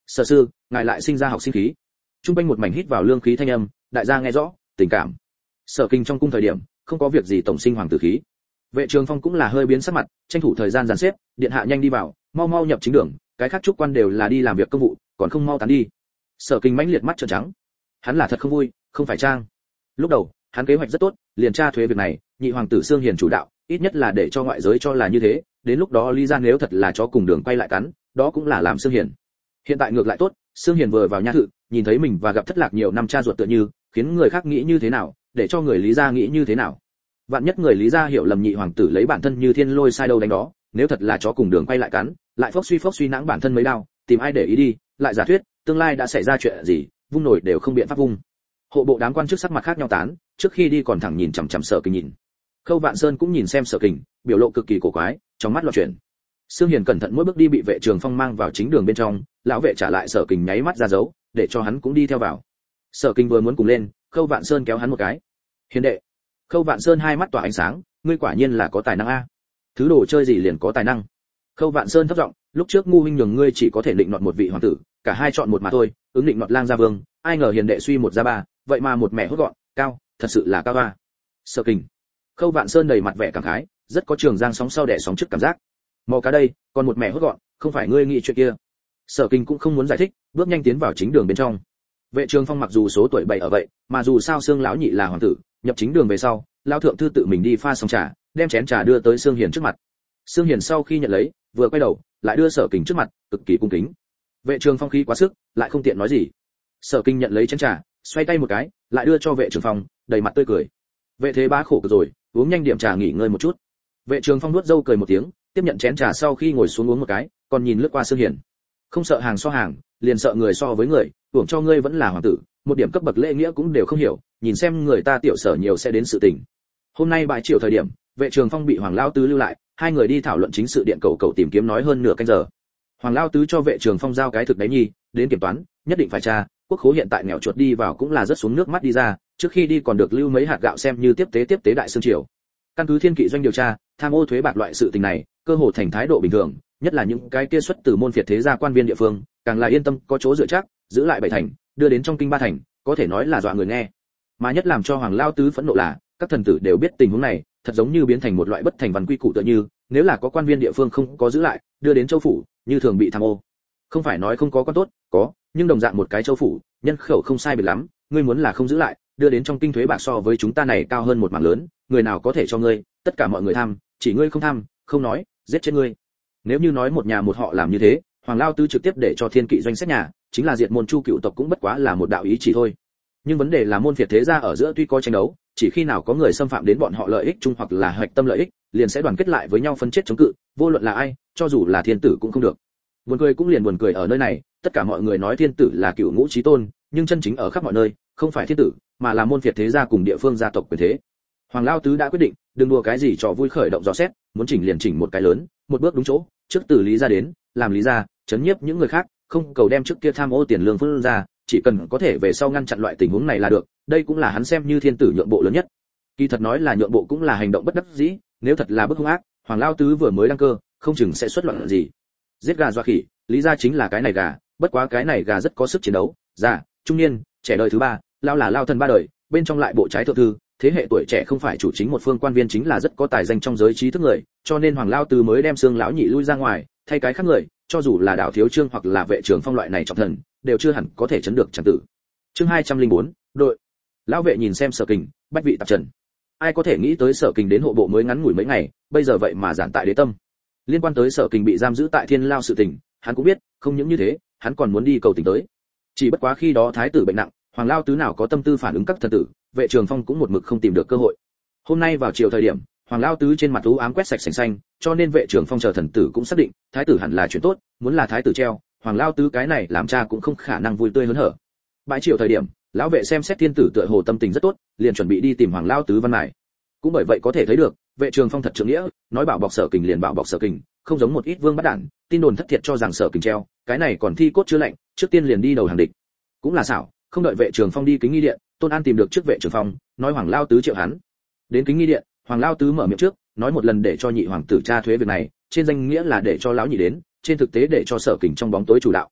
Sở sư, ngài lại sinh ra học sinh khí. Trung quanh một mảnh hít vào lương khí thanh âm, đại gia nghe rõ, tình cảm. Sở Kinh trong cung thời điểm, không có việc gì tổng sinh hoàng tử khí. Vệ Trường Phong cũng là hơi biến sắc mặt, tranh thủ thời gian dàn xếp, điện hạ nhanh đi vào, mau mau nhập chính đường, cái khác trúc quan đều là đi làm việc công vụ, còn không mau tán đi. Sở Kinh mãnh liệt mắt trợn trắng. Hắn là thật không vui, không phải trang. Lúc đầu, hắn kế hoạch rất tốt, liền tra thuế việc này, nhị hoàng tử Sương Hiền chủ đạo, ít nhất là để cho ngoại giới cho là như thế, đến lúc đó Lý Gia nếu thật là chó cùng đường quay lại cắn, đó cũng là làm Sương Hiền. Hiện tại ngược lại tốt, Sương Hiền vừa vào nha thự, nhìn thấy mình và gặp thất lạc nhiều năm cha ruột tựa như, khiến người khác nghĩ như thế nào, để cho người Lý Gia nghĩ như thế nào. Vạn nhất người Lý Gia hiểu lầm nhị hoàng tử lấy bản thân như thiên lôi sai đâu đánh đó, nếu thật là chó cùng đường quay lại cắn, lại phốc suy phốc suy nãng bản thân mấy đau, tìm ai để ý đi, lại giả thuyết, tương lai đã xảy ra chuyện gì, vung nổi đều không biện pháp vung. Hộ bộ đám quan chức sắc mặt khác nhau tán, trước khi đi còn thẳng nhìn chằm chằm Sở Kinh nhìn. Khâu Vạn Sơn cũng nhìn xem Sở Kinh, biểu lộ cực kỳ cổ quái, trong mắt loạn chuyển. Sương Hiền cẩn thận mỗi bước đi bị vệ Trường Phong mang vào chính đường bên trong, lão vệ trả lại Sở Kinh nháy mắt ra dấu, để cho hắn cũng đi theo vào. Sở Kinh vừa muốn cùng lên, Khâu Vạn Sơn kéo hắn một cái. Hiền đệ. Khâu Vạn Sơn hai mắt tỏa ánh sáng, ngươi quả nhiên là có tài năng a. Thứ đồ chơi gì liền có tài năng. Khâu Vạn Sơn thấp giọng, lúc trước ngu huynh nhường ngươi chỉ có thể định nọt một vị hoàng tử, cả hai chọn một mà thôi, ứng định nọt lang gia vương, ai ngờ hiền đệ suy một ra ba, vậy mà một mẹ hốt gọn, cao, thật sự là cao a. Sở Kinh. Khâu Vạn Sơn đầy mặt vẻ cảm khái, rất có trường giang sóng sau đẻ sóng trước cảm giác. Mò cá đây, còn một mẹ hốt gọn, không phải ngươi nghĩ chuyện kia. Sở Kinh cũng không muốn giải thích, bước nhanh tiến vào chính đường bên trong. Vệ Trường Phong mặc dù số tuổi bảy ở vậy, mà dù sao Sương lão nhị là hoàng tử, nhập chính đường về sau, lão thượng thư tự mình đi pha xong trà, đem chén trà đưa tới Sương Hiền trước mặt. Sương Hiền sau khi nhận lấy, vừa quay đầu, lại đưa Sở Kinh trước mặt, cực kỳ cung kính. Vệ Trường Phong khí quá sức, lại không tiện nói gì. Sở Kinh nhận lấy chén trà, xoay tay một cái, lại đưa cho Vệ Trường Phong, đầy mặt tươi cười. Vệ Thế Bá khổ cực rồi, uống nhanh điểm trà nghỉ ngơi một chút. Vệ Trường Phong nuốt dâu cười một tiếng, tiếp nhận chén trà sau khi ngồi xuống uống một cái, còn nhìn lướt qua Sương Hiền. Không sợ hàng so hàng, liền sợ người so với người, tưởng cho ngươi vẫn là hoàng tử, một điểm cấp bậc lễ nghĩa cũng đều không hiểu, nhìn xem người ta tiểu sở nhiều sẽ đến sự tình. Hôm nay bãi triều thời điểm, Vệ Trường Phong bị Hoàng lão tứ lưu lại, hai người đi thảo luận chính sự điện cầu cầu tìm kiếm nói hơn nửa canh giờ. Hoàng lão tứ cho Vệ Trường Phong giao cái thực đấy nhi, đến kiểm toán, nhất định phải tra, quốc khố hiện tại nghèo chuột đi vào cũng là rất xuống nước mắt đi ra, trước khi đi còn được lưu mấy hạt gạo xem như tiếp tế tiếp tế đại xương triều. Căn cứ thiên kỵ doanh điều tra, tham ô thuế bạc loại sự tình này, cơ hồ thành thái độ bình thường, nhất là những cái kia xuất từ môn phiệt thế gia quan viên địa phương, càng là yên tâm có chỗ dựa chắc, giữ lại bảy thành, đưa đến trong kinh ba thành, có thể nói là dọa người nghe. Mà nhất làm cho Hoàng lão tứ phẫn nộ là, các thần tử đều biết tình huống này, thật giống như biến thành một loại bất thành văn quy củ tựa như, nếu là có quan viên địa phương không có giữ lại, đưa đến châu phủ, như thường bị tham ô. Không phải nói không có quan tốt, có, nhưng đồng dạng một cái châu phủ, nhân khẩu không sai biệt lắm, ngươi muốn là không giữ lại, đưa đến trong kinh thuế bạc so với chúng ta này cao hơn một mảng lớn, người nào có thể cho ngươi, tất cả mọi người tham, chỉ ngươi không tham, không nói, giết chết ngươi. Nếu như nói một nhà một họ làm như thế, Hoàng lão tứ trực tiếp để cho thiên kỵ doanh xét nhà, chính là diệt môn chu cựu tộc cũng bất quá là một đạo ý chỉ thôi. Nhưng vấn đề là môn phiệt thế gia ở giữa tuy có tranh đấu, chỉ khi nào có người xâm phạm đến bọn họ lợi ích chung hoặc là hoạch tâm lợi ích, liền sẽ đoàn kết lại với nhau phân chết chống cự, vô luận là ai, cho dù là thiên tử cũng không được. Buồn cười cũng liền buồn cười ở nơi này, tất cả mọi người nói thiên tử là cựu ngũ chí tôn, nhưng chân chính ở khắp mọi nơi, không phải thiên tử, mà là môn phiệt thế gia cùng địa phương gia tộc quyền thế. Hoàng lão tứ đã quyết định, đừng đùa cái gì trò vui khởi động dò xét, muốn chỉnh liền chỉnh một cái lớn, một bước đúng chỗ, trước từ Lý gia đến, làm Lý gia, chấn nhiếp những người khác, không cầu đem trước kia tham ô tiền lương phân ra, chỉ cần có thể về sau ngăn chặn loại tình huống này là được, đây cũng là hắn xem như thiên tử nhượng bộ lớn nhất. Kỳ thật nói là nhượng bộ cũng là hành động bất đắc dĩ, nếu thật là bức hung ác, Hoàng lão tứ vừa mới đăng cơ, không chừng sẽ xuất loạn gì. Giết gà dọa khỉ, Lý gia chính là cái này gà, bất quá cái này gà rất có sức chiến đấu, già, trung niên, trẻ đời thứ ba, lao là lao thần ba đời, bên trong lại bộ trái thượng thư, thế hệ tuổi trẻ không phải chủ chính một phương quan viên chính là rất có tài danh trong giới trí thức người, cho nên Hoàng lão tứ mới đem Sương lão nhị lui ra ngoài, thay cái khác người, cho dù là Đào Thiếu Trương hoặc là Vệ Trường Phong loại này trọng thần, đều chưa hẳn có thể chấn được chẳng tử. Chương hai trăm lẻ bốn, đội. Lão vệ nhìn xem Sở Kình, bách vị tạp trần. Ai có thể nghĩ tới Sở Kình đến hộ bộ mới ngắn ngủi mấy ngày, bây giờ vậy mà giản tại đế tâm. Liên quan tới Sở Kình bị giam giữ tại Thiên Lao sự tình, hắn cũng biết, không những như thế, hắn còn muốn đi cầu tình tới. Chỉ bất quá khi đó thái tử bệnh nặng, Hoàng lão tứ nào có tâm tư phản ứng các thần tử, Vệ Trường Phong cũng một mực không tìm được cơ hội. Hôm nay vào chiều thời điểm, Hoàng lão tứ trên mặt u ám quét sạch sành xanh, cho nên Vệ Trường Phong chờ thần tử cũng xác định, thái tử hẳn là chuyện tốt, muốn là thái tử treo, Hoàng lão tứ cái này làm cha cũng không khả năng vui tươi hớn hở. Bãi chiều thời điểm, lão vệ xem xét thiên tử tựa hồ tâm tình rất tốt, liền chuẩn bị đi tìm Hoàng lão tứ văn mài. Cũng bởi vậy có thể thấy được, Vệ Trường Phong thật trưởng nghĩa, nói bảo bọc Sở Kình liền bảo bọc Sở Kình, không giống một ít vương bắt đản, tin đồn thất thiệt cho rằng Sở Kình treo, cái này còn thi cốt chưa lạnh, trước tiên liền đi đầu hàng địch. Cũng là xảo, không đợi Vệ Trường Phong đi kính nghi điện, Tôn An tìm được trước Vệ Trường Phong, nói Hoàng lão tứ triệu hắn. Đến kính nghi điện, Hoàng lão tứ mở miệng trước, nói một lần để cho nhị hoàng tử tra thuế việc này, trên danh nghĩa là để cho lão nhị đến, trên thực tế để cho Sở Kình trong bóng tối chủ đạo.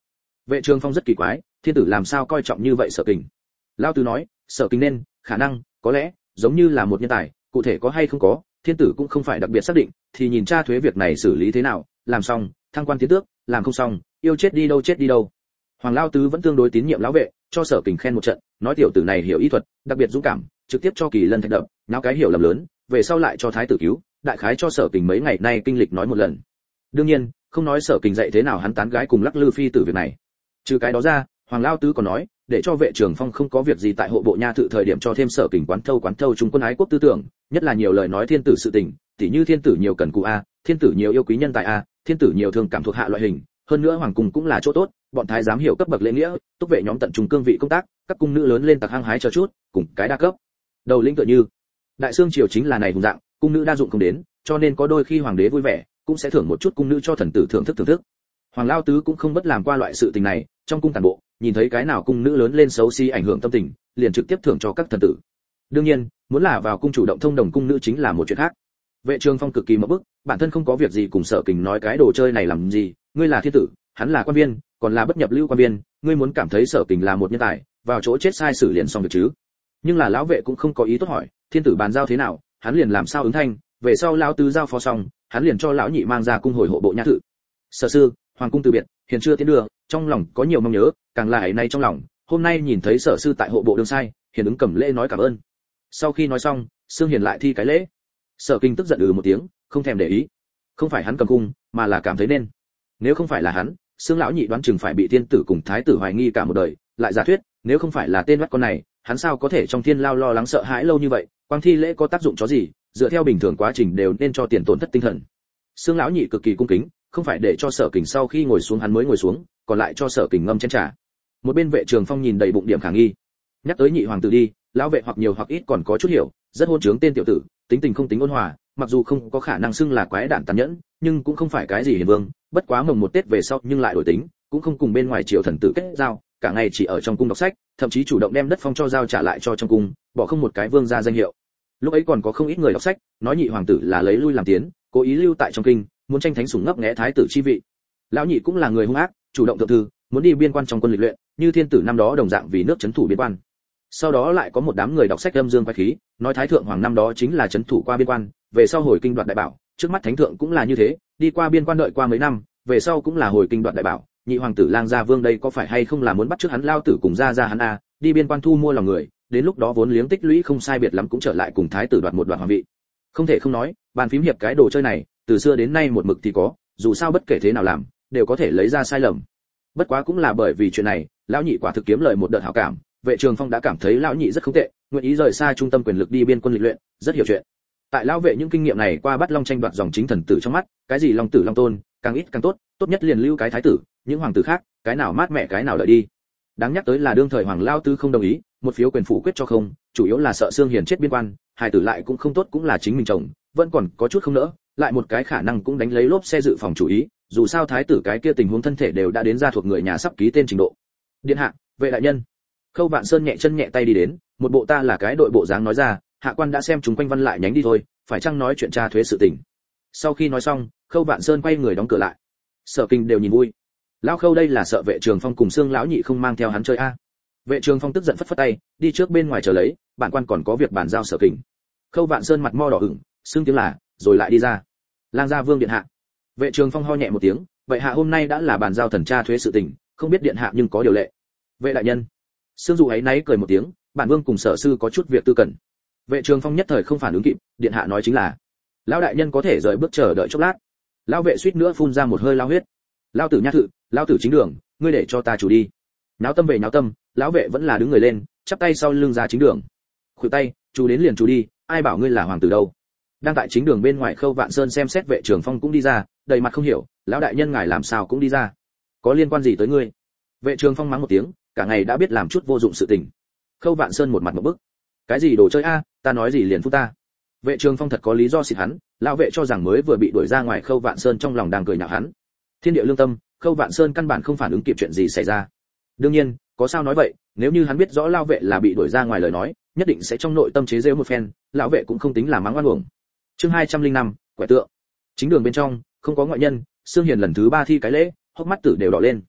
Vệ Trường Phong rất kỳ quái, thiên tử làm sao coi trọng như vậy Sở Kình? Lão Tứ nói, Sở Kình nên, khả năng, có lẽ, giống như là một nhân tài, cụ thể có hay không có, thiên tử cũng không phải đặc biệt xác định, thì nhìn tra thuế việc này xử lý thế nào, làm xong, thăng quan tiến tước, làm không xong, yêu chết đi đâu chết đi đâu. Hoàng Lão Tứ vẫn tương đối tín nhiệm lão vệ, cho Sở Kình khen một trận, nói tiểu tử này hiểu y thuật, đặc biệt dũng cảm, trực tiếp cho Kỳ Lân thạch đập, náo cái hiểu lầm lớn, về sau lại cho thái tử cứu, đại khái cho Sở Kình mấy ngày nay kinh lịch nói một lần. Đương nhiên, không nói Sở Kình dạy thế nào hắn tán gái cùng lắc lư phi tử việc này. Trừ cái đó ra, Hoàng Lão Tứ còn nói, để cho Vệ Trường Phong không có việc gì tại hộ bộ nha thự thời điểm cho thêm Sở Kình quán thâu quán thâu trung quân ái quốc tư tưởng, nhất là nhiều lời nói thiên tử sự tình, tỉ như thiên tử nhiều cần cù a, thiên tử nhiều yêu quý nhân tài a, thiên tử nhiều thương cảm thuộc hạ loại hình, hơn nữa hoàng cung cũng là chỗ tốt, bọn thái giám hiểu cấp bậc lễ nghĩa, túc vệ nhóm tận trung cương vị công tác, các cung nữ lớn lên tặc hăng hái chờ chút, cùng cái đa cấp. Đầu lĩnh tựa như đại xương triều chính là này hùng dạng, cung nữ đa dụng không đến, cho nên có đôi khi hoàng đế vui vẻ, cũng sẽ thưởng một chút cung nữ cho thần tử thưởng thức thưởng thức. Hoàng Lão Tứ cũng không bất làm qua loại sự tình này, trong cung tàn bộ, nhìn thấy cái nào cung nữ lớn lên xấu xí ảnh hưởng tâm tình, liền trực tiếp thưởng cho các thần tử. Đương nhiên, muốn là vào cung chủ động thông đồng cung nữ chính là một chuyện khác. Vệ Trường Phong cực kỳ mập bức, bản thân không có việc gì cùng Sở Kình nói cái đồ chơi này làm gì, ngươi là thiên tử, hắn là quan viên, còn là bất nhập lưu quan viên, ngươi muốn cảm thấy Sở Kình là một nhân tài, vào chỗ chết sai xử liền xong được chứ. Nhưng là lão vệ cũng không có ý tốt hỏi, thiên tử bàn giao thế nào, hắn liền làm sao ứng thanh, về sau lão tứ giao phó xong, hắn liền cho lão nhị mang ra cung hồi hộ bộ nha thự. Sở sư, hoàng cung từ biệt, hiền chưa tiến đưa, trong lòng có nhiều mong nhớ, càng là ấy nay trong lòng, hôm nay nhìn thấy Sở sư tại hộ bộ đường sai, hiền ứng cầm lễ nói cảm ơn. Sau khi nói xong, Sương Hiền lại thi cái lễ. Sở Kinh tức giận ừ một tiếng, không thèm để ý. Không phải hắn cầm cung, mà là cảm thấy nên. Nếu không phải là hắn, Sương lão nhị đoán chừng phải bị thiên tử cùng thái tử hoài nghi cả một đời, lại giả thuyết, nếu không phải là tên mắt con này, hắn sao có thể trong thiên lao lo lắng sợ hãi lâu như vậy, quang thi lễ có tác dụng chó gì, dựa theo bình thường quá trình đều nên cho tiền tổn thất tinh thần. Sương lão nhị cực kỳ cung kính, không phải để cho Sở Kình sau khi ngồi xuống hắn mới ngồi xuống, còn lại cho Sở Kình ngâm chén trà. Một bên Vệ Trường Phong nhìn đầy bụng điểm khả nghi. Nhắc tới nhị hoàng tử đi, lão vệ hoặc nhiều hoặc ít còn có chút hiểu, rất hôn trướng tên tiểu tử, tính tình không tính ôn hòa, mặc dù không có khả năng xưng là quái đản tàn nhẫn, nhưng cũng không phải cái gì hiền vương, bất quá mồng một Tết về sau nhưng lại đổi tính, cũng không cùng bên ngoài triều thần tử kết giao, cả ngày chỉ ở trong cung đọc sách, thậm chí chủ động đem đất phong cho giao trả lại cho trong cung, bỏ không một cái vương gia danh hiệu. Lúc ấy còn có không ít người đọc sách, nói nhị hoàng tử là lấy lui làm tiến, cố ý lưu tại trong kinh, muốn tranh thánh sủng ngấp nghé thái tử chi vị. Lão nhị cũng là người hung ác, chủ động thượng thư, muốn đi biên quan trong quân lịch luyện, như thiên tử năm đó đồng dạng vì nước chấn thủ biên quan. Sau đó lại có một đám người đọc sách âm dương quái khí, nói thái thượng hoàng năm đó chính là chấn thủ qua biên quan, về sau hồi kinh đoạt đại bảo, trước mắt thánh thượng cũng là như thế, đi qua biên quan đợi qua mấy năm, về sau cũng là hồi kinh đoạt đại bảo, nhị hoàng tử lang gia vương đây có phải hay không là muốn bắt trước hắn lao tử cùng gia gia hắn a, đi biên quan thu mua lòng người, đến lúc đó vốn liếng tích lũy không sai biệt lắm cũng trở lại cùng thái tử đoạt một đoạt hoàng vị. Không thể không nói, bàn phím hiệp cái đồ chơi này, từ xưa đến nay một mực thì có, dù sao bất kể thế nào làm, đều có thể lấy ra sai lầm. Bất quá cũng là bởi vì chuyện này, lão nhị quả thực kiếm lời một đợt hảo cảm, Vệ Trường Phong đã cảm thấy lão nhị rất không tệ, nguyện ý rời xa trung tâm quyền lực đi biên quân lịch luyện, rất hiểu chuyện. Tại lão vệ những kinh nghiệm này qua bắt long tranh đoạt dòng chính thần tử trong mắt, cái gì long tử long tôn, càng ít càng tốt, tốt nhất liền lưu cái thái tử, những hoàng tử khác, cái nào mát mẹ cái nào đợi đi. Đáng nhắc tới là đương thời hoàng lao tư không đồng ý, một phiếu quyền phủ quyết cho không, chủ yếu là sợ Sương Hiền chết biên quan, hài tử lại cũng không tốt cũng là chính mình chồng, vẫn còn có chút không nỡ, lại một cái khả năng cũng đánh lấy lốp xe dự phòng chủ ý, dù sao thái tử cái kia tình huống thân thể đều đã đến ra thuộc người nhà sắp ký tên trình độ. Điện hạ, Vệ đại nhân. Khâu Vạn Sơn nhẹ chân nhẹ tay đi đến, một bộ ta là cái đội bộ dáng nói ra, hạ quan đã xem chúng quanh văn lại nhánh đi thôi, phải chăng nói chuyện tra thuế sự tình. Sau khi nói xong, Khâu Vạn Sơn quay người đóng cửa lại. Sở Kinh đều nhìn vui. Lão Khâu đây là sợ Vệ Trường Phong cùng Sương lão nhị không mang theo hắn chơi a. Vệ Trường Phong tức giận phất phất tay, đi trước bên ngoài chờ lấy, bản quan còn có việc bàn giao Sở Kinh. Khâu Vạn Sơn mặt mo đỏ ửng, xương tiếng là, rồi lại đi ra. Lang gia vương điện hạ. Vệ Trường Phong ho nhẹ một tiếng, vậy hạ hôm nay đã là bàn giao thần tra thuế sự tình, không biết điện hạ nhưng có điều lệ. Vệ đại nhân. Sương Dụ ấy náy cười một tiếng, bản vương cùng Sở sư có chút việc tư cần. Vệ Trường Phong nhất thời không phản ứng kịp, điện hạ nói chính là, lão đại nhân có thể rời bước chờ đợi chốc lát. Lão vệ suýt nữa phun ra một hơi lao huyết. Lão tử nha thự, lão tử chính đường, ngươi để cho ta chủ đi. Náo tâm về náo tâm, lão vệ vẫn là đứng người lên, chắp tay sau lưng ra chính đường. Khuỷu tay, chú đến liền chú đi, ai bảo ngươi là hoàng tử đâu. Đang tại chính đường bên ngoài Khâu Vạn Sơn xem xét Vệ Trường Phong cũng đi ra, đầy mặt không hiểu, lão đại nhân ngài làm sao cũng đi ra, có liên quan gì tới ngươi? Vệ Trường Phong mắng một tiếng, cả ngày đã biết làm chút vô dụng sự tình. Khâu Vạn Sơn một mặt ngộp bức, cái gì đồ chơi a, ta nói gì liền phút ta. Vệ Trường Phong thật có lý do xịt hắn, lão vệ cho rằng mới vừa bị đuổi ra ngoài Khâu Vạn Sơn trong lòng đang cười nhạo hắn. Thiên địa lương tâm, Khâu Vạn Sơn căn bản không phản ứng kịp chuyện gì xảy ra. Đương nhiên, có sao nói vậy, nếu như hắn biết rõ lão vệ là bị đuổi ra ngoài lời nói, nhất định sẽ trong nội tâm chế giễu một phen, lão vệ cũng không tính là mắng oan uổng. Chương hai trăm lẻ năm, quẻ tượng. Chính đường bên trong, không có ngoại nhân, Sương Hiền lần thứ ba thi cái lễ, hốc mắt tử đều đỏ lên.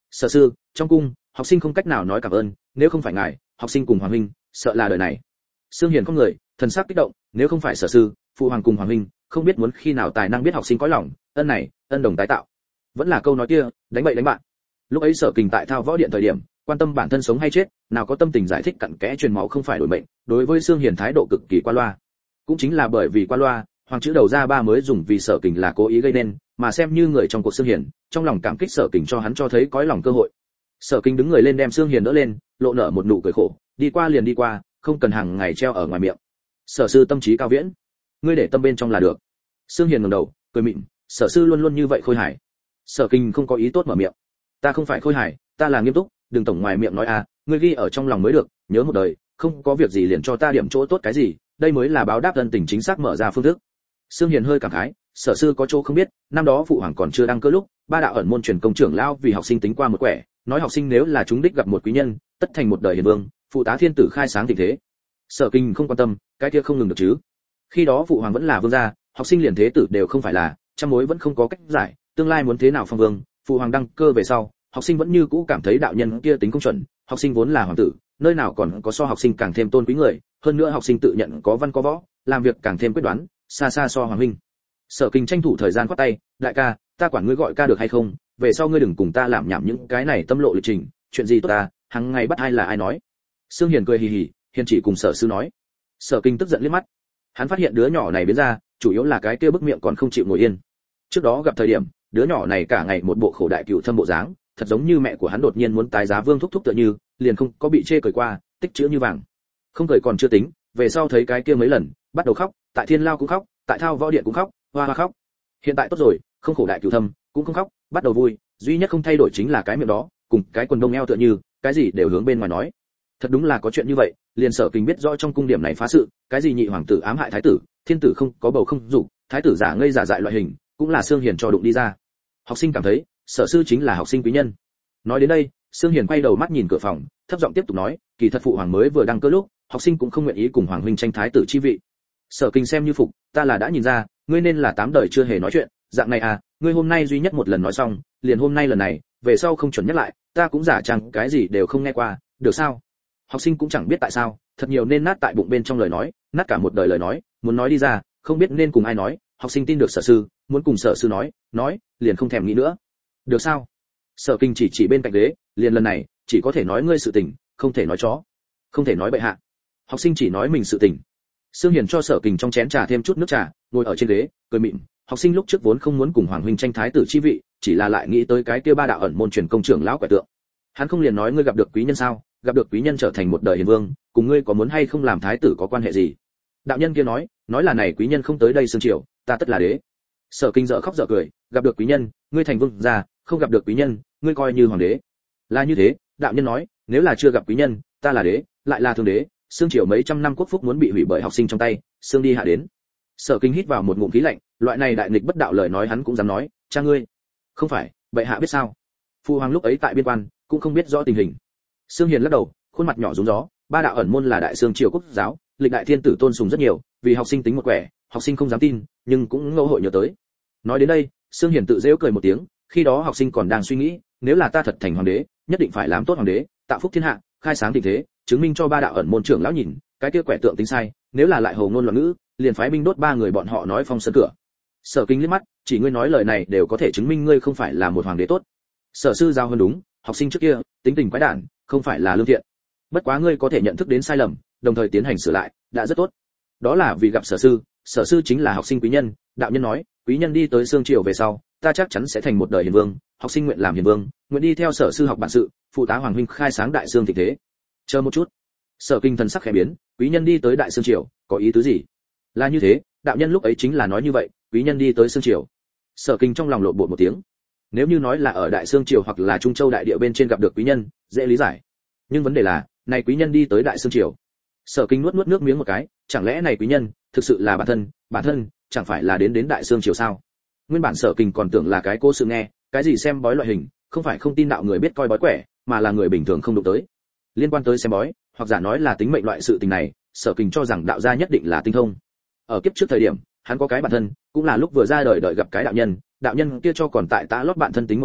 Sở sư, trong cung, học sinh không cách nào nói cảm ơn, nếu không phải ngài, học sinh cùng hoàng huynh, sợ là đời này. Sương Hiền không người, thần sắc kích động, nếu không phải sở sư, phụ hoàng cùng hoàng huynh, không biết muốn khi nào tài năng biết học sinh cõi lòng, ân này, ân đồng tái tạo. Vẫn là câu nói kia, đánh bậy đánh bạn. Lúc ấy Sở Kình tại thao võ điện thời điểm, quan tâm bản thân sống hay chết, nào có tâm tình giải thích cặn kẽ truyền máu không phải đổi mệnh, đối với Sương Hiền thái độ cực kỳ qua loa. Cũng chính là bởi vì qua loa, hoàng chữ đầu ra ba mới dùng vì Sở Kình là cố ý gây nên, mà xem như người trong cuộc Sương Hiền, trong lòng cảm kích Sở Kình cho hắn cho thấy cõi lòng cơ hội. Sở Kình đứng người lên đem Sương Hiền đỡ lên, lộ nở một nụ cười khổ, đi qua liền đi qua, không cần hàng ngày treo ở ngoài miệng. Sở sư tâm trí cao viễn, ngươi để tâm bên trong là được. Sương Hiền ngẩng đầu, cười mỉm, sở sư luôn luôn như vậy khôi hài. Sở Kình không có ý tốt mở miệng, ta không phải khôi hài, ta là nghiêm túc, đừng tổng ngoài miệng nói à, ngươi ghi ở trong lòng mới được, nhớ một đời, không có việc gì liền cho ta điểm chỗ tốt cái gì, đây mới là báo đáp ân tình chính xác mở ra phương thức. Sương Hiền hơi cảm khái, sở sư có chỗ không biết, năm đó phụ hoàng còn chưa đăng cơ lúc, ba đạo ẩn môn truyền công trưởng lão vì học sinh tính qua một quẻ, nói học sinh nếu là chúng đích gặp một quý nhân, tất thành một đời hiền vương, phụ tá thiên tử khai sáng tình thế. Sở Kinh không quan tâm, cái kia không ngừng được chứ. Khi đó phụ hoàng vẫn là vương gia, học sinh liền thế tử đều không phải là, trăm mối vẫn không có cách giải, tương lai muốn thế nào phong vương, phụ hoàng đăng cơ về sau, học sinh vẫn như cũ cảm thấy đạo nhân kia tính không chuẩn, học sinh vốn là hoàng tử, nơi nào còn có so học sinh càng thêm tôn quý người, hơn nữa học sinh tự nhận có văn có võ, làm việc càng thêm quyết đoán, xa xa so hoàng huynh. Sở Kinh tranh thủ thời gian quát tay, đại ca, ta quản ngươi gọi ca được hay không, về sau ngươi đừng cùng ta làm nhảm những cái này tâm lộ lịch trình, chuyện gì tốt ta, hằng ngày bắt ai là ai nói. Sương Hiền cười hì hì, Hiền chỉ cùng sở sư nói. Sở Kinh tức giận liếc mắt, hắn phát hiện đứa nhỏ này biến ra, chủ yếu là cái kia bức miệng còn không chịu ngồi yên. Trước đó gặp thời điểm, đứa nhỏ này cả ngày một bộ khổ đại cựu thâm bộ dáng, thật giống như mẹ của hắn đột nhiên muốn tái giá vương thúc thúc tựa như, liền không có bị chê cười qua, tích chữ như vàng. Không cười còn chưa tính, về sau thấy cái kia mấy lần, bắt đầu khóc, tại Thiên Lao cũng khóc, tại Thao Võ Điện cũng khóc, hoa hoa khóc. Hiện tại tốt rồi, không khổ đại cửu thâm, cũng không khóc, bắt đầu vui, duy nhất không thay đổi chính là cái miệng đó, cùng cái quần đông eo tựa như, cái gì đều hướng bên ngoài nói. Thật đúng là có chuyện như vậy, liền Sở Kinh biết rõ trong cung điểm này phá sự, cái gì nhị hoàng tử ám hại thái tử, thiên tử không có bầu không dục, thái tử giả ngây giả dại loại hình, cũng là Sương Hiền cho đụng đi ra. Học sinh cảm thấy, sở sư chính là học sinh quý nhân. Nói đến đây, Sương Hiền quay đầu mắt nhìn cửa phòng, thấp giọng tiếp tục nói, kỳ thật phụ hoàng mới vừa đăng cơ lúc, học sinh cũng không nguyện ý cùng hoàng huynh tranh thái tử chi vị. Sở Kinh xem như phục, ta là đã nhìn ra, ngươi nên là tám đời chưa hề nói chuyện, dạng này à, ngươi hôm nay duy nhất một lần nói xong, liền hôm nay lần này, về sau không chuẩn nhắc lại, ta cũng giả chẳng cái gì đều không nghe qua, được sao? Học sinh cũng chẳng biết tại sao, thật nhiều nên nát tại bụng bên trong lời nói, nát cả một đời lời nói, muốn nói đi ra, không biết nên cùng ai nói, học sinh tin được sở sư, muốn cùng sở sư nói, nói, liền không thèm nghĩ nữa. Được sao? Sở Kinh chỉ chỉ bên cạnh ghế, liền lần này, chỉ có thể nói ngươi sự tình, không thể nói chó, không thể nói bệ hạ. Học sinh chỉ nói mình sự tình. Sương Hiền cho Sở Kinh trong chén trà thêm chút nước trà, ngồi ở trên ghế, cười mỉm. Học sinh lúc trước vốn không muốn cùng hoàng huynh tranh thái tử chi vị, chỉ là lại nghĩ tới cái kia ba đạo ẩn môn truyền công trưởng lão quẻ tượng. Hắn không liền nói ngươi gặp được quý nhân sao? Gặp được quý nhân trở thành một đời hiền vương, cùng ngươi có muốn hay không làm thái tử có quan hệ gì? Đạo nhân kia nói, nói là này quý nhân không tới đây sương triều, ta tất là đế. Sở Kinh dở khóc dở cười, gặp được quý nhân, ngươi thành vương gia, không gặp được quý nhân, ngươi coi như hoàng đế. Là như thế, đạo nhân nói, nếu là chưa gặp quý nhân, ta là đế, lại là thương đế, sương triều mấy trăm năm quốc phúc muốn bị hủy bởi học sinh trong tay, sương đi hạ đến. Sở Kinh hít vào một ngụm khí lạnh, loại này đại nghịch bất đạo lời nói hắn cũng dám nói, cha ngươi. Không phải, bệ hạ biết sao? Phu hoàng lúc ấy tại biên quan, cũng không biết rõ tình hình. Sương Hiền lắc đầu, khuôn mặt nhỏ rúng gió, ba đạo ẩn môn là đại sương triều quốc giáo, lịch đại thiên tử tôn sùng rất nhiều, vì học sinh tính một quẻ, học sinh không dám tin, nhưng cũng ngẫu hội nhớ tới. Nói đến đây, Sương Hiền tự giễu cười một tiếng, khi đó học sinh còn đang suy nghĩ, nếu là ta thật thành hoàng đế, nhất định phải làm tốt hoàng đế, tạo phúc thiên hạ, khai sáng tình thế, chứng minh cho ba đạo ẩn môn trưởng lão nhìn, cái kia quẻ tượng tính sai, nếu là lại hồ ngôn loạn ngữ, liền phái binh đốt ba người bọn họ nói phong sân cửa. Sở Kinh liếc mắt, chỉ ngươi nói lời này đều có thể chứng minh ngươi không phải là một hoàng đế tốt. Sở sư giao hơn đúng, học sinh trước kia tính tình quái đản, không phải là lương thiện. Bất quá ngươi có thể nhận thức đến sai lầm, đồng thời tiến hành sửa lại, đã rất tốt. Đó là vì gặp sở sư, sở sư chính là học sinh quý nhân, đạo nhân nói, quý nhân đi tới sương triều về sau, ta chắc chắn sẽ thành một đời hiền vương, học sinh nguyện làm hiền vương, nguyện đi theo sở sư học bản sự, phụ tá hoàng huynh khai sáng đại sương tình thế. Chờ một chút. Sở Kinh thần sắc khẽ biến, quý nhân đi tới đại sương triều, có ý tứ gì? Là như thế, đạo nhân lúc ấy chính là nói như vậy, quý nhân đi tới sương triều. Sở Kinh trong lòng lộn bột một tiếng. Nếu như nói là ở đại sương triều hoặc là trung châu đại địa bên trên gặp được quý nhân, dễ lý giải. Nhưng vấn đề là, này quý nhân đi tới đại sương triều. Sở Kinh nuốt nuốt nước miếng một cái, chẳng lẽ này quý nhân thực sự là bản thân, bản thân chẳng phải là đến đến đại sương triều sao? Nguyên bản Sở Kinh còn tưởng là cái cô sự nghe, cái gì xem bói loại hình, không phải không tin đạo người biết coi bói quẻ, mà là người bình thường không đụng tới. Liên quan tới xem bói, hoặc giả nói là tính mệnh loại sự tình này, Sở Kinh cho rằng đạo gia nhất định là tinh thông. Ở kiếp trước thời điểm, hắn có cái bản thân, cũng là lúc vừa ra đời đợi gặp cái đạo nhân, đạo nhân kia cho còn tại tã lót bạn thân tính một quẻ,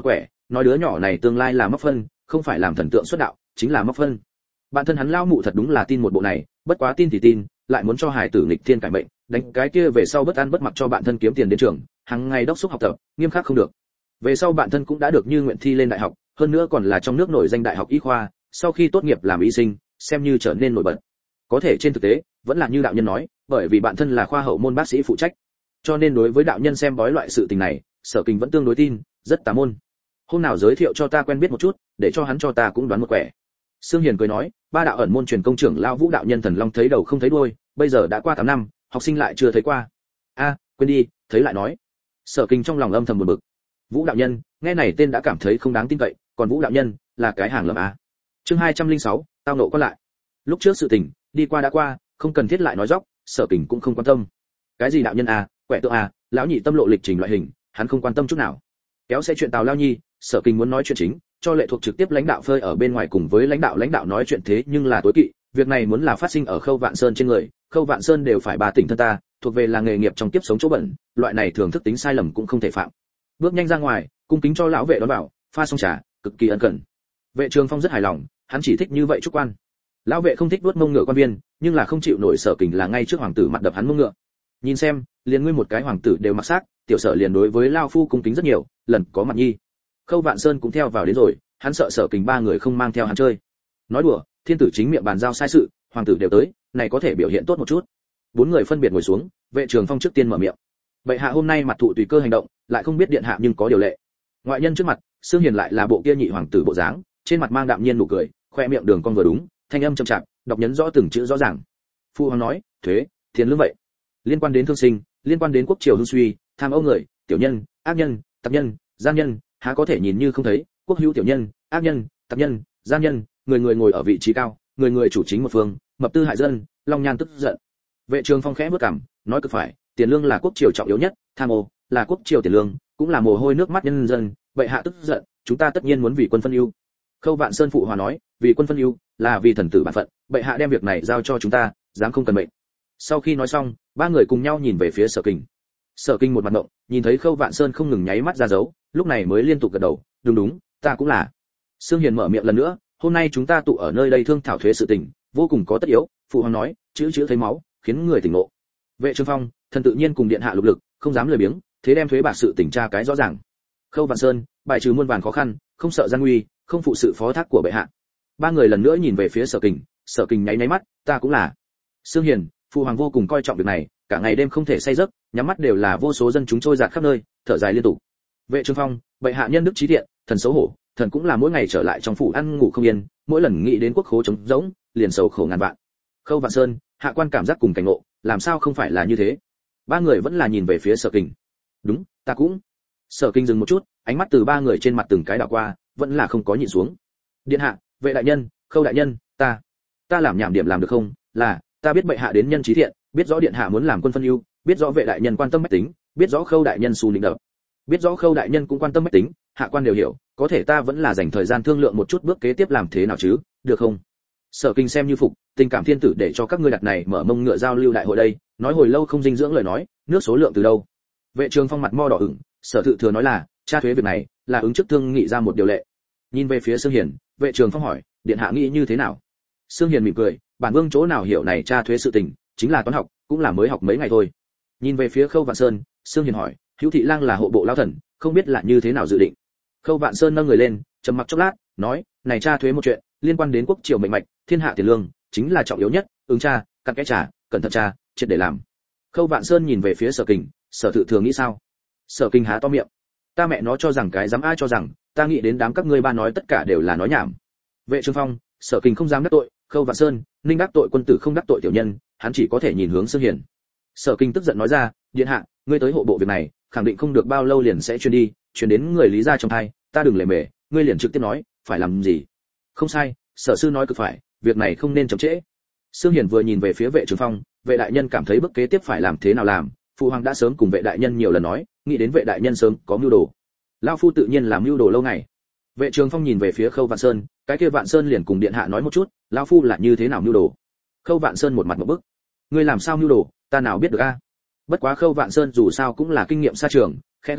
nói đứa nhỏ này tương lai là móc phân, không phải làm thần tượng xuất đạo, chính là móc phân. Bản thân hắn lao mụ thật đúng là tin một bộ này, bất quá tin thì tin, lại muốn cho hải tử nghịch thiên cải mệnh, đánh cái kia về sau bất ăn bất mặc cho bạn thân kiếm tiền đến trường, hàng ngày đốc thúc học tập, nghiêm khắc không được. Về sau bạn thân cũng đã được như nguyện thi lên đại học, hơn nữa còn là trong nước nổi danh đại học y khoa, sau khi tốt nghiệp làm y sinh, xem như trở nên nổi bật. Có thể trên thực tế, vẫn là như đạo nhân nói, bởi vì bạn thân là khoa hậu môn bác sĩ phụ trách, cho nên đối với đạo nhân xem bói loại sự tình này, Sở Kình vẫn tương đối tin, rất tà môn. Hôm nào giới thiệu cho ta quen biết một chút, để cho hắn cho ta cũng đoán một quẻ. Sương Hiền cười nói, ba đạo ẩn môn truyền công trưởng lão Vũ đạo nhân thần long thấy đầu không thấy đuôi, bây giờ đã qua tám năm, học sinh lại chưa thấy qua. A, quên đi, thấy lại nói. Sở Kình trong lòng âm thầm buồn bực. Vũ đạo nhân, nghe này tên đã cảm thấy không đáng tin cậy, còn Vũ đạo nhân là cái hàng lầm a. Chương hai trăm lẻ sáu, tao nộ qua lại. Lúc trước sự tình, đi qua đã qua, không cần thiết lại nói dóc, Sở Kình cũng không quan tâm. Cái gì đạo nhân a, quẻ tượng a, lão nhị tâm lộ lịch trình loại hình, hắn không quan tâm chút nào. Kéo xe chuyện Tào Lao Nhi, Sở Kình muốn nói chuyện chính, cho lệ thuộc trực tiếp lãnh đạo phơi ở bên ngoài cùng với lãnh đạo lãnh đạo nói chuyện thế nhưng là tối kỵ, việc này muốn là phát sinh ở Khâu Vạn Sơn trên người, Khâu Vạn Sơn đều phải bà tỉnh thân ta, thuộc về là nghề nghiệp trong kiếp sống chỗ bẩn, loại này thường thức tính sai lầm cũng không thể phạm. Bước nhanh ra ngoài, cung kính cho lão vệ đón bảo, pha xong trà, cực kỳ ân cần. Vệ Trường Phong rất hài lòng, hắn chỉ thích như vậy chúc quan. Lão vệ không thích vuốt mông ngựa quan viên, nhưng là không chịu nổi Sở Kình là ngay trước hoàng tử mặt đập hắn mông ngựa. Nhìn xem, liền ngươi một cái hoàng tử đều mặc xác, tiểu Sở liền đối với lao phu cung kính rất nhiều, lần có mặt nhi. Khâu Vạn Sơn cũng theo vào đến rồi, hắn sợ Sở Kình ba người không mang theo hắn chơi. Nói đùa, thiên tử chính miệng bàn giao sai sự, hoàng tử đều tới, này có thể biểu hiện tốt một chút. Bốn người phân biệt ngồi xuống, Vệ Trường Phong trước tiên mở miệng. Bệ hạ hôm nay mặt thụ tùy cơ hành động, lại không biết điện hạ nhưng có điều lệ. Ngoại nhân trước mặt, Sương Hiền lại là bộ kia nhị hoàng tử bộ dáng, trên mặt mang đạm nhiên nụ cười, khoe miệng đường cong vừa đúng, thanh âm trầm chạp, đọc nhấn rõ từng chữ rõ ràng. Phu hoàng nói, thuế, tiền lương vậy. Liên quan đến thương sinh, liên quan đến quốc triều hưng suy, tham ô người, tiểu nhân, ác nhân, tặc nhân, gian nhân, há có thể nhìn như không thấy, quốc hữu tiểu nhân, ác nhân, tặc nhân, gian nhân, người người ngồi ở vị trí cao, người người chủ chính một phương, mập tư hại dân, long nhan tức giận. Vệ Trường Phong khẽ bước cằm, nói cực phải, tiền lương là quốc triều trọng yếu nhất, tham ô là quốc triều tiền lương, cũng là mồ hôi nước mắt nhân dân, bệ hạ tức giận, chúng ta tất nhiên muốn vì quân phân ưu. Khâu Vạn Sơn phụ hòa nói, vì quân phân ưu, là vì thần tử bản phận, bệ hạ đem việc này giao cho chúng ta, dám không cần mệnh. Sau khi nói xong, ba người cùng nhau nhìn về phía Sở Kình. Sở Kình một mặt ngộng, nhìn thấy Khâu Vạn Sơn không ngừng nháy mắt ra dấu, lúc này mới liên tục gật đầu, đúng đúng, ta cũng là. Sương Hiền mở miệng lần nữa, hôm nay chúng ta tụ ở nơi đây thương thảo thuế sự tình, vô cùng có tất yếu, phụ hoàng nói, chữ chữ thấy máu, khiến người tỉnh ngộ. Vệ Trường Phong, thần tự nhiên cùng điện hạ lục lực, không dám lười biếng, thế đem thuế bạc sự tỉnh tra cái rõ ràng. Khâu Vạn Sơn, bài trừ muôn vàn khó khăn, không sợ gian nguy, không phụ sự phó thác của bệ hạ. Ba người lần nữa nhìn về phía Sở Kình, Sở Kình nháy nháy mắt, ta cũng là. Sương Hiền, phụ hoàng vô cùng coi trọng việc này, cả ngày đêm không thể say giấc, nhắm mắt đều là vô số dân chúng trôi dạt khắp nơi, thở dài liên tục. Vệ Trường Phong, bệ hạ nhân đức trí thiện, thần xấu hổ, thần cũng là mỗi ngày trở lại trong phủ ăn ngủ không yên, mỗi lần nghĩ đến quốc khố trống rỗng, liền sầu khổ ngàn vạn. Khâu Vạn Sơn, hạ quan cảm giác cùng cảnh ngộ, làm sao không phải là như thế? Ba người vẫn là nhìn về phía Sở Kình. Đúng, ta cũng. Sở Kình dừng một chút, ánh mắt từ ba người trên mặt từng cái đảo qua, vẫn là không có nhịn xuống. Điện hạ, Vệ đại nhân, Khâu đại nhân, ta, ta làm nhảm điểm làm được không? Là, ta biết bệ hạ đến nhân trí thiện, biết rõ điện hạ muốn làm quân phân ưu, biết rõ Vệ đại nhân quan tâm bách tính, biết rõ Khâu đại nhân xù nịnh đập, biết rõ Khâu đại nhân cũng quan tâm bách tính, hạ quan đều hiểu, có thể ta vẫn là dành thời gian thương lượng một chút bước kế tiếp làm thế nào chứ, được không? Sở Kình xem như phục, tình cảm thiên tử để cho các ngươi đặt này mở mông ngựa giao lưu đại hội đây, nói hồi lâu không dinh dưỡng lời nói, nước số lượng từ đâu? Vệ Trường Phong mặt mo đỏ ửng, Sở Thự Thừa nói là, tra thuế việc này là ứng trước thương nghị ra một điều lệ. Nhìn về phía Sương Hiền, Vệ Trường Phong hỏi, điện hạ nghĩ như thế nào? Sương Hiền mỉm cười, bản vương chỗ nào hiểu này tra thuế sự tình, chính là toán học, cũng là mới học mấy ngày thôi. Nhìn về phía Khâu Vạn Sơn, Sương Hiền hỏi, Hữu Thị Lang là hộ bộ lão thần, không biết là như thế nào dự định. Khâu Vạn Sơn nâng người lên, trầm mặc chốc lát, nói, này tra thuế một chuyện, liên quan đến quốc triều mệnh mạch, thiên hạ tiền lương, chính là trọng yếu nhất, ứng tra, cặn kẽ trả, cẩn thận tra, triệt để làm. Khâu Vạn Sơn nhìn về phía Sở Kình, Sở Thự Thừa nghĩ sao? Sở Kình há to miệng, ta mẹ nó cho rằng cái dám ai cho rằng, ta nghĩ đến đám các ngươi ba nói tất cả đều là nói nhảm. Vệ Trường Phong, Sở Kình không dám đắc tội, Khâu Vạn Sơn, Ninh đắc tội quân tử không đắc tội tiểu nhân, hắn chỉ có thể nhìn hướng Sương Hiền. Sở Kình tức giận nói ra, điện hạ, ngươi tới hộ bộ việc này, khẳng định không được bao lâu liền sẽ truyền đi, truyền đến người lý gia trong tai, ta đừng lề mề, ngươi liền trực tiếp nói, phải làm gì? Không sai, Sở sư nói cực phải, việc này không nên chậm trễ. Sương Hiền vừa nhìn về phía Vệ Trường Phong, Vệ đại nhân cảm thấy bước kế tiếp phải làm thế nào làm, phụ hoàng đã sớm cùng Vệ đại nhân nhiều lần nói, nghĩ đến Vệ đại nhân sớm có mưu đồ. Lão phu tự nhiên làm mưu đồ lâu ngày. Vệ Trường Phong nhìn về phía Khâu Vạn Sơn, cái kia Vạn Sơn liền cùng điện hạ nói một chút, lão phu là như thế nào mưu đồ. Khâu Vạn Sơn một mặt một bức, ngươi làm sao mưu đồ, ta nào biết được a? Bất quá Khâu Vạn Sơn dù sao cũng là kinh nghiệm xa trường, khẽ gật đầu,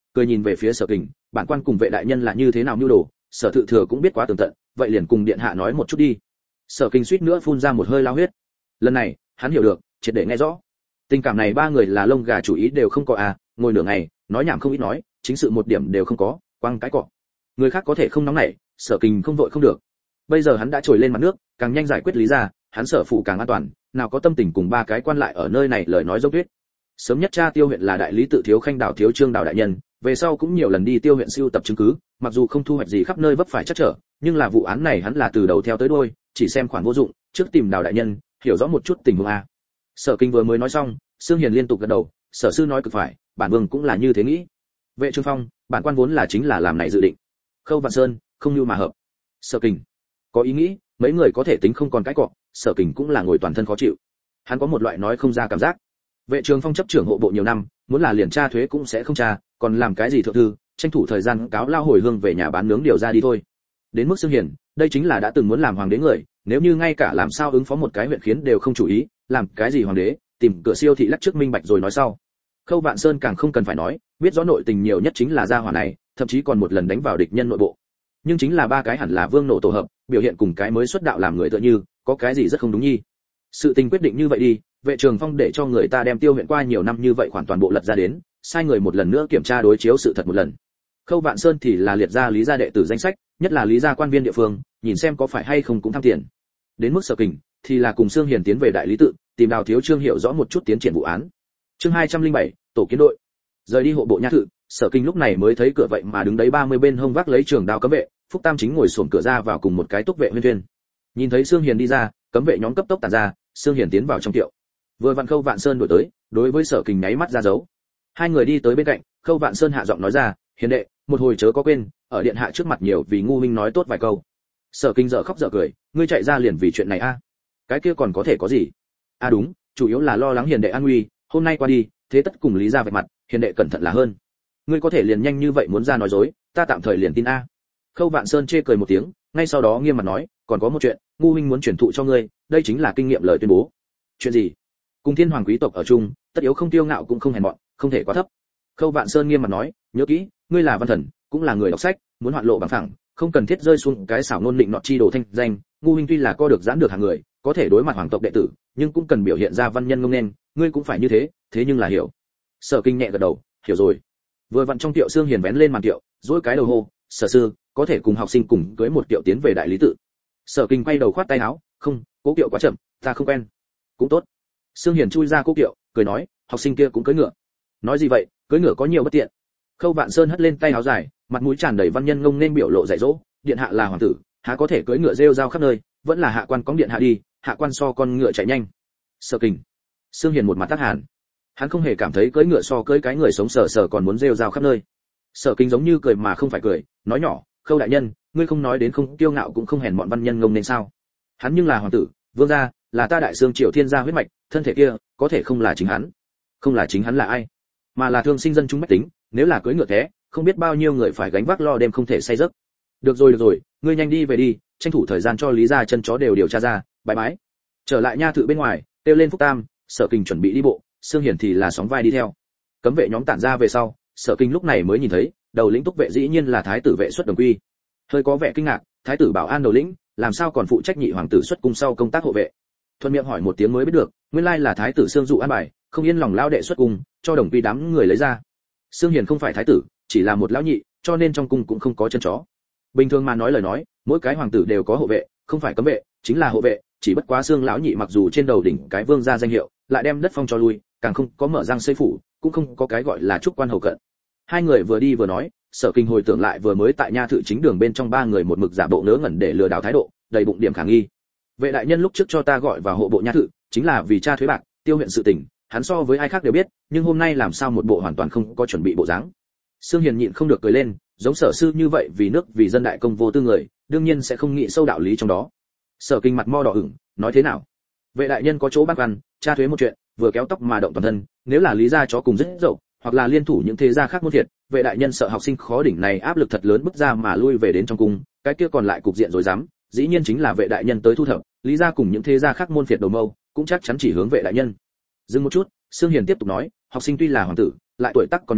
cười nhìn về phía Sở Kình, bản quan cùng vệ đại nhân là như thế nào mưu đồ, Sở Thự Thừa cũng biết quá tường tận, vậy liền cùng điện hạ nói một chút đi. Sở Kình suýt nữa phun ra một hơi lao huyết. Lần này, hắn hiểu được, triệt để nghe rõ. Tình cảm này ba người là lông gà chủ ý đều không có à, ngồi nửa ngày, nói nhảm không ít nói, chính sự một điểm đều không có, quăng cái cọ. Người khác có thể không nóng nảy, Sở Kình không vội không được. Bây giờ hắn đã trồi lên mặt nước, càng nhanh giải quyết lý ra, hắn Sở phủ càng an toàn, nào có tâm tình cùng ba cái quan lại ở nơi này lời nói dốc tuyết. Sớm nhất cha Tiêu huyện là đại lý tự thiếu khanh đảo thiếu trương đảo đại nhân, về sau cũng nhiều lần đi Tiêu huyện siêu tập chứng cứ, mặc dù không thu hoạch gì khắp nơi vấp phải chắc trở, nhưng là vụ án này hắn là từ đầu theo tới đuôi, chỉ xem khoản vô dụng, trước tìm đảo đại nhân, hiểu rõ một chút tình huống a. Sở Kinh vừa mới nói xong, Sương Hiền liên tục gật đầu, Sở sư nói cực phải, bản vương cũng là như thế nghĩ. Vệ Trương Phong, bản quan vốn là chính là làm này dự định. Khâu Vạn Sơn, không như mà hợp. Sở Kình, có ý nghĩ, mấy người có thể tính không còn cái cọ, Sở Kình cũng là ngồi toàn thân khó chịu. Hắn có một loại nói không ra cảm giác. Vệ Trường Phong chấp trưởng hộ bộ nhiều năm, muốn là liền tra thuế cũng sẽ không tra, còn làm cái gì thượng thư, tranh thủ thời gian cáo lao hồi hương về nhà bán nướng điều ra đi thôi. Đến mức Sương Hiền, đây chính là đã từng muốn làm hoàng đế người, nếu như ngay cả làm sao ứng phó một cái huyện khiến đều không chủ ý, làm cái gì hoàng đế, tìm cửa siêu thị lắc trước minh bạch rồi nói sau. Khâu Vạn Sơn càng không cần phải nói, biết rõ nội tình nhiều nhất chính là gia hỏa này, thậm chí còn một lần đánh vào địch nhân nội bộ. Nhưng chính là ba cái hẳn là vương nổ tổ hợp, biểu hiện cùng cái mới xuất đạo làm người tựa như, có cái gì rất không đúng nhi. Sự tình quyết định như vậy đi, Vệ Trường Phong để cho người ta đem Tiêu huyện qua nhiều năm như vậy khoản toàn bộ lật ra đến, sai người một lần nữa kiểm tra đối chiếu sự thật một lần. Khâu Vạn Sơn thì là liệt ra lý gia đệ tử danh sách, nhất là lý gia quan viên địa phương, nhìn xem có phải hay không cũng tham tiền. Đến mức Sở Kình, thì là cùng Sương Hiền tiến về đại lý tự, tìm Đào Thiếu Trương hiểu rõ một chút tiến triển vụ án. Chương hai trăm lẻ bảy, tổ kiến đội. Rời đi hộ bộ nha thự, Sở Kinh lúc này mới thấy cửa vậy mà đứng đấy ba mươi bên hông vác lấy trường đao cấm vệ, Phúc Tam chính ngồi xổm cửa ra vào cùng một cái túc vệ huyên thuyên. Nhìn thấy Sương Hiền đi ra, cấm vệ nhóm cấp tốc tản ra, Sương Hiền tiến vào trong tiệu. Vừa vặn Khâu Vạn Sơn đuổi tới, đối với Sở Kình nháy mắt ra dấu. Hai người đi tới bên cạnh, Khâu Vạn Sơn hạ giọng nói ra, "Hiền đệ, một hồi chớ có quên, ở điện hạ trước mặt nhiều vì ngu huynh nói tốt vài câu." Sở Kinh dở khóc dở cười, "Ngươi chạy ra liền vì chuyện này a? À? Cái kia còn có thể có gì?" "À đúng, chủ yếu là lo lắng hiền đệ an nguy, hôm nay qua đi, thế tất cùng lý ra vạch mặt, hiền đệ cẩn thận là hơn. Ngươi có thể liền nhanh như vậy muốn ra nói dối, ta tạm thời liền tin a." Khâu Vạn Sơn chê cười một tiếng, ngay sau đó nghiêm mặt nói, "Còn có một chuyện, ngu huynh muốn truyền thụ cho ngươi, đây chính là kinh nghiệm lời tuyên bố." "Chuyện gì?" "Cùng thiên hoàng quý tộc ở chung, tất yếu không tiêu ngạo cũng không hèn mọn, không thể quá thấp." Khâu Vạn Sơn nghiêm mặt nói, "Nhớ kỹ, ngươi là văn thần, cũng là người đọc sách, muốn hoạn lộ bằng phẳng, không cần thiết rơi xuống cái xảo ngôn định nọ chi đồ thanh danh, ngu huynh tuy là co được giãn được hàng người, có thể đối mặt hoàng tộc đệ tử, nhưng cũng cần biểu hiện ra văn nhân ngông nên, ngươi cũng phải như thế, thế nhưng là hiểu." Sở Kinh nhẹ gật đầu, "Hiểu rồi." Vừa vặn trong tiệu Sương Hiền vén lên màn tiệu, duỗi cái đầu hô, "Sở sư, có thể cùng học sinh cùng cưới một tiệu tiến về đại lý tự." Sở Kinh quay đầu khoát tay áo, "Không, cố kiệu quá chậm, ta không quen." "Cũng tốt." Sương Hiền chui ra cố kiệu, cười nói, "Học sinh kia cũng cưỡi ngựa." "Nói gì vậy, cưỡi ngựa có nhiều bất tiện." Khâu Vạn Sơn hất lên tay áo dài, mặt mũi tràn đầy văn nhân ngông nên biểu lộ dạy dỗ, "Điện hạ là hoàng tử, há có thể cưỡi ngựa rêu rao khắp nơi, vẫn là hạ quan cõng điện hạ đi, hạ quan so con ngựa chạy nhanh." Sở Kinh. Sương Hiền một mặt tắc hàn. Hắn không hề cảm thấy cưỡi ngựa so cưỡi cái người sống sờ sờ còn muốn rêu rao khắp nơi. Sở Kinh giống như cười mà không phải cười, nói nhỏ, "Khâu đại nhân, ngươi không nói đến không kiêu ngạo cũng không hèn mọn văn nhân ngông nên sao? Hắn nhưng là hoàng tử, vương gia, là ta đại xương triều thiên gia huyết mạch, thân thể kia, có thể không là chính hắn. Không là chính hắn là ai? Mà là thương sinh dân chúng bách tính, nếu là cưỡi ngựa thế, không biết bao nhiêu người phải gánh vác lo đêm không thể say giấc." "Được rồi được rồi, ngươi nhanh đi về đi, tranh thủ thời gian cho lý gia chân chó đều điều tra ra, bái bái." Trở lại nha thự bên ngoài, kêu lên Phúc Tam, Sở Kinh chuẩn bị đi bộ, Sương Hiền thì là sóng vai đi theo. Cấm vệ nhóm tản ra về sau, Sở Kinh lúc này mới nhìn thấy, đầu lĩnh túc vệ dĩ nhiên là thái tử vệ xuất đồng quy. Hơi có vẻ kinh ngạc, thái tử bảo an đầu lĩnh, làm sao còn phụ trách nhị hoàng tử xuất cung sau công tác hộ vệ. Thuận miệng hỏi một tiếng mới biết được, nguyên lai là thái tử Sương dụ an bài, không yên lòng lao đệ xuất cung, cho đồng quy đám người lấy ra. Sương Hiền không phải thái tử, chỉ là một lão nhị, cho nên trong cung cũng không có chân chó. Bình thường mà nói lời nói, mỗi cái hoàng tử đều có hộ vệ, không phải cấm vệ, chính là hộ vệ, chỉ bất quá Sương lão nhị mặc dù trên đầu đỉnh cái vương gia danh hiệu, lại đem đất phong cho lui, càng không có mở răng xây phủ, cũng không có cái gọi là trúc quan hầu cận. Hai người vừa đi vừa nói, Sở Kinh hồi tưởng lại vừa mới tại nha thự chính đường bên trong ba người một mực giả bộ ngớ ngẩn để lừa đảo thái độ, đầy bụng điểm khả nghi. Vệ đại nhân lúc trước cho ta gọi vào hộ bộ nha thự, chính là vì tra thuế bạc, tiêu huyện sự tình, hắn so với ai khác đều biết, nhưng hôm nay làm sao một bộ hoàn toàn không có chuẩn bị bộ dáng. Sương Hiền nhịn không được cười lên, giống Sở sư như vậy vì nước vì dân đại công vô tư người, đương nhiên sẽ không nghĩ sâu đạo lý trong đó. Sở Kinh mặt mo đỏ ửng, nói thế nào? Vệ đại nhân có chỗ băn khoăn, tra thuế một chuyện, vừa kéo tóc mà động toàn thân, nếu là lý gia chó cùng rất dậu, hoặc là liên thủ những thế gia khác muôn thiệt, vệ đại nhân sợ học sinh khó đỉnh này áp lực thật lớn bức ra mà lui về đến trong cung, cái kia còn lại cục diện rối rắm, dĩ nhiên chính là vệ đại nhân tới thu thập, lý gia cùng những thế gia khác muôn phiệt đầu mâu, cũng chắc chắn chỉ hướng vệ đại nhân. Dừng một chút, Sương Hiền tiếp tục nói, học sinh tuy là hoàng tử, lại tuổi tác còn nhỏ,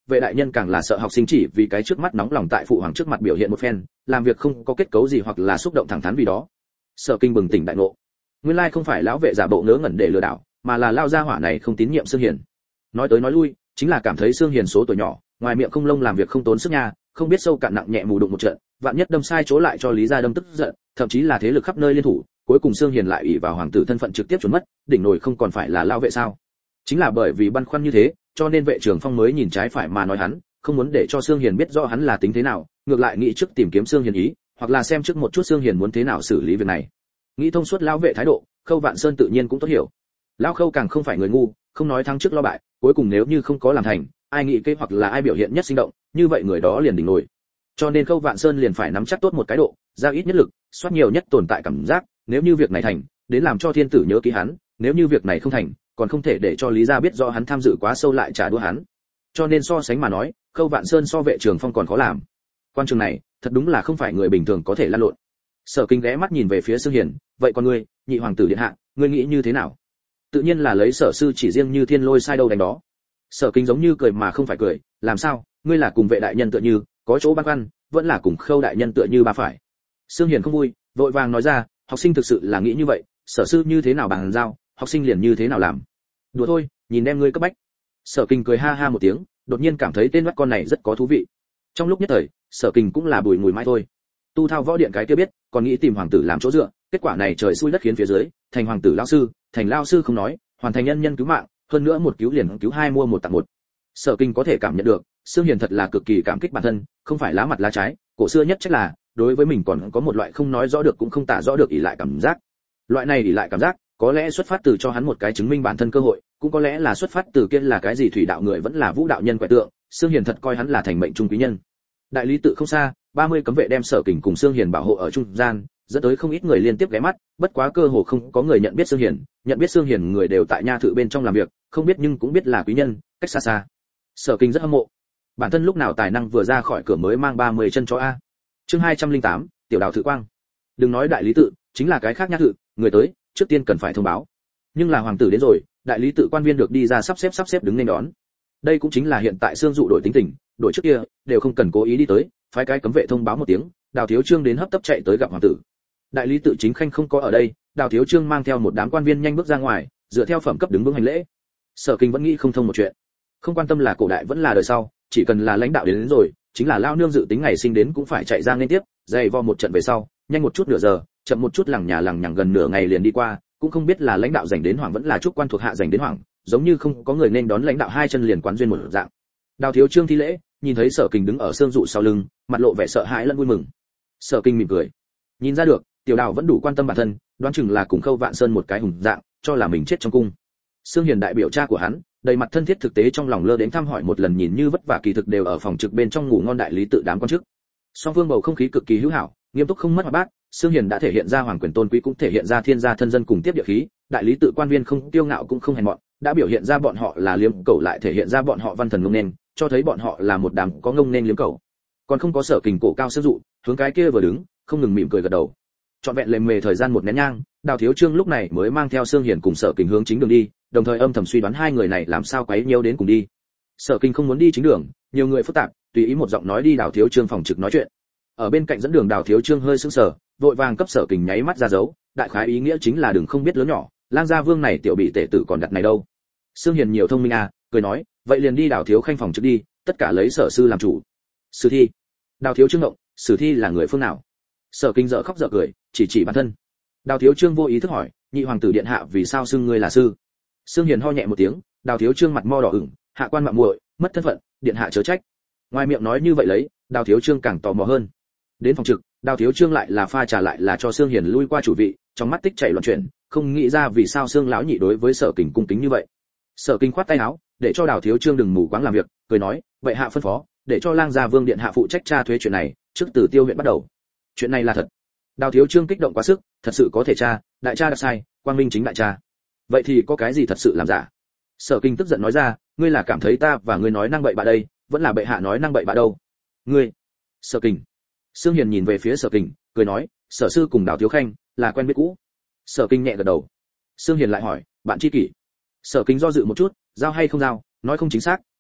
vệ đại nhân càng là sợ học sinh chỉ vì cái trước mắt nóng lòng tại phụ hoàng trước mặt biểu hiện một phen, làm việc không có kết cấu gì hoặc là xúc động thẳng thắn vì đó. Sở Kinh bừng tỉnh đại ngộ, nguyên lai không phải lão vệ giả bộ ngớ ngẩn để lừa đảo, mà là lao gia hỏa này không tín nhiệm Sương Hiền. Nói tới nói lui, chính là cảm thấy Sương Hiền số tuổi nhỏ, ngoài miệng không lông làm việc không tốn sức nha, không biết sâu cạn nặng nhẹ mù đụng một trận, vạn nhất đâm sai chỗ lại cho Lý gia đâm tức giận, thậm chí là thế lực khắp nơi liên thủ, cuối cùng Sương Hiền lại ủy vào hoàng tử thân phận trực tiếp trốn mất, đỉnh nổi không còn phải là lao vệ sao? Chính là bởi vì băn khoăn như thế, cho nên vệ trưởng Phong mới nhìn trái phải mà nói hắn, không muốn để cho Sương Hiền biết rõ hắn là tính thế nào, ngược lại nghĩ trước tìm kiếm Sương Hiền ý, hoặc là xem trước một chút Sương Hiền muốn thế nào xử lý việc này. Nghĩ thông suốt lão vệ thái độ, Khâu Vạn Sơn tự nhiên cũng tốt hiểu. Lão Khâu càng không phải người ngu, không nói thắng trước lo bại, cuối cùng nếu như không có làm thành, ai nghĩ kế hoặc là ai biểu hiện nhất sinh động, như vậy người đó liền đỉnh nổi. Cho nên Khâu Vạn Sơn liền phải nắm chắc tốt một cái độ, ra ít nhất lực, soát nhiều nhất tồn tại cảm giác, nếu như việc này thành, đến làm cho thiên tử nhớ ký hắn, nếu như việc này không thành, còn không thể để cho Lý gia biết rõ hắn tham dự quá sâu lại trả đũa hắn. Cho nên so sánh mà nói, Khâu Vạn Sơn so vệ trường Phong còn khó làm. Quan trường này, thật đúng là không phải người bình thường có thể lăn lộn. Sở Kinh ghé mắt nhìn về phía Sương Hiền, vậy còn ngươi, nhị hoàng tử điện hạ, ngươi nghĩ như thế nào? Tự nhiên là lấy Sở sư chỉ riêng như thiên lôi sai đâu đánh đó. Sở Kinh giống như cười mà không phải cười, làm sao, ngươi là cùng vệ đại nhân tựa như, có chỗ băn khoăn, vẫn là cùng Khâu đại nhân tựa như ba phải. Sương Hiền không vui, vội vàng nói ra, học sinh thực sự là nghĩ như vậy, Sở sư như thế nào bàn giao, học sinh liền như thế nào làm. Đùa thôi, nhìn em ngươi cấp bách. Sở Kinh cười ha ha một tiếng, đột nhiên cảm thấy tên mắt con này rất có thú vị. Trong lúc nhất thời, Sở Kinh cũng là bùi ngùi mãi thôi. Tu thao võ điện cái kia biết, còn nghĩ tìm hoàng tử làm chỗ dựa, kết quả này trời xui đất khiến phía dưới, thành hoàng tử lão sư, thành lão sư không nói, hoàn thành nhân nhân cứu mạng, hơn nữa một cứu liền cứu hai mua một tặng một. Sở Kinh có thể cảm nhận được, Sương Hiền thật là cực kỳ cảm kích bản thân, không phải lá mặt lá trái, cổ xưa nhất chắc là, đối với mình còn có một loại không nói rõ được cũng không tả rõ được ỷ lại cảm giác. Loại này ỷ lại cảm giác, có lẽ xuất phát từ cho hắn một cái chứng minh bản thân cơ hội, cũng có lẽ là xuất phát từ kia là cái gì thủy đạo người vẫn là vũ đạo nhân quẻ tượng, Sương Hiền thật coi hắn là thành mệnh trung quý nhân. Đại lý tự không xa, ba mươi cấm vệ đem Sở Kình cùng Sương Hiền bảo hộ ở trung gian, dẫn tới không ít người liên tiếp ghé mắt, bất quá cơ hồ không có người nhận biết Sương Hiền, nhận biết Sương Hiền người đều tại nha thự bên trong làm việc, không biết nhưng cũng biết là quý nhân, cách xa xa. Sở Kình rất hâm mộ. Bản thân lúc nào tài năng vừa ra khỏi cửa mới mang ba mươi chân chó a. Chương hai trăm linh tám, tiểu đào thự quang. Đừng nói đại lý tự, chính là cái khác nha thự, người tới, trước tiên cần phải thông báo. Nhưng là hoàng tử đến rồi, đại lý tự quan viên được đi ra sắp xếp sắp xếp đứng nên đón. Đây cũng chính là hiện tại Sương dụ đổi tính tình, đổi trước kia đều không cần cố ý đi tới, phái cái cấm vệ thông báo một tiếng, Đào Thiếu Trương đến hấp tấp chạy tới gặp hoàng tử. Đại lý tự chính khanh không có ở đây, Đào Thiếu Trương mang theo một đám quan viên nhanh bước ra ngoài, dựa theo phẩm cấp đứng vững hành lễ. Sở Kinh vẫn nghĩ không thông một chuyện, không quan tâm là cổ đại vẫn là đời sau, chỉ cần là lãnh đạo đến, đến rồi, chính là lao nương dự tính ngày sinh đến cũng phải chạy ra liên tiếp, dày vò một trận về sau, nhanh một chút nửa giờ, chậm một chút lằng nhà lằng nhằng gần nửa ngày liền đi qua, cũng không biết là lãnh đạo dành đến hoàng vẫn là chúc quan thuộc hạ dành đến hoàng, giống như không có người nên đón lãnh đạo hai chân liền quán duyên một dạng. Đào Thiếu Trương thi lễ, nhìn thấy Sở Kinh đứng ở Sương dụ sau lưng, mặt lộ vẻ sợ hãi lẫn vui mừng. Sở Kinh mỉm cười, nhìn ra được, tiểu đào vẫn đủ quan tâm bản thân, đoán chừng là cùng Khâu Vạn Sơn một cái hùng dạng, cho là mình chết trong cung. Sương Hiền đại biểu cha của hắn, đầy mặt thân thiết thực tế trong lòng lơ đến thăm hỏi một lần, nhìn như vất vả kỳ thực đều ở phòng trực bên trong ngủ ngon đại lý tự đám quan chức. Song phương bầu không khí cực kỳ hữu hảo, nghiêm túc không mất hoạt bát. Sương Hiền đã thể hiện ra hoàng quyền tôn quý, cũng thể hiện ra thiên gia thân dân cùng tiếp địa khí, đại lý tự quan viên không tiêu ngạo cũng không hèn mọn, đã biểu hiện ra bọn họ là liếm cẩu, lại thể hiện ra bọn họ văn thần ngông nên, cho thấy bọn họ là một đám có ngông nên liếm cẩu. Còn không có Sở Kình cổ cao Sương dụ, hướng cái kia vừa đứng, không ngừng mỉm cười gật đầu. Trọn vẹn lề mề thời gian một nén nhang, Đào Thiếu Trương lúc này mới mang theo Sương Hiền cùng Sở Kình hướng chính đường đi, đồng thời âm thầm suy đoán hai người này làm sao quấy nhiễu đến cùng đi. Sở Kình không muốn đi chính đường, nhiều người phức tạp, tùy ý một giọng nói đi Đào Thiếu Trương phòng trực nói chuyện. Ở bên cạnh dẫn đường Đào Thiếu Trương hơi sững sờ, vội vàng cấp Sở Kình nháy mắt ra dấu, đại khái ý nghĩa chính là đừng không biết lớn nhỏ, Lang gia vương này tiểu bị tể tử còn đặt này đâu. Sương Hiền nhiều thông minh à, cười nói, vậy liền đi Đào Thiếu khanh phòng trực đi, tất cả lấy Sở sư làm chủ. Sử thi. Đào Thiếu Trương động, Sử thi là người phương nào? Sở Kinh dở khóc dở cười, chỉ chỉ bản thân. Đào Thiếu Trương vô ý thức hỏi, nhị hoàng tử điện hạ vì sao xưng ngươi là sư? Sương Hiền ho nhẹ một tiếng, Đào Thiếu Trương mặt mo đỏ ửng, hạ quan mạo muội, mất thân phận, điện hạ chớ trách. Ngoài miệng nói như vậy lấy, Đào Thiếu Trương càng tò mò hơn. Đến phòng trực, Đào Thiếu Trương lại là pha trà lại là cho Sương Hiền lui qua chủ vị, trong mắt tích chảy loạn chuyển, không nghĩ ra vì sao Sương lão nhị đối với Sở Kình cung kính như vậy. Sở Kình khoát tay áo, để cho Đào Thiếu Trương đừng mù quáng làm việc, cười nói, vậy hạ phân phó, để cho Lang gia vương điện hạ phụ trách tra thuế chuyện này, trước từ Tiêu huyện bắt đầu. Chuyện này là thật. Đào Thiếu Trương kích động quá sức, thật sự có thể tra, đại cha đã sai, quang minh chính đại cha. Vậy thì có cái gì thật sự làm giả? Sở Kinh tức giận nói ra, ngươi là cảm thấy ta và ngươi nói năng bậy bạ đây, vẫn là bệ hạ nói năng bậy bạ đâu? Ngươi. Sở Kinh. Sương Hiền nhìn về phía Sở Kinh, cười nói, Sở sư cùng Đào Thiếu khanh là quen biết cũ. Sở Kinh nhẹ gật đầu. Sương Hiền lại hỏi, bạn tri kỷ? Sở Kinh do dự một chút, giao hay không giao, nói không chính xác,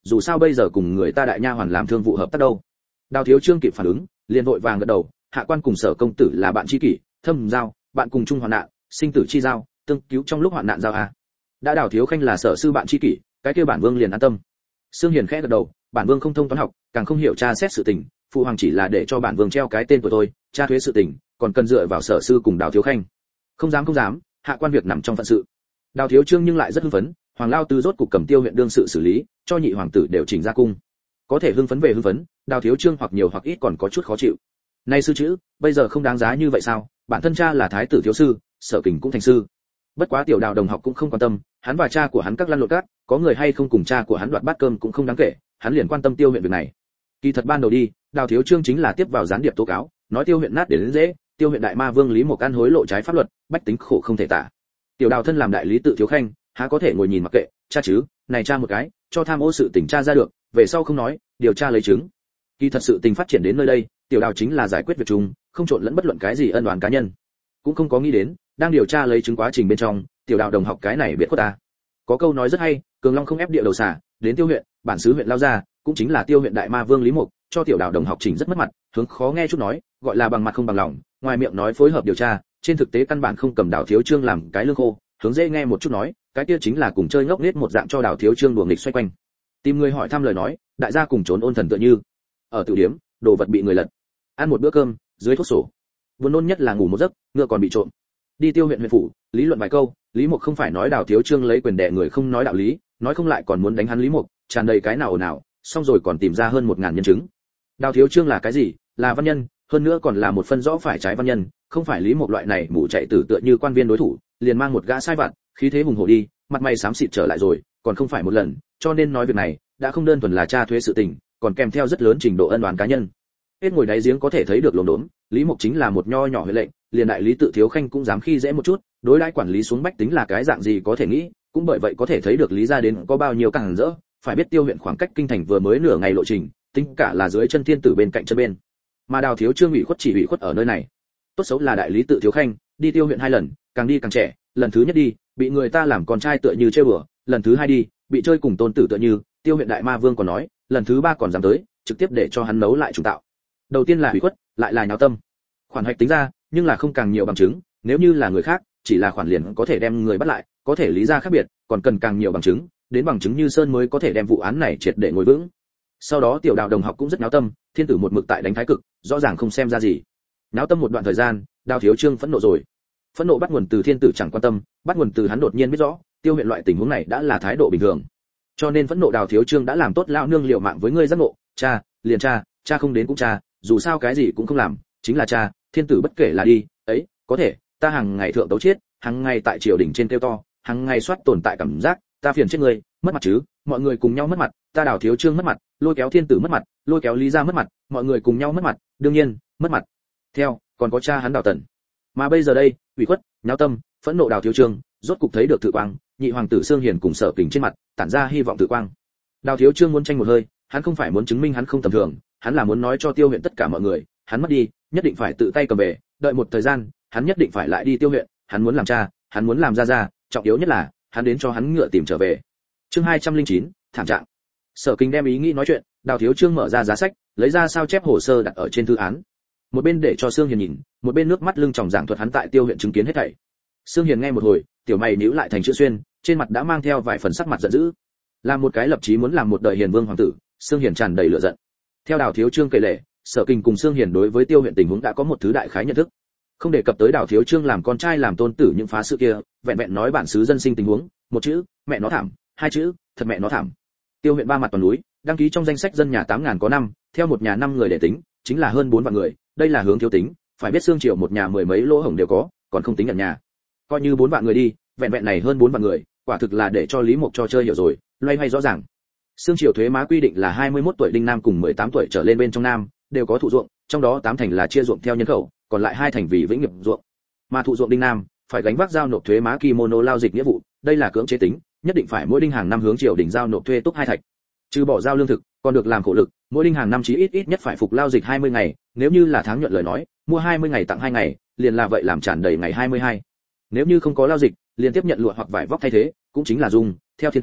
dù sao bây giờ cùng người ta đại nha hoàn làm thương vụ hợp tác đâu. Đào Thiếu Trương kịp phản ứng, liền vội vàng gật đầu, hạ quan cùng Sở công tử là bạn tri kỷ, thâm giao, bạn cùng chung hoạn nạn, sinh tử chi giao, tương cứu trong lúc hoạn nạn giao à. Đã Đào Thiếu Khanh là Sở sư bạn tri kỷ, cái kia bản vương liền an tâm. Sương Hiền khẽ gật đầu, bản vương không thông toán học, càng không hiểu tra xét sự tình, phụ hoàng chỉ là để cho bản vương treo cái tên của tôi, tra thuế sự tình, còn cần dựa vào Sở sư cùng Đào Thiếu Khanh. Không dám không dám, hạ quan việc nằm trong phận sự. Đào Thiếu Trương nhưng lại rất hưng phấn, hoàng lao tư rốt cục cầm Tiêu huyện đương sự xử lý, cho nhị hoàng tử đều chỉnh ra cung. Có thể hưng phấn về hưng phấn, Đào Thiếu Trương hoặc nhiều hoặc ít còn có chút khó chịu. Này sư chữ, bây giờ không đáng giá như vậy sao? Bản thân cha là thái tử thiếu sư, Sở Kình cũng thành sư. Bất quá tiểu Đào đồng học cũng không quan tâm, hắn và cha của hắn các lăn lộn các, có người hay không cùng cha của hắn đoạt bát cơm cũng không đáng kể, hắn liền quan tâm Tiêu huyện việc này. Kỳ thật ban đầu đi, Đào Thiếu Trương chính là tiếp vào gián điệp tố cáo, nói Tiêu huyện nát để đến dễ, Tiêu huyện đại ma vương Lý Mộc ăn hối lộ trái pháp luật, bách tính khổ không thể tả. Tiểu Đào thân làm đại lý tự thiếu khanh, há có thể ngồi nhìn mặc kệ, cha chứ, này cha một cái, cho tham ô sự tình tra ra được, về sau không nói, điều tra lấy chứng. Kỳ thật sự tình phát triển đến nơi đây, Tiểu Đào chính là giải quyết việc chung, không trộn lẫn bất luận cái gì ân oán cá nhân. Cũng không có nghĩ đến, đang điều tra lấy chứng quá trình bên trong, Tiểu Đào đồng học cái này biết khuất ta. Có câu nói rất hay, cường long không ép địa đầu xả, đến Tiêu huyện, bản xứ huyện lao ra, cũng chính là Tiêu huyện đại ma vương Lý Mộc, cho Tiểu Đào đồng học chỉnh rất mất mặt, hướng khó nghe chút nói, gọi là bằng mặt không bằng lòng, ngoài miệng nói phối hợp điều tra, trên thực tế căn bản không cầm Đào Thiếu Trương làm cái lương khô, hướng dễ nghe một chút nói, cái kia chính là cùng chơi ngốc nghếch một dạng cho Đào Thiếu Trương đùa nghịch xoay quanh. Tìm người hỏi thăm lời nói, đại gia cùng trốn ôn thần tựa như. Ở tiểu điếm, đồ vật bị người lật. Ăn một bữa cơm, dưới thuốc sổ. Buồn nôn nhất là ngủ một giấc, ngựa còn bị trộm. Đi Tiêu huyện huyện phủ, lý luận vài câu, Lý Mộc không phải nói Đào Thiếu Trương lấy quyền đè người không nói đạo lý, nói không lại còn muốn đánh hắn Lý Mộc, tràn đầy cái nào ồn ào, xong rồi còn tìm ra hơn một ngàn nhân chứng. Đào Thiếu Trương là cái gì? Là văn nhân, hơn nữa còn là một phân rõ phải trái văn nhân, không phải Lý Mộc loại này mụ chạy tử tựa như quan viên đối thủ, liền mang một gã sai vặt, khí thế hùng hổ đi, mặt mày xám xịt trở lại rồi, còn không phải một lần, cho nên nói việc này đã không đơn thuần là tra thuế sự tình, còn kèm theo rất lớn trình độ ân oán cá nhân. Hết ngồi đáy giếng có thể thấy được lồn đốn, Lý Mộc chính là một nho nhỏ huệ lệnh, liền đại lý tự thiếu khanh cũng dám khi dễ một chút, đối đãi quản lý xuống bách tính là cái dạng gì có thể nghĩ, cũng bởi vậy có thể thấy được lý gia đến có bao nhiêu càng rỡ, phải biết Tiêu huyện khoảng cách kinh thành vừa mới nửa ngày lộ trình, tính cả là dưới chân thiên tử bên cạnh chân bên. Mà Đào Thiếu Trương ủy khuất chỉ ủy khuất ở nơi này. Tốt xấu là đại lý tự thiếu khanh, đi Tiêu huyện hai lần, càng đi càng trẻ, lần thứ nhất đi, bị người ta làm con trai tựa như chơi bừa, lần thứ hai đi, bị chơi cùng tôn tử tựa như, Tiêu huyện đại ma vương còn nói, lần thứ ba còn dám tới, trực tiếp để cho hắn nấu lại trùng tạo. Đầu tiên là ủy khuất, lại là nháo tâm. Khoản hoạch tính ra, nhưng là không càng nhiều bằng chứng, nếu như là người khác, chỉ là khoản liền có thể đem người bắt lại, có thể lý ra khác biệt, còn cần càng nhiều bằng chứng, đến bằng chứng như sơn mới có thể đem vụ án này triệt để ngồi vững. Sau đó Tiểu Đào đồng học cũng rất nháo tâm, thiên tử một mực tại đánh thái cực, rõ ràng không xem ra gì. Nháo tâm một đoạn thời gian, Đào Thiếu Trương phẫn nộ rồi. Phẫn nộ bắt nguồn từ thiên tử chẳng quan tâm, bắt nguồn từ hắn đột nhiên biết rõ, Tiêu huyện loại tình huống này đã là thái độ bình thường. Cho nên phẫn nộ Đào Thiếu Trương đã làm tốt lão nương liều mạng với ngươi giác ngộ, cha, liền cha, cha không đến cũng cha, dù sao cái gì cũng không làm, chính là cha, thiên tử bất kể là đi, ấy, có thể, ta hàng ngày thượng tấu chết, hàng ngày tại triều đình trên kêu to, hàng ngày soát tồn tại cảm giác, ta phiền chết ngươi, mất mặt chứ, mọi người cùng nhau mất mặt, ta Đào Thiếu Trương mất mặt, lôi kéo thiên tử mất mặt, lôi kéo lý gia mất mặt, mọi người cùng nhau mất mặt, đương nhiên, mất mặt. Theo, còn có cha hắn Đào Tần. Mà bây giờ đây, ủy khuất, nháo tâm, phẫn nộ Đào Thiếu Trương, rốt cục thấy được tự quang, nhị hoàng tử Sương Hiền cùng Sở Kình trên mặt, tản ra hy vọng tự quang. Đào Thiếu Trương muốn tranh một hơi, hắn không phải muốn chứng minh hắn không tầm thường, hắn là muốn nói cho Tiêu huyện tất cả mọi người, hắn mất đi, nhất định phải tự tay cầm về, đợi một thời gian, hắn nhất định phải lại đi Tiêu huyện, hắn muốn làm cha, hắn muốn làm gia gia, trọng yếu nhất là, hắn đến cho hắn ngựa tìm trở về. Chương hai trăm lẻ chín, thảm trạng. Sở Kình đem ý nghĩ nói chuyện, Đào Thiếu Trương mở ra giá sách, lấy ra sao chép hồ sơ đặt ở trên thư án. Một bên để cho Sương Hiền nhìn, một bên nước mắt lưng tròng giảng thuật hắn tại Tiêu huyện chứng kiến hết thảy. Sương Hiền nghe một hồi, tiểu mày nhíu lại thành chữ xuyên, trên mặt đã mang theo vài phần sắc mặt giận dữ. Làm một cái lập chí muốn làm một đời hiền vương hoàng tử, Sương Hiền tràn đầy lửa giận. Theo Đào Thiếu Trương kể lể, Sở Kình cùng Sương Hiền đối với Tiêu huyện tình huống đã có một thứ đại khái nhận thức. Không đề cập tới Đào Thiếu Trương làm con trai làm tôn tử những phá sự kia, vẹn vẹn nói bản xứ dân sinh tình huống, một chữ, mẹ nó thảm, hai chữ, thật mẹ nó thảm. Tiêu huyện ba mặt toàn núi, đăng ký trong danh sách dân nhà tám ngàn có năm, theo một nhà năm người để tính, chính là hơn bốn vạn người, đây là hướng thiếu tính, phải biết xương triều một nhà mười mấy lỗ hổng đều có, còn không tính nhận nhà. Coi như bốn vạn người đi, vẹn vẹn này hơn bốn vạn người, quả thực là để cho Lý Mộc cho chơi hiểu rồi, loay hoay rõ ràng. Xương triều thuế má quy định là hai mươi mốt tuổi đinh nam cùng mười tám tuổi trở lên bên trong nam đều có thụ ruộng, trong đó tám thành là chia ruộng theo nhân khẩu, còn lại hai thành vì vĩnh nghiệp ruộng. Mà thụ ruộng đinh nam phải gánh vác giao nộp thuế má kimono lao dịch nghĩa vụ, đây là cưỡng chế tính, nhất định phải mỗi đinh hàng năm hướng triều đình giao nộp thuê túc hai thạch. Trừ bỏ giao lương thực, còn được làm khổ lực, mỗi đinh hàng năm chí ít ít nhất phải phục lao dịch hai mươi ngày, nếu như là tháng nhuận lời nói, mua hai mươi ngày tặng hai ngày, liền là vậy làm tràn đầy ngày hai mươi hai. Nếu như không có lao dịch, liền tiếp nhận lụa hoặc vải vóc thay thế, cũng chính là dùng theo thiên toán,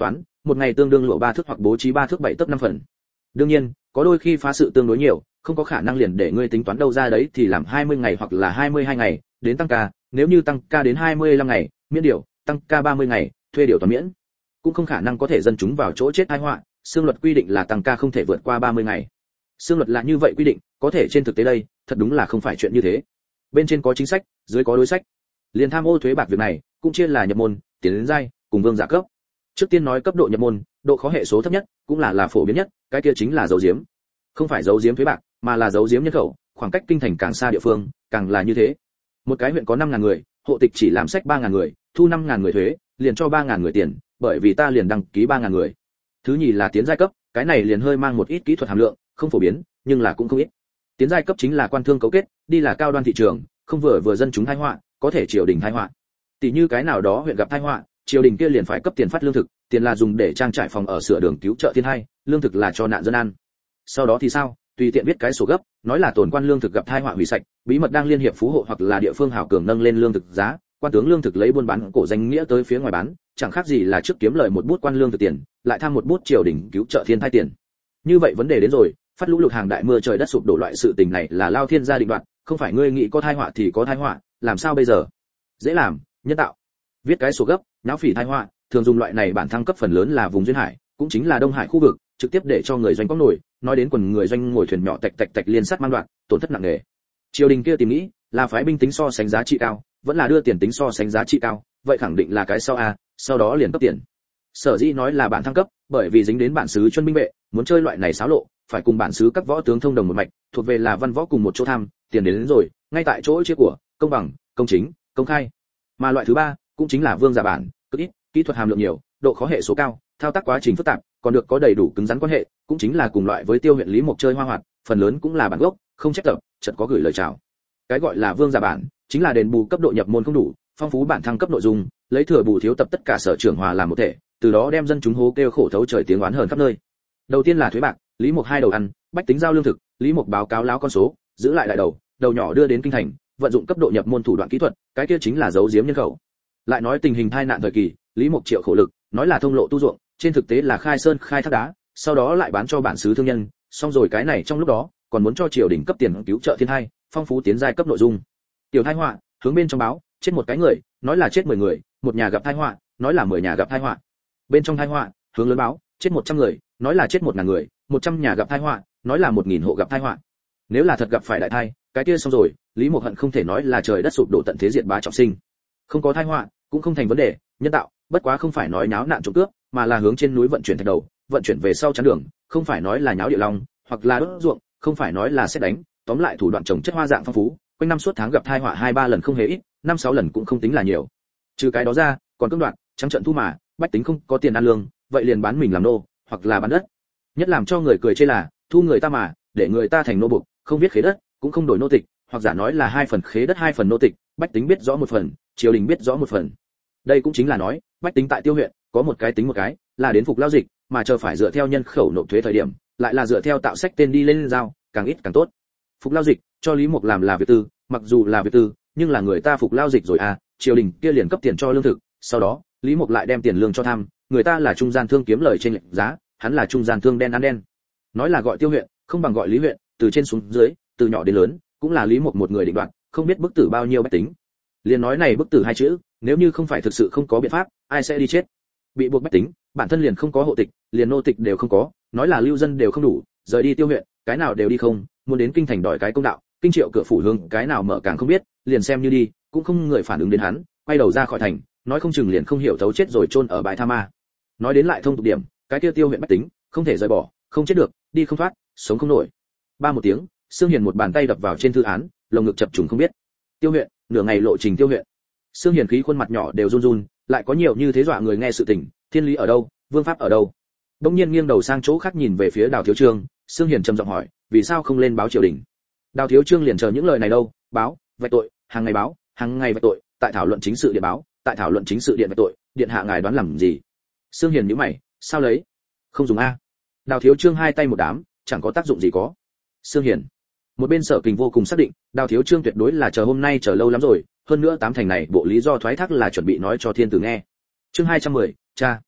một ngày tương đương lụa ba thước hoặc bố trí ba thước bảy tấc năm phần. Đương nhiên, có đôi khi phá sự tương đối nhiều, không có khả năng liền để ngươi tính toán đâu ra đấy thì làm hai mươi ngày hoặc là hai mươi hai ngày, đến tăng ca, nếu như tăng ca đến hai mươi lăm ngày, miễn điều, tăng ca ba mươi ngày, thuê điều toàn miễn. Cũng không khả năng có thể dân chúng vào chỗ chết tai họa, xương luật quy định là tăng ca không thể vượt qua ba mươi ngày. Xương luật là như vậy quy định, có thể trên thực tế đây, thật đúng là không phải chuyện như thế. Bên trên có chính sách, dưới có đối sách. Liên tham ô thuế bạc việc này, cũng chia là nhập môn, tiến đến giai, cùng vương giả cấp. Trước tiên nói cấp độ nhập môn, độ khó hệ số thấp nhất, cũng là là phổ biến nhất, cái kia chính là giấu giếm. Không phải giấu giếm thuế bạc, mà là giấu giếm nhân khẩu, khoảng cách kinh thành càng xa địa phương, càng là như thế. Một cái huyện có năm ngàn người, hộ tịch chỉ làm sách ba ngàn người, thu năm ngàn người thuế, liền cho ba ngàn người tiền, bởi vì ta liền đăng ký ba ngàn người. Thứ nhì là tiến giai cấp, cái này liền hơi mang một ít kỹ thuật hàm lượng, không phổ biến, nhưng là cũng không ít. Tiến giai cấp chính là quan thương cấu kết, đi là cao đoan thị trường, không vừa vừa dân chúng tai họa, có thể triều đình tai họa. Tỷ như cái nào đó huyện gặp tai họa, triều đình kia liền phải cấp tiền phát lương thực, tiền là dùng để trang trải phòng ở sửa đường cứu trợ thiên hai, lương thực là cho nạn dân ăn. Sau đó thì sao? Tùy tiện viết cái sổ gấp, nói là tổn quan lương thực gặp tai họa hủy sạch, bí mật đang liên hiệp phú hộ hoặc là địa phương hảo cường nâng lên lương thực giá, quan tướng lương thực lấy buôn bán cổ danh nghĩa tới phía ngoài bán, chẳng khác gì là trước kiếm lời một bút quan lương thực tiền, lại tham một bút triều đình cứu trợ thiên thai tiền. Như vậy vấn đề đến rồi, phát lũ lụt hàng đại mưa trời đất sụp đổ loại sự tình này là lao thiên gia định đoạt, không phải ngươi nghĩ có tai họa thì có tai họa, làm sao bây giờ? Dễ làm, nhân tạo. Viết cái sổ gấp, náo phỉ tai họa, thường dùng loại này bản thăng cấp phần lớn là vùng duyên hải, cũng chính là Đông Hải khu vực, trực tiếp để cho người doanh có nổi, nói đến quần người doanh ngồi thuyền nhỏ tạch tạch tạch liên sát mang đoạn, tổn thất nặng nề. Triều đình kia tìm nghĩ, là phái binh tính so sánh giá trị cao, vẫn là đưa tiền tính so sánh giá trị cao, vậy khẳng định là cái sau a, sau đó liền cấp tiền. Sở dĩ nói là bản thăng cấp, bởi vì dính đến bản xứ chuyên binh vệ, muốn chơi loại này xáo lộ, phải cùng bản xứ các võ tướng thông đồng một mạch, thuộc về là văn võ cùng một chỗ tham, tiền đến, đến rồi, ngay tại chỗ chia của, công bằng, công chính, công khai. Mà loại thứ ba, cũng chính là vương giả bản, cực ít, kỹ thuật hàm lượng nhiều, độ khó hệ số cao, thao tác quá trình phức tạp, còn được có đầy đủ cứng rắn quan hệ, cũng chính là cùng loại với Tiêu huyện Lý Mộc chơi hoa hoạt, phần lớn cũng là bản gốc, không trách tập, chợt có gửi lời chào. Cái gọi là vương giả bản, chính là đền bù cấp độ nhập môn không đủ, phong phú bản thăng cấp nội dung, lấy thừa bù thiếu tập tất cả sở trưởng hòa làm một thể, từ đó đem dân chúng hố kêu khổ thấu trời tiếng oán hờn khắp nơi. Đầu tiên là thuế bạc, Lý Mộc hai đầu ăn, bách tính giao lương thực, Lý Mộc báo cáo láo con số, giữ lại đại đầu, đầu nhỏ đưa đến kinh thành, vận dụng cấp độ nhập môn thủ đoạn kỹ thuật, cái kia chính là giấu giếm nhân khẩu. Lại nói tình hình tai nạn thời kỳ, Lý Mộc triệu khổ lực, nói là thông lộ tu ruộng, trên thực tế là khai sơn khai thác đá, sau đó lại bán cho bản xứ thương nhân, xong rồi cái này trong lúc đó, còn muốn cho triều đình cấp tiền cứu trợ thiên hai, phong phú tiến giai cấp nội dung. Tiểu tai họa, hướng bên trong báo, chết một cái người, nói là chết mười người, một nhà gặp tai họa, nói là mười nhà gặp tai họa. Bên trong tai họa, hướng lớn báo, chết một trăm người, nói là chết một ngàn người, một trăm nhà gặp tai họa, nói là một nghìn hộ gặp tai họa. Nếu là thật gặp phải đại thai, cái kia xong rồi, Lý Mộc Hận không thể nói là trời đất sụp đổ tận thế diệt bá trọng sinh. Không có tai họa, cũng không thành vấn đề, nhân tạo, bất quá không phải nói nháo nạn trộm cướp, mà là hướng trên núi vận chuyển thạch đầu, vận chuyển về sau chắn đường, không phải nói là nháo địa long, hoặc là đốt ruộng, không phải nói là xét đánh, tóm lại thủ đoạn trồng chất hoa dạng phong phú, quanh năm suốt tháng gặp tai họa hai ba lần không hề ít, năm sáu lần cũng không tính là nhiều. Trừ cái đó ra, còn cưỡng đoạt, trắng trợn thu mà, bách tính không có tiền ăn lương, vậy liền bán mình làm nô, hoặc là bán đất. Nhất làm cho người cười chê là, thu người ta mà, để người ta thành nô buộc, không biết khế đất, cũng không đổi nô tịch, hoặc giả nói là hai phần khế đất hai phần nô tịch, bách tính biết rõ một phần, triều đình biết rõ một phần. Đây cũng chính là nói, bách tính tại Tiêu huyện, có một cái tính một cái, là đến phục lao dịch, mà chờ phải dựa theo nhân khẩu nộp thuế thời điểm, lại là dựa theo tạo sách tên đi lên giao, càng ít càng tốt. Phục lao dịch, cho Lý Mộc làm là việc tư, mặc dù là việc tư, nhưng là người ta phục lao dịch rồi à, triều đình kia liền cấp tiền cho lương thực, sau đó, Lý Mộc lại đem tiền lương cho tham, người ta là trung gian thương kiếm lời trên lệch giá, hắn là trung gian thương đen ăn đen. Nói là gọi Tiêu huyện, không bằng gọi Lý huyện, từ trên xuống dưới, từ nhỏ đến lớn, cũng là Lý Mộc một người định đoạt, không biết bức tử bao nhiêu bách tính. Liền nói này bức tử hai chữ, nếu như không phải thực sự không có biện pháp, ai sẽ đi chết? Bị buộc bách tính, bản thân liền không có hộ tịch, liền nô tịch đều không có, nói là lưu dân đều không đủ, rời đi Tiêu huyện, cái nào đều đi không, muốn đến kinh thành đòi cái công đạo, kinh triệu cửa phủ hương, cái nào mở càng không biết, liền xem như đi, cũng không người phản ứng đến hắn, quay đầu ra khỏi thành, nói không chừng liền không hiểu thấu chết rồi chôn ở bãi tha ma. Nói đến lại thông tục điểm, cái kia Tiêu huyện bách tính, không thể rời bỏ, không chết được, đi không thoát, sống không nổi. Ba một tiếng, Sương Hiền một bàn tay đập vào trên thư án, lồng ngực chập trùng không biết. Tiêu huyện, nửa ngày lộ trình Tiêu huyện. Sương Hiền khí khuôn mặt nhỏ đều run run, lại có nhiều như thế dọa người nghe sự tình, thiên lý ở đâu, vương pháp ở đâu. Đông nhiên nghiêng đầu sang chỗ khác nhìn về phía Đào Thiếu Trương, Sương Hiền trầm giọng hỏi, vì sao không lên báo triều đình? Đào Thiếu Trương liền chờ những lời này đâu, báo, vạch tội, hàng ngày báo, hàng ngày vạch tội, tại thảo luận chính sự điện báo, tại thảo luận chính sự điện vạch tội, điện hạ ngài đoán làm gì? Sương Hiền nhíu mày, sao lấy? Không dùng a. Đào Thiếu Trương hai tay một đám, chẳng có tác dụng gì có. Sương Hiền. Một bên Sở Kình vô cùng xác định, Đào Thiếu Trương tuyệt đối là chờ hôm nay chờ lâu lắm rồi, hơn nữa tám thành này bộ lý do thoái thác là chuẩn bị nói cho thiên tử nghe. Chương hai trăm mười, cha.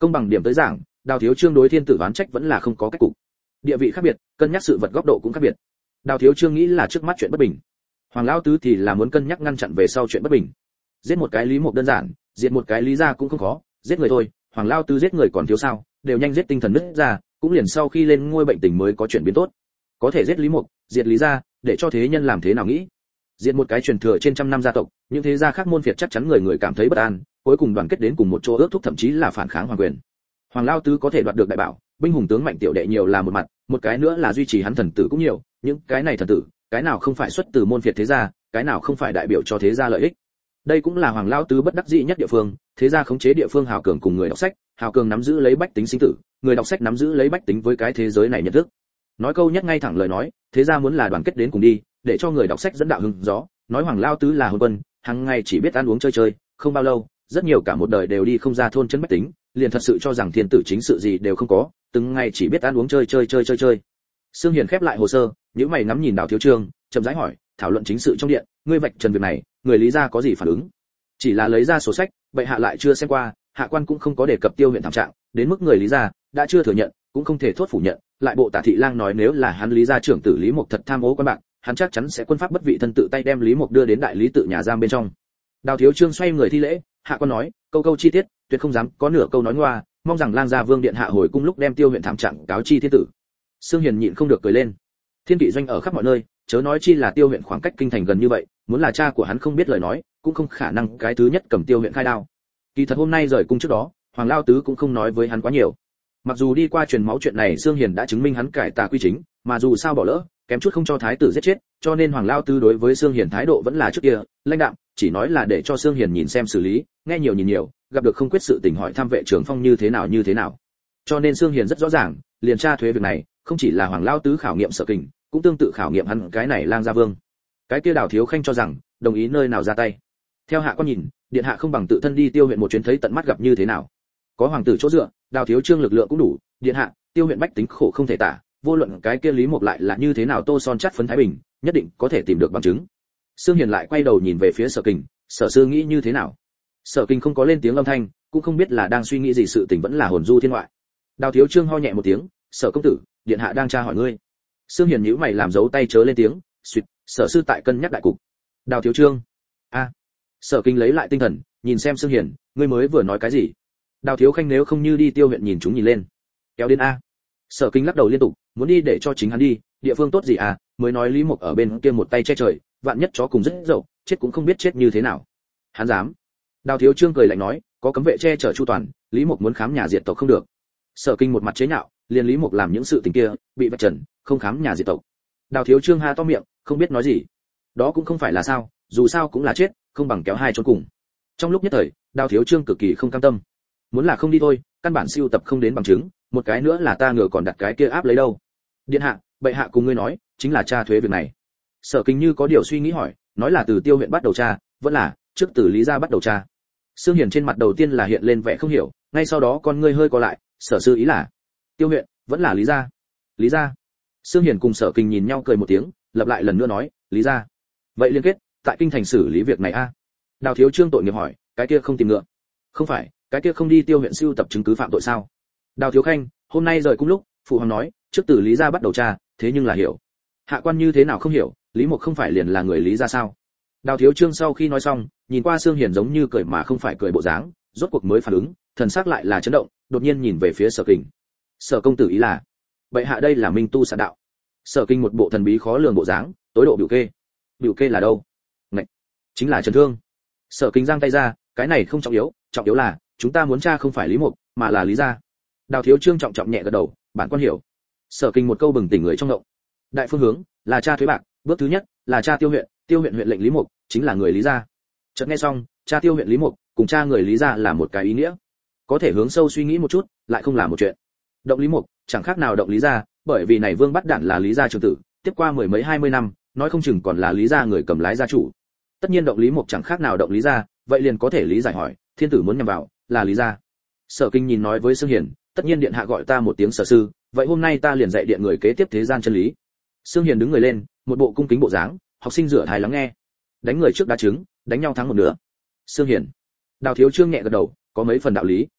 Công bằng điểm tới giảng, Đào Thiếu Trương đối thiên tử oán trách vẫn là không có cách cục. Địa vị khác biệt, cân nhắc sự vật góc độ cũng khác biệt. Đào Thiếu Trương nghĩ là trước mắt chuyện bất bình, Hoàng lão tứ thì là muốn cân nhắc ngăn chặn về sau chuyện bất bình. Giết một cái Lý Mộc đơn giản, diệt một cái Lý gia cũng không khó, giết người thôi, Hoàng lão tứ giết người còn thiếu sao, đều nhanh giết tinh thần nứt ra, cũng liền sau khi lên ngôi bệnh tình mới có chuyển biến tốt. Có thể giết Lý Mộc, diệt Lý gia, để cho thế nhân làm thế nào nghĩ? Diệt một cái truyền thừa trên trăm năm gia tộc, những thế gia khác môn phiệt chắc chắn người người cảm thấy bất an, cuối cùng đoàn kết đến cùng một chỗ ước thúc thậm chí là phản kháng hoàng quyền. Hoàng lão tứ có thể đoạt được đại bảo, binh hùng tướng mạnh tiểu đệ nhiều là một mặt, một cái nữa là duy trì hắn thần tử cũng nhiều, những cái này thần tử, cái nào không phải xuất từ môn phiệt thế gia, cái nào không phải đại biểu cho thế gia lợi ích. Đây cũng là Hoàng lão tứ bất đắc dĩ nhất địa phương, thế gia khống chế địa phương hào cường cùng người đọc sách, hào cường nắm giữ lấy bách tính sinh tử, người đọc sách nắm giữ lấy bách tính với cái thế giới này nhận thức. Nói câu nhất ngay thẳng lời nói, thế gia muốn là đoàn kết đến cùng đi, để cho người đọc sách dẫn đạo hưng gió, nói Hoàng lão tứ là hôn quân, hàng ngày chỉ biết ăn uống chơi chơi, không bao lâu, rất nhiều cả một đời đều đi không ra thôn trấn bách tính, liền thật sự cho rằng thiên tử chính sự gì đều không có, từng ngày chỉ biết ăn uống chơi chơi chơi chơi chơi. Sương Hiền khép lại hồ sơ, nhíu mày ngắm nhìn Đào Thiếu Trương, chậm rãi hỏi, thảo luận chính sự trong điện, ngươi vạch trần việc này, người Lý gia có gì phản ứng? Chỉ là lấy ra sổ sách, bệ hạ lại chưa xem qua, hạ quan cũng không có đề cập Tiêu huyện thảm trạng, đến mức người Lý gia đã chưa thừa nhận, cũng không thể thốt phủ nhận, lại bộ Tả thị lang nói nếu là hắn Lý gia trưởng tử Lý Mộc thật tham ô quan bạc, hắn chắc chắn sẽ quân pháp bất vị thân tự tay đem Lý Mộc đưa đến đại lý tự nhà giam bên trong. Đào Thiếu Trương xoay người thi lễ, hạ quan nói, câu câu chi tiết, tuyệt không dám có nửa câu nói ngoa, mong rằng lang gia vương điện hạ hồi cung lúc đem Tiêu huyện thảm trạng cáo chi thiên tử. Sương Hiền nhịn không được cười lên. Thiên kỵ doanh ở khắp mọi nơi, chớ nói chi là Tiêu huyện khoảng cách kinh thành gần như vậy, muốn là cha của hắn không biết lời nói, cũng không khả năng cái thứ nhất cầm Tiêu huyện khai đao. Kỳ thật hôm nay rời cung trước đó, Hoàng lão tứ cũng không nói với hắn quá nhiều. Mặc dù đi qua truyền máu chuyện này Sương Hiền đã chứng minh hắn cải tà quy chính, mà dù sao bỏ lỡ, kém chút không cho thái tử giết chết, cho nên Hoàng lão tứ đối với Sương Hiền thái độ vẫn là trước kia, lãnh đạm, chỉ nói là để cho Sương Hiền nhìn xem xử lý, nghe nhiều nhìn nhiều, gặp được không quyết sự tình hỏi thăm vệ trưởng phong như thế nào như thế nào. Cho nên Sương Hiền rất rõ ràng, liền tra thuế việc này, không chỉ là Hoàng lão tứ khảo nghiệm Sở Kình, cũng tương tự khảo nghiệm hắn cái này lang gia vương. Cái kia Đào Thiếu Khanh cho rằng, đồng ý nơi nào ra tay. Theo hạ quan nhìn, điện hạ không bằng tự thân đi Tiêu huyện một chuyến thấy tận mắt gặp như thế nào. Có hoàng tử chỗ dựa, Đào Thiếu Trương lực lượng cũng đủ, điện hạ, Tiêu huyện bách tính khổ không thể tả, vô luận cái kia Lý Mộc lại là như thế nào tô son chắt phấn thái bình, nhất định có thể tìm được bằng chứng. Sương Hiền lại quay đầu nhìn về phía Sở Kình, Sở sư nghĩ như thế nào? Sở Kình không có lên tiếng âm thanh, cũng không biết là đang suy nghĩ gì, sự tình vẫn là hồn du thiên ngoại. Đào Thiếu Trương ho nhẹ một tiếng, Sở công tử, điện hạ đang tra hỏi ngươi. Sương Hiền nhíu mày làm dấu tay chớ lên tiếng, suýt, Sở sư tại cân nhắc đại cục. Đào Thiếu Trương, a. À. Sở Kinh lấy lại tinh thần, nhìn xem Sương Hiền, ngươi mới vừa nói cái gì? Đào Thiếu Khanh nếu không như đi Tiêu huyện nhìn chúng nhìn lên, kéo đến a. Sở Kinh lắc đầu liên tục, muốn đi để cho chính hắn đi, địa phương tốt gì à, mới nói Lý Mộc ở bên kia một tay che trời, vạn nhất chó cùng rất dậu, chết cũng không biết chết như thế nào. Hắn dám? Đào Thiếu Trương cười lạnh nói, có cấm vệ che chở chu toàn, Lý Mộc muốn khám nhà diệt tộc không được. Sở Kinh một mặt chế nhạo, liền Lý Mộc làm những sự tình kia, bị vạch trần, không khám nhà diệt tộc. Đào Thiếu Trương ha to miệng, không biết nói gì. Đó cũng không phải là sao, dù sao cũng là chết, không bằng kéo hai chôn cùng. Trong lúc nhất thời, Đào Thiếu Trương cực kỳ không cam tâm. Muốn là không đi thôi, căn bản siêu tập không đến bằng chứng, một cái nữa là ta ngờ còn đặt cái kia áp lấy đâu. Điện hạ, bệ hạ cùng ngươi nói, chính là tra thuế việc này. Sở Kinh như có điều suy nghĩ hỏi, nói là từ Tiêu huyện bắt đầu tra, vẫn là trước từ Lý gia bắt đầu tra. Sương Hiền trên mặt đầu tiên là hiện lên vẻ không hiểu, ngay sau đó con ngươi hơi co lại, Sở sư ý là Tiêu huyện vẫn là Lý gia? Lý gia? Sương Hiền cùng Sở Kinh nhìn nhau cười một tiếng, lặp lại lần nữa nói, Lý gia. Vậy liên kết, tại kinh thành xử lý việc này a? À? Đào Thiếu Trương tội nghiệp hỏi, cái kia không tìm ngựa? Không phải, cái kia không đi Tiêu huyện siêu tập chứng cứ phạm tội sao? Đào Thiếu Khanh, hôm nay rời cung lúc, phụ hoàng nói, trước từ Lý gia bắt đầu tra, thế nhưng là hiểu. Hạ quan như thế nào không hiểu, Lý Mộc không phải liền là người Lý gia sao? Đào Thiếu Trương sau khi nói xong, nhìn qua Sương Hiền giống như cười mà không phải cười bộ dáng, rốt cuộc mới phản ứng, thần sắc lại là chấn động, đột nhiên nhìn về phía Sở Kình. Sở công tử ý là, bệ hạ đây là minh tu sản đạo. Sở Kinh một bộ thần bí khó lường bộ dáng, tối độ biểu kê. Biểu kê là đâu? Ngạch, chính là Trần Thương. Sở Kinh giang tay ra, cái này không trọng yếu, trọng yếu là chúng ta muốn tra không phải Lý Mộc, mà là Lý gia. Đào Thiếu Trương trọng trọng nhẹ gật đầu, bản quan hiểu. Sở Kinh một câu bừng tỉnh người trong động. Đại phương hướng là tra thuế bạc, bước thứ nhất là tra Tiêu huyện, Tiêu huyện huyện lệnh Lý Mộc chính là người Lý gia. Chợt nghe xong, tra Tiêu huyện Lý Mộc cùng tra người Lý gia là một cái ý nghĩa. Có thể hướng sâu suy nghĩ một chút, lại không là một chuyện. Động Lý Mộc chẳng khác nào động Lý gia, bởi vì này Vương Bắt Đản là Lý gia trưởng tử, tiếp qua mười mấy hai mươi năm, nói không chừng còn là Lý gia người cầm lái gia chủ. Tất nhiên động Lý Mộc chẳng khác nào động Lý gia, vậy liền có thể lý giải hỏi, thiên tử muốn nhằm vào là Lý gia. Sở Kinh nhìn nói với Sương Hiền, tất nhiên điện hạ gọi ta một tiếng Sở sư, vậy hôm nay ta liền dạy điện người kế tiếp thế gian chân lý. Sương Hiền đứng người lên, một bộ cung kính bộ dáng, học sinh rửa thái lắng nghe. Đánh người trước đá trứng, đánh nhau thắng một nửa. Sương Hiền. Đào Thiếu Trương nhẹ gật đầu, có mấy phần đạo lý.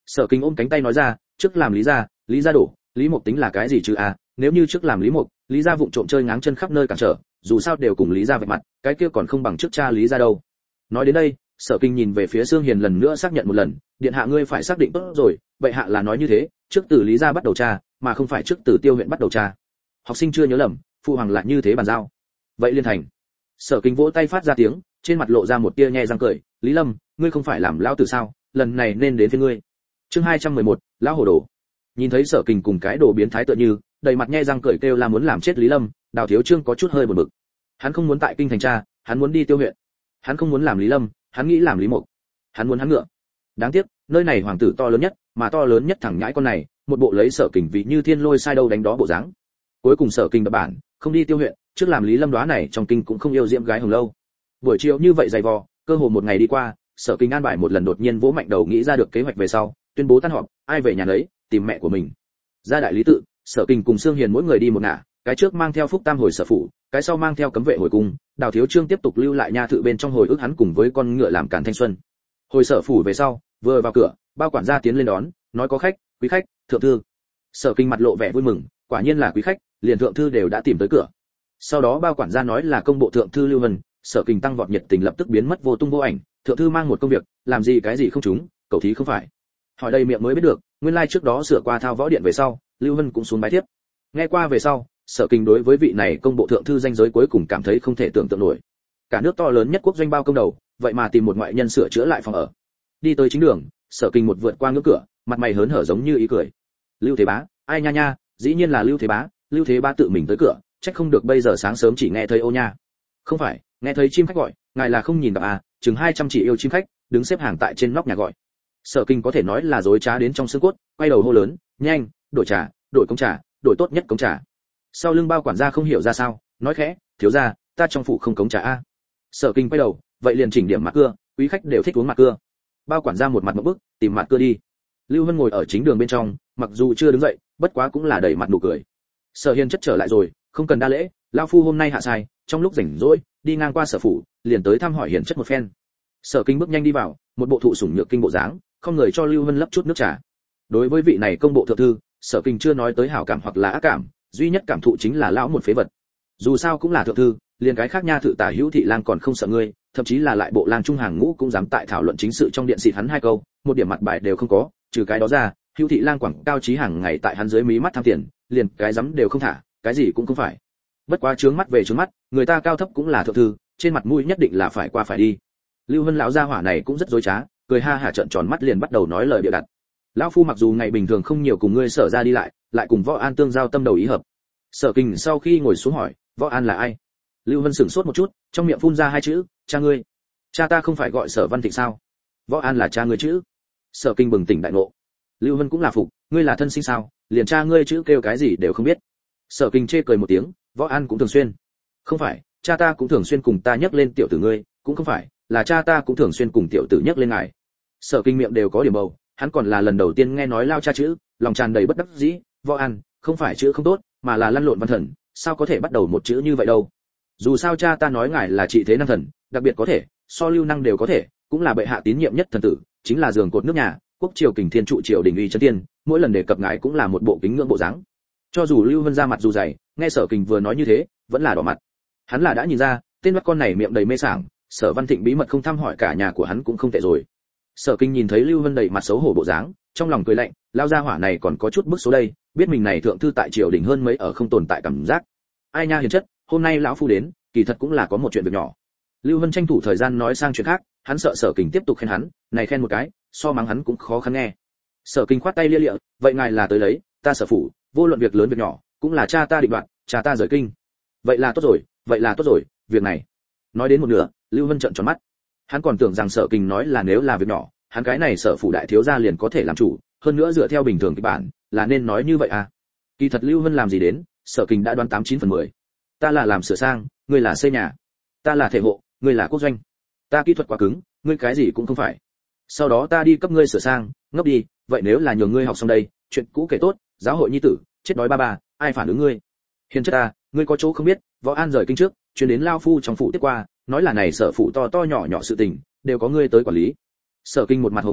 Sở Kinh ôm cánh tay nói ra, trước làm Lý gia, Lý gia đổ, Lý Mộc tính là cái gì chứ à, nếu như trước làm Lý Mộc, Lý gia vụng trộm chơi ngáng chân khắp nơi cản trở, dù sao đều cùng Lý gia vạch mặt, cái kia còn không bằng trước cha Lý gia đâu. Nói đến đây, Sở Kinh nhìn về phía Sương Hiền lần nữa xác nhận một lần, điện hạ ngươi phải xác định tốt rồi, vậy hạ là nói như thế, trước từ Lý gia bắt đầu tra, mà không phải trước từ Tiêu huyện bắt đầu tra. Học sinh chưa nhớ lầm, phụ hoàng lại như thế bàn giao. Vậy liên thành. Sở Kinh vỗ tay phát ra tiếng, trên mặt lộ ra một tia nhẹ răng cười, Lý Lâm, ngươi không phải làm lão tử sao, lần này nên đến với ngươi. Chương hai trăm mười một, lão hổ đồ. Nhìn thấy Sở Kinh cùng cái đồ biến thái tựa như, đầy mặt nhẹ răng cười kêu là muốn làm chết Lý Lâm, Đào Thiếu Trương có chút hơi buồn bực. Hắn không muốn tại kinh thành tra, hắn muốn đi Tiêu huyện. Hắn không muốn làm Lý Lâm, hắn nghĩ làm Lý Mộc. Hắn muốn hắn ngựa. Đáng tiếc, nơi này hoàng tử to lớn nhất, mà to lớn nhất thẳng nhãi con này, một bộ lấy Sở Kinh vị như thiên lôi sai đâu đánh đó bộ dáng. Cuối cùng Sở Kinh đập bản, không đi Tiêu huyện, trước làm Lý Lâm đóa này trong kinh cũng không yêu diễm gái hồng lâu. Buổi chiều như vậy dày vò, cơ hồ một ngày đi qua, Sở Kinh an bài một lần đột nhiên vỗ mạnh đầu nghĩ ra được kế hoạch về sau, tuyên bố tan họp, ai về nhà lấy, tìm mẹ của mình. Ra đại lý tự, Sở Kinh cùng Sương Hiền mỗi người đi một ngả, cái trước mang theo Phúc Tam hồi sở phủ, cái sau mang theo cấm vệ hồi cung, Đào Thiếu Trương tiếp tục lưu lại nha thự bên trong hồi ức hắn cùng với con ngựa làm cản thanh xuân. Hồi sở phủ về sau, vừa vào cửa, bao quản gia tiến lên đón, nói có khách, quý khách, thượng thư. Sở Kinh mặt lộ vẻ vui mừng, quả nhiên là quý khách, liền thượng thư đều đã tìm tới cửa. Sau đó bao quản gia nói là công bộ thượng thư Lưu Vân, Sở Kinh tăng vọt nhiệt tình lập tức biến mất vô tung vô ảnh, thượng thư mang một công việc, làm gì cái gì không trúng, cầu thí không phải. Hỏi đây miệng mới biết được, nguyên lai trước đó sửa qua thao võ điện về sau, Lưu Vân cũng xuống bái tiếp. Nghe qua về sau, Sở Kinh đối với vị này công bộ thượng thư danh giới cuối cùng cảm thấy không thể tưởng tượng nổi. Cả nước to lớn nhất quốc doanh bao công đầu, vậy mà tìm một ngoại nhân sửa chữa lại phòng ở. Đi tới chính đường, Sở Kinh một vượt qua ngưỡng cửa, mặt mày hớn hở giống như ý cười. Lưu Thế Bá, ai nha nha, dĩ nhiên là Lưu Thế Bá, Lưu Thế Bá tự mình tới cửa, trách không được bây giờ sáng sớm chỉ nghe thấy ô nha. Không phải, nghe thấy chim khách gọi, ngài là không nhìn gặp à, chừng hai trăm chỉ yêu chim khách, đứng xếp hàng tại trên nóc nhà gọi. Sở Kinh có thể nói là dối trá đến trong xương cốt, quay đầu hô lớn, nhanh, đổi trà, đổi công trà, đổi tốt nhất công trà. Sau lưng bao quản gia không hiểu ra sao, nói khẽ, thiếu gia, ta trong phủ không cống trà a. Sở Kinh quay đầu, vậy liền chỉnh điểm mặt cưa, quý khách đều thích uống mặt cưa. Bao quản gia một mặt ngộp bức, tìm mặt cưa đi. Lưu Vân ngồi ở chính đường bên trong, mặc dù chưa đứng dậy, bất quá cũng là đầy mặt nụ cười. Sở Hiền chất trở lại rồi, không cần đa lễ, lão phu hôm nay hạ sai, trong lúc rảnh rỗi, đi ngang qua sở phủ, liền tới thăm hỏi Hiền chất một phen. Sở Kinh bước nhanh đi vào, một bộ thụ sủng nhược kinh bộ dáng, không người cho Lưu Vân lấp chút nước trà. Đối với vị này công bộ thượng thư, Sở Kinh chưa nói tới hảo cảm hoặc là ác cảm, duy nhất cảm thụ chính là lão một phế vật. Dù sao cũng là thượng thư, liền cái khác nha thự tả hữu thị lang còn không sợ ngươi, thậm chí là lại bộ lang trung hàng ngũ cũng dám tại thảo luận chính sự trong điện xịt hắn hai câu, một điểm mặt bài đều không có, trừ cái đó ra, hữu thị lang quảng cao trí hàng ngày tại hắn dưới mí mắt tham tiền, liền cái dám đều không thả, cái gì cũng không phải. Bất quá trướng mắt về trướng mắt, người ta cao thấp cũng là thượng thư, trên mặt mũi nhất định là phải qua phải đi. Lưu Vân lão gia hỏa này cũng rất dối trá, cười ha hả trợn tròn mắt liền bắt đầu nói lời bịa đặt. Lão phu mặc dù ngày bình thường không nhiều cùng ngươi Sở ra đi lại, lại cùng Võ An tương giao tâm đầu ý hợp. Sở Kinh sau khi ngồi xuống hỏi, Võ An là ai? Lưu Vân sửng sốt một chút, trong miệng phun ra hai chữ, cha ngươi. Cha ta không phải gọi Sở Văn Thịnh sao? Võ An là cha ngươi chứ? Sở Kinh bừng tỉnh đại ngộ. Lưu Vân cũng là phục, ngươi là thân sinh sao, liền cha ngươi chữ kêu cái gì đều không biết. Sở Kinh chê cười một tiếng, Võ An cũng thường xuyên. Không phải, cha ta cũng thường xuyên cùng ta nhắc lên tiểu tử ngươi, cũng không phải, là cha ta cũng thường xuyên cùng tiểu tử nhắc lên ngài. Sở Kinh miệng đều có điểm bầu, hắn còn là lần đầu tiên nghe nói lao cha chữ, lòng tràn đầy bất đắc dĩ. Võ An, không phải chữ không tốt, mà là lăn lộn văn thần, sao có thể bắt đầu một chữ như vậy đâu? Dù sao cha ta nói ngài là trị thế năng thần, đặc biệt có thể, so lưu năng đều có thể, cũng là bệ hạ tín nhiệm nhất thần tử, chính là giường cột nước nhà, quốc triều kình thiên trụ triều đình uy chân tiên, mỗi lần đề cập ngài cũng là một bộ kính ngưỡng bộ dáng. Cho dù Lưu Vân ra mặt dù dày, nghe Sở Kinh vừa nói như thế, vẫn là đỏ mặt. Hắn là đã nhìn ra, tên bắt con này miệng đầy mê sảng, Sở Văn Thịnh bí mật không thăm hỏi cả nhà của hắn cũng không tệ rồi. Sở Kinh nhìn thấy Lưu Vân đầy mặt xấu hổ bộ dáng, trong lòng cười lạnh, lao gia hỏa này còn có chút bức số đây, biết mình này thượng thư tại triều đình hơn mấy ở không tồn tại cảm giác. Ai nha hiền chất, hôm nay lão phu đến, kỳ thật cũng là có một chuyện việc nhỏ. Lưu Vân tranh thủ thời gian nói sang chuyện khác, hắn sợ Sở Kinh tiếp tục khen hắn, này khen một cái, so mắng hắn cũng khó khăn nghe. Sở Kinh khoát tay lia lịa, vậy ngài là tới lấy, ta Sở phủ, vô luận việc lớn việc nhỏ, cũng là cha ta định đoạt, cha ta rời kinh. Vậy là tốt rồi, vậy là tốt rồi, việc này. Nói đến một nửa, Lưu Vân trợn tròn mắt. Hắn còn tưởng rằng Sở Kinh nói là nếu là việc nhỏ, hắn cái này Sở phủ đại thiếu gia liền có thể làm chủ, hơn nữa dựa theo bình thường kịch bản, là nên nói như vậy à. Kỳ thật Lưu Vân làm gì đến, Sở Kinh đã đoán tám chín phần mười. Ta là làm sửa sang, ngươi là xây nhà. Ta là thể hộ, ngươi là quốc doanh. Ta kỹ thuật quá cứng, ngươi cái gì cũng không phải. Sau đó ta đi cấp ngươi sửa sang, ngốc đi, vậy nếu là nhường ngươi học xong đây, chuyện cũ kể tốt, giáo hội nhi tử, chết đói ba ba, ai phản ứng ngươi? Hiền chất ta, ngươi có chỗ không biết, Võ An rời kinh trước, chuyến đến lao phu trong phủ tiếp qua, nói là này Sở phủ to to nhỏ nhỏ sự tình, đều có ngươi tới quản lý. Sở Kinh một mặt hồ nghi,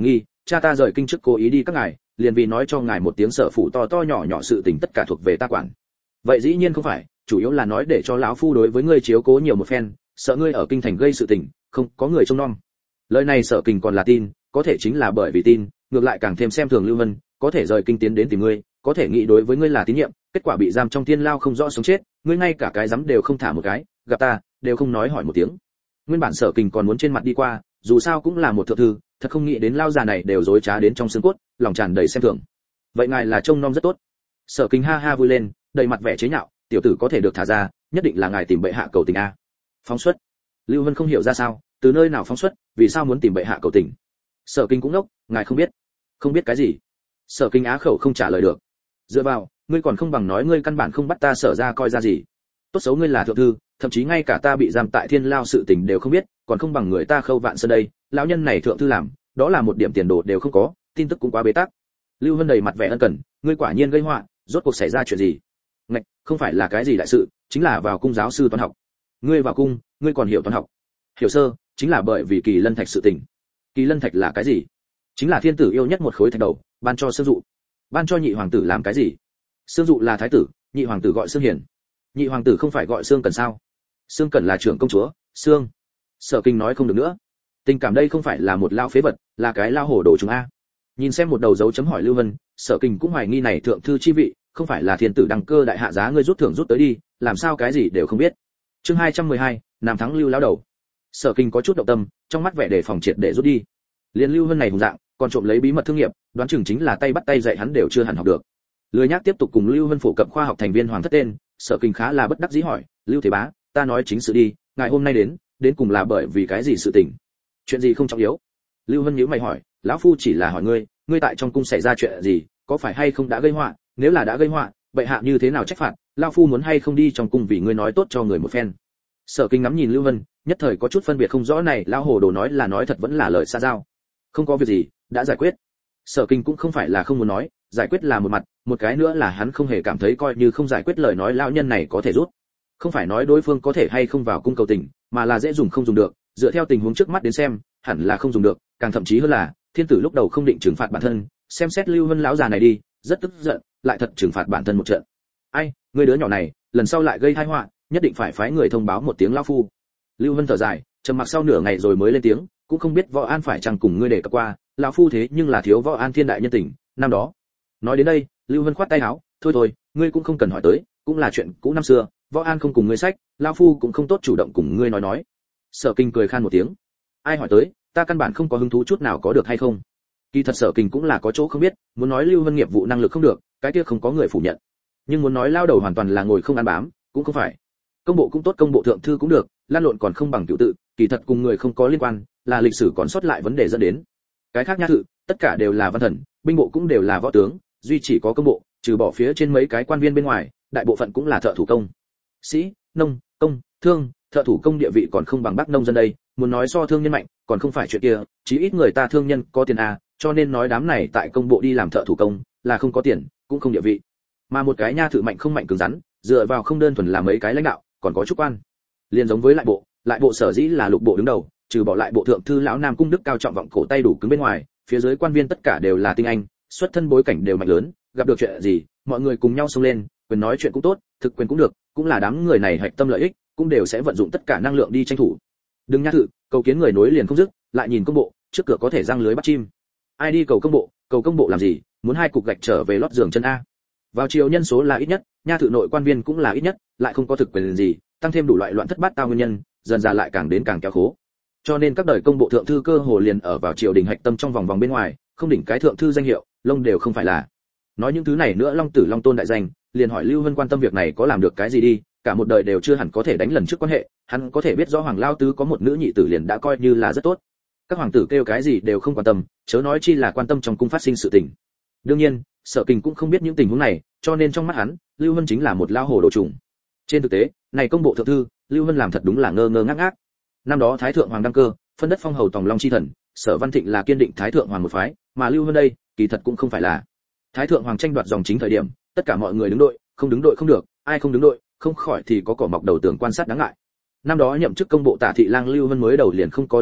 cha ta rời kinh trước cố ý đi các ngài, liền vì nói cho ngài một tiếng Sở phủ to to nhỏ nhỏ sự tình tất cả thuộc về ta quản. Vậy dĩ nhiên không phải, chủ yếu là nói để cho lão phu đối với ngươi chiếu cố nhiều một phen, sợ ngươi ở kinh thành gây sự tình, không có người trông nom. Lời này Sở Kình còn là tin, có thể chính là bởi vì tin, ngược lại càng thêm xem thường Lưu Vân, có thể rời kinh tiến đến tìm ngươi, có thể nghĩ đối với ngươi là tín nhiệm, kết quả bị giam trong thiên lao không rõ sống chết, ngươi ngay cả cái dám đều không thả một cái, gặp ta đều không nói hỏi một tiếng. Nguyên bản Sở Kình còn muốn trên mặt đi qua, dù sao cũng là một thượng thư, thật không nghĩ đến lao già này đều dối trá đến trong xương cốt, lòng tràn đầy xem thường. Vậy ngài là trông nom rất tốt. Sở Kình ha ha vui lên, đầy mặt vẻ chế nhạo, tiểu tử có thể được thả ra, nhất định là ngài tìm bệ hạ cầu tình a. Phóng xuất. Lưu Vân không hiểu ra sao, từ nơi nào phóng xuất, vì sao muốn tìm bệ hạ cầu tình. Sở Kinh cũng ngốc, ngài không biết. Không biết cái gì? Sở Kinh á khẩu không trả lời được. Dựa vào, ngươi còn không bằng nói ngươi căn bản không bắt ta Sở ra coi ra gì. Tốt xấu ngươi là thượng thư, thậm chí ngay cả ta bị giam tại thiên lao sự tình đều không biết, còn không bằng người ta Khâu Vạn Sơn đây, lão nhân này thượng thư làm, đó là một điểm tiền đồ đều không có, tin tức cũng quá bế tắc. Lưu Vân đầy mặt vẻ ân cần, ngươi quả nhiên gây họa, rốt cuộc xảy ra chuyện gì? Ngạch, không phải là cái gì đại sự, chính là vào cung giáo sư toán học. Ngươi vào cung, ngươi còn hiểu toán học? Hiểu sơ, chính là bởi vì Kỳ Lân Thạch sự tình. Kỳ Lân Thạch là cái gì? Chính là thiên tử yêu nhất một khối thạch đầu, ban cho Sương Dụ. Ban cho nhị hoàng tử làm cái gì? Sương Dụ là thái tử, nhị hoàng tử gọi Sương Hiền. Nhị hoàng tử không phải gọi Sương Cẩn sao? Sương Cẩn là trưởng công chúa, Sương. Sở Kinh nói không được nữa. Tình cảm đây không phải là một lao phế vật, là cái lao hổ đồ chúng a. Nhìn xem một đầu dấu chấm hỏi Lưu Vân, Sở Kinh cũng hoài nghi này thượng thư chi vị, không phải là thiên tử đăng cơ đại hạ giá ngươi rút thưởng rút tới đi, làm sao cái gì đều không biết. Chương hai trăm mười hai, Nam thắng Lưu lão đầu. Sở Kinh có chút động tâm, trong mắt vẻ đề phòng triệt để rút đi. Liên Lưu Vân này hùng dạng, còn trộm lấy bí mật thương nghiệp, đoán chừng chính là tay bắt tay dạy hắn đều chưa hẳn học được. Lười nhác tiếp tục cùng Lưu Vân phổ cập khoa học thành viên hoàng thất tên, Sở Kinh khá là bất đắc dĩ hỏi, Lưu Thế Bá, ta nói chính sự đi, ngài hôm nay đến, đến cùng là bởi vì cái gì sự tình? Chuyện gì không trọng yếu? Lưu Vân nhíu mày hỏi, lão phu chỉ là hỏi ngươi, ngươi tại trong cung xảy ra chuyện gì, có phải hay không đã gây họa, nếu là đã gây họa, bệ hạ như thế nào trách phạt, lão phu muốn hay không đi trong cung vì ngươi nói tốt cho người một phen. Sở Kinh ngắm nhìn Lưu Vân, nhất thời có chút phân biệt không rõ này lão hồ đồ nói là nói thật vẫn là lời xa giao. Không có việc gì, đã giải quyết. Sở Kinh cũng không phải là không muốn nói, giải quyết là một mặt, một cái nữa là hắn không hề cảm thấy coi như không giải quyết lời nói lão nhân này có thể rút. Không phải nói đối phương có thể hay không vào cung cầu tình, mà là dễ dùng không dùng được, dựa theo tình huống trước mắt đến xem, hẳn là không dùng được, càng thậm chí hơn là, thiên tử lúc đầu không định trừng phạt bản thân, xem xét Lưu Vân lão già này đi, rất tức giận, lại thật trừng phạt bản thân một trận. Ai, ngươi đứa nhỏ này, lần sau lại gây tai họa, nhất định phải phái người thông báo một tiếng lão phu. Lưu Vân thở dài, trầm mặc sau nửa ngày rồi mới lên tiếng, cũng không biết Võ An phải chăng cùng ngươi để cập qua, lão phu thế nhưng là thiếu Võ An thiên đại nhân tình, năm đó. Nói đến đây, Lưu Vân khoát tay áo, thôi thôi, ngươi cũng không cần hỏi tới, cũng là chuyện cũ năm xưa, Võ An không cùng ngươi sách, lão phu cũng không tốt chủ động cùng ngươi nói nói. Sở Kinh cười khan một tiếng, ai hỏi tới, ta căn bản không có hứng thú chút nào có được hay không. Kỳ thật Sở Kinh cũng là có chỗ không biết, muốn nói Lưu Vân nghiệp vụ năng lực không được, cái kia không có người phủ nhận. Nhưng muốn nói lao đầu hoàn toàn là ngồi không ăn bám, cũng không phải. Công bộ cũng tốt, công bộ thượng thư cũng được, lan lộn còn không bằng cựu tự, kỳ thật cùng người không có liên quan, là lịch sử còn sót lại vấn đề dẫn đến. Cái khác nha thự, tất cả đều là văn thần, binh bộ cũng đều là võ tướng, duy chỉ có công bộ, trừ bỏ phía trên mấy cái quan viên bên ngoài, đại bộ phận cũng là thợ thủ công. Sĩ, nông, công, thương, thợ thủ công địa vị còn không bằng bác nông dân đây, muốn nói so thương nhân mạnh, còn không phải chuyện kia, chí ít người ta thương nhân có tiền à, cho nên nói đám này tại công bộ đi làm thợ thủ công, là không có tiền, cũng không địa vị. Mà một cái nha thự mạnh không mạnh cứng rắn, dựa vào không đơn thuần là mấy cái lãnh đạo, còn có chức quan. Liên giống với lại bộ, lại bộ sở dĩ là lục bộ đứng đầu, trừ bỏ lại bộ thượng thư lão Nam cung Đức cao trọng vọng cổ tay đủ cứng bên ngoài, phía dưới quan viên tất cả đều là tinh anh, xuất thân bối cảnh đều mạnh lớn, gặp được chuyện gì, mọi người cùng nhau xông lên, quyền nói chuyện cũng tốt, thực quyền cũng được, cũng là đám người này hạch tâm lợi ích, cũng đều sẽ vận dụng tất cả năng lượng đi tranh thủ. Đừng nha thự, cầu kiến người nối liền không dứt, lại nhìn công bộ, trước cửa có thể răng lưới bắt chim. Ai đi cầu công bộ, cầu công bộ làm gì, muốn hai cục gạch trở về lót giường chân a. Vào chiều nhân số là ít nhất, nha thự nội quan viên cũng là ít nhất, lại không có thực quyền gì, tăng thêm đủ loại loạn thất bát tao nguyên nhân, dần dà lại càng đến càng kéo khố. Cho nên các đời công bộ thượng thư cơ hồ liền ở vào triều đình hạch tâm trong vòng vòng bên ngoài, không đỉnh cái thượng thư danh hiệu, lông đều không phải là. Nói những thứ này nữa Long Tử Long Tôn đại danh, liền hỏi Lưu Vân quan tâm việc này có làm được cái gì đi, cả một đời đều chưa hẳn có thể đánh lần trước quan hệ, hắn có thể biết rõ Hoàng Lao Tứ có một nữ nhị tử liền đã coi như là rất tốt. Các hoàng tử kêu cái gì đều không quan tâm, chớ nói chi là quan tâm trong cung phát sinh sự tình. Đương nhiên, Sở Kình cũng không biết những tình huống này, cho nên trong mắt hắn, Lưu Vân chính là một lao hồ đồ trùng. Trên thực tế, này công bộ thượng thư, Lưu Vân làm thật đúng là ngơ ngơ ngác ngác. Năm đó Thái thượng hoàng đăng cơ, phân đất phong hầu Tòng Long chi thần, Sở Văn Thịnh là kiên định Thái thượng hoàng một phái, mà Lưu Vân đây, kỳ thật cũng không phải là. Thái thượng hoàng tranh đoạt dòng chính thời điểm, tất cả mọi người đứng đội, không đứng đội không được, ai không đứng đội, không khỏi thì có cỏ mọc đầu tường quan sát đáng ngại. Năm đó nhậm chức công bộ Tả thị lang Lưu Vân mới đầu liền không có đứng đội,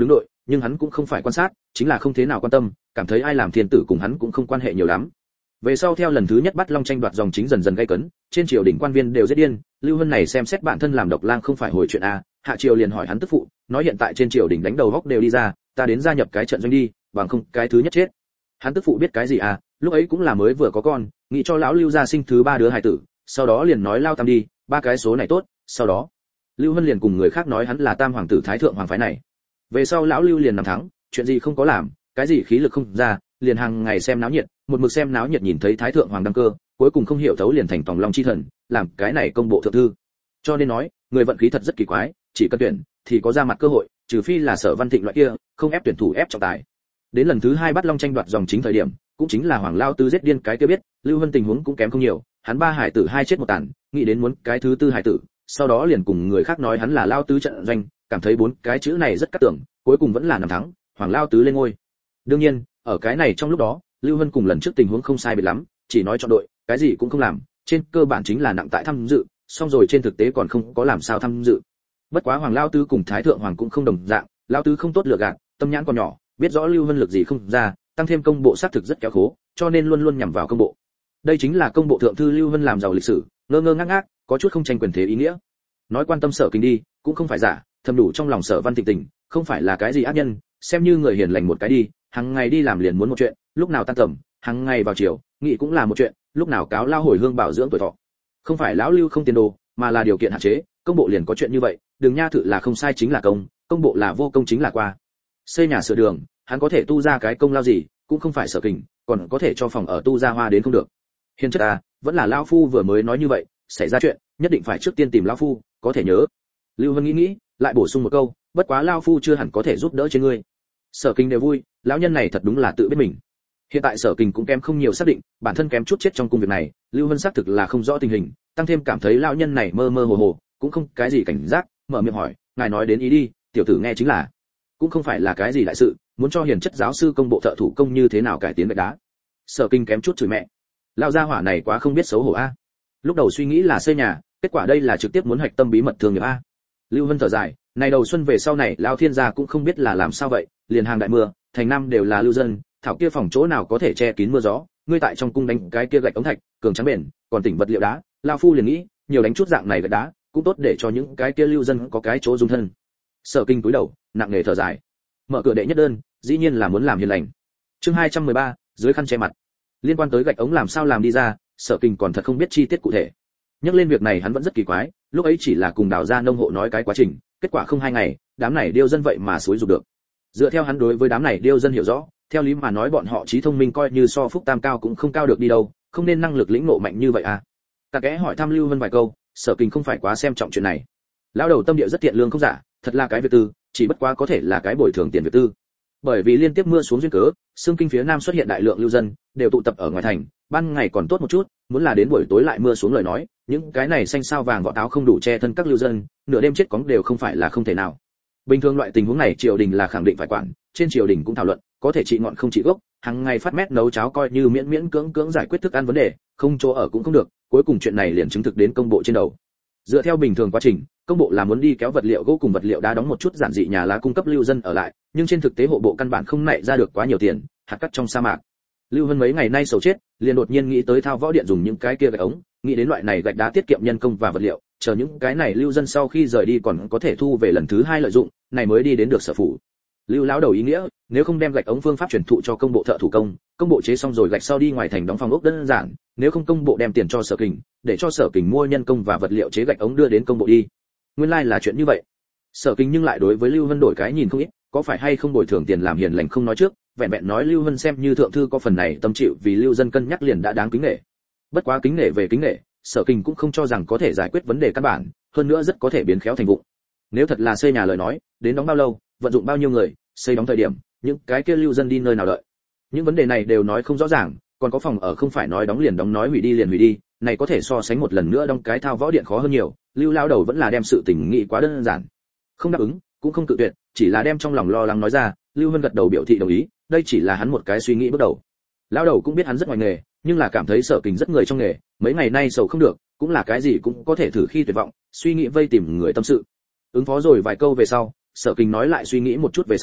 nhưng hắn cũng không phải quan sát, chính là không thế nào quan tâm, cảm thấy ai làm thiên tử cùng hắn cũng không quan hệ nhiều lắm. Về sau theo lần thứ nhất bắt long tranh đoạt dòng chính dần dần gay cấn, trên triều đình quan viên đều giết điên, Lưu Hân này xem xét bản thân làm độc lang không phải hồi chuyện a, hạ triều liền hỏi hắn tức phụ, nói hiện tại trên triều đình đánh đầu góc đều đi ra, ta đến gia nhập cái trận doanh đi, bằng không cái thứ nhất chết. Hắn tức phụ biết cái gì à, lúc ấy cũng là mới vừa có con, nghĩ cho lão Lưu gia sinh thứ ba đứa hài tử, sau đó liền nói lao tam đi, ba cái số này tốt, sau đó Lưu Hân liền cùng người khác nói hắn là tam hoàng tử thái thượng hoàng phái này. Về sau lão Lưu liền nằm thắng, chuyện gì không có làm, cái gì khí lực không ra, liền hàng ngày xem náo nhiệt, một mực xem náo nhiệt nhìn thấy thái thượng hoàng đăng cơ, cuối cùng không hiểu thấu liền thành tòng long chi thần, làm cái này công bộ thượng thư. Cho nên nói, người vận khí thật rất kỳ quái, chỉ cần tuyển thì có ra mặt cơ hội, trừ phi là Sở Văn Thịnh loại kia, không ép tuyển thủ ép trọng tài. Đến lần thứ hai bắt long tranh đoạt dòng chính thời điểm, cũng chính là hoàng lao tứ giết điên cái kia biết, Lưu Hân tình huống cũng kém không nhiều, hắn ba hải tử hai chết một tàn, nghĩ đến muốn cái thứ tư hải tử, sau đó liền cùng người khác nói hắn là lao tứ trận doanh, cảm thấy bốn cái chữ này rất cắt tưởng, cuối cùng vẫn là nằm thắng, hoàng lao tứ lên ngôi. Đương nhiên, ở cái này trong lúc đó, Lưu Hân cùng lần trước tình huống không sai biệt lắm, chỉ nói chọn đội, cái gì cũng không làm, trên cơ bản chính là nặng tại tham dự, xong rồi trên thực tế còn không có làm sao tham dự. Bất quá hoàng lao tứ cùng thái thượng hoàng cũng không đồng dạng, lao tứ không tốt lựa gạt, tâm nhãn còn nhỏ, biết rõ Lưu Hân lực gì không ra, tăng thêm công bộ xác thực rất kéo khố, cho nên luôn luôn nhằm vào công bộ. Đây chính là công bộ thượng thư Lưu Hân làm giàu lịch sử, ngơ ngơ ngác ngác, có chút không tranh quyền thế ý nghĩa. Nói quan tâm Sở Kinh đi, cũng không phải giả, thầm đủ trong lòng Sở Văn Thịnh tình, không phải là cái gì ác nhân, xem như người hiền lành một cái đi, hàng ngày đi làm liền muốn một chuyện, lúc nào tan tầm, hàng ngày vào chiều, nghị cũng là một chuyện, lúc nào cáo lao hồi hương bảo dưỡng tuổi thọ. Không phải lão Lưu không tiền đồ, mà là điều kiện hạn chế, công bộ liền có chuyện như vậy, đường nha thự là không sai chính là công, công bộ là vô công chính là qua. Xây nhà sửa đường, hắn có thể tu ra cái công lao gì, cũng không phải Sở Kình, còn có thể cho phòng ở tu ra hoa đến không được. Hiền chất à, vẫn là lão phu vừa mới nói như vậy, xảy ra chuyện, nhất định phải trước tiên tìm lão phu, có thể nhớ. Lưu Vân nghĩ nghĩ, lại bổ sung một câu, bất quá lão phu chưa hẳn có thể giúp đỡ trên ngươi. Sở Kình đều vui, lão nhân này thật đúng là tự biết mình. Hiện tại Sở Kình cũng kém không nhiều xác định, bản thân kém chút chết trong công việc này, Lưu Vân xác thực là không rõ tình hình, tăng thêm cảm thấy lão nhân này mơ mơ hồ hồ, cũng không cái gì cảnh giác, mở miệng hỏi, ngài nói đến ý đi, tiểu tử nghe chính là, cũng không phải là cái gì đại sự, muốn cho hiền chất giáo sư công bộ thợ thủ công như thế nào cải tiến gạch đá. Sở Kinh kém chút chửi mẹ, lão gia hỏa này quá không biết xấu hổ a. Lúc đầu suy nghĩ là xây nhà, kết quả đây là trực tiếp muốn hạch tâm bí mật thương nghiệp a. Lưu Vân thở dài, này đầu xuân về sau này lão thiên gia cũng không biết là làm sao vậy, liền hàng đại mưa, thành năm đều là lưu dân, thảo kia phòng chỗ nào có thể che kín mưa gió, ngươi tại trong cung đánh cái kia gạch ống thạch, cường trắng bền, còn tỉnh vật liệu đá, lão phu liền nghĩ, nhiều đánh chút dạng này gạch đá, cũng tốt để cho những cái kia lưu dân có cái chỗ dung thân. Sở Kinh cúi đầu, nặng nề thở dài. Mở cửa đệ nhất đơn, dĩ nhiên là muốn làm hiền lành. Chương hai trăm mười ba, dưới khăn che mặt. Liên quan tới gạch ống làm sao làm đi ra, Sở Kinh còn thật không biết chi tiết cụ thể. Nhắc lên việc này hắn vẫn rất kỳ quái, lúc ấy chỉ là cùng đào ra nông hộ nói cái quá trình, kết quả không hai ngày, đám này điêu dân vậy mà xúi dục được. Dựa theo hắn đối với đám này điêu dân hiểu rõ, theo lý mà nói bọn họ trí thông minh coi như so Phúc Tam cao cũng không cao được đi đâu, không nên năng lực lĩnh ngộ mạnh như vậy à. Cả kẽ hỏi thăm Lưu Vân vài câu, Sở Kinh không phải quá xem trọng chuyện này. Lão đầu tâm địa rất thiện lương không giả, thật là cái việc tư, chỉ bất quá có thể là cái bồi thường tiền việc tư. Bởi vì liên tiếp mưa xuống duyên cớ, xương kinh phía nam xuất hiện đại lượng lưu dân, đều tụ tập ở ngoài thành, ban ngày còn tốt một chút, muốn là đến buổi tối lại mưa xuống lời nói, những cái này xanh sao vàng vỏ táo không đủ che thân các lưu dân, nửa đêm chết cóng đều không phải là không thể nào. Bình thường loại tình huống này triều đình là khẳng định phải quản, trên triều đình cũng thảo luận, có thể trị ngọn không trị gốc, hàng ngày phát mét nấu cháo coi như miễn miễn cưỡng cưỡng giải quyết thức ăn vấn đề, không chỗ ở cũng không được, cuối cùng chuyện này liền chứng thực đến công bộ trên đầu. Dựa theo bình thường quá trình, công bộ là muốn đi kéo vật liệu gỗ cùng vật liệu đá đóng một chút giản dị nhà lá cung cấp lưu dân ở lại, nhưng trên thực tế hộ bộ căn bản không nảy ra được quá nhiều tiền, hạt cát trong sa mạc. Lưu Vân mấy ngày nay sầu chết, liền đột nhiên nghĩ tới thao võ điện dùng những cái kia gạch ống, nghĩ đến loại này gạch đá tiết kiệm nhân công và vật liệu, chờ những cái này lưu dân sau khi rời đi còn có thể thu về lần thứ hai lợi dụng, này mới đi đến được sở phủ. Lưu lão đầu ý nghĩa, nếu không đem gạch ống phương pháp truyền thụ cho công bộ thợ thủ công, công bộ chế xong rồi gạch sau đi ngoài thành đóng phòng ốc đơn giản, nếu không công bộ đem tiền cho Sở Kình, để cho Sở Kình mua nhân công và vật liệu chế gạch ống đưa đến công bộ đi. Nguyên lai like là chuyện như vậy. Sở Kình nhưng lại đối với Lưu Vân đổi cái nhìn không ít, có phải hay không bồi thường tiền làm hiền lành không nói trước, vẹn vẹn nói Lưu Vân xem như thượng thư có phần này tâm chịu vì lưu dân cân nhắc liền đã đáng kính nể. Bất quá kính nể về kính nể, Sở Kình cũng không cho rằng có thể giải quyết vấn đề căn bản, hơn nữa rất có thể biến khéo thành vụng. Nếu thật là xây nhà lời nói, đến đóng bao lâu, vận dụng bao nhiêu người, xây đóng thời điểm, những cái kia lưu dân đi nơi nào đợi. Những vấn đề này đều nói không rõ ràng, còn có phòng ở không phải nói đóng liền đóng nói hủy đi liền hủy đi, này có thể so sánh một lần nữa đóng cái thao võ điện khó hơn nhiều, Lưu lão đầu vẫn là đem sự tình nghĩ quá đơn giản. Không đáp ứng, cũng không cự tuyệt, chỉ là đem trong lòng lo lắng nói ra, Lưu Vân gật đầu biểu thị đồng ý, đây chỉ là hắn một cái suy nghĩ bước đầu. Lão đầu cũng biết hắn rất ngoài nghề, nhưng là cảm thấy Sở Kình rất người trong nghề, mấy ngày nay sầu không được, cũng là cái gì cũng có thể thử khi tuyệt vọng, suy nghĩ vây tìm người tâm sự. Ứng phó rồi vài câu về sau, Sở Kình nói lại suy nghĩ một chút về sau,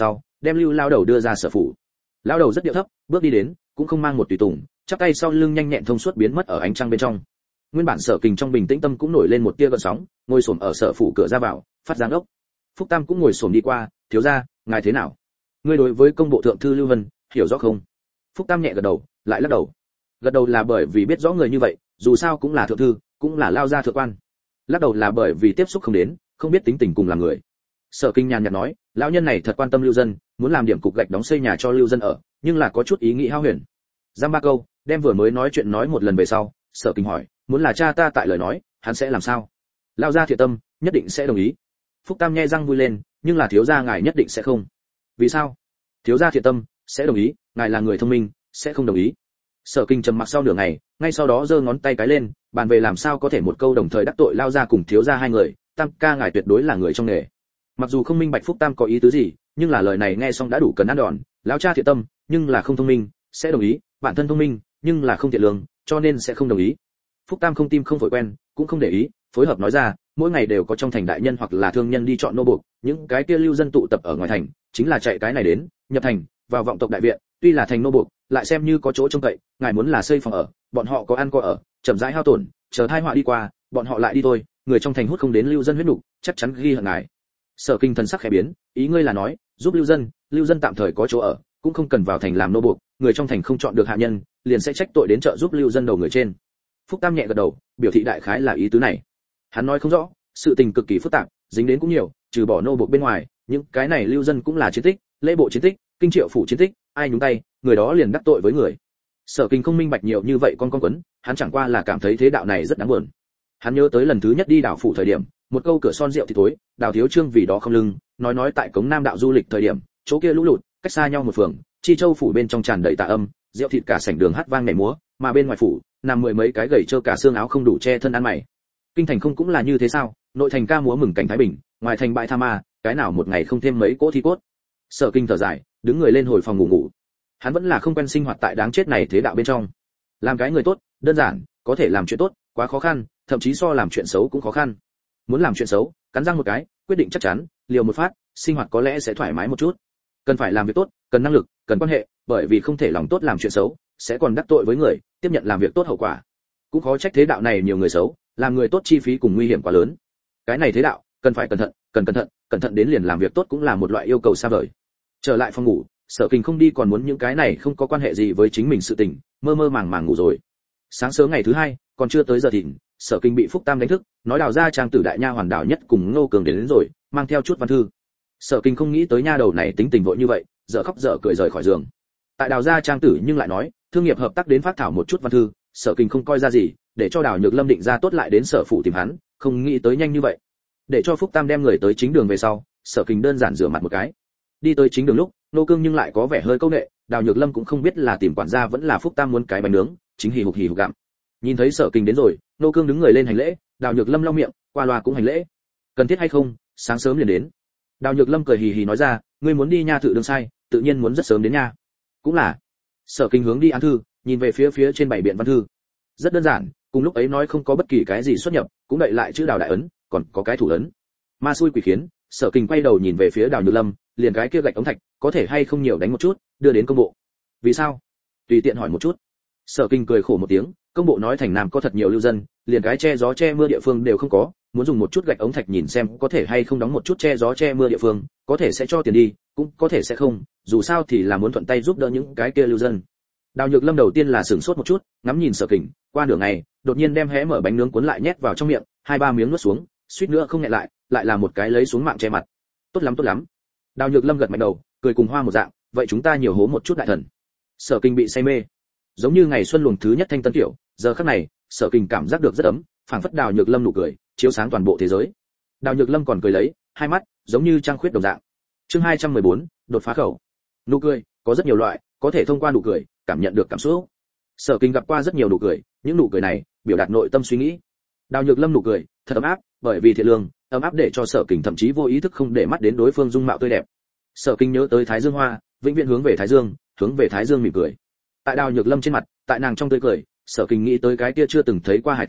đem Lưu lao đầu đưa ra sở phủ. Lao đầu rất điệu thấp, bước đi đến, cũng không mang một tùy tùng, chắp tay sau lưng nhanh nhẹn thông suốt biến mất ở ánh trăng bên trong. Nguyên bản Sở Kình trong bình tĩnh tâm cũng nổi lên một tia gợn sóng, ngồi xổm ở sở phủ cửa ra vào, phát giáng ốc. Phúc Tam cũng ngồi xổm đi qua, thiếu gia, ngài thế nào? Ngươi đối với công bộ thượng thư Lưu Vân hiểu rõ không? Phúc Tam nhẹ gật đầu, lại lắc đầu. Gật đầu là bởi vì biết rõ người như vậy, dù sao cũng là thượng thư, cũng là lao gia thượng quan. Lắc đầu là bởi vì tiếp xúc không đến, không biết tính tình cùng làm người. Sở Kinh nhàn nhạt nói, lão nhân này thật quan tâm Lưu dân, muốn làm điểm cục gạch đóng xây nhà cho Lưu dân ở, nhưng là có chút ý nghĩ hao huyền. Giam ba câu, đem vừa mới nói chuyện nói một lần về sau, Sở Kinh hỏi, muốn là cha ta tại lời nói, hắn sẽ làm sao? Lao gia thiện tâm, nhất định sẽ đồng ý. Phúc Tam nhe răng vui lên, nhưng là thiếu gia ngài nhất định sẽ không. Vì sao? Thiếu gia thiện tâm, sẽ đồng ý, ngài là người thông minh, sẽ không đồng ý. Sở Kinh trầm mặc sau nửa ngày, ngay sau đó giơ ngón tay cái lên, bàn về làm sao có thể một câu đồng thời đắc tội Lao gia cùng thiếu gia hai người, Tam ca ngài tuyệt đối là người trong nghề. Mặc dù không minh bạch Phúc Tam có ý tứ gì, nhưng là lời này nghe xong đã đủ cần ăn đòn, lão cha thiện tâm, nhưng là không thông minh, sẽ đồng ý, bản thân thông minh, nhưng là không thiện lương, cho nên sẽ không đồng ý. Phúc Tam không tim không phổi quen, cũng không để ý, phối hợp nói ra, mỗi ngày đều có trong thành đại nhân hoặc là thương nhân đi chọn nô buộc, những cái kia lưu dân tụ tập ở ngoài thành, chính là chạy cái này đến, nhập thành, vào vọng tộc đại viện, tuy là thành nô buộc, lại xem như có chỗ trông cậy, ngài muốn là xây phòng ở, bọn họ có ăn có ở, chậm rãi hao tổn, chờ tai họa đi qua, bọn họ lại đi thôi, người trong thành hút không đến lưu dân huyết nục, chắc chắn ghi hận ngài. Sở Kinh thần sắc khẽ biến, ý ngươi là nói, giúp lưu dân, lưu dân tạm thời có chỗ ở, cũng không cần vào thành làm nô buộc, người trong thành không chọn được hạ nhân, liền sẽ trách tội đến trợ giúp lưu dân đầu người trên. Phúc Tam nhẹ gật đầu, biểu thị đại khái là ý tứ này. Hắn nói không rõ, sự tình cực kỳ phức tạp, dính đến cũng nhiều, trừ bỏ nô buộc bên ngoài, những cái này lưu dân cũng là chiến tích, lễ bộ chiến tích, kinh triệu phủ chiến tích, ai nhúng tay, người đó liền đắc tội với người. Sở Kinh không minh bạch nhiều như vậy con con quấn, hắn chẳng qua là cảm thấy thế đạo này rất đáng buồn. Hắn nhớ tới lần thứ nhất đi đảo phủ thời điểm, một câu cửa son rượu thì tối, đào thiếu trương vì đó không lưng, nói nói tại cống Nam đạo du lịch thời điểm, chỗ kia lũ lụt, cách xa nhau một phường, chi châu phủ bên trong tràn đầy tà âm, rượu thịt cả sảnh đường hát vang nhảy múa, mà bên ngoài phủ nằm mười mấy cái gầy trơ cả xương áo không đủ che thân ăn mày. Kinh thành không cũng là như thế sao? Nội thành ca múa mừng cảnh thái bình, ngoài thành bãi tha ma, cái nào một ngày không thêm mấy cỗ thi cốt. Sở Kinh thở dài, đứng người lên hồi phòng ngủ ngủ. Hắn vẫn là không quen sinh hoạt tại đáng chết này thế đạo bên trong. Làm cái người tốt, đơn giản, có thể làm chuyện tốt, quá khó khăn, thậm chí so làm chuyện xấu cũng khó khăn. Muốn làm chuyện xấu, cắn răng một cái, quyết định chắc chắn, liều một phát, sinh hoạt có lẽ sẽ thoải mái một chút. Cần phải làm việc tốt, cần năng lực, cần quan hệ, bởi vì không thể lòng tốt làm chuyện xấu, sẽ còn đắc tội với người, tiếp nhận làm việc tốt hậu quả. Cũng khó trách thế đạo này nhiều người xấu, làm người tốt chi phí cùng nguy hiểm quá lớn. Cái này thế đạo, cần phải cẩn thận, cần cẩn thận, cẩn thận đến liền làm việc tốt cũng là một loại yêu cầu xa vời. Trở lại phòng ngủ, Sở Kinh không đi còn muốn những cái này không có quan hệ gì với chính mình sự tình, mơ mơ màng màng ngủ rồi. Sáng sớm ngày thứ hai, còn chưa tới giờ thìn, Sở Kinh bị Phúc Tam đánh thức, nói đào ra trang tử đại nha hoàn đảo nhất cùng Ngô Cường đến, đến rồi, mang theo chút văn thư. Sở Kinh không nghĩ tới nha đầu này tính tình vội như vậy, dở khóc dở cười rời khỏi giường. Tại đào gia trang tử nhưng lại nói, thương nghiệp hợp tác đến phát thảo một chút văn thư, Sở Kinh không coi ra gì, để cho Đào Nhược Lâm định ra tốt lại đến sở phủ tìm hắn, không nghĩ tới nhanh như vậy. Để cho Phúc Tam đem người tới chính đường về sau, Sở Kinh đơn giản rửa mặt một cái. Đi tới chính đường lúc, Nô Cương nhưng lại có vẻ hơi câu nệ, Đào Nhược Lâm cũng không biết là tìm quản gia vẫn là Phúc Tam muốn cái bánh nướng, chính hì hục hì hục gặm. Nhìn thấy Sở Kinh đến rồi, Nô Cương đứng người lên hành lễ, Đào Nhược Lâm lau miệng, qua loa cũng hành lễ. Cần thiết hay không, sáng sớm liền đến. Đào Nhược Lâm cười hì hì nói ra, ngươi muốn đi nha thự đường sai, tự nhiên muốn rất sớm đến nha. Cũng là. Sở Kinh hướng đi án thư, nhìn về phía phía trên bảy biện văn thư. Rất đơn giản, cùng lúc ấy nói không có bất kỳ cái gì xuất nhập, cũng đậy lại chữ Đào đại ấn, còn có cái thủ ấn. Ma xui quỷ khiến, Sở Kinh quay đầu nhìn về phía Đào Nhược Lâm, liền cái kia gạch ống thạch, có thể hay không nhiều đánh một chút, đưa đến công bộ. Vì sao? Tùy tiện hỏi một chút. Sở Kinh cười khổ một tiếng, công bộ nói thành Nam có thật nhiều lưu dân, liền cái che gió che mưa địa phương đều không có, muốn dùng một chút gạch ống thạch nhìn xem có thể hay không đóng một chút che gió che mưa địa phương, có thể sẽ cho tiền đi, cũng có thể sẽ không, dù sao thì là muốn thuận tay giúp đỡ những cái kia lưu dân. Đào Nhược Lâm đầu tiên là sửng sốt một chút, ngắm nhìn Sở Kinh, qua nửa ngày, đột nhiên đem hé mở bánh nướng cuốn lại nhét vào trong miệng, hai ba miếng nuốt xuống, suýt nữa không nhẹ lại, lại là một cái lấy xuống mạng che mặt. Tốt lắm tốt lắm. Đào Nhược Lâm gật mạnh đầu, cười cùng hoa một dạng, vậy chúng ta nhiều hố một chút đại thần. Sở Kinh bị say mê, giống như ngày xuân luồng thứ nhất thanh tân tiểu, giờ khắc này, Sở Kinh cảm giác được rất ấm, phảng phất Đào Nhược Lâm nụ cười, chiếu sáng toàn bộ thế giới. Đào Nhược Lâm còn cười lấy, hai mắt giống như trăng khuyết đồng dạng. Chương hai trăm mười bốn, đột phá khẩu. Nụ cười có rất nhiều loại, có thể thông qua nụ cười cảm nhận được cảm xúc. Sở Kinh gặp qua rất nhiều nụ cười, những nụ cười này biểu đạt nội tâm suy nghĩ. Đào Nhược Lâm nụ cười thật ấm áp, bởi vì thiện lương, ấm áp để cho Sở Kinh thậm chí vô ý thức không để mắt đến đối phương dung mạo tươi đẹp. Sở Kinh nhớ tới Thái Dương Hoa, vĩnh viễn hướng về Thái Dương, hướng về Thái Dương mỉm cười. Tại Đào Nhược Lâm trên mặt, tại nàng trong tươi cười, Sở Kinh nghĩ tới cái kia chưa từng thấy qua hải tử,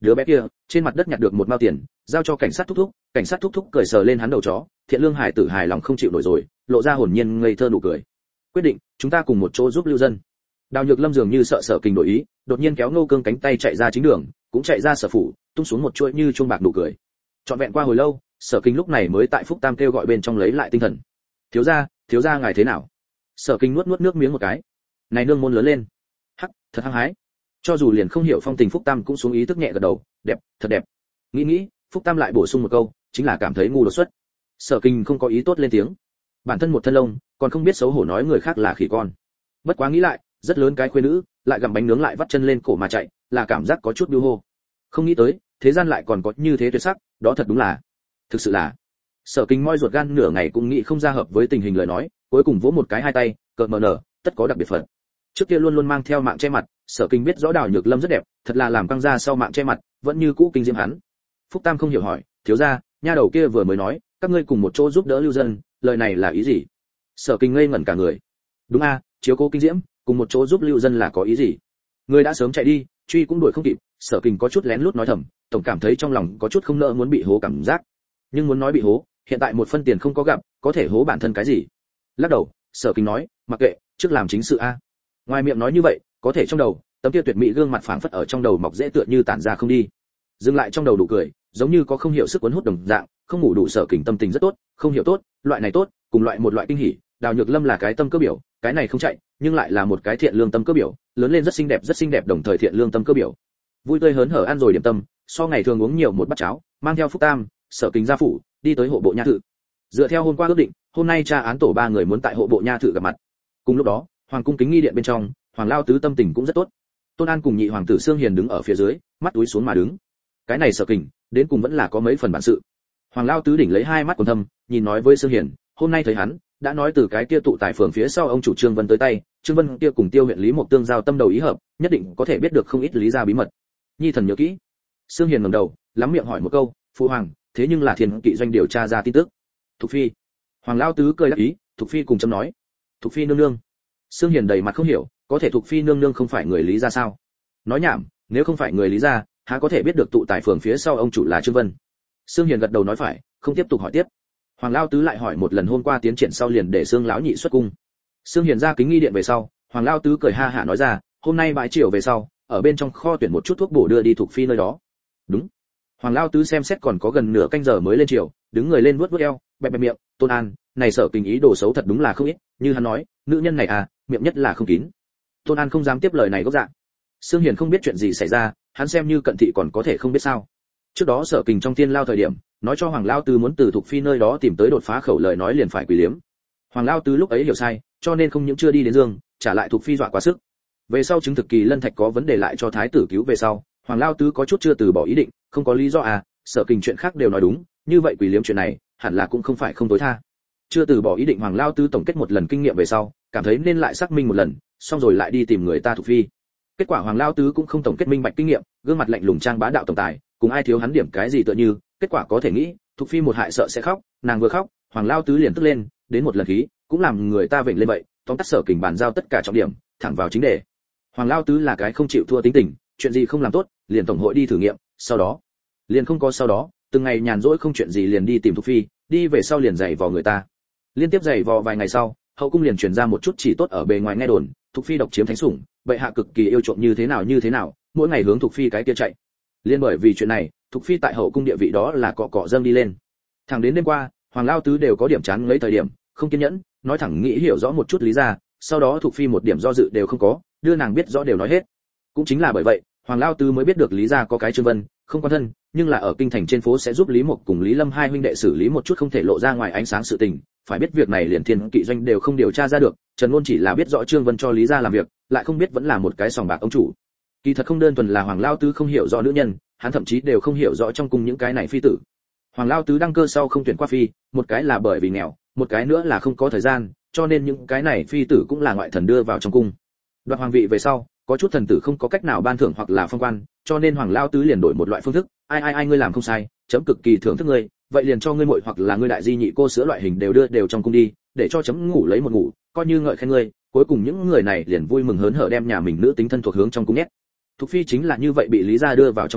đứa bé kia trên mặt đất nhặt được một mao tiền, giao cho cảnh sát thúc thúc, cảnh sát thúc thúc cười sờ lên hắn đầu chó, thiện lương hải tử hài lòng không chịu nổi rồi, lộ ra hồn nhiên ngây thơ nụ cười. Quyết định, chúng ta cùng một chỗ giúp lưu dân. Đào Nhược Lâm dường như sợ Sở Kình đổi ý, đột nhiên kéo Ngô Cương cánh tay chạy ra chính đường, cũng chạy ra sở phủ, tung xuống một chuỗi như chuông bạc nụ cười. Trọn vẹn qua hồi lâu, Sở Kình lúc này mới tại Phúc Tam kêu gọi bên trong lấy lại tinh thần. Thiếu gia, thiếu gia ngài thế nào? Sở Kình nuốt nuốt nước miếng một cái. Này nương môn lớn lên. Hắc, thật hăng hái. Cho dù liền không hiểu phong tình, Phúc Tam cũng xuống ý thức nhẹ gật đầu, đẹp, thật đẹp. Nghĩ nghĩ, Phúc Tam lại bổ sung một câu, chính là cảm thấy ngu đột xuất. Sở Kình không có ý tốt lên tiếng. Bản thân một thân lông, còn không biết xấu hổ nói người khác là khỉ con. Bất quá nghĩ lại, rất lớn cái khuê nữ, lại gặm bánh nướng lại vắt chân lên cổ mà chạy, là cảm giác có chút biêu hô. Không nghĩ tới, thế gian lại còn có như thế tuyệt sắc, đó thật đúng là, thực sự là. Sở Kình moi ruột gan nửa ngày cũng nghĩ không ra hợp với tình hình lời nói, cuối cùng vỗ một cái hai tay, cợt mờ nở, tất có đặc biệt phận. Trước kia luôn luôn mang theo mạng che mặt, Sở Kình biết rõ Đào Nhược Lâm rất đẹp, thật là làm căng ra sau mạng che mặt, vẫn như cũ kinh diễm hắn. Phúc Tam không hiểu hỏi, thiếu gia, nha đầu kia vừa mới nói, các ngươi cùng một chỗ giúp đỡ lưu dân, lời này là ý gì? Sở Kình ngây ngẩn cả người. Đúng a, chiếu cố kinh diễm, cùng một chỗ giúp lưu dân là có ý gì? Người đã sớm chạy đi, truy cũng đuổi không kịp. Sở Kình có chút lén lút nói thầm, tổng cảm thấy trong lòng có chút không nỡ muốn bị hố cảm giác. Nhưng muốn nói bị hố, hiện tại một phân tiền không có gặp, có thể hố bản thân cái gì? Lắc đầu, Sở Kình nói, mặc kệ, trước làm chính sự a. Ngoài miệng nói như vậy, có thể trong đầu, tấm kia tuyệt mỹ gương mặt phảng phất ở trong đầu mọc dễ tựa như tản ra không đi. Dừng lại trong đầu đủ cười, giống như có không hiểu sức cuốn hút đồng dạng, không ngủ đủ. Sở Kình tâm tình rất tốt, không hiểu tốt, loại này tốt, cùng loại một loại kinh hỉ. Đào Nhược Lâm là cái tâm cơ biểu, cái này không chạy, nhưng lại là một cái thiện lương tâm cơ biểu, lớn lên rất xinh đẹp rất xinh đẹp đồng thời thiện lương tâm cơ biểu. Vui tươi hớn hở ăn rồi điểm tâm, so ngày thường uống nhiều một bát cháo, mang theo Phúc Tam, Sở Kình ra phủ, đi tới hộ bộ nha thự. Dựa theo hôm qua ước định, hôm nay tra án tổ ba người muốn tại hộ bộ nha thự gặp mặt. Cùng lúc đó, hoàng cung kính nghi điện bên trong, Hoàng Lao Tứ tâm tình cũng rất tốt. Tôn An cùng nhị hoàng tử Sương Hiền đứng ở phía dưới, mắt túi xuống mà đứng. Cái này Sở Kình, đến cùng vẫn là có mấy phần bản sự. Hoàng Lao Tứ đỉnh lấy hai mắt quần thâm, nhìn nói với Sương Hiền, hôm nay thấy hắn, đã nói từ cái kia tụ tài phường phía sau ông chủ Trương Vân tới tay, Trương Vân kia cùng Tiêu huyện Lý Mộc tương giao tâm đầu ý hợp, nhất định có thể biết được không ít lý gia bí mật. Nhi thần nhớ kỹ. Sương Hiền ngẩng đầu, lắm miệng hỏi một câu, phụ hoàng, thế nhưng là Thiên Kỵ doanh điều tra ra tin tức. Thục phi. Hoàng Lao Tứ cười đáp ý, Thục phi cùng chấm nói. Thục phi nương nương. Sương Hiền đầy mặt không hiểu, có thể Thục phi nương nương không phải người Lý gia sao? Nói nhảm, nếu không phải người Lý gia, há có thể biết được tụ tài phường phía sau ông chủ là Trương Vân? Sương Hiền gật đầu nói phải, không tiếp tục hỏi tiếp. Hoàng Lao Tứ lại hỏi một lần hôm qua tiến triển sau liền để Sương lão nhị xuất cung. Sương Hiền ra kính nghi điện về sau, Hoàng Lao Tứ cười ha hả nói ra, hôm nay bãi chiều về sau, ở bên trong kho tuyển một chút thuốc bổ đưa đi Thục phi nơi đó. Đúng. Hoàng Lao Tứ xem xét còn có gần nửa canh giờ mới lên chiều, đứng người lên vuốt vuốt eo, bẹp bẹp miệng, Tôn An, này Sở Kình ý đồ xấu thật đúng là không ít, như hắn nói, nữ nhân này à, miệng nhất là không kín. Tôn An không dám tiếp lời này gốc dạng. Sương Hiền không biết chuyện gì xảy ra, hắn xem như cận thị còn có thể không biết sao. Trước đó Sở Kình trong tiên lao thời điểm, nói cho Hoàng Lao Tứ muốn từ Thục phi nơi đó tìm tới đột phá khẩu lời nói liền phải quỳ liếm. Hoàng Lao Tứ lúc ấy hiểu sai, cho nên không những chưa đi đến giường, trả lại Thục phi dọa quá sức. Về sau chứng thực Kỳ Lân Thạch có vấn đề lại cho thái tử cứu về sau, Hoàng Lao Tứ có chút chưa từ bỏ ý định, không có lý do à, Sở Kình chuyện khác đều nói đúng, như vậy quỳ liếm chuyện này, hẳn là cũng không phải không tối tha. Chưa từ bỏ ý định Hoàng Lao Tứ tổng kết một lần kinh nghiệm về sau, cảm thấy nên lại xác minh một lần, xong rồi lại đi tìm người ta Thục phi. Kết quả Hoàng Lao Tứ cũng không tổng kết minh bạch kinh nghiệm, gương mặt lạnh lùng trang bá đạo tổng tài, cùng ai thiếu hắn điểm cái gì tựa như, kết quả có thể nghĩ, Thục phi một hại sợ sẽ khóc, nàng vừa khóc, Hoàng Lao Tứ liền tức lên, đến một lần khí, cũng làm người ta vểnh lên vậy, tóm tắt Sở Kình bàn giao tất cả trọng điểm, thẳng vào chính đề. Hoàng Lao Tứ là cái không chịu thua tính tình, chuyện gì không làm tốt, liền tổng hội đi thử nghiệm, sau đó, liền không có sau đó, từng ngày nhàn rỗi không chuyện gì liền đi tìm Thục phi, đi về sau liền giày vò người ta. Liên tiếp giày vò vài ngày sau, hậu cung liền truyền ra một chút chỉ tốt ở bề ngoài nghe đồn, Thục phi độc chiếm thánh sủng, bệ hạ cực kỳ yêu trộm như thế nào như thế nào, mỗi ngày hướng Thục phi cái kia chạy. Liên bởi vì chuyện này, Thục phi tại hậu cung địa vị đó là cọ cọ dâng đi lên. Thẳng đến đêm qua, Hoàng Lao Tứ đều có điểm chán ngấy thời điểm, không kiên nhẫn, nói thẳng nghĩ hiểu rõ một chút lý ra, sau đó Thục phi một điểm do dự đều không có, đưa nàng biết rõ đều nói hết. Cũng chính là bởi vậy, Hoàng Lao Tứ mới biết được lý ra có cái Trương Vân, không quan thân, nhưng là ở kinh thành trên phố sẽ giúp Lý Mộc cùng Lý Lâm hai huynh đệ xử lý một chút không thể lộ ra ngoài ánh sáng sự tình, phải biết việc này liền Thiên Kỵ doanh đều không điều tra ra được, Trần Ngôn chỉ là biết rõ Trương Vân cho Lý gia làm việc, lại không biết vẫn là một cái sòng bạc ông chủ. Kỳ thật không đơn thuần là Hoàng Lao Tứ không hiểu rõ nữ nhân, hắn thậm chí đều không hiểu rõ trong cung những cái này phi tử. Hoàng Lao Tứ đăng cơ sau không tuyển qua phi, một cái là bởi vì nghèo, một cái nữa là không có thời gian, cho nên những cái này phi tử cũng là ngoại thần đưa vào trong cung. Đoạt hoàng vị về sau, có chút thần tử không có cách nào ban thưởng hoặc là phong quan, cho nên Hoàng Lao Tứ liền đổi một loại phương thức, ai ai ai ngươi làm không sai, chấm cực kỳ thưởng thức ngươi, vậy liền cho ngươi muội hoặc là ngươi đại di nhị cô sữa loại hình đều đưa đều trong cung đi, để cho chấm ngủ lấy một ngủ, coi như ngợi khen ngươi, cuối cùng những người này liền vui mừng hớn hở đem nhà mình nữ tính thân thuộc hướng trong cung nhét. Thục phi chính là như vậy bị Lý gia đưa vào trong cung,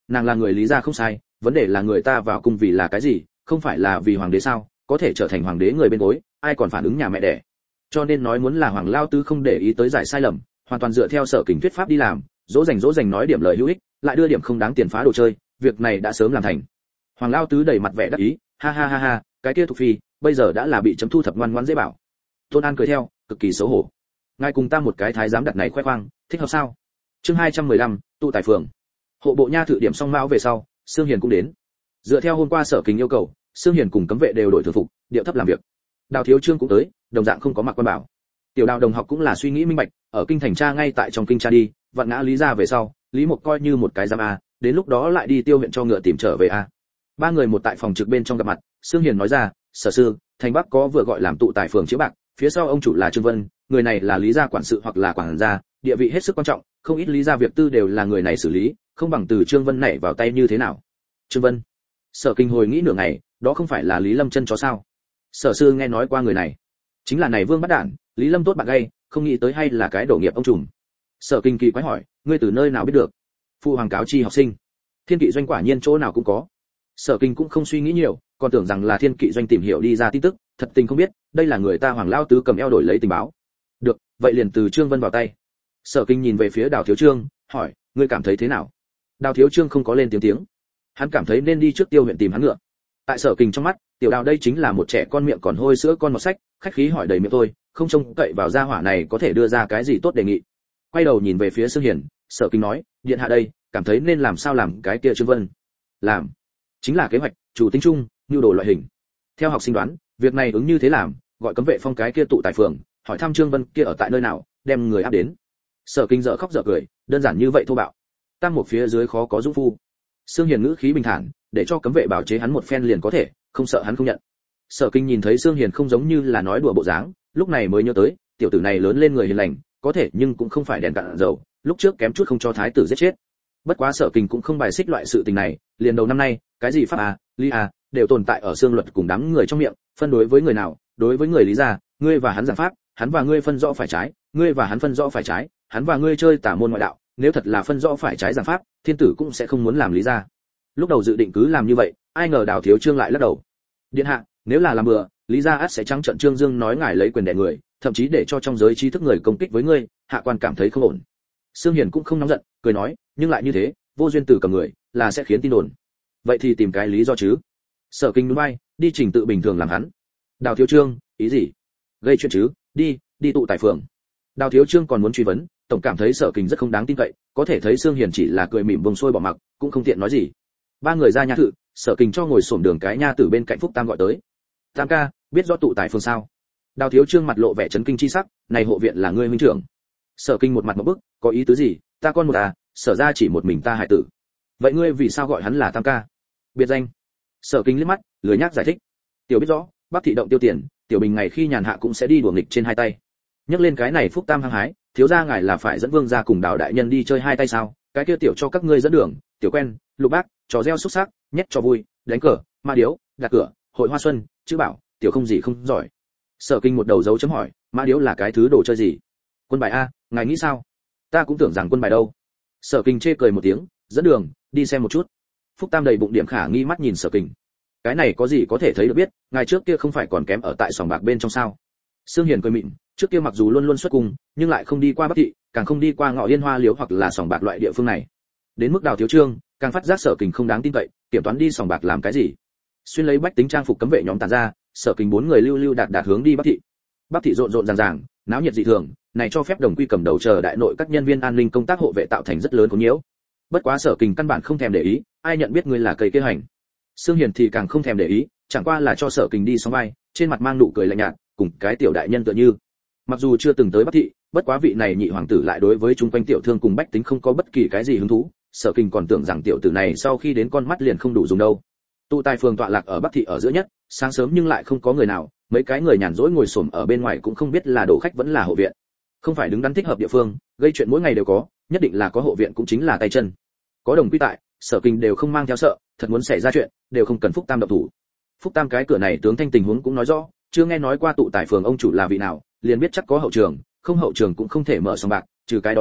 nàng là người lý gia không sai, vấn đề là người ta vào cung vì là cái gì, không phải là vì hoàng đế sao, có thể trở thành hoàng đế người bên gối, ai còn phản ứng nhà mẹ đẻ. Cho nên nói muốn là hoàng lao tứ không để ý tới giải sai lầm, hoàn toàn dựa theo Sở Kình thuyết pháp đi làm, dỗ dành dỗ dành nói điểm lời hữu ích, lại đưa điểm không đáng tiền phá đồ chơi, việc này đã sớm làm thành. Hoàng lao tứ đầy mặt vẻ đắc ý, ha ha ha ha, cái kia thuộc phi, bây giờ đã là bị chấm thu thập ngoan ngoãn dễ bảo. Tôn An cười theo, cực kỳ xấu hổ. Ngài cùng ta một cái thái giám đặt này khoe khoang, thích hợp sao? Chương hai trăm mười lăm, tụ tài phường. Hộ bộ nha thự điểm xong mão về sau, Sương Hiền cũng đến. Dựa theo hôm qua Sở Kình yêu cầu, Sương Hiền cùng cấm vệ đều đổi thường phục, điệu thấp làm việc. Đào Thiếu Trương cũng tới, đồng dạng không có mặc quan bảo. Tiểu Đào đồng học cũng là suy nghĩ minh bạch, ở kinh thành tra ngay tại trong kinh tra đi, vạn ngã lý ra về sau, Lý Mục coi như một cái giám a, đến lúc đó lại đi Tiêu huyện cho ngựa tìm trở về a. Ba người một tại phòng trực bên trong gặp mặt, Sương Hiền nói ra, "Sở sư, thành Bắc có vừa gọi làm tụ tài phường chiếu bạc, phía sau ông chủ là Trương Vân, người này là lý gia quản sự hoặc là quản gia, địa vị hết sức quan trọng, không ít lý gia việc tư đều là người này xử lý, không bằng từ Trương Vân nảy vào tay như thế nào?" Trương Vân. Sở Kinh hồi nghĩ nửa ngày, đó không phải là Lý Lâm chân chó sao? Sở sư nghe nói qua người này, chính là này Vương Bắt Đản, Lý Lâm tốt bạn gay, không nghĩ tới hay là cái đổ nghiệp ông trùm. Sở Kinh kỳ quái hỏi, ngươi từ nơi nào biết được? Phụ hoàng cáo chi học sinh. Thiên Kỵ doanh quả nhiên chỗ nào cũng có. Sở Kinh cũng không suy nghĩ nhiều, còn tưởng rằng là Thiên Kỵ doanh tìm hiểu đi ra tin tức, thật tình không biết, đây là người ta Hoàng lao tứ cầm eo đổi lấy tình báo. Được, vậy liền từ Trương Vân vào tay. Sở Kinh nhìn về phía Đào Thiếu Trương, hỏi, ngươi cảm thấy thế nào? Đào Thiếu Trương không có lên tiếng tiếng. Hắn cảm thấy nên đi trước Tiêu huyện tìm hắn ngựa. Tại Sở Kinh trong mắt, Tiểu Đào đây chính là một trẻ con miệng còn hôi sữa con một sách, khách khí hỏi đầy miệng thôi, không trông cậy vào gia hỏa này có thể đưa ra cái gì tốt đề nghị. Quay đầu nhìn về phía Sương Hiền, Sở Kinh nói, điện hạ đây, cảm thấy nên làm sao làm cái kia Trương Vân? Làm, chính là kế hoạch, chủ tính chung, nhu đồ loại hình. Theo học sinh đoán, việc này ứng như thế làm, gọi cấm vệ phong cái kia tụ tại phường, hỏi thăm Trương Vân kia ở tại nơi nào, đem người áp đến. Sở Kinh dở khóc dở cười, đơn giản như vậy thô bạo. Tam một phía dưới khó có dũng phu. Sương Hiền ngữ khí bình thản, để cho cấm vệ bảo chế hắn một phen liền có thể, không sợ hắn không nhận. Sở Kinh nhìn thấy Sương Hiền không giống như là nói đùa bộ dáng, lúc này mới nhớ tới, tiểu tử này lớn lên người hiền lành, có thể nhưng cũng không phải đèn cạn dầu, lúc trước kém chút không cho thái tử giết chết. Bất quá Sở Kinh cũng không bài xích loại sự tình này, liền đầu năm nay, cái gì pháp à, lý à, đều tồn tại ở xương luật cùng đám người trong miệng, phân đối với người nào, đối với người lý gia, ngươi và hắn giảng pháp, hắn và ngươi phân rõ phải trái, ngươi và hắn phân rõ phải trái, hắn và ngươi chơi tả môn ngoại đạo, nếu thật là phân rõ phải trái giảng pháp, thiên tử cũng sẽ không muốn làm lý gia. Lúc đầu dự định cứ làm như vậy, ai ngờ Đào Thiếu Trương lại lắc đầu. Điện hạ, nếu là làm bừa, lý gia ắt sẽ trắng trợn Trương Dương nói ngài lấy quyền đè người, thậm chí để cho trong giới trí thức người công kích với ngươi, hạ quan cảm thấy không ổn. Sương Hiền cũng không nóng giận, cười nói, nhưng lại như thế, vô duyên tử cầm người, là sẽ khiến tin đồn. Vậy thì tìm cái lý do chứ. Sở Kinh núi bay, đi trình tự bình thường làm hắn. Đào Thiếu Trương, ý gì? Gây chuyện chứ? Đi, đi tụ tại phường. Đào Thiếu Trương còn muốn truy vấn, tổng cảm thấy Sở Kinh rất không đáng tin cậy, có thể thấy Sương Hiền chỉ là cười mỉm bông xuôi bỏ mặc, cũng không tiện nói gì. Ba người ra nha thự, Sở Kinh cho ngồi xổm đường cái nha tử bên cạnh Phúc Tam gọi tới. Tam ca, biết rõ tụ tại phường sao? Đào Thiếu Trương mặt lộ vẻ chấn kinh chi sắc, này hộ viện là ngươi huynh trưởng. Sở Kinh một mặt một bức, có ý tứ gì? Ta con một à, Sở ra chỉ một mình ta hải tử. Vậy ngươi vì sao gọi hắn là Tam ca? Biệt danh. Sở Kinh liếc mắt, lười nhác giải thích. Tiểu biết rõ, Bắc thị động tiêu tiền, tiểu bình ngày khi nhàn hạ cũng sẽ đi đùa nghịch trên hai tay. Nhắc lên cái này Phúc Tam hăng hái, thiếu gia ngài là phải dẫn Vương gia cùng Đào đại nhân đi chơi hai tay sao? Cái kia tiểu cho các ngươi dẫn đường, tiểu quen, lục bác, trò reo xúc sắc, nhét cho vui, đánh cờ, ma điếu, đặt cửa, hội hoa xuân, chữ bảo, tiểu không gì không giỏi. Sở Kinh một đầu dấu chấm hỏi, ma điếu là cái thứ đồ chơi gì? Quân bài a, ngài nghĩ sao? Ta cũng tưởng rằng quân bài đâu. Sở Kinh chê cười một tiếng, dẫn đường, đi xem một chút. Phúc Tam đầy bụng điểm khả nghi mắt nhìn Sở Kinh. Cái này có gì có thể thấy được biết, ngài trước kia không phải còn kém ở tại sòng bạc bên trong sao? Sương Hiền cười mịn, trước kia mặc dù luôn luôn xuất cung, nhưng lại không đi qua Bắc thị, càng không đi qua Ngọ Yên Hoa Liếu hoặc là sòng bạc loại địa phương này. Đến mức Đào Thiếu Trương, càng phát giác Sở Kinh không đáng tin cậy, kiểm toán đi sòng bạc làm cái gì? Xuyên lấy bách tính trang phục cấm vệ nhóm tàn ra, Sở Kinh bốn người lưu lưu đạt đạt hướng đi Bắc thị. Bắc thị rộn rộn ràng ràng, náo nhiệt dị thường, này cho phép đồng quy cầm đầu chờ đại nội các nhân viên an ninh công tác hộ vệ tạo thành rất lớn có nhiễu. Bất quá Sở Kinh căn bản không thèm để ý, ai nhận biết ngươi là cây kế hành. Sương Hiền thì càng không thèm để ý, chẳng qua là cho Sở Kinh đi sóng vai, trên mặt mang nụ cười lạnh nhạt, cùng cái tiểu đại nhân tựa như. Mặc dù chưa từng tới Bắc thị, bất quá vị này nhị hoàng tử lại đối với chung quanh tiểu thương cùng bách tính không có bất kỳ cái gì hứng thú, Sở Kinh còn tưởng rằng tiểu tử này sau khi đến con mắt liền không đủ dùng đâu. Tụ tài phường tọa lạc ở Bắc thị ở giữa nhất, sáng sớm nhưng lại không có người nào, mấy cái người nhàn rỗi ngồi xổm ở bên ngoài cũng không biết là đổ khách vẫn là hộ viện. Không phải đứng đắn thích hợp địa phương, gây chuyện mỗi ngày đều có, nhất định là có hộ viện cũng chính là tay chân. Có đồng quy tại, Sở Kinh đều không mang theo sợ, thật muốn xảy ra chuyện, đều không cần Phúc Tam động thủ. Phúc Tam cái cửa này tướng thanh tình huống cũng nói rõ, chưa nghe nói qua tụ tài phường ông chủ là vị nào, liền biết chắc có hậu trường, không hậu trường cũng không thể mở sòng bạc, trừ cái đó ra,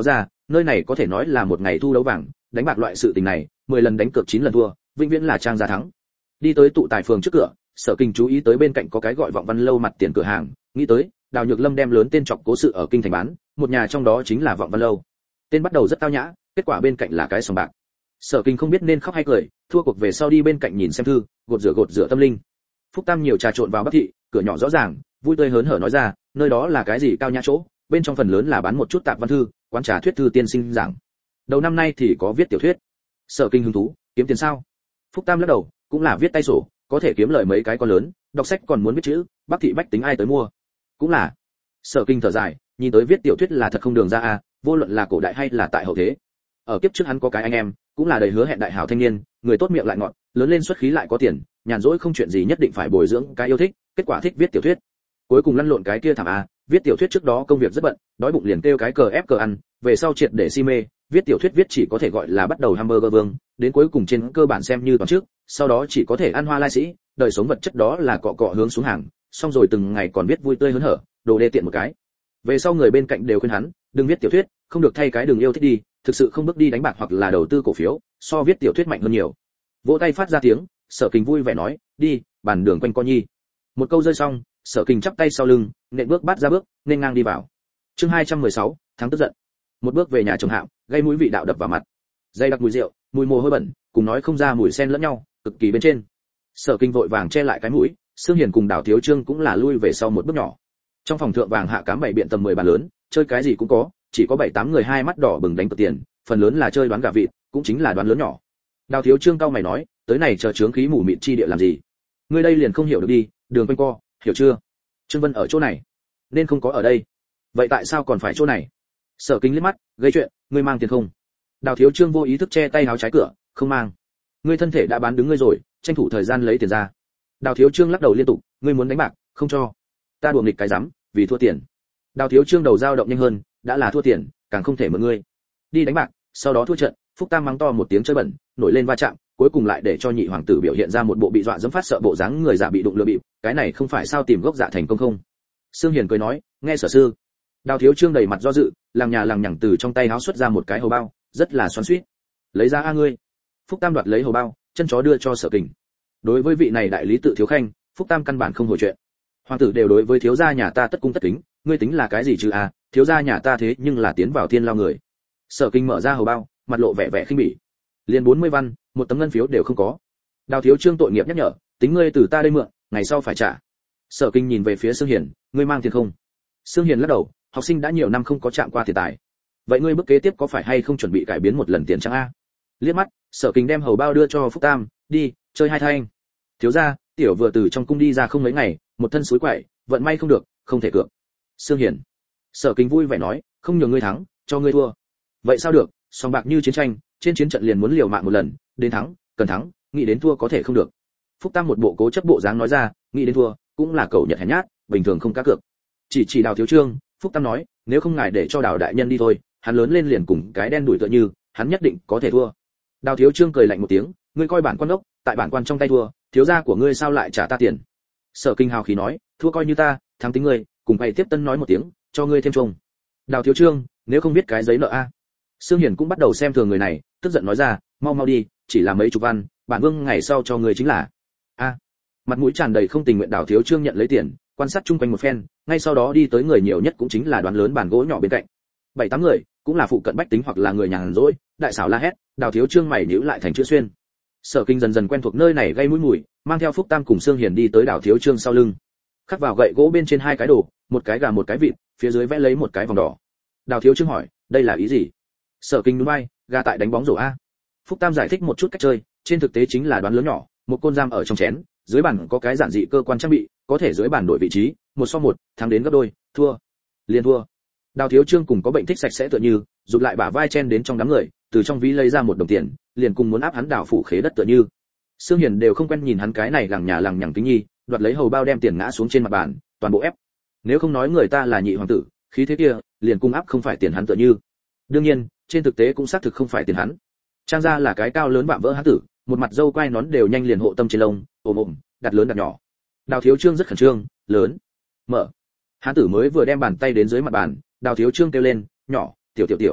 nơi này có thể nói là một ngày thu đấu vàng, đánh bạc loại sự tình này, mười lần đánh cược chín lần thua, vĩnh viễn là trang gia thắng. Đi tới tụ tài phường trước cửa, Sở Kinh chú ý tới bên cạnh có cái gọi Vọng Văn lâu mặt tiền cửa hàng, nghĩ tới, Đào Nhược Lâm đem lớn tên trọc cố sự ở kinh thành bán, một nhà trong đó chính là Vọng Văn lâu. Tên bắt đầu rất tao nhã, kết quả bên cạnh là cái sòng bạc. Sở Kinh không biết nên khóc hay cười, thua cuộc về sau đi bên cạnh nhìn xem thư, gột rửa gột rửa tâm linh. Phúc Tam nhiều trà trộn vào Bắc thị, cửa nhỏ rõ ràng, vui tươi hớn hở nói ra, nơi đó là cái gì cao nhã chỗ, bên trong phần lớn là bán một chút tạp văn thư, quán trà thuyết thư tiên sinh giảng. Đầu năm nay thì có viết tiểu thuyết. Sở Kinh hứng thú, kiếm tiền sao? Phúc Tam lắc đầu, cũng là viết tay sổ, có thể kiếm lời mấy cái con lớn, đọc sách còn muốn biết chữ, Bắc thị bách tính ai tới mua? Cũng là. Sở Kinh thở dài, nhìn tới viết tiểu thuyết là thật không đường ra à, vô luận là cổ đại hay là tại hậu thế. Ở kiếp trước hắn có cái anh em, cũng là đầy hứa hẹn đại hảo thanh niên, người tốt miệng lại ngọt, lớn lên xuất khí lại có tiền, nhàn rỗi không chuyện gì nhất định phải bồi dưỡng cái yêu thích, kết quả thích viết tiểu thuyết. Cuối cùng lăn lộn cái kia thảm à, viết tiểu thuyết trước đó công việc rất bận, đói bụng liền kêu cái cờ ép cờ ăn, về sau triệt để si mê, viết tiểu thuyết viết chỉ có thể gọi là bắt đầu hamburger vương, đến cuối cùng trên cơ bản xem như toàn trước, sau đó chỉ có thể ăn hoa lai sĩ, đời sống vật chất đó là cọ cọ hướng xuống hàng, xong rồi từng ngày còn viết vui tươi hớn hở, đồ đê tiện một cái. Về sau người bên cạnh đều khuyên hắn, đừng viết tiểu thuyết, không được thay cái đường yêu thích đi, thực sự không bước đi đánh bạc hoặc là đầu tư cổ phiếu, so viết tiểu thuyết mạnh hơn nhiều. Vỗ tay phát ra tiếng, Sở Kinh vui vẻ nói, đi, bàn đường quanh co nhi. Một câu rơi xong, Sở Kinh chắp tay sau lưng, nện bước bắt ra bước, nên ngang đi vào. Chương hai trăm mười sáu, tháng tức giận. Một bước về nhà chồng hạm, gây mũi vị đạo đập vào mặt. Dây đặc mùi rượu, mùi mồ hôi bẩn, cùng nói không ra mùi sen lẫn nhau, cực kỳ bên trên. Sở Kinh vội vàng che lại cái mũi, Sương Hiền cùng Đào Thiếu Trương cũng là lui về sau một bước nhỏ. Trong phòng thượng vàng hạ cám bảy biện tầm mười bàn lớn, chơi cái gì cũng có, chỉ có bảy tám người hai mắt đỏ bừng đánh cược tiền, phần lớn là chơi đoán gà vịt, cũng chính là đoán lớn nhỏ. Đào Thiếu Trương cao mày nói, tới này chờ chướng khí mù mịt chi địa làm gì? Ngươi đây liền không hiểu được đi, đường quanh co, hiểu chưa? Trương Vân ở chỗ này, nên không có ở đây. Vậy tại sao còn phải chỗ này? Sở Kinh liếc mắt, gây chuyện, ngươi mang tiền không? Đào Thiếu Trương vô ý thức che tay áo trái cửa, không mang. Ngươi thân thể đã bán đứng ngươi rồi, tranh thủ thời gian lấy tiền ra. Đào Thiếu Trương lắc đầu liên tục, ngươi muốn đánh bạc, không cho. Ta đùa nghịch cái rắm, vì thua tiền. Đào Thiếu Trương đầu dao động nhanh hơn, đã là thua tiền, càng không thể mượn ngươi. Đi đánh bạc, sau đó thua trận, Phúc Tam mắng to một tiếng chơi bẩn, nổi lên va chạm, cuối cùng lại để cho nhị hoàng tử biểu hiện ra một bộ bị dọa dẫm phát sợ bộ dáng người giả bị đụng lừa bịp, cái này không phải sao tìm gốc dạ thành công không? Sương Hiền cười nói, nghe Sở sư. Đào Thiếu Trương đầy mặt do dự, lằng nhà lằng nhằng từ trong tay háo xuất ra một cái hầu bao, rất là xoắn xuýt. Lấy ra a ngươi. Phúc Tam đoạt lấy hầu bao, chân chó đưa cho Sở Kình. Đối với vị này đại lý tự thiếu khanh, Phúc Tam căn bản không hồi chuyện. Hoàng tử đều đối với thiếu gia nhà ta tất cung tất kính, ngươi tính là cái gì chứ a, thiếu gia nhà ta thế nhưng là tiến vào thiên lao người. Sở Kinh mở ra hầu bao, mặt lộ vẻ vẻ khinh bỉ. Liền bốn mươi văn, một tấm ngân phiếu đều không có. Đào Thiếu Trương tội nghiệp nhắc nhở, tính ngươi từ ta đây mượn, ngày sau phải trả. Sở Kinh nhìn về phía Sương Hiền, ngươi mang tiền không? Sương Hiền lắc đầu, học sinh đã nhiều năm không có chạm qua tiền tài. Vậy ngươi bước kế tiếp có phải hay không chuẩn bị cải biến một lần tiền trang a? Liếc mắt, Sở Kinh đem hầu bao đưa cho Phúc Tam, đi, chơi hai thanh. Thiếu gia, tiểu vừa từ trong cung đi ra không mấy ngày, một thân suối quậy, vận may không được, không thể cược. Sương Hiền. Sở Kinh vui vẻ nói, không nhường ngươi thắng, cho ngươi thua. Vậy sao được, song bạc như chiến tranh, trên chiến trận liền muốn liều mạng một lần, đến thắng, cần thắng, nghĩ đến thua có thể không được. Phúc Tam một bộ cố chấp bộ dáng nói ra, nghĩ đến thua, cũng là cẩu nhật hèn nhát, bình thường không cá cược. Chỉ chỉ Đào Thiếu Trương, Phúc Tam nói, nếu không ngài để cho Đào đại nhân đi thôi, hắn lớn lên liền cùng cái đen đuổi tựa như, hắn nhất định có thể thua. Đào Thiếu Trương cười lạnh một tiếng, ngươi coi bản quan đốc, tại bản quan trong tay thua, thiếu gia của ngươi sao lại trả ta tiền? Sở Kinh hào khí nói, thua coi như ta, thắng tính ngươi, cùng bày tiếp tân nói một tiếng, cho ngươi thêm trông. Đào Thiếu Trương, nếu không biết cái giấy nợ a. Sương Hiền cũng bắt đầu xem thường người này, tức giận nói ra, mau mau đi, chỉ là mấy chục văn, bản vương ngày sau cho ngươi chính là. A. Mặt mũi tràn đầy không tình nguyện Đào Thiếu Trương nhận lấy tiền, quan sát chung quanh một phen, ngay sau đó đi tới người nhiều nhất cũng chính là đoàn lớn bàn gỗ nhỏ bên cạnh. Bảy tám người, cũng là phụ cận bách tính hoặc là người nhàn rỗi, đại xảo la hét, Đào Thiếu Trương mày nhíu lại thành chữ xuyên. Sở Kinh dần dần quen thuộc nơi này gây mũi mùi, mang theo Phúc Tam cùng Sương Hiền đi tới Đào Thiếu Trương sau lưng. Khắc vào gậy gỗ bên trên hai cái đồ, một cái gà một cái vịt, phía dưới vẽ lấy một cái vòng đỏ. Đào Thiếu Trương hỏi, đây là ý gì? Sở Kinh nhún vai, gà tại đánh bóng rổ a. Phúc Tam giải thích một chút cách chơi, trên thực tế chính là đoán lớn nhỏ, một côn giam ở trong chén, dưới bàn có cái giản dị cơ quan trang bị, có thể dưới bàn đổi vị trí, một so một, thắng đến gấp đôi, thua, liền thua. Đào Thiếu Trương cùng có bệnh thích sạch sẽ tựa như, rụt lại bả vai chen đến trong đám người, từ trong ví lấy ra một đồng tiền, liền cùng muốn áp hắn đảo phủ khế đất tựa như. Sương Hiền đều không quen nhìn hắn cái này lằng nhà lằng nhằng kính nhi, đoạt lấy hầu bao đem tiền ngã xuống trên mặt bàn, toàn bộ ép. Nếu không nói người ta là nhị hoàng tử, khí thế kia, liền cung áp không phải tiền hắn tựa như. Đương nhiên, trên thực tế cũng xác thực không phải tiền hắn. Trang gia là cái cao lớn vạm vỡ hán tử, một mặt râu quai nón đều nhanh liền hộ tâm trên lông, ồm ồm, đặt lớn đặt nhỏ. Đào Thiếu Trương rất khẩn trương, lớn, mở. Hán tử mới vừa đem bàn tay đến dưới mặt bàn, Đào Thiếu Trương kêu lên, nhỏ, tiểu tiểu tiểu.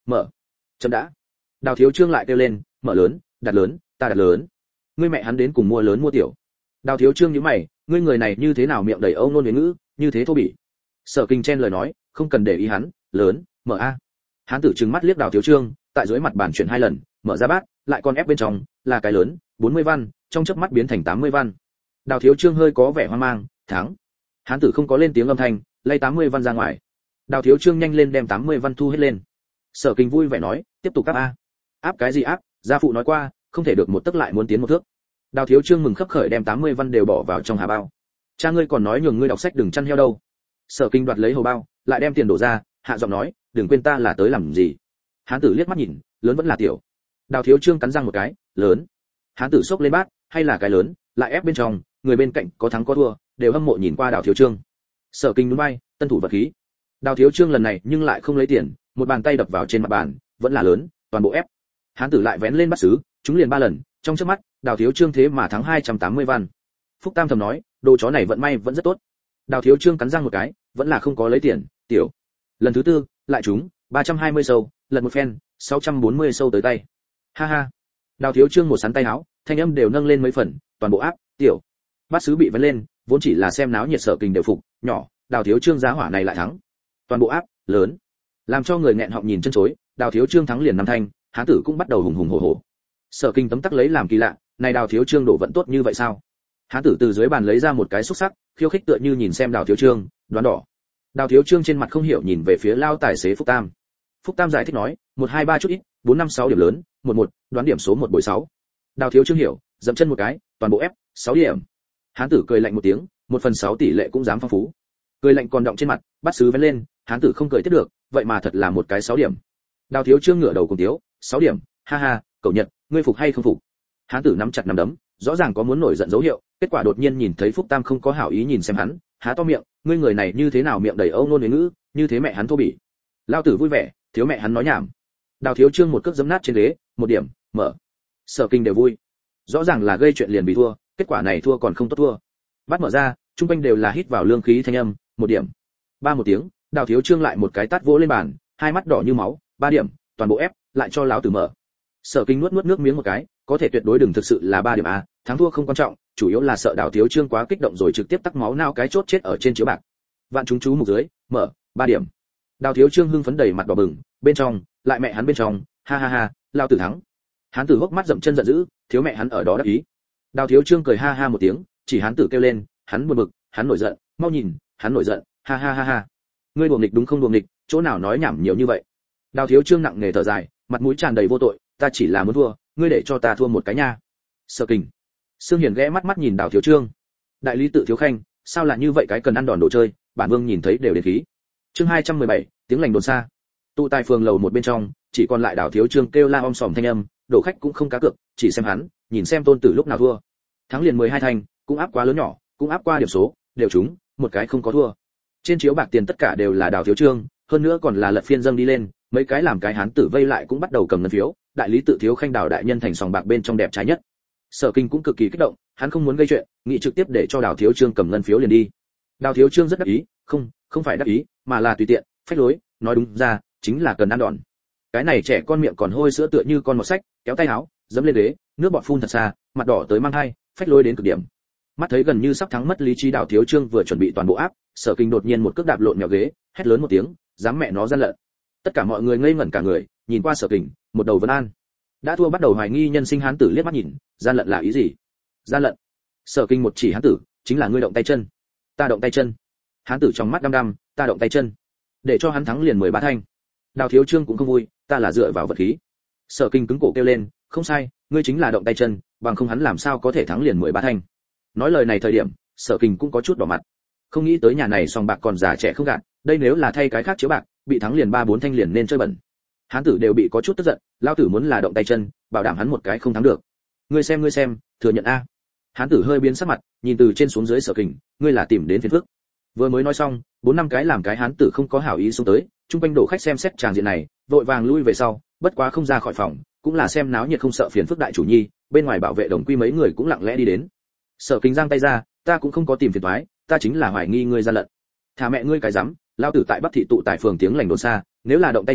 mở. Chậm đã. Đào Thiếu Trương lại kêu lên, mở lớn, đặt lớn, ta đặt lớn. Ngươi mẹ hắn đến cùng mua lớn mua tiểu. Đào Thiếu Trương nhíu mày, ngươi người này như thế nào miệng đầy âu nôn huế ngữ, như thế thô bỉ. Sở Kinh chen lời nói, không cần để ý hắn, lớn, mở a. Hán tử trừng mắt liếc Đào Thiếu Trương, tại dưới mặt bàn chuyển hai lần, mở ra bát, lại con ép bên trong, là cái lớn, bốn mươi văn, trong chớp mắt biến thành tám mươi văn. Đào Thiếu Trương hơi có vẻ hoang mang, thắng. Hán tử không có lên tiếng âm thanh, lấy tám mươi văn ra ngoài. Đào Thiếu Trương nhanh lên đem tám mươi văn thu hết lên. Sở Kinh vui vẻ nói, tiếp tục áp a. Áp cái gì áp? Gia phụ nói qua, không thể được một tấc lại muốn tiến một thước. Đào Thiếu Trương mừng khấp khởi đem tám mươi văn đều bỏ vào trong hà bao. Cha ngươi còn nói nhường ngươi đọc sách đừng chăn heo đâu. Sở Kinh đoạt lấy hầu bao, lại đem tiền đổ ra, hạ giọng nói, đừng quên ta là tới làm gì. Hán tử liếc mắt nhìn, lớn vẫn là tiểu. Đào Thiếu Trương cắn răng một cái, lớn. Hán tử xốc lên bát, hay là cái lớn, lại ép bên trong, người bên cạnh có thắng có thua, đều hâm mộ nhìn qua Đào Thiếu Trương. Sở Kinh núi bay, tân thủ vật khí. Đào Thiếu Trương lần này nhưng lại không lấy tiền, một bàn tay đập vào trên mặt bàn, vẫn là lớn, toàn bộ ép. Hán tử lại vén lên bát sứ, chúng liền ba lần, trong chớp mắt, Đào Thiếu Trương thế mà thắng hai trăm tám mươi văn. Phúc Tam thầm nói, đồ chó này vận may vẫn rất tốt. Đào Thiếu Trương cắn răng một cái, vẫn là không có lấy tiền, tiểu. Lần thứ tư, lại trúng, ba trăm hai mươi sâu, lần một phen, sáu trăm bốn mươi sâu tới tay. Ha ha. Đào Thiếu Trương một sắn tay áo, thanh âm đều nâng lên mấy phần, toàn bộ áp, tiểu. Bát sứ bị vén lên, vốn chỉ là xem náo nhiệt Sở Kinh đều phục, nhỏ, Đào Thiếu Trương giá hỏa này lại thắng. Toàn bộ áp, lớn. Làm cho người nghẹn họng nhìn chân chối, Đào Thiếu Trương thắng liền năm thanh, hán tử cũng bắt đầu hùng hùng hổ hổ. Sở Kinh tấm tắc lấy làm kỳ lạ, này Đào Thiếu Trương đổ vận tốt như vậy sao? Hán tử từ dưới bàn lấy ra một cái xúc sắc, khiêu khích tựa như nhìn xem Đào Thiếu Trương, đoán đỏ. Đào Thiếu Trương trên mặt không hiểu nhìn về phía lao tài xế Phúc Tam. Phúc Tam giải thích nói, một hai ba chút ít, bốn năm sáu điểm lớn, một một, đoán điểm số một bội sáu. Đào Thiếu Trương hiểu, dậm chân một cái, toàn bộ ép, sáu điểm. Hán tử cười lạnh một tiếng, một phần sáu tỷ lệ cũng dám phong phú. Cười lạnh còn đọng trên mặt, bắt sứ vén lên, hán tử không cười tiếp được, vậy mà thật là một cái sáu điểm. Đào Thiếu Trương ngửa đầu cùng tiếu, sáu điểm, ha ha, cậu Nhật, ngươi phục hay không phục? Hán tử nắm chặt nắm đấm, rõ ràng có muốn nổi giận dấu hiệu, kết quả đột nhiên nhìn thấy Phúc Tam không có hảo ý nhìn xem hắn, há to miệng, ngươi người này như thế nào miệng đầy âu nôn huế ngữ, như thế mẹ hắn thô bỉ. Lao tử vui vẻ, thiếu mẹ hắn nói nhảm. Đào Thiếu Trương một cước giẫm nát trên ghế, một điểm, mở. Sở Kinh đều vui. Rõ ràng là gây chuyện liền bị thua, kết quả này thua còn không tốt thua. Bắt mở ra, trung quanh đều là hít vào lương khí thanh âm, một điểm. Ba một tiếng, Đào Thiếu Trương lại một cái tát vỗ lên bàn, hai mắt đỏ như máu, ba điểm, toàn bộ ép, lại cho lão tử mở. Sở Kinh nuốt nuốt nước miếng một cái, có thể tuyệt đối đừng thực sự là ba điểm a, thắng thua không quan trọng, chủ yếu là sợ Đào Thiếu Trương quá kích động rồi trực tiếp tắc máu nao cái chốt chết ở trên chiếu bạc. Vạn chúng chú mục dưới, mở, ba điểm. Đào Thiếu Trương hưng phấn đầy mặt đỏ bừng, bên trong, lại mẹ hắn bên trong, ha ha ha, lão tử thắng. Hán tử hốc mắt dậm chân giận dữ, thiếu mẹ hắn ở đó đắc ý. Đào Thiếu Trương cười ha ha một tiếng, chỉ hán tử kêu lên, hắn buồn bực, hắn nổi giận, mau nhìn, hắn nổi giận, ha ha ha ha. Ngươi đùa nghịch đúng không đùa nghịch, chỗ nào nói nhảm nhiều như vậy. Đào Thiếu Trương nặng nề thở dài, mặt mũi tràn đầy vô tội, ta chỉ là muốn thua, ngươi để cho ta thua một cái nha. Sở Kinh. Sương Hiền ghé mắt mắt nhìn Đào Thiếu Trương. Đại lý tự thiếu khanh, sao là như vậy cái cần ăn đòn đồ chơi, bản vương nhìn thấy đều đến khí. Chương hai trăm mười bảy, tiếng lành đồn xa. Tụ tại phường lầu một bên trong, chỉ còn lại Đào Thiếu Trương kêu la om sòm thanh âm, đổ khách cũng không cá cược, chỉ xem hắn, nhìn xem tôn tử lúc nào thua. Thắng liền mười hai thành, cũng áp quá lớn nhỏ, cũng áp qua điểm số, đều trúng, một cái không có thua. Trên chiếu bạc tiền tất cả đều là Đào Thiếu Trương, hơn nữa còn là lật phiên dâng đi lên, mấy cái làm cái hán tử vây lại cũng bắt đầu cầm ngân phiếu, đại lý tự thiếu khanh Đào đại nhân thành sòng bạc bên trong đẹp trai nhất. Sở Kinh cũng cực kỳ kích động, hắn không muốn gây chuyện, nghĩ trực tiếp để cho Đào Thiếu Trương cầm ngân phiếu liền đi. Đào Thiếu Trương rất đắc ý, không, không phải đắc ý, mà là tùy tiện, phách lối, nói đúng ra, chính là cần ăn đòn. Cái này trẻ con miệng còn hôi sữa tựa như con mọt sách, kéo tay áo, dẫm lên ghế, nước bọt phun thật xa, mặt đỏ tới mang hai, phách lối đến cực điểm. Mắt thấy gần như sắp thắng mất lý trí, Đào Thiếu Trương vừa chuẩn bị toàn bộ áp, Sở Kinh đột nhiên một cước đạp lộn mèo ghế, hét lớn một tiếng, dám mẹ nó gian lận. Tất cả mọi người ngây ngẩn cả người, nhìn qua Sở Kinh, một đầu vấn an. Đã thua bắt đầu hoài nghi nhân sinh hán tử liếc mắt nhìn, gian lận là ý gì? Gian lận. Sở Kinh một chỉ hán tử, chính là ngươi động tay chân. Ta động tay chân. Hán tử trong mắt đăm đăm, ta động tay chân. Để cho hắn thắng liền mười ba thanh. Đào Thiếu Trương cũng không vui, ta là dựa vào vật khí. Sở Kinh cứng cổ kêu lên, không sai, ngươi chính là động tay chân, bằng không hắn làm sao có thể thắng liền mười ba thanh. Nói lời này thời điểm, Sở Kinh cũng có chút đỏ mặt. Không nghĩ tới nhà này sòng bạc còn già trẻ không gạt, đây nếu là thay cái khác chiếu bạc, bị thắng liền ba bốn thanh liền nên chơi bẩn. Hán tử đều bị có chút tức giận, lao tử muốn là động tay chân, bảo đảm hắn một cái không thắng được. Ngươi xem ngươi xem, thừa nhận a. Hán tử hơi biến sắc mặt, nhìn từ trên xuống dưới Sở Kinh, ngươi là tìm đến phiền phức. Vừa mới nói xong, bốn năm cái làm cái hán tử không có hảo ý xuống tới, trung quanh đổ khách xem xét tràng diện này, vội vàng lui về sau, bất quá không ra khỏi phòng, cũng là xem náo nhiệt không sợ phiền phức đại chủ nhi, bên ngoài bảo vệ đồng quy mấy người cũng lặng lẽ đi đến. Sở Kinh giang tay ra, ta cũng không có tìm phiền toái, ta chính là hoài nghi ngươi gian lận. Thả mẹ ngươi cái rắm, lao tử tại Bắc thị tụ tại phường tiếng lành đồn xa, nếu là động tay chân,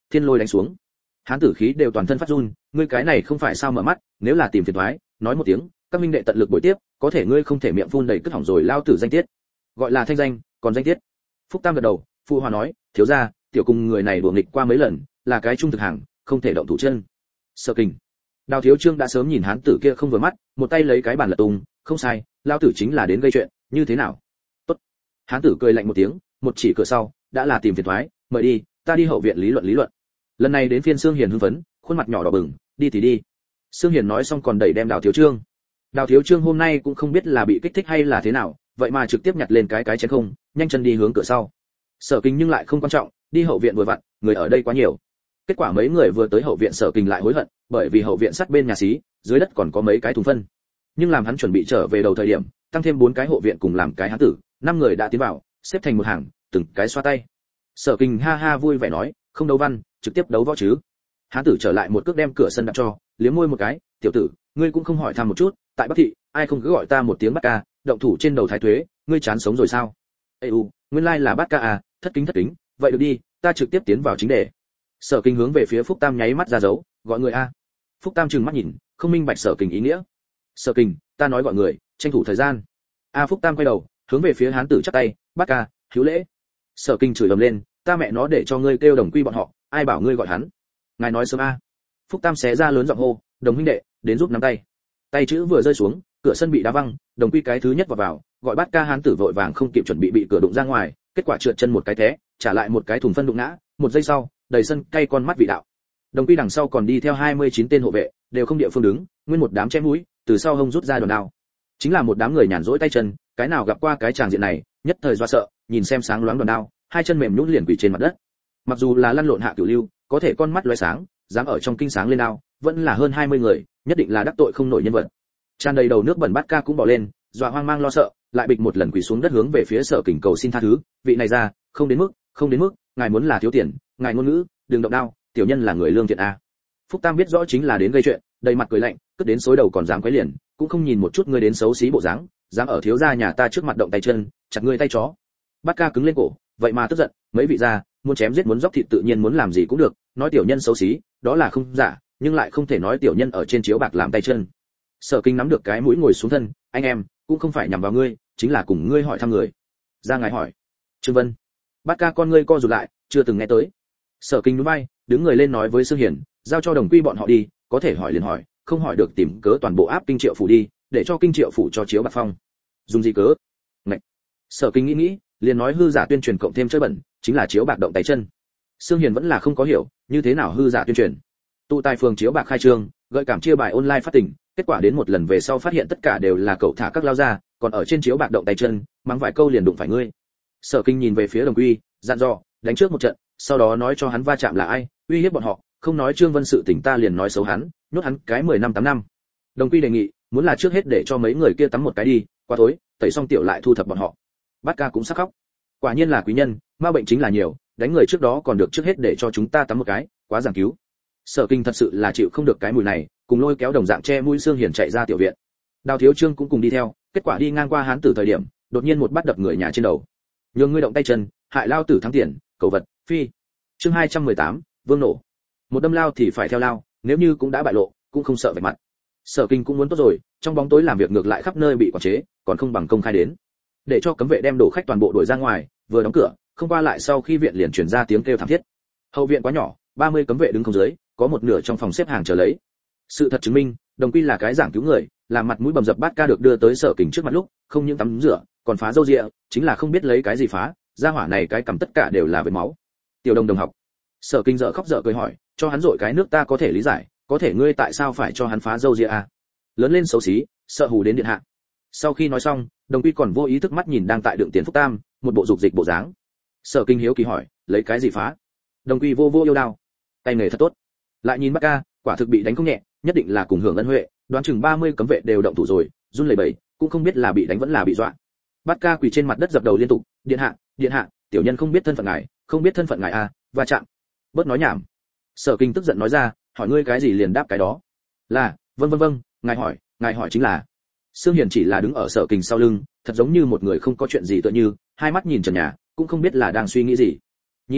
thiên lôi đánh xuống. Hán tử khí đều toàn thân phát run, ngươi cái này không phải sao mở mắt, nếu là tìm phiền toái, nói một tiếng, các minh đệ tận lực bồi tiếp, có thể ngươi không thể miệng phun đầy cất hỏng rồi lao tử danh tiết. Gọi là thanh danh, còn danh tiết. Phúc Tam gật đầu, phụ hòa nói, thiếu gia, tiểu cùng người này đùa nghịch qua mấy lần, là cái trung thực hàng, không thể động thủ chân. Sở Kình. Đào Thiếu Trương đã sớm nhìn hán tử kia không vừa mắt, một tay lấy cái bàn lật tung, không sai, lao tử chính là đến gây chuyện, như thế nào? Tốt. Hán tử cười lạnh một tiếng, một chỉ cửa sau, đã là tìm phiền toái, mời đi, ta đi hậu viện lý luận lý luận. Lần này đến phiên Sương Hiền hưng phấn, khuôn mặt nhỏ đỏ bừng, đi thì đi. Sương Hiền nói xong còn đẩy đem Đào Thiếu Trương. Đào Thiếu Trương hôm nay cũng không biết là bị kích thích hay là thế nào, vậy mà trực tiếp nhặt lên cái cái chén không, nhanh chân đi hướng cửa sau. Sở Kình nhưng lại không quan trọng, đi hậu viện vừa vặn, người ở đây quá nhiều. Kết quả mấy người vừa tới hậu viện Sở Kình lại hối hận, bởi vì hậu viện sát bên nhà xí, dưới đất còn có mấy cái thùng phân. Nhưng làm hắn chuẩn bị trở về đầu thời điểm, tăng thêm bốn cái hộ viện cùng làm cái hán tử, năm người đã tiến vào, xếp thành một hàng, từng cái xoa tay. Sở Kình ha ha vui vẻ nói, không đấu văn, trực tiếp đấu võ chứ. Hán tử trở lại một cước đem cửa sân đạp cho, liếm môi một cái, tiểu tử, ngươi cũng không hỏi thăm một chút, tại Bắc thị, ai không cứ gọi ta một tiếng Bát ca, động thủ trên đầu thái thuế, ngươi chán sống rồi sao? Ê u, nguyên lai là Bát ca à, thất kính thất kính, vậy được đi, ta trực tiếp tiến vào chính đề. Sở Kình hướng về phía Phúc Tam nháy mắt ra dấu, gọi người a. Phúc Tam trừng mắt nhìn, không minh bạch Sở Kình ý nghĩa. Sở Kình, ta nói gọi người, tranh thủ thời gian. A Phúc Tam quay đầu, hướng về phía hán tử chắp tay, Bát ca, hữu lễ. Sở Kình chửi ầm lên, ta mẹ nó để cho ngươi kêu đồng quy bọn họ, ai bảo ngươi gọi hắn? Ngài nói sớm a. Phúc Tam xé ra lớn giọng hô, đồng huynh đệ, đến giúp nắm tay. Tay chữ vừa rơi xuống, cửa sân bị đá văng, đồng quy cái thứ nhất vào vào, gọi Bát ca hán tử vội vàng không kịp chuẩn bị bị cửa đụng ra ngoài, kết quả trượt chân một cái té, trả lại một cái thùng phân đụng ngã, một giây sau, đầy sân cay con mắt vị đạo. Đồng quy đằng sau còn đi theo hai mươi chín tên hộ vệ, đều không địa phương đứng, nguyên một đám chém mũi, từ sau hông rút ra đòn đao. Chính là một đám người nhàn rỗi tay chân, cái nào gặp qua cái tràng diện này, nhất thời do sợ, nhìn xem sáng loáng đòn đao, hai chân mềm nhũn liền quỳ trên mặt đất. Mặc dù là lăn lộn hạ cửu lưu, có thể con mắt lóe sáng, dám ở trong kinh sáng lên đao, vẫn là hơn hai mươi người, nhất định là đắc tội không nổi nhân vật. Tràn đầy đầu nước bẩn Bát ca cũng bỏ lên, dọa hoang mang lo sợ, lại bịch một lần quỳ xuống đất hướng về phía Sở Kình cầu xin tha thứ, vị này ra, không đến mức, không đến mức, ngài muốn là thiếu tiền, ngài ngôn ngữ, đừng động đao, tiểu nhân là người lương thiện a. Phúc Tam biết rõ chính là đến gây chuyện, đầy mặt cười lạnh, cất đến xối đầu còn dám quấy liền, cũng không nhìn một chút ngươi đến xấu xí bộ dáng, dám ở thiếu gia nhà ta trước mặt động tay chân, chặt ngươi tay chó. Bát ca cứng lên cổ, vậy mà tức giận, mấy vị gia, muốn chém giết muốn dốc thịt tự nhiên muốn làm gì cũng được, nói tiểu nhân xấu xí, đó là không giả, nhưng lại không thể nói tiểu nhân ở trên chiếu bạc làm tay chân. Sở Kinh nắm được cái mũi ngồi xuống thân, anh em, cũng không phải nhằm vào ngươi, chính là cùng ngươi hỏi thăm người. Ra ngài hỏi. Trương Vân. Bát ca con ngươi co rụt lại, chưa từng nghe tới. Sở Kinh nhún vai, đứng người lên nói với Sương Hiền, giao cho Đồng Quy bọn họ đi, có thể hỏi liền hỏi, không hỏi được tìm cớ toàn bộ áp kinh triệu phủ đi, để cho kinh triệu phủ cho chiếu bạc phong. Dùng gì cớ? Ngạch. Sở Kinh nghĩ nghĩ, liền nói hư giả tuyên truyền cộng thêm chơi bẩn, chính là chiếu bạc động tay chân. Sương Hiền vẫn là không có hiểu, như thế nào hư giả tuyên truyền. Tụ tài phường chiếu bạc khai trương, gợi cảm chia bài online phát tỉnh, kết quả đến một lần về sau phát hiện tất cả đều là cậu thả các lao ra, còn ở trên chiếu bạc động tay chân, mắng vài câu liền đụng phải ngươi. Sở Kinh nhìn về phía Đồng Quy, dặn dò, đánh trước một trận, sau đó nói cho hắn va chạm là ai, uy hiếp bọn họ, không nói Trương Vân sự tình ta liền nói xấu hắn, nhốt hắn cái mười năm tám năm. Đồng Quy đề nghị, muốn là trước hết để cho mấy người kia tắm một cái đi, qua tối, tẩy xong tiểu lại thu thập bọn họ. Bát ca cũng sắc khóc. Quả nhiên là quý nhân, ma bệnh chính là nhiều, đánh người trước đó còn được trước hết để cho chúng ta tắm một cái, quá giảng cứu. Sở Kinh thật sự là chịu không được cái mùi này, cùng lôi kéo đồng dạng che mũi Sương Hiền chạy ra tiểu viện. Đào Thiếu Trương cũng cùng đi theo, kết quả đi ngang qua hán tử thời điểm, đột nhiên một bát đập người nhà trên đầu. Nhường ngươi động tay chân, hại lao tử thắng tiền, cầu vật, phi. Chương hai trăm mười tám, Vương nổ. Một đâm lao thì phải theo lao, nếu như cũng đã bại lộ, cũng không sợ vạch mặt. Sở Kinh cũng muốn tốt rồi, trong bóng tối làm việc ngược lại khắp nơi bị quản chế, còn không bằng công khai đến. Để cho cấm vệ đem đồ khách toàn bộ đuổi ra ngoài, vừa đóng cửa, không qua lại sau khi viện liền truyền ra tiếng kêu thảm thiết. Hậu viện quá nhỏ, ba mươi cấm vệ đứng không dưới, có một nửa trong phòng xếp hàng chờ lấy. Sự thật chứng minh, Đồng Quy là cái giảng cứu người, làm mặt mũi bầm dập Bát ca được đưa tới Sở Kình trước mặt lúc, không những tắm rửa, còn phá râu ria, chính là không biết lấy cái gì phá, gia hỏa này cái cầm tất cả đều là vết máu. Tiểu Đồng đồng học. Sở Kinh dở khóc dở cười hỏi, cho hắn dội cái nước ta có thể lý giải, có thể ngươi tại sao phải cho hắn phá râu ria à? Lớn lên xấu xí, sợ hù đến điện hạ. Sau khi nói xong, Đồng Quy còn vô ý thức mắt nhìn đang tại đựng tiền Phúc Tam, một bộ dục dịch bộ dáng. Sở Kinh hiếu kỳ hỏi, lấy cái gì phá? Đồng Quy vô vô yêu đao, tay nghề thật tốt. Lại nhìn Bát ca, quả thực bị đánh không nhẹ, nhất định là cùng hưởng ân huệ, đoán chừng ba mươi cấm vệ đều động thủ rồi, run lẩy bẩy, cũng không biết là bị đánh vẫn là bị dọa. Bát ca quỳ trên mặt đất dập đầu liên tục, điện hạ, điện hạ, tiểu nhân không biết thân phận ngài, không biết thân phận ngài à, và chạm. Bớt nói nhảm. Sở Kinh tức giận nói ra, hỏi ngươi cái gì liền đáp cái đó. Là, vâng vâng vâng, ngài hỏi, ngài hỏi chính là. Sương Hiền chỉ là đứng ở Sở Kinh sau lưng, thật giống như một người không có chuyện gì tựa như, hai mắt nhìn trần nhà, cũng không biết là đang suy nghĩ gì. Nhìn ra,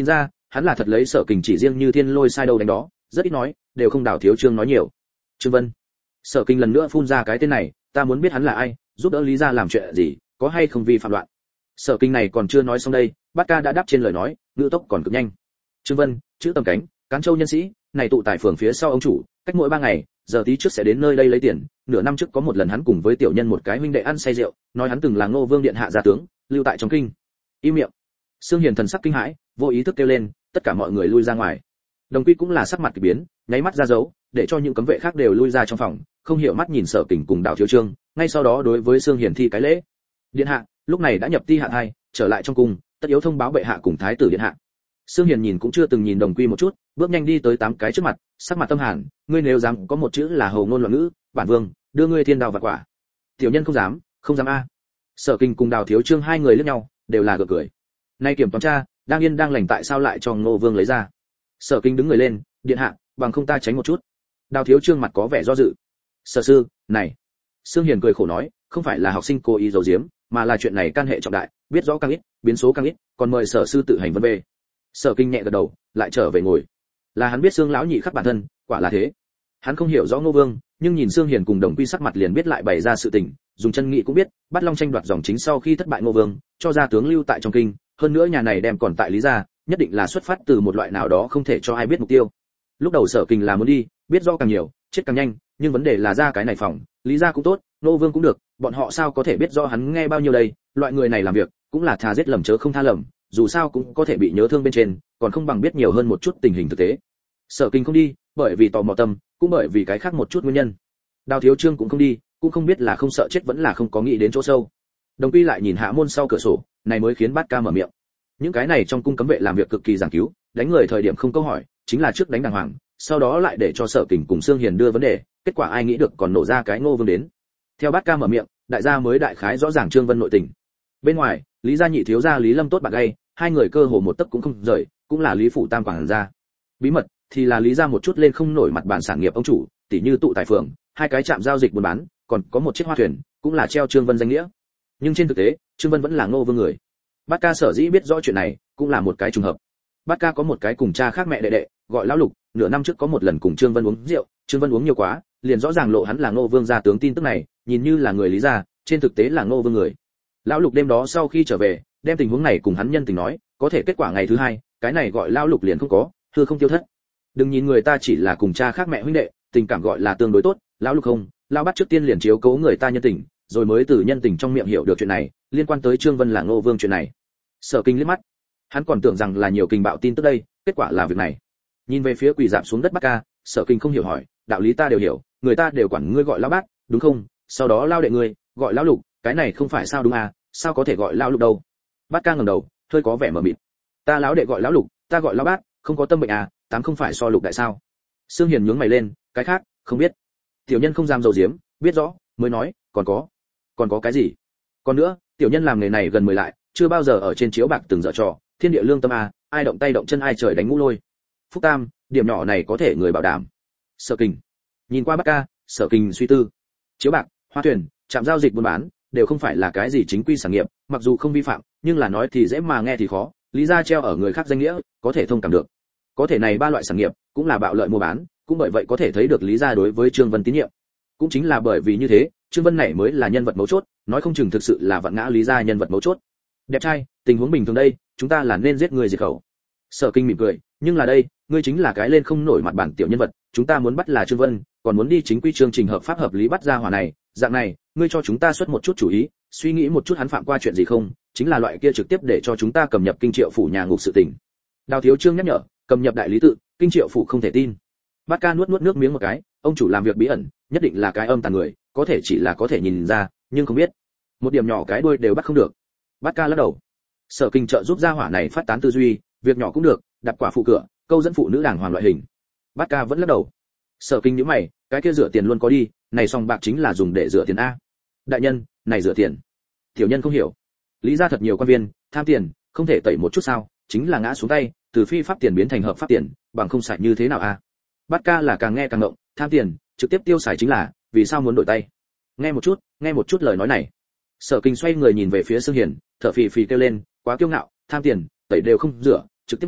hắn là thật lấy Sở Kình chỉ riêng như thiên lôi sai đâu đánh đó, rất ít nói, đều không Đào Thiếu Trương nói nhiều. Trương Vân. Sở Kình lần nữa phun ra cái tên này, ta muốn biết hắn là ai, giúp đỡ Lý gia làm chuyện gì, có hay không vi phạm loạn. Sở Kình này còn chưa nói xong đây, Bát Ca đã đáp trên lời nói, ngữ tốc còn cực nhanh. Trương Vân, chữ tầm cánh, Cán Châu nhân sĩ, này tụ tại phường phía sau ông chủ, cách mỗi ba ngày, giờ tí trước sẽ đến nơi đây lấy tiền, nửa năm trước có một lần hắn cùng với tiểu nhân một cái huynh đệ ăn say rượu, nói hắn từng là Ngô Vương điện hạ gia tướng, lưu tại trong kinh. Im miệng. Sương Hiền thần sắc kinh hãi, vô ý thức kêu lên, tất cả mọi người lui ra ngoài. Đồng Quy cũng là sắc mặt kỳ biến, nháy mắt ra dấu, để cho những cấm vệ khác đều lui ra trong phòng, không hiểu mắt nhìn Sở Kình cùng Đào Thiếu Trương, ngay sau đó đối với Sương Hiền thi cái lễ. Điện hạ, lúc này đã nhập ti hạ hai, trở lại trong cung, tất yếu thông báo bệ hạ cùng thái tử điện hạ. Sương Hiền nhìn cũng chưa từng nhìn Đồng Quy một chút, bước nhanh đi tới tám cái trước mặt, sắc mặt tâm hàn, ngươi nếu dám có một chữ là hầu ngôn loạn ngữ, bản vương đưa ngươi thiên đao vạn quả. Tiểu nhân không dám, không dám a. Sở Kình cùng Đào Thiếu Trương hai người liếc nhau, đều là gượng cười. Nay kiểm toán tra, đang yên đang lành tại sao lại cho Ngô Vương lấy ra? Sở Kình đứng người lên, điện hạ, bằng không ta tránh một chút. Đào Thiếu Trương mặt có vẻ do dự. Sở sư, này. Sương Hiền cười khổ nói, không phải là học sinh cố ý giấu giếm, mà là chuyện này can hệ trọng đại, biết rõ càng ít, biến số càng ít, còn mời sở sư tự hành vấn về. Sở Kinh nhẹ gật đầu, lại trở về ngồi. Là hắn biết Sương lão nhị khắc bản thân, quả là thế. Hắn không hiểu rõ Ngô Vương, nhưng nhìn Sương Hiền cùng Đồng Quy sắc mặt liền biết lại bày ra sự tình, dùng chân nghị cũng biết, Bát Long tranh đoạt dòng chính sau khi thất bại Ngô Vương, cho ra tướng lưu tại trong kinh, hơn nữa nhà này đem còn tại Lý gia, nhất định là xuất phát từ một loại nào đó không thể cho ai biết mục tiêu. Lúc đầu Sở Kinh là muốn đi, biết rõ càng nhiều, chết càng nhanh, nhưng vấn đề là ra cái này phòng, Lý gia cũng tốt, Ngô Vương cũng được, bọn họ sao có thể biết rõ hắn nghe bao nhiêu đây, loại người này làm việc, cũng là thà giết lầm chớ không tha lầm, dù sao cũng có thể bị nhớ thương bên trên, còn không bằng biết nhiều hơn một chút tình hình thực tế. Sở Kinh không đi, bởi vì tò mò tâm, cũng bởi vì cái khác một chút nguyên nhân. Đào Thiếu Trương cũng không đi, cũng không biết là không sợ chết vẫn là không có nghĩ đến chỗ sâu. Đồng Quy lại nhìn hạ môn sau cửa sổ, này mới khiến Bát Ca mở miệng. Những cái này trong cung cấm vệ làm việc cực kỳ giảng cứu, đánh người thời điểm không câu hỏi, chính là trước đánh đàng hoàng, sau đó lại để cho Sở Kình cùng Sương Hiền đưa vấn đề, kết quả ai nghĩ được còn nổ ra cái Ngô Vương đến. Theo Bát Ca mở miệng, đại gia mới đại khái rõ ràng Trương Vân nội tình. Bên ngoài, Lý gia nhị thiếu gia Lý Lâm tốt bạn gay, hai người cơ hồ một tấc cũng không rời, cũng là Lý phủ tam quản gia. Bí mật thì là Lý gia một chút lên không nổi mặt bản sản nghiệp ông chủ, tỷ như tụ tài phường, hai cái trạm giao dịch buôn bán, còn có một chiếc hoa thuyền, cũng là treo Trương Vân danh nghĩa. Nhưng trên thực tế, Trương Vân vẫn là Ngô Vương người. Bát Ca sở dĩ biết rõ chuyện này, cũng là một cái trùng hợp. Bát Ca có một cái cùng cha khác mẹ đệ đệ, gọi lão Lục, nửa năm trước có một lần cùng Trương Vân uống rượu, Trương Vân uống nhiều quá, liền rõ ràng lộ hắn là Ngô Vương gia tướng tin tức này, nhìn như là người Lý gia, trên thực tế là Ngô Vương người. Lão Lục đêm đó sau khi trở về, đem tình huống này cùng hắn nhân tình nói, có thể kết quả ngày thứ hai, cái này gọi lão Lục liền không có, thưa không tiêu thất. Đừng nhìn người ta chỉ là cùng cha khác mẹ huynh đệ, tình cảm gọi là tương đối tốt, lão Lục không, lão Bát trước tiên liền chiếu cố người ta nhân tình, rồi mới từ nhân tình trong miệng hiểu được chuyện này, liên quan tới Trương Vân là Ngô Vương chuyện này. Sở Kinh liếc mắt, hắn còn tưởng rằng là nhiều kinh bạo tin tức đây, kết quả là việc này. Nhìn về phía quỳ rạp xuống đất Bát Ca, Sở Kinh không hiểu hỏi, đạo lý ta đều hiểu, người ta đều quản ngươi gọi lão Bát, đúng không? Sau đó lao đệ ngươi, gọi lão Lục, cái này không phải sao đúng à, sao có thể gọi lão Lục đâu? Bát Ca ngẩng đầu, hơi có vẻ mờ mịt. Ta lão đệ gọi lão Lục, ta gọi lão Bát, không có tâm bệnh à, tám không phải so Lục đại sao? Sương Hiền nhướng mày lên, cái khác, không biết. Tiểu nhân không dám dầu diếm, biết rõ, mới nói, còn có. Còn có cái gì? Còn nữa, tiểu nhân làm nghề này gần mười lại, chưa bao giờ ở trên chiếu bạc từng dở trò, thiên địa lương tâm à, ai động tay động chân ai trời đánh ngũ lôi. Phúc Tam, điểm nhỏ này có thể người bảo đảm. Sở Kình nhìn qua Bát Ca, Sở Kình suy tư. Chiếu bạc, hoa thuyền, trạm giao dịch buôn bán, đều không phải là cái gì chính quy sản nghiệp, mặc dù không vi phạm, nhưng là nói thì dễ mà nghe thì khó, Lý gia treo ở người khác danh nghĩa, có thể thông cảm được. Có thể này ba loại sản nghiệp, cũng là bạo lợi mua bán, cũng bởi vậy có thể thấy được Lý gia đối với Trương Vân tín nhiệm. Cũng chính là bởi vì như thế, Trương Vân này mới là nhân vật mấu chốt, nói không chừng thực sự là vạn ngã Lý gia nhân vật mấu chốt. Đẹp trai, tình huống bình thường đây, chúng ta là nên giết người diệt khẩu. Sở Kinh mỉm cười, nhưng là đây, ngươi chính là cái lên không nổi mặt bản tiểu nhân vật, chúng ta muốn bắt là Trương Vân, còn muốn đi chính quy chương trình hợp pháp hợp lý bắt ra hỏa này, dạng này, ngươi cho chúng ta xuất một chút chủ ý, suy nghĩ một chút hắn phạm qua chuyện gì không, chính là loại kia trực tiếp để cho chúng ta cầm nhập kinh triệu phủ nhà ngục sự tình. Đào Thiếu Trương nhắc nhở, cầm nhập đại lý tự, kinh triệu phủ không thể tin. Bát Ca nuốt nuốt nước miếng một cái, ông chủ làm việc bí ẩn, nhất định là cái âm tàn người, có thể chỉ là có thể nhìn ra, nhưng không biết. Một điểm nhỏ cái đuôi đều bắt không được. Bát Ca lắc đầu. Sở Kinh trợ giúp gia hỏa này phát tán tư duy, việc nhỏ cũng được, đạp quả phụ cửa, câu dẫn phụ nữ đàng hoàng loại hình. Bát Ca vẫn lắc đầu. Sở Kinh nhíu mày, cái kia rửa tiền luôn có đi, này sòng bạc chính là dùng để rửa tiền a. Đại nhân, này rửa tiền. Tiểu nhân không hiểu. Lý gia thật nhiều quan viên, tham tiền, không thể tẩy một chút sao, chính là ngã xuống tay, từ phi pháp tiền biến thành hợp pháp tiền, bằng không xài như thế nào a? Bát Ca là càng nghe càng ngộng, tham tiền, trực tiếp tiêu xài chính là, vì sao muốn đổi tay? Nghe một chút, nghe một chút lời nói này. Sở Kinh xoay người nhìn về phía Sương Hiền, thở phì phì kêu lên, quá kiêu ngạo, tham tiền, tẩy đều không rửa, trực tiếp hoa,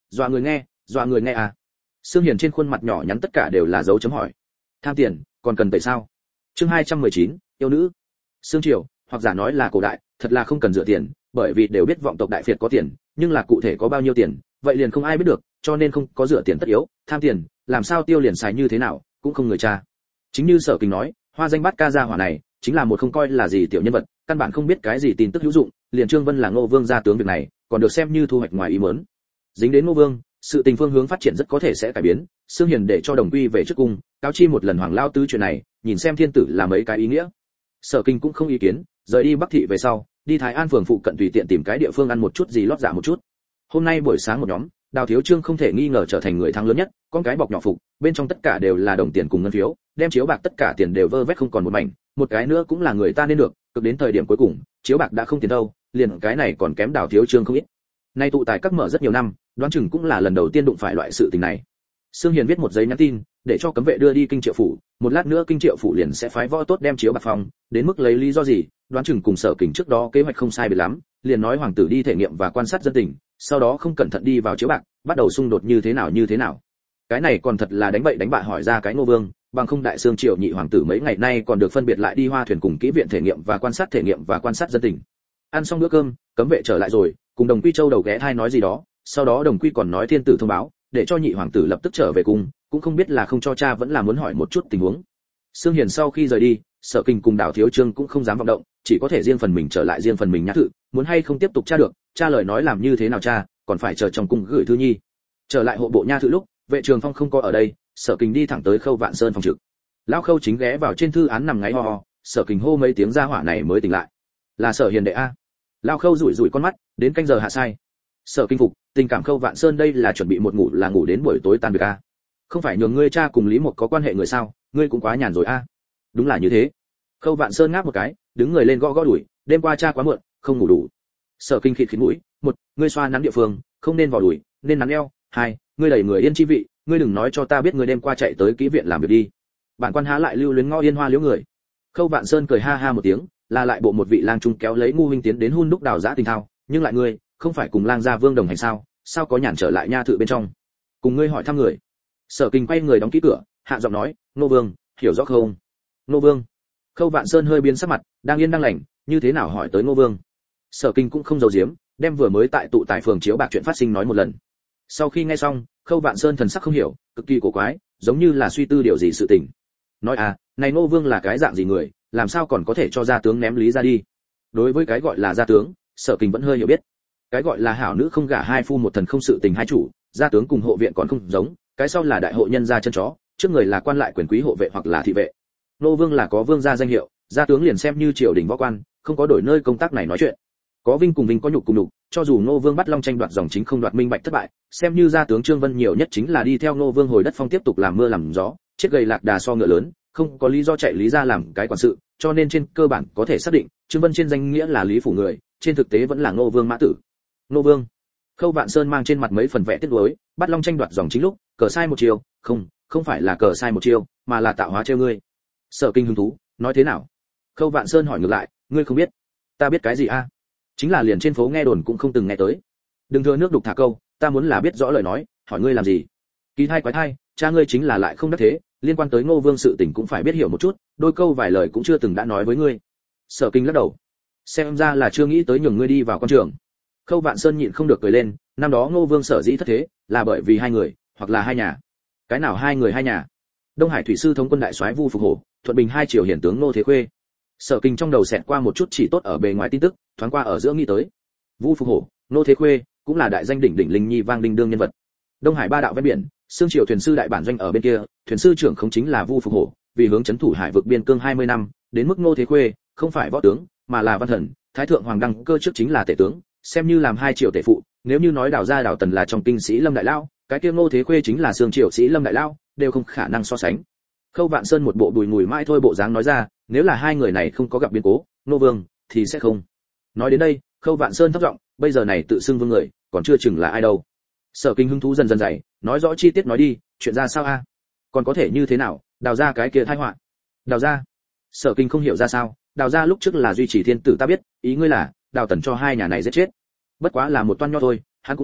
dọa người nghe, dọa người nghe à. Sương Hiền trên khuôn mặt nhỏ nhắn tất cả đều là dấu chấm hỏi. Tham tiền, còn cần tẩy sao? Chương hai trăm mười chín, yêu nữ. Sương triều, hoặc giả nói là cổ đại, thật là không cần dựa tiền, bởi vì đều biết vọng tộc đại phiệt có tiền, nhưng là cụ thể có bao nhiêu tiền, vậy liền không ai biết được, cho nên không có dựa tiền tất yếu, tham tiền, làm sao tiêu liền xài như thế nào, cũng không người tra. Chính như Sở Kình nói, Hoa Danh Bát Ca gia hỏa này, chính là một không coi là gì tiểu nhân vật, căn bản không biết cái gì tin tức hữu dụng, liền Trương Vân là Ngô Vương gia tướng việc này, còn được xem như thu hoạch ngoài ý muốn. Dính đến Ngô Vương, sự tình phương hướng phát triển rất có thể sẽ cải biến, Sương Hiền để cho Đồng Quy về trước cung, cáo chi một lần Hoàng lao tứ chuyện này, nhìn xem thiên tử là mấy cái ý nghĩa. Sở Kinh cũng không ý kiến, rời đi Bắc thị về sau, đi Thái An phường phụ cận tùy tiện tìm cái địa phương ăn một chút gì lót dạ một chút. Hôm nay buổi sáng một nhóm, Đào Thiếu Trương không thể nghi ngờ trở thành người thắng lớn nhất, con cái bọc nhỏ phục, bên trong tất cả đều là đồng tiền cùng ngân phiếu, đem chiếu bạc tất cả tiền đều vơ vét không còn một mảnh, một cái nữa cũng là người ta nên được, cực đến thời điểm cuối cùng, chiếu bạc đã không tiền đâu, liền cái này còn kém Đào Thiếu Trương không ít. Nay tụ tài các mở rất nhiều năm, đoán chừng cũng là lần đầu tiên đụng phải loại sự tình này. Sương Hiền viết một giấy nhắn tin, để cho cấm vệ đưa đi kinh triệu phủ, một lát nữa kinh triệu phủ liền sẽ phái võ tốt đem chiếu bạc phòng, đến mức lấy lý do gì, đoán chừng cùng Sở Kình trước đó kế hoạch không sai biệt lắm, liền nói hoàng tử đi thể nghiệm và quan sát dân tình, sau đó không cẩn thận đi vào chiếu bạc, bắt đầu xung đột như thế nào như thế nào. Cái này còn thật là đánh bậy đánh bạ hỏi ra cái Ngô Vương, bằng không đại xương triệu nhị hoàng tử mấy ngày nay còn được phân biệt lại đi Hoa Thuyền cùng kỹ viện thể nghiệm và quan sát thể nghiệm và quan sát dân tình. Ăn xong bữa cơm, cấm vệ trở lại rồi, cùng Đồng Quy Châu đầu ghé thai nói gì đó, sau đó Đồng Quy còn nói thiên tử thông báo, để cho nhị hoàng tử lập tức trở về cùng, cũng không biết là không cho cha vẫn là muốn hỏi một chút tình huống. Sương Hiền sau khi rời đi, Sở Kình cùng Đào Thiếu Trương cũng không dám vọng động, chỉ có thể riêng phần mình trở lại riêng phần mình nhã thự, muốn hay không tiếp tục tra được, cha lời nói làm như thế nào cha, còn phải chờ trong cung gửi thư nhi. Trở lại hộ bộ nha thự lúc, vệ Trường Phong không có ở đây, Sở Kình đi thẳng tới Khâu Vạn Sơn phòng trực. Lão Khâu chính ghé vào trên thư án nằm ngáy ho ho, Sở Kình hô mấy tiếng ra hỏa này mới tỉnh lại. Là Sở Hiền đệ a. Lão Khâu rủi rủi con mắt, đến canh giờ hạ sai. Sở Kinh phục, tình cảm Khâu Vạn Sơn đây là chuẩn bị một ngủ là ngủ đến buổi tối tan việc a. Không phải nhường ngươi cha cùng Lý Mộc có quan hệ người sao, ngươi cũng quá nhàn rồi a. Đúng là như thế. Khâu Vạn Sơn ngáp một cái, đứng người lên gõ gõ đùi, đêm qua cha quá muộn, không ngủ đủ. Sở Kinh khịt khịt mũi, một, ngươi xoa nắn địa phương, không nên vào đùi, nên nắn eo, hai, ngươi đẩy người yên chi vị, ngươi đừng nói cho ta biết ngươi đêm qua chạy tới kỹ viện làm việc đi. Bản quan há lại lưu luyến ngõ yên hoa liễu người. Khâu Vạn Sơn cười ha ha một tiếng, là lại bộ một vị lang trung kéo lấy ngu huynh tiến đến hun đúc đào giã tình thao, nhưng lại ngươi, không phải cùng lang gia vương đồng hành sao, sao có nhàn trở lại nha thự bên trong. Cùng ngươi hỏi thăm người. Sở Kinh quay người đóng kỹ cửa, hạ giọng nói, nô vương, hiểu rõ không? Nô vương. Khâu Vạn Sơn hơi biến sắc mặt, đang yên đang lành, như thế nào hỏi tới nô vương? Sở Kinh cũng không giấu giếm, đem vừa mới tại tụ tài phường chiếu bạc chuyện phát sinh nói một lần. Sau khi nghe xong, Khâu Vạn Sơn thần sắc không hiểu, cực kỳ cổ quái, giống như là suy tư điều gì sự tình. Nói à, này nô vương là cái dạng gì người, làm sao còn có thể cho gia tướng ném lý ra đi? Đối với cái gọi là gia tướng, Sở Kinh vẫn hơi hiểu biết. Cái gọi là hảo nữ không gả hai phu một thần không sự tình hai chủ, gia tướng cùng hộ viện còn không giống, cái sau là đại hộ nhân gia chân chó, trước người là quan lại quyền quý hộ vệ hoặc là thị vệ. Nô vương là có vương gia danh hiệu, gia tướng liền xem như triều đình võ quan, không có đổi nơi công tác này nói chuyện. Có vinh cùng vinh có nhục cùng nhục, cho dù Ngô Vương bắt Long tranh đoạt dòng chính không đoạt minh bạch thất bại, xem như gia tướng Trương Vân nhiều nhất chính là đi theo Ngô Vương hồi đất phong tiếp tục làm mưa làm gió, chết gầy lạc đà so ngựa lớn, không có lý do chạy lý ra làm cái quản sự, cho nên trên cơ bản có thể xác định, Trương Vân trên danh nghĩa là lý phủ người, trên thực tế vẫn là Ngô Vương mã tử. Ngô Vương. Khâu Vạn Sơn mang trên mặt mấy phần vẻ tiếc nuối, bắt Long tranh đoạt dòng chính lúc, cờ sai một chiều, không, không phải là cờ sai một chiều, mà là tạo hóa trêu ngươi. Sở Kinh hứng thú, nói thế nào? Khâu Vạn Sơn hỏi ngược lại, ngươi không biết? Ta biết cái gì a? Chính là liền trên phố nghe đồn cũng không từng nghe tới. Đừng thừa nước đục thả câu, ta muốn là biết rõ lời nói, hỏi ngươi làm gì? Kỳ thai quái thai, cha ngươi chính là lại không đắc thế, liên quan tới Ngô Vương sự tình cũng phải biết hiểu một chút, đôi câu vài lời cũng chưa từng đã nói với ngươi. Sở Kinh lắc đầu, xem ra là chưa nghĩ tới nhường ngươi đi vào con trường. Khâu Vạn Sơn nhịn không được cười lên, năm đó Ngô Vương sở dĩ thất thế, là bởi vì hai người, hoặc là hai nhà. Cái nào hai người hai nhà? Đông Hải thủy sư thống quân đại soái Vu Phục Hổ, Thuận Bình hai triều hiển tướng Ngô Thế Khuê. Sở Kinh trong đầu xẹt qua một chút chỉ tốt ở bề ngoài tin tức, thoáng qua ở giữa nghĩ tới. Vu Phục Hổ, Ngô Thế Khuê, cũng là đại danh đỉnh đỉnh linh nhi vang đinh đương nhân vật. Đông Hải ba đạo ven biển, xương triều thuyền sư đại bản doanh ở bên kia, thuyền sư trưởng không chính là Vu Phục Hổ, vì hướng trấn thủ hải vực biên cương hai mươi năm, đến mức Ngô Thế Khuê, không phải võ tướng, mà là văn thần, thái thượng hoàng đăng cơ trước chính là tể tướng, xem như làm hai triều tể phụ, nếu như nói đào gia đào tần là trong kinh sĩ Lâm đại lao, cái kia Ngô Thế Khuê chính là xương triều sĩ Lâm đại lao, đều không khả năng so sánh. Khâu Vạn Sơn một bộ bùi ngùi mãi thôi bộ dáng nói ra, nếu là hai người này không có gặp biến cố, Ngô Vương thì sẽ không. Nói đến đây, Khâu Vạn Sơn thấp giọng, bây giờ này tự xưng vương người, còn chưa chừng là ai đâu. Sở Kinh hứng thú dần dần dày, nói rõ chi tiết nói đi, chuyện ra sao a? Còn có thể như thế nào, đào ra cái kia tai họa. Đào ra? Sở Kinh không hiểu ra sao, đào ra lúc trước là duy trì thiên tử ta biết, ý ngươi là đào tần cho hai nhà này giết chết. Bất quá là một toan nho thôi, hắn cũng xứng,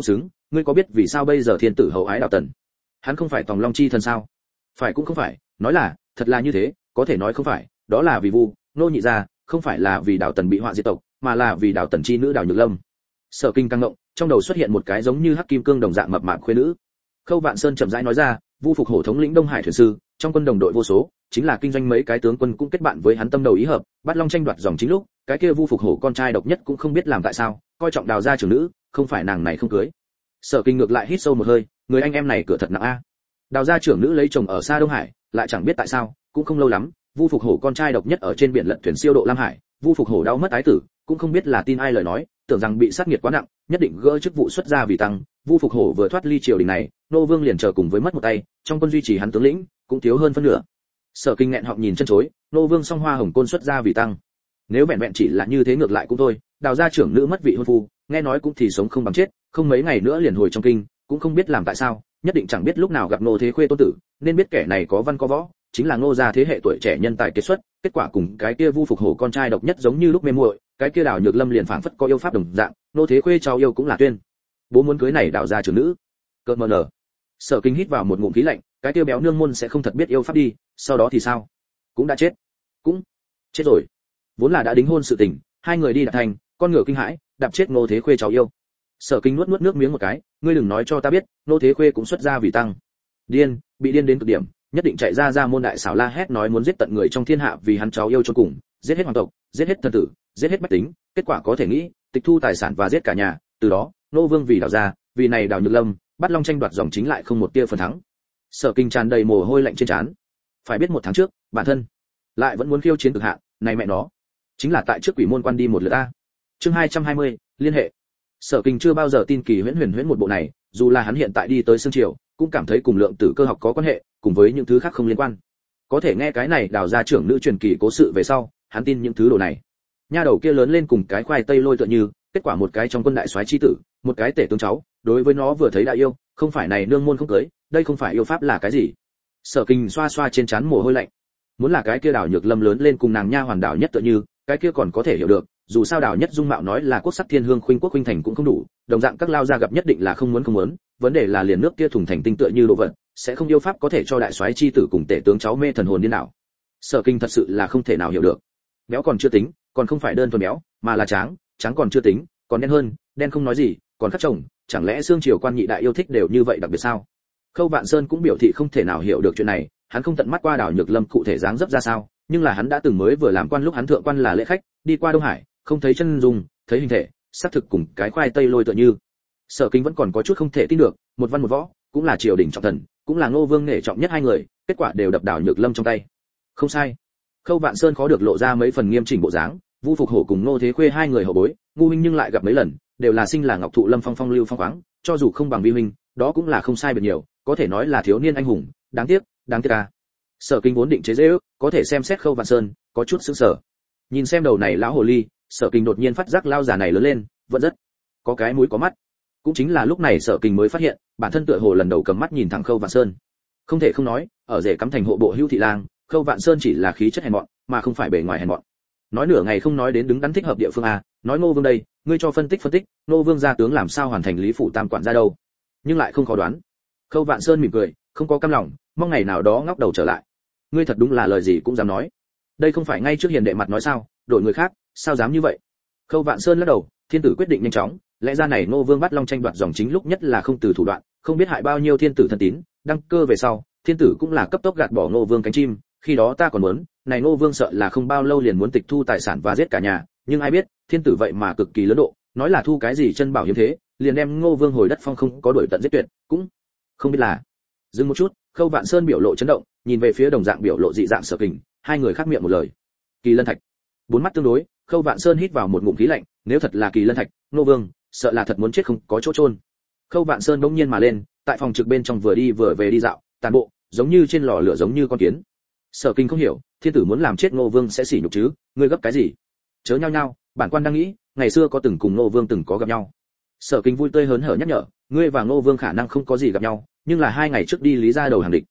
ngươi có biết vì sao bây giờ thiên tử hậu ái Đào Tần? Hắn không phải tòng long chi thần sao? Phải cũng không phải, nói là, thật là như thế, có thể nói không phải, đó là vì Vu, nô nhị gia, không phải là vì Đào Tần bị họa diệt tộc, mà là vì Đào Tần chi nữ Đào Nhược Lâm. Sở Kinh căng ngộng, trong đầu xuất hiện một cái giống như hắc kim cương đồng dạng mập mạp khuê nữ. Khâu Vạn Sơn chậm rãi nói ra, Vu Phục Hổ thống lĩnh Đông Hải thuyền sư, trong quân đồng đội vô số, chính là kinh doanh mấy cái tướng quân cũng kết bạn với hắn tâm đầu ý hợp, bắt long tranh đoạt dòng chính lúc, cái kia Vu Phục Hổ con trai độc nhất cũng không biết làm tại sao, coi trọng Đào gia trưởng nữ, không phải nàng này không cưới. Sở Kinh ngược lại hít sâu một hơi, người anh em này cửa thật nặng a. Đào gia trưởng nữ lấy chồng ở xa Đông Hải, lại chẳng biết tại sao, cũng không lâu lắm, Vu Phục Hổ con trai độc nhất ở trên biển lật thuyền siêu độ Lam Hải, Vu Phục Hổ đau mất ái tử, cũng không biết là tin ai lời nói, tưởng rằng bị sát nghiệt quá nặng, nhất định gỡ chức vụ xuất gia vì tăng. Vu Phục Hổ vừa thoát ly triều đình này, nô vương liền chờ cùng với mất một tay, trong quân duy trì hắn tướng lĩnh, cũng thiếu hơn phân nửa. Sở Kinh nghẹn họng nhìn chân chối, nô vương song hoa hồng côn xuất gia vì tăng. Nếu vẹn vẹn chỉ là như thế ngược lại cũng thôi, Đào gia trưởng nữ mất vị hôn phu, nghe nói cũng thì sống không bằng chết, không mấy ngày nữa liền hồi trong kinh, cũng không biết làm tại sao, nhất định chẳng biết lúc nào gặp Ngô Thế Khuê tôn tử, nên biết kẻ này có văn có võ, chính là Ngô gia thế hệ tuổi trẻ nhân tài kiệt xuất, kết quả cùng cái kia Vu Phục Hổ con trai độc nhất giống như lúc mê muội, cái kia Đào Nhược Lâm liền phảng phất có yêu pháp đồng dạng, Ngô Thế Khuê cháu yêu cũng là tuyên. Bố muốn cưới này Đào gia trưởng nữ. Cợt mờ nở. Sở Kinh hít vào một ngụm khí lạnh, cái kia béo nương môn sẽ không thật biết yêu pháp đi, sau đó thì sao? Cũng đã chết. Cũng chết rồi. Vốn là đã đính hôn sự tình, hai người đi đạt thành, con ngựa kinh hãi, đạp chết Ngô Thế Khuê cháu yêu. Sở Kinh nuốt nuốt nước miếng một cái, ngươi đừng nói cho ta biết, Ngô Thế Khuê cũng xuất gia vì tăng. Điên, bị điên đến cực điểm, nhất định chạy ra ra môn đại xảo la hét nói muốn giết tận người trong thiên hạ vì hắn cháu yêu cho cùng, giết hết hoàng tộc, giết hết thần tử, giết hết bách tính, kết quả có thể nghĩ, tịch thu tài sản và giết cả nhà, từ đó, Nô Vương vì Đào gia, vì này Đào Nhược Lâm, bắt long tranh đoạt dòng chính lại không một tia phần thắng. Sở Kinh tràn đầy mồ hôi lạnh trên trán. Phải biết một tháng trước, bản thân lại vẫn muốn khiêu chiến cực hạn, này mẹ nó, chính là tại trước quỷ môn quan đi một lượt a. Chương hai trăm hai mươi, liên hệ. Sở Kinh chưa bao giờ tin kỳ huyễn huyền huyễn một bộ này, dù là hắn hiện tại đi tới Sương Triều, cũng cảm thấy cùng lượng tử cơ học có quan hệ, cùng với những thứ khác không liên quan. Có thể nghe cái này Đào gia trưởng nữ truyền kỳ cố sự về sau, hắn tin những thứ đồ này. Nha đầu kia lớn lên cùng cái khoai tây lôi tựa như, kết quả một cái trong quân đại soái chi tử, một cái tể tướng cháu, đối với nó vừa thấy đã yêu, không phải này nương môn không cưới, đây không phải yêu pháp là cái gì? Sở Kinh xoa xoa trên trán mồ hôi lạnh. Muốn là cái kia Đào Nhược Lâm lớn lên cùng nàng nha hoàn Đào Nhất tựa như, cái kia còn có thể hiểu được, dù sao Đào Nhất dung mạo nói là quốc sắc thiên hương khuynh quốc khuynh thành cũng không đủ, đồng dạng các lao gia gặp nhất định là không muốn không muốn, vấn đề là liền nước kia thủng thành tinh tựa như đồ vật, sẽ không yêu pháp có thể cho đại soái chi tử cùng tể tướng cháu mê thần hồn điên đảo. Sở Kinh thật sự là không thể nào hiểu được. Béo còn chưa tính, còn không phải đơn thuần béo, mà là tráng, tráng còn chưa tính, còn đen hơn, đen không nói gì, còn khắc chồng, chẳng lẽ xương triều quan nhị đại yêu thích đều như vậy đặc biệt sao? Khâu Vạn Sơn cũng biểu thị không thể nào hiểu được chuyện này, hắn không tận mắt qua Đào Nhược Lâm cụ thể dáng dấp ra sao, nhưng là hắn đã từng mới vừa làm quan lúc hắn thượng quan là lễ khách, đi qua Đông Hải, không thấy chân dung, thấy hình thể, xác thực cùng cái khoai tây lôi tựa như. Sở Kinh vẫn còn có chút không thể tin được, một văn một võ, cũng là triều đình trọng thần, cũng là Ngô Vương nể trọng nhất hai người, kết quả đều đập Đào Nhược Lâm trong tay. Không sai. Khâu Vạn Sơn khó được lộ ra mấy phần nghiêm chỉnh bộ dáng, Vu Phục Hổ cùng Ngô Thế Khuê hai người hậu bối, ngu huynh nhưng lại gặp mấy lần, đều là sinh là ngọc thụ lâm phong phong lưu phong khoáng, cho dù không bằng vi huynh, đó cũng là không sai biệt nhiều, có thể nói là thiếu niên anh hùng, đáng tiếc, đáng tiếc à. Sở Kinh vốn định chế giễu, có thể xem xét Khâu Vạn Sơn, có chút sững sờ. Nhìn xem đầu này lão hồ ly, Sở Kinh đột nhiên phát giác lao già này lớn lên, vẫn rất có cái mũi có mắt. Cũng chính là lúc này Sở Kinh mới phát hiện, bản thân tựa hồ lần đầu cầm mắt nhìn thẳng Khâu Vạn Sơn. Không thể không nói, ở rể cắm thành hộ bộ Hưu thị lang, Khâu Vạn Sơn chỉ là khí chất hèn mọn, mà không phải bề ngoài hèn mọn. Nói nửa ngày không nói đến đứng đắn thích hợp địa phương à, nói Ngô Vương đây, ngươi cho phân tích phân tích, Ngô Vương gia tướng làm sao hoàn thành Lý phủ tam quản gia đâu? Nhưng lại không khó đoán. Khâu Vạn Sơn mỉm cười, không có cam lòng, mong ngày nào đó ngóc đầu trở lại. Ngươi thật đúng là lời gì cũng dám nói. Đây không phải ngay trước hiền đệ mặt nói sao, đổi người khác, sao dám như vậy? Khâu Vạn Sơn lắc đầu, thiên tử quyết định nhanh chóng, lẽ ra này Ngô Vương bắt long tranh đoạt dòng chính lúc nhất là không từ thủ đoạn, không biết hại bao nhiêu thiên tử thân tín, đăng cơ về sau, thiên tử cũng là cấp tốc gạt bỏ Ngô Vương cánh chim, khi đó ta còn muốn, này Ngô Vương sợ là không bao lâu liền muốn tịch thu tài sản và giết cả nhà, nhưng ai biết, thiên tử vậy mà cực kỳ lớn độ, nói là thu cái gì chân bảo hiếm thế, liền đem Ngô Vương hồi đất phong không có đuổi tận giết tuyệt, cũng không biết là. Dừng một chút, Khâu Vạn Sơn biểu lộ chấn động, nhìn về phía đồng dạng biểu lộ dị dạng Sở Kình, hai người khác miệng một lời. Kỳ Lân Thạch. Bốn mắt tương đối, Khâu Vạn Sơn hít vào một ngụm khí lạnh, nếu thật là Kỳ Lân Thạch, Ngô Vương, sợ là thật muốn chết không có chỗ chôn. Khâu Vạn Sơn bỗng nhiên mà lên, tại phòng trực bên trong vừa đi vừa về đi dạo, tàn bộ, giống như trên lò lửa giống như con kiến. Sở Kinh không hiểu, thiên tử muốn làm chết Ngô Vương sẽ sỉ nhục chứ, ngươi gấp cái gì? Chớ nhau nhau, bản quan đang nghĩ, ngày xưa có từng cùng Ngô Vương từng có gặp nhau. Sở Kinh vui tươi hớn hở nhắc nhở, ngươi và Ngô Vương khả năng không có gì gặp nhau, nhưng là hai ngày trước đi Lý gia đầu hàng địch.